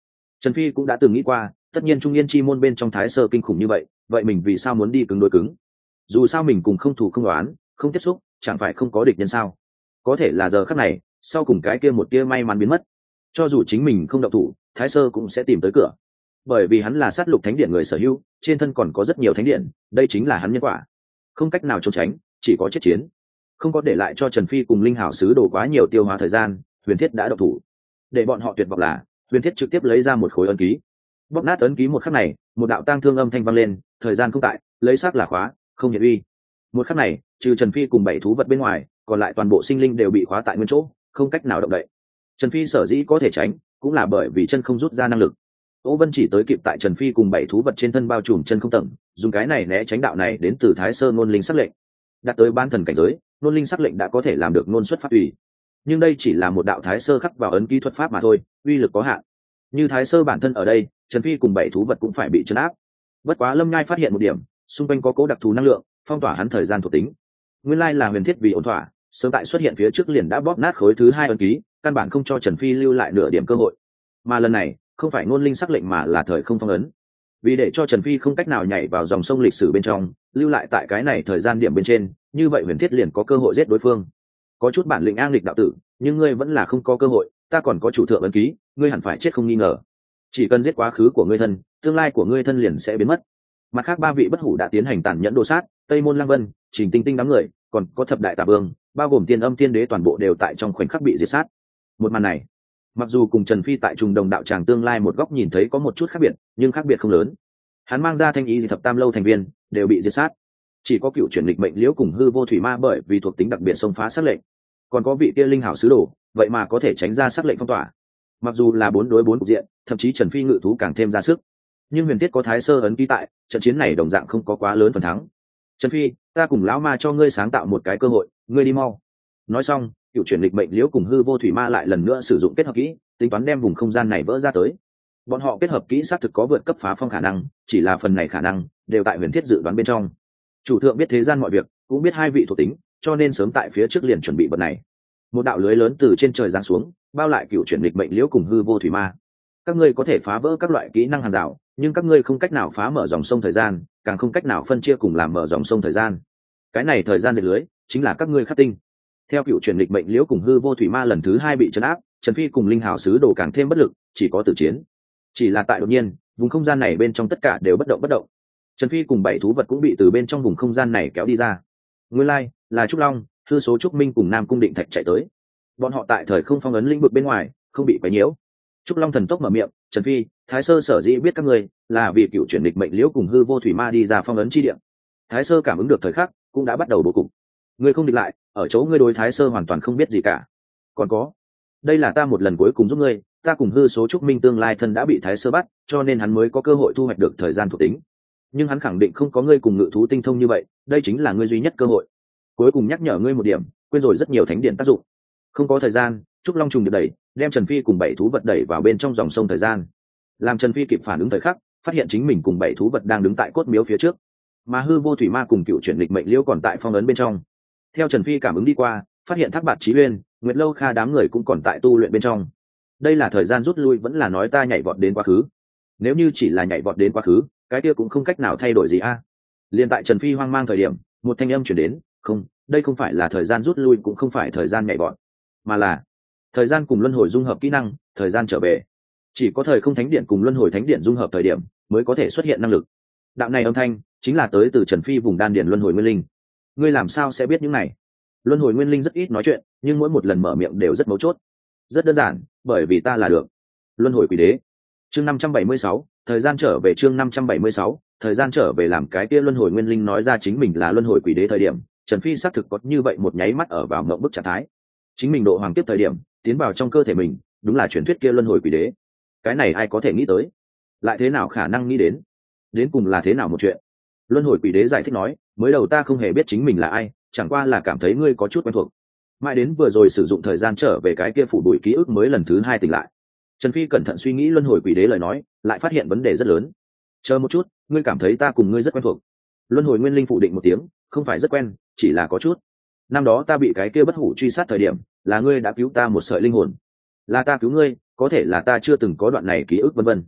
Trần Phi cũng đã từng nghĩ qua, tất nhiên trung yên chi môn bên trong thái sơ kinh khủng như vậy, vậy mình vì sao muốn đi cứng đối cứng? Dù sao mình cùng không thủ không đoán, không tiếp xúc, chẳng phải không có địch nhân sao? Có thể là giờ khắc này, sau cùng cái kia một tia may mắn biến mất. Cho dù chính mình không động thủ, thái sơ cũng sẽ tìm tới cửa. Bởi vì hắn là sát lục thánh điện người sở hữu, trên thân còn có rất nhiều thánh điện, đây chính là hắn nhân quả. Không cách nào trốn tránh, chỉ có chết chiến. Không có để lại cho Trần Phi cùng linh hảo sứ đồ quá nhiều tiêu hóa thời gian, Huyền Thiết đã động thủ. Để bọn họ tuyệt vọng là, Huyền Thiết trực tiếp lấy ra một khối ấn ký. Bóp nát ấn ký một khắc này, một đạo tang thương âm thanh vang lên, thời gian không tại, lấy xác là khóa, không hiện uy. Một khắc này, trừ Trần Phi cùng 7 thú vật bên ngoài, còn lại toàn bộ sinh linh đều bị khóa tại nguyên chỗ, không cách nào động đậy. Trần Phi sở dĩ có thể tránh, cũng là bởi vì chân không rút ra năng lực. Ô Vân chỉ tới kịp tại Trần Phi cùng 7 thú vật trên thân bao trùm chân không tầng, dùng cái này né tránh đạo này đến từ Thái Sơ ngôn linh sắc lệnh. Đạt tới ban thần cảnh giới, ngôn linh sắc lệnh đã có thể làm được ngôn xuất pháp ủy. Nhưng đây chỉ là một đạo Thái Sơ khắc vào ấn ký thuật pháp mà thôi, uy lực có hạn. Như Thái Sơ bản thân ở đây, Trần Phi cùng 7 thú vật cũng phải bị trấn áp. Bất quá Lâm Nhai phát hiện một điểm, xung quanh có cố đặc thù năng lượng, phong tỏa hắn thời gian thuộc tính. Nguyên lai là Huyền Thiết vì ổn thỏa, sớm tại xuất hiện phía trước liền đã bóp nát khối thứ 2 ấn ký, căn bản không cho Trần Phi lưu lại nửa điểm cơ hội. Mà lần này, không phải ngôn linh sắc lệnh mà là thời không phong ấn. Vì để cho Trần Phi không cách nào nhảy vào dòng sông lịch sử bên trong, lưu lại tại cái này thời gian điểm bên trên, như vậy Huyền Thiết liền có cơ hội giết đối phương. Có chút bản lĩnh an nghịch đạo tử, nhưng ngươi vẫn là không có cơ hội, ta còn có chủ thượng ấn ký, ngươi hẳn phải chết không nghi ngờ. Chỉ cần giết quá khứ của ngươi thân, tương lai của ngươi thân liền sẽ biến mất. Mặt khác 3 vị bất hủ đã tiến hành tàn nhẫn đồ sát, Tây Môn Lăng Vân, Trình Tinh Tinh đám người, còn có thập đại tà vương, bao gồm tiên âm tiên đế toàn bộ đều tại trong khoảnh khắc bị diệt sát. Một màn này, mặc dù cùng Trần Phi tại trùng đồng đạo tràng tương lai một góc nhìn thấy có một chút khác biệt, nhưng khác biệt không lớn. Hắn mang ra thanh ý gì thập tam lâu thành viên đều bị diệt sát, chỉ có cựu chuyển lịch mệnh liễu cùng hư vô thủy ma bởi vì thuộc tính đặc biệt xông phá sát lệnh, còn có vị kia linh hảo sứ đồ, vậy mà có thể tránh ra sát lệnh phong tỏa. Mặc dù là 4 đối 4 cục diện, thậm chí Trần Phi ngự thú càng thêm ra sức, nhưng Huyền Thiết có Thái Sơ ấn ký tại, trận chiến này đồng dạng không có quá lớn phần thắng. Trần Phi, ta cùng lão ma cho ngươi sáng tạo một cái cơ hội, ngươi đi mau. Nói xong, cựu chuyển lịch mệnh liễu cùng hư vô thủy ma lại lần nữa sử dụng kết hợp kỹ, tính toán đem vùng không gian này vỡ ra tới. Bọn họ kết hợp kỹ xác thực có vượt cấp phá phong khả năng, chỉ là phần này khả năng đều tại Huyền Thiết dự đoán bên trong. Chủ thượng biết thế gian mọi việc, cũng biết 2 vị thuộc tính, cho nên sớm tại phía trước liền chuẩn bị vật này. Một đạo lưới lớn từ trên trời giáng xuống, bao lại cựu chuyển lịch mệnh liễu cùng hư vô thủy ma. Các ngươi có thể phá vỡ các loại kỹ năng hàng rào, nhưng các ngươi không cách nào phá mở dòng sông thời gian, càng không cách nào phân chia cùng làm mở dòng sông thời gian. Cái này thời gian diệt lưới chính là các ngươi khắc tinh. Theo cựu chuyển lịch mệnh liễu cùng hư vô thủy ma lần thứ 2 bị trấn áp, Trần Phi cùng linh hảo sứ đồ càng thêm bất lực, chỉ có tử chiến. Chỉ là tại đột nhiên, vùng không gian này bên trong tất cả đều bất động. Trần Phi cùng 7 thú vật cũng bị từ bên trong vùng không gian này kéo đi ra. Nguyên lai là Trúc Long, hư số Trúc Minh cùng Nam Cung Định Thạch chạy tới. Bọn họ tại thời không phong ấn lĩnh vực bên ngoài, không bị quấy nhiễu. Trúc Long thần tốc mở miệng, Trần Phi, Thái Sơ sở dĩ biết các ngươi là vì cựu chuyển lịch mệnh liễu cùng hư vô thủy ma đi ra phong ấn chi địa. Thái Sơ cảm ứng được thời khắc, cũng đã bắt đầu bố cục. Ngươi không địch lại, ở chỗ ngươi đối Thái Sơ hoàn toàn không biết gì cả. Còn có, đây là ta một lần cuối cùng giúp ngươi, ta cùng hư số Trúc Minh tương lai thân đã bị Thái Sơ bắt, cho nên hắn mới có cơ hội thu hoạch được thời gian thuộc tính. Nhưng hắn khẳng định không có ngươi cùng ngự thú tinh thông như vậy, đây chính là ngươi duy nhất cơ hội. Cuối cùng nhắc nhở ngươi một điểm, quên rồi rất nhiều thánh điện tác dụng. Không có thời gian, Trúc Long trùng được đẩy, đem Trần Phi cùng 7 thú vật đẩy vào bên trong dòng sông thời gian. Làm Trần Phi kịp phản ứng thời khắc, phát hiện chính mình cùng 7 thú vật đang đứng tại cốt miếu phía trước, mà hư vô thủy ma cùng cựu chuyển lịch mệnh liễu còn tại phong ấn bên trong. Theo Trần Phi cảm ứng đi qua, phát hiện Thác Bạt Chí Uyên, Nguyệt Lâu Kha đám người cũng còn tại tu luyện bên trong. Đây là thời gian rút lui vẫn là nói ta nhảy vọt đến quá khứ? Nếu như chỉ là nhảy vọt đến quá khứ, cái kia cũng không cách nào thay đổi gì a. Liên tại Trần Phi hoang mang thời điểm, một thanh âm truyền đến, không, đây không phải là thời gian rút lui cũng không phải thời gian nhảy vọt, mà là thời gian cùng luân hồi dung hợp kỹ năng, thời gian trở về. Chỉ có thời không thánh điện cùng luân hồi thánh điện dung hợp thời điểm mới có thể xuất hiện năng lực. Đạo này âm thanh chính là tới từ Trần Phi vùng đan điền luân hồi nguyên linh. Ngươi làm sao sẽ biết những này? Luân hồi nguyên linh rất ít nói chuyện, nhưng mỗi một lần mở miệng đều rất mấu chốt. Rất đơn giản, bởi vì ta là được luân hồi quỷ đế. Chương 576, thời gian trở về. Chương 576, thời gian trở về. Làm cái kia luân hồi nguyên linh nói ra chính mình là luân hồi quỷ đế thời điểm, Trần Phi xác thực có như vậy một nháy mắt ở vào mộng bức trạng thái. Chính mình độ hoàng tiếp thời điểm tiến vào trong cơ thể mình, đúng là truyền thuyết kia luân hồi quỷ đế. Cái này ai có thể nghĩ tới, lại thế nào khả năng nghĩ đến cùng là thế nào một chuyện. Luân hồi quỷ đế giải thích nói, mới đầu ta không hề biết chính mình là ai, chẳng qua là cảm thấy ngươi có chút quen thuộc. Mãi đến vừa rồi sử dụng thời gian trở về cái kia phủ bụi ký ức mới lần thứ 2 tỉnh lại. Trần Phi cẩn thận suy nghĩ luân hồi quỷ đế lời nói, lại phát hiện vấn đề rất lớn. Chờ một chút, ngươi cảm thấy ta cùng ngươi rất quen thuộc? Luân hồi nguyên linh phủ định một tiếng, không phải rất quen, chỉ là có chút. Năm đó ta bị cái kia bất hủ truy sát thời điểm, là ngươi đã cứu ta một sợi linh hồn. Là ta cứu ngươi, có thể là ta chưa từng có đoạn này ký ức vân vân.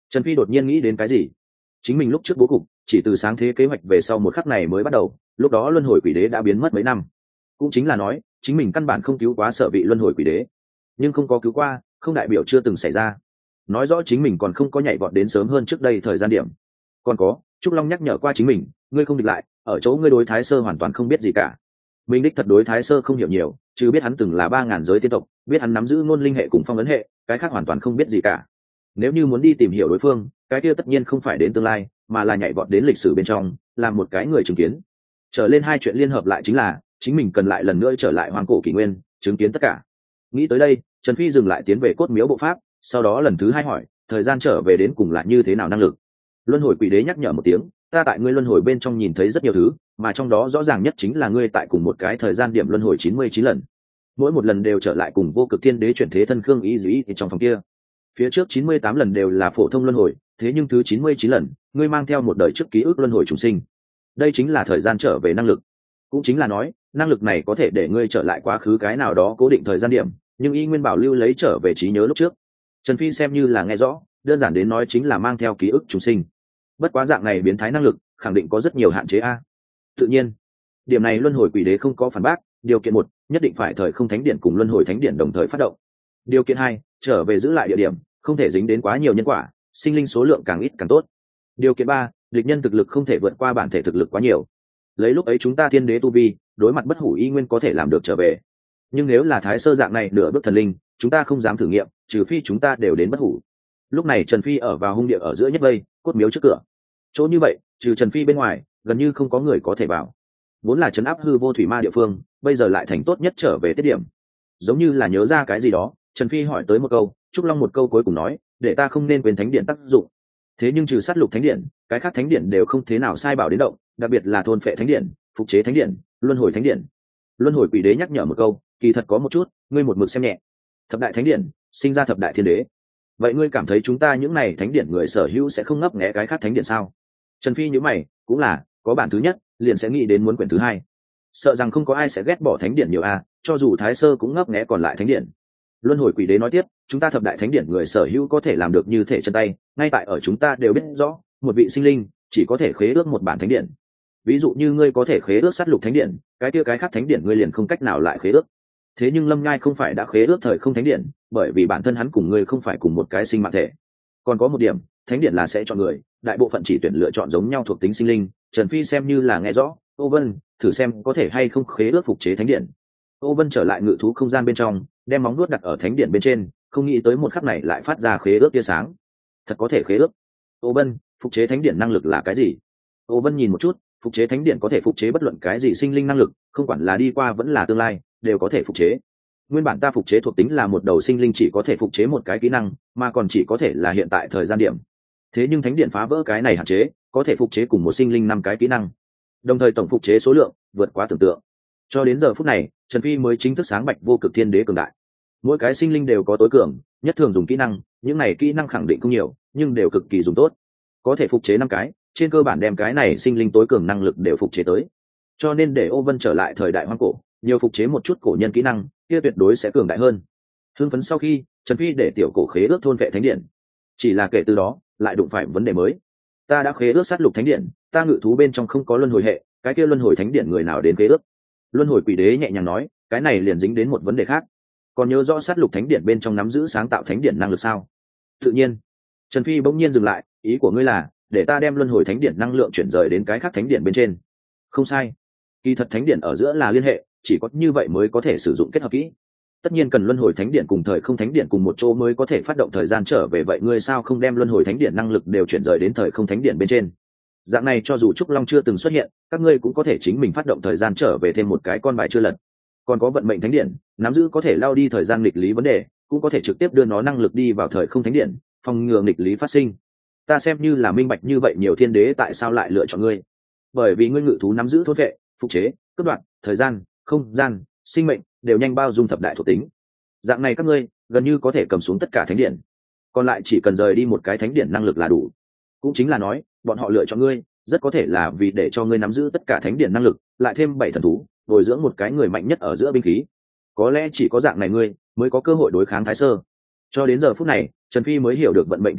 Trần Phi đột nhiên nghĩ đến cái gì. Chính mình lúc trước bố cục chỉ từ sáng thế kế hoạch về sau một khắc này mới bắt đầu, lúc đó luân hồi quỷ đế đã biến mất mấy năm. Cũng chính là nói chính mình căn bản không cứu quá sợ bị luân hồi quỷ đế, nhưng không có cứu qua không đại biểu chưa từng xảy ra, nói rõ chính mình còn không có nhảy vọt đến sớm hơn trước đây thời gian điểm. Còn có Trúc Long nhắc nhở qua chính mình, ngươi không địch lại, ở chỗ ngươi đối Thái Sơ hoàn toàn không biết gì cả. Mình đích thật đối Thái Sơ không hiểu nhiều, chứ biết hắn từng là 3000 giới tiên tộc, biết hắn nắm giữ ngôn linh hệ cùng phong ấn hệ, cái khác hoàn toàn không biết gì cả. Nếu như muốn đi tìm hiểu đối phương, cái kia tất nhiên không phải đến tương lai, mà là nhảy vọt đến lịch sử bên trong, làm một cái người chứng kiến. Trở lên hai chuyện liên hợp lại chính là chính mình cần lại lần nữa trở lại hoang cổ kỷ nguyên, chứng kiến tất cả. Nghĩ tới đây, Trần Phi dừng lại tiến về cốt miếu bộ pháp, sau đó lần thứ hai hỏi, thời gian trở về đến cùng là như thế nào năng lực. Luân hồi quỷ đế nhắc nhở một tiếng, ta tại ngươi luân hồi bên trong nhìn thấy rất nhiều thứ, mà trong đó rõ ràng nhất chính là ngươi tại cùng một cái thời gian điểm luân hồi 99 lần, mỗi một lần đều trở lại cùng vô cực thiên đế chuyển thế thân khương ý dĩ trong phòng kia. Phía trước 98 lần đều là phổ thông luân hồi, thế nhưng thứ 99 lần ngươi mang theo một đời trước ký ức luân hồi trùng sinh. Đây chính là thời gian trở về năng lực. Cũng chính là nói năng lực này có thể để ngươi trở lại quá khứ cái nào đó cố định thời gian điểm, nhưng y nguyên bảo lưu lấy trở về trí nhớ lúc trước. Trần Phi xem như là nghe rõ, đơn giản đến nói chính là mang theo ký ức trùng sinh. Bất quá dạng này biến thái năng lực khẳng định có rất nhiều hạn chế a. Tự nhiên điểm này luân hồi quỷ đế không có phản bác. Điều kiện một, nhất định phải thời không thánh điện cùng luân hồi thánh điện đồng thời phát động. Điều kiện hai, trở về giữ lại địa điểm, không thể dính đến quá nhiều nhân quả, sinh linh số lượng càng ít càng tốt. Điều kiện ba, địch nhân thực lực không thể vượt qua bản thể thực lực quá nhiều. Lấy lúc ấy chúng ta thiên đế tu vi, đối mặt bất hủ y nguyên có thể làm được trở về, nhưng nếu là Thái Sơ dạng này nửa bước thần linh, chúng ta không dám thử nghiệm, trừ phi chúng ta đều đến bất hủ. Lúc này Trần Phi ở vào hung địa ở giữa nhất vây, cốt miếu trước cửa. Chỗ như vậy trừ Trần Phi bên ngoài gần như không có người có thể vào. Vốn là trấn áp hư vô thủy ma địa phương, bây giờ lại thành tốt nhất trở về tiết điểm. Giống như là nhớ ra cái gì đó, Trần Phi hỏi tới một câu, Trúc Long một câu cuối cùng nói, để ta không nên quên thánh điện tác dụng. Thế nhưng trừ sát lục thánh điện, cái khác thánh điện đều không thế nào sai bảo đến động, đặc biệt là thôn phệ thánh điện, phục chế thánh điện, luân hồi thánh điện. Luân hồi quỷ đế nhắc nhở một câu, kỳ thật có một chút ngươi một mực xem nhẹ. Thập đại thánh điện sinh ra thập đại thiên đế, vậy ngươi cảm thấy chúng ta những này thánh điện người sở hữu sẽ không ngấp nghé cái khác thánh điện sao? Trần Phi nhíu mày, cũng là có bản thứ nhất liền sẽ nghĩ đến muốn quyển thứ hai, sợ rằng không có ai sẽ ghét bỏ thánh điện nhiều a, cho dù Thái Sơ cũng ngấp nghé còn lại thánh điện. Luân hồi quỷ đế nói tiếp, chúng ta thập đại thánh điện người sở hữu có thể làm được như thể chân tay, ngay tại ở chúng ta đều biết rõ, một vị sinh linh chỉ có thể khế ước một bản thánh điện. Ví dụ như ngươi có thể khế ước sát lục thánh điện, cái kia cái khác thánh điện ngươi liền không cách nào lại khế ước. Thế nhưng Lâm Ngai không phải đã khế ước thời không thánh điện, bởi vì bản thân hắn cùng ngươi không phải cùng một cái sinh mạng thể. Còn có một điểm, thánh điện là sẽ chọn người, đại bộ phận chỉ tuyển lựa chọn giống nhau thuộc tính sinh linh. Trần Phi xem như là nghe rõ, Ô Vân, thử xem có thể hay không khế ước phục chế thánh điện. Ô Vân trở lại ngự thú không gian bên trong, đem móng nuốt đặt ở thánh điện bên trên, không nghĩ tới một khắc này lại phát ra khế ước tia sáng. Thật có thể khế ước. Ô Vân, phục chế thánh điện năng lực là cái gì? Ô Vân nhìn một chút, phục chế thánh điện có thể phục chế bất luận cái gì sinh linh năng lực, không quản là đi qua vẫn là tương lai, đều có thể phục chế. Nguyên bản ta phục chế thuộc tính là một đầu sinh linh chỉ có thể phục chế một cái kỹ năng, mà còn chỉ có thể là hiện tại thời gian điểm. Thế nhưng thánh điện phá vỡ cái này hạn chế, có thể phục chế cùng một sinh linh 5 cái kỹ năng, đồng thời tổng phục chế số lượng vượt quá tưởng tượng. Cho đến giờ phút này, Trần Phi mới chính thức sáng bạch vô cực thiên đế cường đại. Mỗi cái sinh linh đều có tối cường nhất thường dùng kỹ năng, những này kỹ năng khẳng định không nhiều, nhưng đều cực kỳ dùng tốt. Có thể phục chế 5 cái, trên cơ bản đem cái này sinh linh tối cường năng lực đều phục chế tới. Cho nên để Ô Vân trở lại thời đại hoang cổ, nhiều phục chế một chút cổ nhân kỹ năng, kia tuyệt đối sẽ cường đại hơn. Hưng phấn sau khi, Trần Phi để tiểu cổ khế ước thôn vệ thánh điện. Chỉ là kể từ đó, lại đụng phải vấn đề mới. Ta đã khế ước sát lục thánh điện, ta ngự thú bên trong không có luân hồi hệ, cái kia luân hồi thánh điện người nào đến khế ước? Luân hồi quỷ đế nhẹ nhàng nói, cái này liền dính đến một vấn đề khác. Còn nhớ rõ sát lục thánh điện bên trong nắm giữ sáng tạo thánh điện năng lực sao? Tự nhiên. Trần Phi bỗng nhiên dừng lại, ý của ngươi là để ta đem luân hồi thánh điện năng lượng chuyển rời đến cái khác thánh điện bên trên? Không sai. Kỳ thật thánh điện ở giữa là liên hệ, chỉ có như vậy mới có thể sử dụng kết hợp kỹ. Tất nhiên cần luân hồi thánh điện cùng thời không thánh điện cùng một chỗ mới có thể phát động thời gian trở về, vậy ngươi sao không đem luân hồi thánh điện năng lực đều chuyển rời đến thời không thánh điện bên trên? Dạng này cho dù Trúc Long chưa từng xuất hiện, các ngươi cũng có thể chính mình phát động thời gian trở về thêm một cái con bài chưa lật. Còn có vận mệnh thánh điện, nắm giữ có thể lao đi thời gian nghịch lý vấn đề, cũng có thể trực tiếp đưa nó năng lực đi vào thời không thánh điện, phòng ngừa nghịch lý phát sinh. Ta xem như là minh bạch như vậy nhiều thiên đế tại sao lại lựa chọn ngươi. Bởi vì ngươi ngự thú nắm giữ thôn vệ, phục chế, cướp đoạt, thời gian, không gian, sinh mệnh đều nhanh bao dung thập đại thuộc tính. Dạng này các ngươi gần như có thể cầm xuống tất cả thánh điện, còn lại chỉ cần rời đi một cái thánh điện năng lực là đủ. Cũng chính là nói, bọn họ lựa chọn ngươi rất có thể là vì để cho ngươi nắm giữ tất cả thánh điện năng lực, lại thêm 7 thần thú, bồi dưỡng một cái người mạnh nhất ở giữa binh khí. Có lẽ chỉ có dạng này ngươi mới có cơ hội đối kháng Thái Sơ. Cho đến giờ phút này, Trần Phi mới hiểu được vận mệnh tiên đế,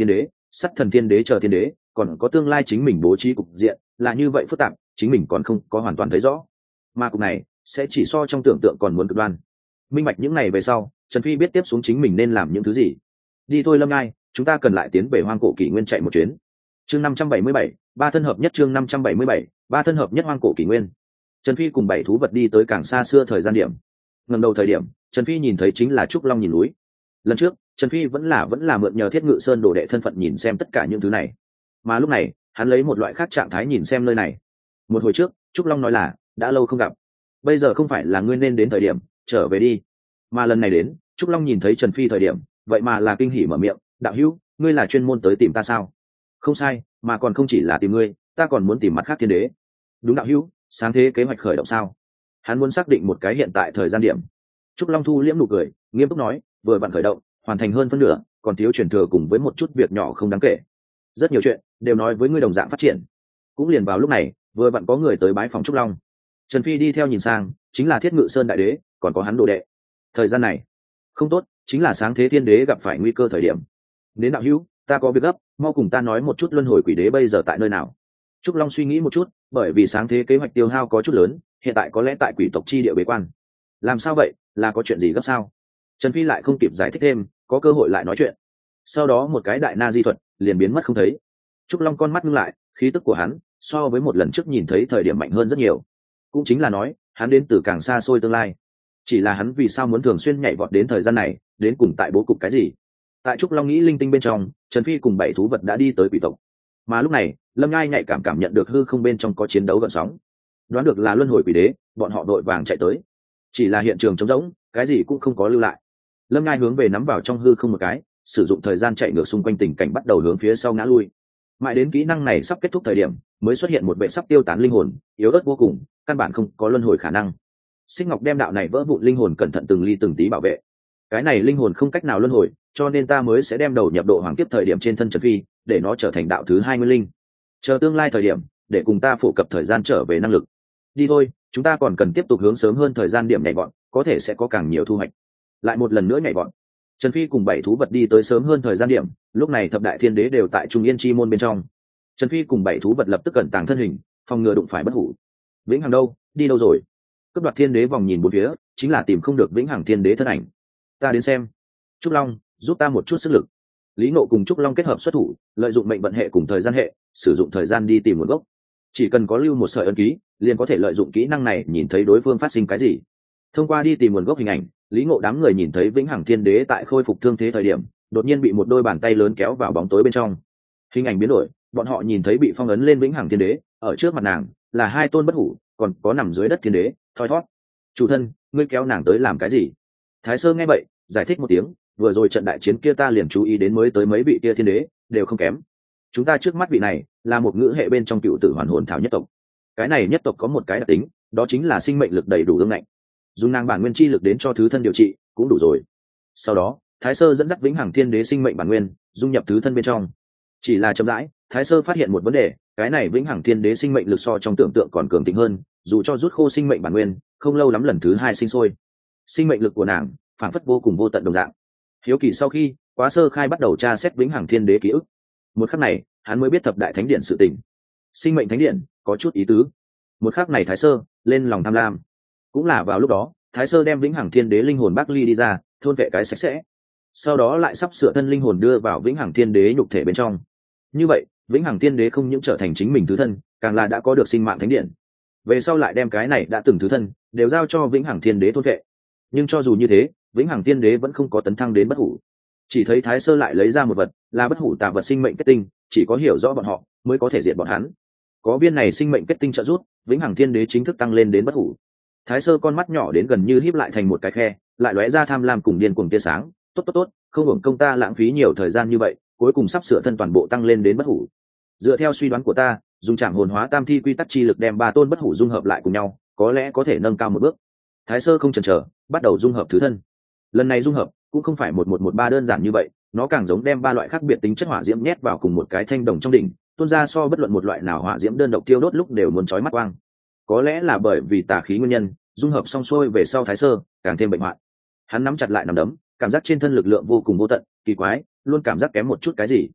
sắt thần thiên đế chờ thiên đế, còn có tương lai chính mình bố trí cục diện là như vậy phức tạp, chính mình còn không có hoàn toàn thấy rõ. Mà cục này sẽ chỉ so trong tưởng tượng còn muốn cực đoan. Minh bạch những này về sau, Trần Phi biết tiếp xuống chính mình nên làm những thứ gì. Đi thôi Lâm Ngai, chúng ta cần lại tiến về hoang cổ kỷ nguyên chạy một chuyến. Chương 577, ba thân hợp nhất. Chương 577, ba thân hợp nhất hoang cổ kỷ nguyên. Trần Phi cùng 7 thú vật đi tới càng xa xưa thời gian điểm. Ngẩng đầu thời điểm, Trần Phi nhìn thấy chính là trúc long nhìn núi. Lần trước, Trần Phi vẫn là mượn nhờ Thiết Ngự Sơn đồ đệ thân phận nhìn xem tất cả những thứ này. Mà lúc này, hắn lấy một loại khác trạng thái nhìn xem nơi này. Một hồi trước, trúc long nói là đã lâu không gặp, bây giờ không phải là ngươi nên đến thời điểm, trở về đi. Mà lần này đến, trúc long nhìn thấy Trần Phi thời điểm, vậy mà là kinh hỉ mở miệng, đạo hữu, ngươi là chuyên môn tới tìm ta sao? Không sai, mà còn không chỉ là tìm ngươi, ta còn muốn tìm mặt khác thiên đế. Đúng đạo hữu, sáng thế kế hoạch khởi động sao? Hắn muốn xác định một cái hiện tại thời gian điểm. Trúc Long thu liễm nụ cười, nghiêm túc nói, vừa vặn khởi động, hoàn thành hơn phân nửa, còn thiếu truyền thừa cùng với một chút việc nhỏ không đáng kể. Rất nhiều chuyện đều nói với ngươi đồng dạng phát triển. Cũng liền vào lúc này, vừa vặn có người tới bái phòng Trúc Long. Trần Phi đi theo nhìn sang, chính là Thiết Ngự Sơn đại đế, còn có hắn đồ đệ. Thời gian này không tốt, chính là sáng thế thiên đế gặp phải nguy cơ thời điểm. Đến đạo hữu, ta có việc gấp, mau cùng ta nói một chút luân hồi quỷ đế bây giờ tại nơi nào. Trúc Long suy nghĩ một chút, bởi vì sáng thế kế hoạch tiêu hao có chút lớn, hiện tại có lẽ tại quỷ tộc chi địa bế quan. Làm sao vậy, là có chuyện gì gấp sao? Trần Phi lại không kịp giải thích thêm, có cơ hội lại nói chuyện. Sau đó một cái đại na di thuật liền biến mất không thấy. Trúc Long con mắt ngưng lại, khí tức của hắn so với một lần trước nhìn thấy thời điểm mạnh hơn rất nhiều. Cũng chính là nói, hắn đến từ càng xa xôi tương lai. Chỉ là hắn vì sao muốn thường xuyên nhảy vọt đến thời gian này, đến cùng tại bố cục cái gì? Tại Trúc Long nghĩ linh tinh bên trong, Trần Phi cùng 7 thú vật đã đi tới quỷ tộc. Mà lúc này, Lâm Ngai nhạy cảm nhận được hư không bên trong có chiến đấu gợn sóng, đoán được là luân hồi quỷ đế, bọn họ đội vàng chạy tới. Chỉ là hiện trường trống rỗng, cái gì cũng không có lưu lại. Lâm Ngai hướng về nắm vào trong hư không một cái, sử dụng thời gian chạy ngược xung quanh tình cảnh bắt đầu hướng phía sau ngã lui. Mãi đến kỹ năng này sắp kết thúc thời điểm, mới xuất hiện một vệ sắp tiêu tán linh hồn, yếu ớt vô cùng, căn bản không có luân hồi khả năng. Xích Ngọc đem đạo này vỡ vụn linh hồn cẩn thận từng ly từng tí bảo vệ. Cái này linh hồn không cách nào luân hồi, cho nên ta mới sẽ đem đầu nhập độ hoàng kiếp thời điểm trên thân Trần Phi, để nó trở thành đạo thứ 20 linh. Chờ tương lai thời điểm, để cùng ta phổ cập thời gian trở về năng lực. Đi thôi, chúng ta còn cần tiếp tục hướng sớm hơn thời gian điểm nhảy vọt, có thể sẽ có càng nhiều thu hoạch. Lại một lần nữa nhảy vọt. Trần Phi cùng 7 thú vật đi tới sớm hơn thời gian điểm, lúc này thập đại thiên đế đều tại Trung Yên chi môn bên trong. Trần Phi cùng 7 thú vật lập tức cẩn tàng thân hình, phòng ngừa đụng phải bất hủ. Vĩnh Hằng đâu, đi đâu rồi? Cấp đoạt thiên đế vòng nhìn bốn phía, chính là tìm không được Vĩnh Hằng thiên đế thân ảnh. Ta đến xem. Trúc Long, giúp ta một chút sức lực. Lý Ngộ cùng Trúc Long kết hợp xuất thủ, lợi dụng mệnh vận hệ cùng thời gian hệ, sử dụng thời gian đi tìm nguồn gốc. Chỉ cần có lưu một sợi ấn ký, liền có thể lợi dụng kỹ năng này nhìn thấy đối phương phát sinh cái gì. Thông qua đi tìm nguồn gốc hình ảnh, Lý Ngộ đám người nhìn thấy Vĩnh Hằng thiên đế tại khôi phục thương thế thời điểm, đột nhiên bị một đôi bàn tay lớn kéo vào bóng tối bên trong. Hình ảnh biến đổi, bọn họ nhìn thấy bị phong ấn lên Vĩnh Hằng thiên đế, ở trước mặt nàng là 2 tôn bất hủ, còn có nằm dưới đất thiên đế, thoi thoát. Chủ thân, ngươi kéo nàng tới làm cái gì? Thái Sơ nghe vậy, giải thích một tiếng, vừa rồi trận đại chiến kia ta liền chú ý đến mới tới mấy vị kia thiên đế đều không kém. Chúng ta trước mắt vị này là một ngữ hệ bên trong cựu tử hoàn hồn thảo nhất tộc. Cái này nhất tộc có một cái đặc tính, đó chính là sinh mệnh lực đầy đủ ương ngạnh. Dùng nàng bản nguyên chi lực đến cho thứ thân điều trị cũng đủ rồi. Sau đó, Thái Sơ dẫn dắt Vĩnh Hằng thiên đế sinh mệnh bản nguyên dung nhập thứ thân bên trong. Chỉ là chậm rãi, Thái Sơ phát hiện một vấn đề, cái này Vĩnh Hằng thiên đế sinh mệnh lực so trong tưởng tượng còn cường thịnh hơn, dù cho rút khô sinh mệnh bản nguyên, không lâu lắm lần thứ 2 sinh sôi. Sinh mệnh lực của nàng phảng phất vô cùng vô tận đồng dạng. Hiếu kỳ sau khi Quá Sơ Khai bắt đầu tra xét Vĩnh Hằng thiên đế ký ức. Một khắc này, hắn mới biết thập đại thánh điện sự tình. Sinh mệnh thánh điện có chút ý tứ. Một khắc này Thái Sơ lên lòng tham lam. Cũng là vào lúc đó, Thái Sơ đem Vĩnh Hằng thiên đế linh hồn bác ly đi ra, thôn vệ cái sạch sẽ. Sau đó lại sắp sửa thân linh hồn đưa vào Vĩnh Hằng thiên đế nhục thể bên trong. Như vậy, Vĩnh Hằng thiên đế không những trở thành chính mình thứ thân, càng là đã có được sinh mạng thánh điện. Về sau lại đem cái này đã từng thứ thân đều giao cho Vĩnh Hằng thiên đế thôn vệ. Nhưng cho dù như thế, Vĩnh Hằng thiên đế vẫn không có tấn thăng đến bất hủ. Chỉ thấy Thái Sơ lại lấy ra một vật, là bất hủ tà vật sinh mệnh kết tinh, chỉ có hiểu rõ bọn họ mới có thể diệt bọn hắn. Có viên này sinh mệnh kết tinh trợ giúp, Vĩnh Hằng thiên đế chính thức tăng lên đến bất hủ. Thái Sơ con mắt nhỏ đến gần như híp lại thành một cái khe, lại lóe ra tham lam cùng điên cuồng tia sáng. Tốt, không hưởng công ta lãng phí nhiều thời gian như vậy, cuối cùng sắp sửa thân toàn bộ tăng lên đến bất hủ. Dựa theo suy đoán của ta, dùng Trảm Hồn Hóa Tam Thi quy tắc chi lực đem 3 tôn bất hủ dung hợp lại cùng nhau, có lẽ có thể nâng cao một bước. Thái Sơ không chần chờ, bắt đầu dung hợp thứ thân. Lần này dung hợp cũng không phải 1113 đơn giản như vậy, nó càng giống đem 3 loại khác biệt tính chất hỏa diễm nhét vào cùng một cái thanh đồng trong đỉnh, tuôn ra so bất luận một loại nào hỏa diễm đơn độc tiêu đốt lúc đều muốn chói mắt quang. Có lẽ là bởi vì tà khí nguyên nhân, dung hợp xong xuôi về sau Thái Sơ càng thêm bệnh hoạn. Hắn nắm chặt lại nắm đấm, cảm giác trên thân lực lượng vô cùng vô tận, kỳ quái, luôn cảm giác kém một chút cái gì.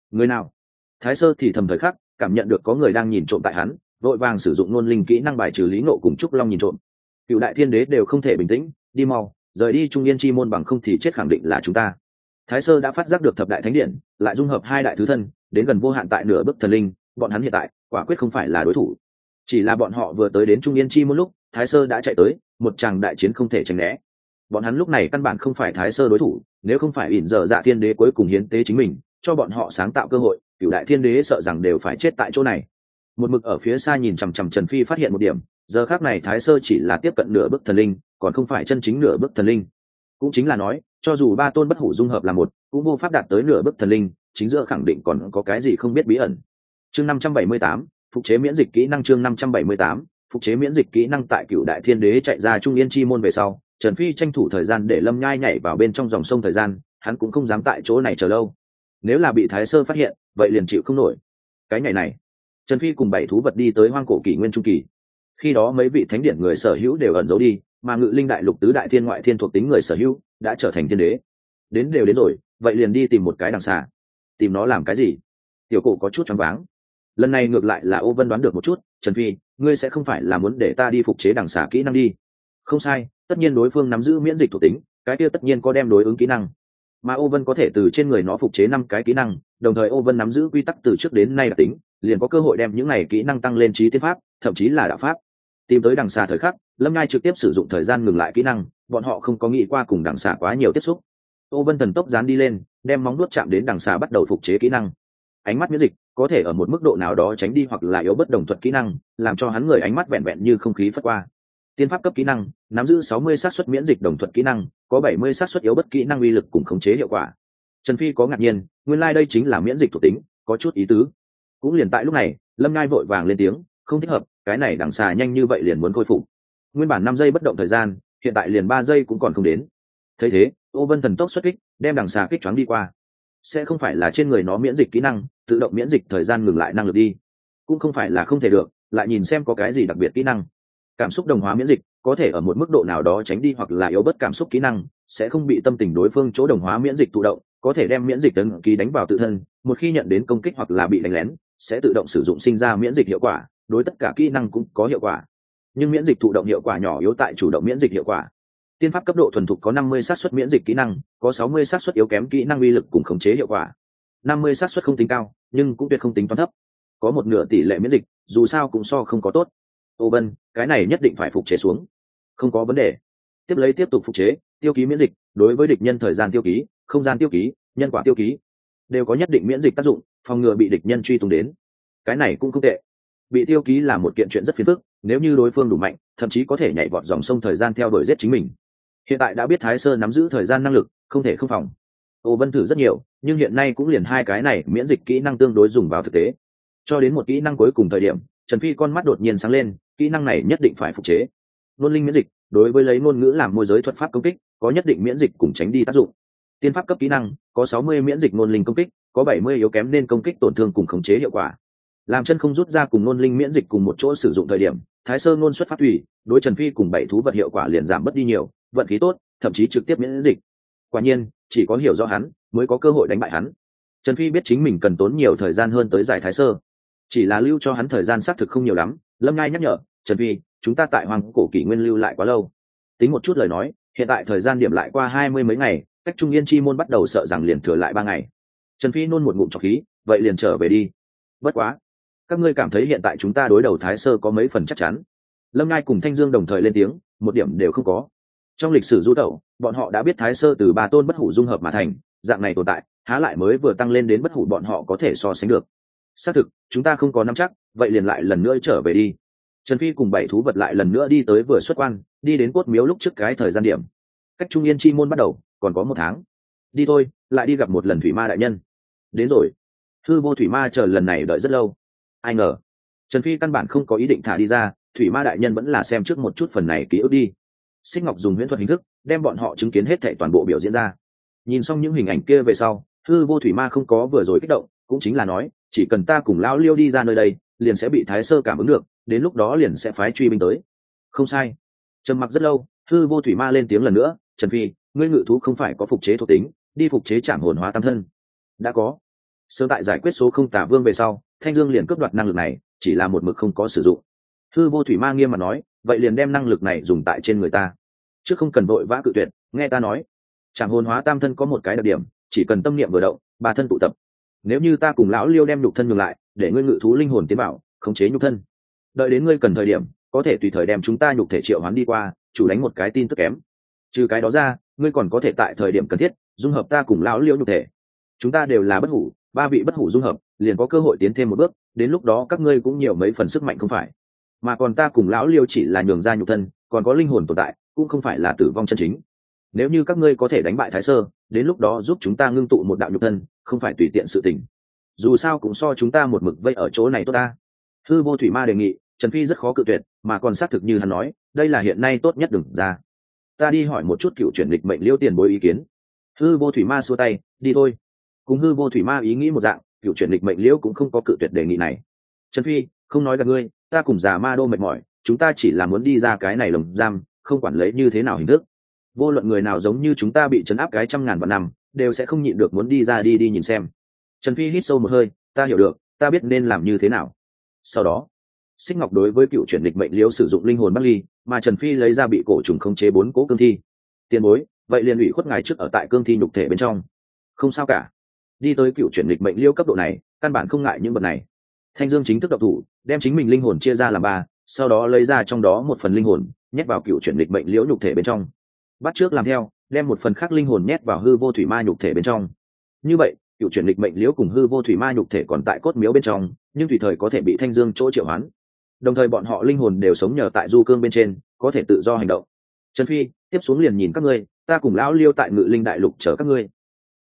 Người nào? Thái Sơ thì thầm thời khắc cảm nhận được có người đang nhìn trộm tại hắn, vội vàng sử dụng ngôn linh kỹ năng bài trừ Lý Ngộ cùng Trúc Long nhìn trộm. Cựu đại thiên đế đều không thể bình tĩnh, đi mau, rời đi Trung Yên chi môn, bằng không thì chết khẳng định là chúng ta. Thái Sơ đã phát giác được thập đại thánh điện lại dung hợp hai đại thứ thân, đến gần vô hạn tại nửa bước thần linh, bọn hắn hiện tại quả quyết không phải là đối thủ. Chỉ là bọn họ vừa tới đến Trung Yên chi môn lúc, Thái Sơ đã chạy tới, một tràng đại chiến không thể tránh né. Bọn hắn lúc này căn bản không phải Thái Sơ đối thủ, nếu không phải ỉn giờ dạ thiên đế cuối cùng hiến tế chính mình, cho bọn họ sáng tạo cơ hội, cựu đại thiên đế sợ rằng đều phải chết tại chỗ này. Một mực ở phía xa nhìn chằm chằm Trần Phi phát hiện một điểm, giờ khác này Thái Sơ chỉ là tiếp cận nửa bước thần linh, còn không phải chân chính nửa bước thần linh. Cũng chính là nói, cho dù ba tôn bất hủ dung hợp là một, cũng vô pháp đạt tới nửa bước thần linh, chính giữa khẳng định còn có cái gì không biết bí ẩn. Chương 578, phục chế miễn dịch kỹ năng. Chương 578, phục chế miễn dịch kỹ năng. Tại cựu đại thiên đế chạy ra Trung Yên chi môn về sau, Trần Phi tranh thủ thời gian để Lâm Nhai nhảy vào bên trong dòng sông thời gian, hắn cũng không dám tại chỗ này chờ lâu. Nếu là bị Thái Sơ phát hiện, vậy liền chịu không nổi. Cái ngày này, Trần Phi cùng 7 thú vật đi tới hoang cổ kỷ nguyên trung kỳ. Khi đó mấy vị thánh điển người sở hữu đều ẩn giấu đi, mà Ngự Linh đại lục tứ đại thiên ngoại thiên thuộc tính người sở hữu đã trở thành thiên đế. Đến rồi, vậy liền đi tìm một cái đằng xà. Tìm nó làm cái gì? Tiểu Cổ có chút choáng váng. Lần này ngược lại là Ô Vân đoán được một chút, Trần Phi, ngươi sẽ không phải là muốn để ta đi phục chế đằng xà kỹ năng đi? Không sai, tất nhiên đối phương nắm giữ miễn dịch thuộc tính, cái kia tất nhiên có đem đối ứng kỹ năng. Mà Ô Vân có thể từ trên người nó phục chế 5 cái kỹ năng, đồng thời Ô Vân nắm giữ quy tắc từ trước đến nay đặc tính, liền có cơ hội đem những này kỹ năng tăng lên trí tiên pháp, thậm chí là đạo pháp. Tìm tới đằng xà thời khắc, Lâm Nhai trực tiếp sử dụng thời gian ngừng lại kỹ năng, bọn họ không có nghĩ qua cùng đằng xà quá nhiều tiếp xúc. Ô Vân thần tốc dán đi lên, đem móng vuốt chạm đến đằng xà bắt đầu phục chế kỹ năng. Ánh mắt miễn dịch có thể ở một mức độ nào đó tránh đi hoặc là yếu bất đồng thuật kỹ năng, làm cho hắn người ánh mắt vẹn vẹn như không khí phất qua. Tiên pháp cấp kỹ năng, nắm giữ 60 xác suất miễn dịch đồng thuật kỹ năng, có 70 xác suất yếu bất kỹ năng uy lực cùng khống chế hiệu quả. Trần Phi có ngạc nhiên, nguyên lai đây chính là miễn dịch thuộc tính, có chút ý tứ. Cũng liền tại lúc này, Lâm Ngai vội vàng lên tiếng, không thích hợp, cái này đằng xà nhanh như vậy liền muốn khôi phục. Nguyên bản 5 giây bất động thời gian, hiện tại liền 3 giây cũng còn không đến. Thấy thế, Ô Vân thần tốc xuất kích, đem đằng xà kích choáng đi qua. Sẽ không phải là trên người nó miễn dịch kỹ năng, tự động miễn dịch thời gian ngừng lại năng lực đi. Cũng không phải là không thể được, lại nhìn xem có cái gì đặc biệt kỹ năng. Cảm xúc đồng hóa miễn dịch có thể ở một mức độ nào đó tránh đi hoặc là yếu bất cảm xúc kỹ năng, sẽ không bị tâm tình đối phương chỗ đồng hóa miễn dịch thụ động, có thể đem miễn dịch tấn ký đánh vào tự thân, một khi nhận đến công kích hoặc là bị đánh lén, sẽ tự động sử dụng sinh ra miễn dịch hiệu quả, đối tất cả kỹ năng cũng có hiệu quả. Nhưng miễn dịch thụ động hiệu quả nhỏ yếu tại chủ động miễn dịch hiệu quả. Tiên pháp cấp độ thuần thục có 50 xác suất miễn dịch kỹ năng, có 60 xác suất yếu kém kỹ năng uy lực cùng khống chế hiệu quả. 50 xác suất không tính cao, nhưng cũng tuyệt không tính toán thấp. Có một nửa tỷ lệ miễn dịch, dù sao cũng so không có tốt. Ô Vân, cái này nhất định phải phục chế xuống. Không có vấn đề. Tiếp tục phục chế, tiêu ký miễn dịch, đối với địch nhân thời gian tiêu ký, không gian tiêu ký, nhân quả tiêu ký, đều có nhất định miễn dịch tác dụng, phòng ngừa bị địch nhân truy tung đến. Cái này cũng không tệ. Bị tiêu ký là một kiện chuyện rất phiền phức, nếu như đối phương đủ mạnh, thậm chí có thể nhảy vọt dòng sông thời gian theo đuổi giết chính mình. Hiện tại đã biết Thái Sơ nắm giữ thời gian năng lực, không thể không phòng. Ô Vân thử rất nhiều, nhưng hiện nay cũng liền 2 cái này miễn dịch kỹ năng tương đối dùng vào thực tế. Cho đến một kỹ năng cuối cùng thời điểm, Trần Phi con mắt đột nhiên sáng lên, kỹ năng này nhất định phải phục chế. Ngôn linh miễn dịch, đối với lấy ngôn ngữ làm môi giới thuật pháp công kích, có nhất định miễn dịch cùng tránh đi tác dụng. Tiên pháp cấp kỹ năng, có 60 miễn dịch ngôn linh công kích, có 70 yếu kém nên công kích tổn thương cùng khống chế hiệu quả. Làm chân không rút ra cùng ngôn linh miễn dịch cùng một chỗ sử dụng thời điểm, Thái Sơ ngôn xuất phát thủy, đối Trần Phi cùng 7 thú vật hiệu quả liền giảm mất đi nhiều, vận khí tốt, thậm chí trực tiếp miễn dịch. Quả nhiên, chỉ có hiểu rõ hắn, mới có cơ hội đánh bại hắn. Trần Phi biết chính mình cần tốn nhiều thời gian hơn tới giải Thái Sơ, chỉ là lưu cho hắn thời gian xác thực không nhiều lắm. Lâm Ngai nhắc nhở, Trần Phi, chúng ta tại Hoàng cổ kỷ nguyên lưu lại quá lâu. Tính một chút lời nói, hiện tại thời gian điểm lại qua 20 mấy ngày, cách Trung Yên chi môn bắt đầu sợ rằng liền thừa lại 3 ngày. Trần Phi nôn một ngụm trọc khí, vậy liền trở về đi. Bất quá, các ngươi cảm thấy hiện tại chúng ta đối đầu Thái Sơ có mấy phần chắc chắn? Lâm Ngai cùng Thanh Dương đồng thời lên tiếng, một điểm đều không có. Trong lịch sử du tẩu, bọn họ đã biết Thái Sơ từ 3 tôn bất hủ dung hợp mà thành, dạng này tồn tại, há lại mới vừa tăng lên đến bất hủ bọn họ có thể so sánh được. Xác thực, chúng ta không có nắm chắc, vậy liền lại lần nữa trở về đi. Trần Phi cùng 7 thú vật lại lần nữa đi tới vừa xuất quan, đi đến cốt miếu lúc trước cái thời gian điểm. Cách Trung Yên chi môn bắt đầu, còn có 1 tháng. Đi thôi, lại đi gặp một lần Thủy Ma đại nhân. Đến rồi. Hư Vô Thủy Ma chờ lần này đợi rất lâu. Ai ngờ, Trần Phi căn bản không có ý định thả đi ra, Thủy Ma đại nhân vẫn là xem trước một chút phần này ký ức đi. Xích Ngọc dùng huyễn thuật hình thức, đem bọn họ chứng kiến hết thảy toàn bộ biểu diễn ra. Nhìn xong những hình ảnh kia về sau, Hư Vô Thủy Ma không có vừa rồi kích động, cũng chính là nói, chỉ cần ta cùng lão Liêu đi ra nơi đây, liền sẽ bị Thái Sơ cảm ứng được, đến lúc đó liền sẽ phái truy binh tới. Không sai. Trầm mặc rất lâu, Hư Vô Thủy Ma lên tiếng lần nữa, Trần Phi, ngươi ngự thú không phải có phục chế thuộc tính, đi phục chế Trảm Hồn Hóa Tam Thân. Đã có. sớm tại giải quyết số không tả vương về sau, Thanh Dương liền cướp đoạt năng lực này, chỉ là một mực không có sử dụng. Hư Vô Thủy Ma nghiêm mà nói, vậy liền đem năng lực này dùng tại trên người ta, chứ không cần vội vã cự tuyệt. Nghe ta nói, Trảm Hồn Hóa Tam thân có một cái đặc điểm, chỉ cần tâm niệm vừa động, ba thân tụ tập. Nếu như ta cùng lão Liêu đem nhục thân nhường lại, để ngươi ngự thú linh hồn tiến vào, khống chế nhục thân, đợi đến ngươi cần thời điểm, có thể tùy thời đem chúng ta nhục thể triệu hoán đi qua, chủ đánh một cái tin tức kém. Trừ cái đó ra, ngươi còn có thể tại thời điểm cần thiết dung hợp ta cùng lão Liêu nhục thể. Chúng ta đều là bất hủ, ba vị bất hủ dung hợp, liền có cơ hội tiến thêm một bước, đến lúc đó các ngươi cũng nhiều mấy phần sức mạnh không phải? Mà còn ta cùng lão Liêu chỉ là nhường ra nhục thân, còn có linh hồn tồn tại, cũng không phải là tử vong chân chính. Nếu như các ngươi có thể đánh bại Thái Sơ, đến lúc đó giúp chúng ta ngưng tụ một đạo nhục thân, không phải tùy tiện sự tình. Dù sao cũng so chúng ta một mực vây ở chỗ này tốt ta. Hư Vô Thủy Ma đề nghị, Trần Phi rất khó cự tuyệt, mà còn xác thực như hắn nói, đây là hiện nay tốt nhất đừng ra. Ta đi hỏi một chút cựu chuyển lịch mệnh Liêu tiền bối ý kiến. Hư Vô Thủy Ma xua tay, đi thôi. Cùng Hư Vô Thủy Ma ý nghĩ một dạng, cựu chuyển lịch mệnh Liêu cũng không có cự tuyệt đề nghị này. Trần Phi, không nói gặp ngươi, ta cùng già Ma Đô mệt mỏi, chúng ta chỉ là muốn đi ra cái này lồng giam, không quản lấy như thế nào hình thức. Vô luận người nào giống như chúng ta bị trấn áp cái trăm ngàn vạn năm, đều sẽ không nhịn được muốn đi ra đi nhìn xem. Trần Phi hít sâu một hơi, ta hiểu được, ta biết nên làm như thế nào. Sau đó, Xích Ngọc đối với cựu chuyển lịch mệnh Liêu sử dụng linh hồn Bắc Ly, mà Trần Phi lấy ra bị cổ trùng khống chế 4 cố cương thi. Tiền bối, vậy liền ủy khuất ngài trước ở tại cương thi nhục thể bên trong. Không sao cả. Đi tới cựu chuyển lịch mệnh Liêu cấp độ này, căn bản không ngại những vật này. Thanh Dương chính thức động thủ, đem chính mình linh hồn chia ra làm 3, sau đó lấy ra trong đó một phần linh hồn, nhét vào cựu chuyển lịch mệnh Liễu nhục thể bên trong. Bắt trước làm theo, đem một phần khác linh hồn nhét vào Hư Vô Thủy Ma nhục thể bên trong. Như vậy, cựu chuyển lịch mệnh Liễu cùng Hư Vô Thủy Ma nhục thể còn tại cốt miếu bên trong, nhưng tùy thời có thể bị Thanh Dương chỗ triệu hoán. Đồng thời bọn họ linh hồn đều sống nhờ tại du cương bên trên, có thể tự do hành động. Trần Phi, tiếp xuống liền nhìn các ngươi, ta cùng lão Liêu tại Ngự Linh Đại Lục chờ các ngươi.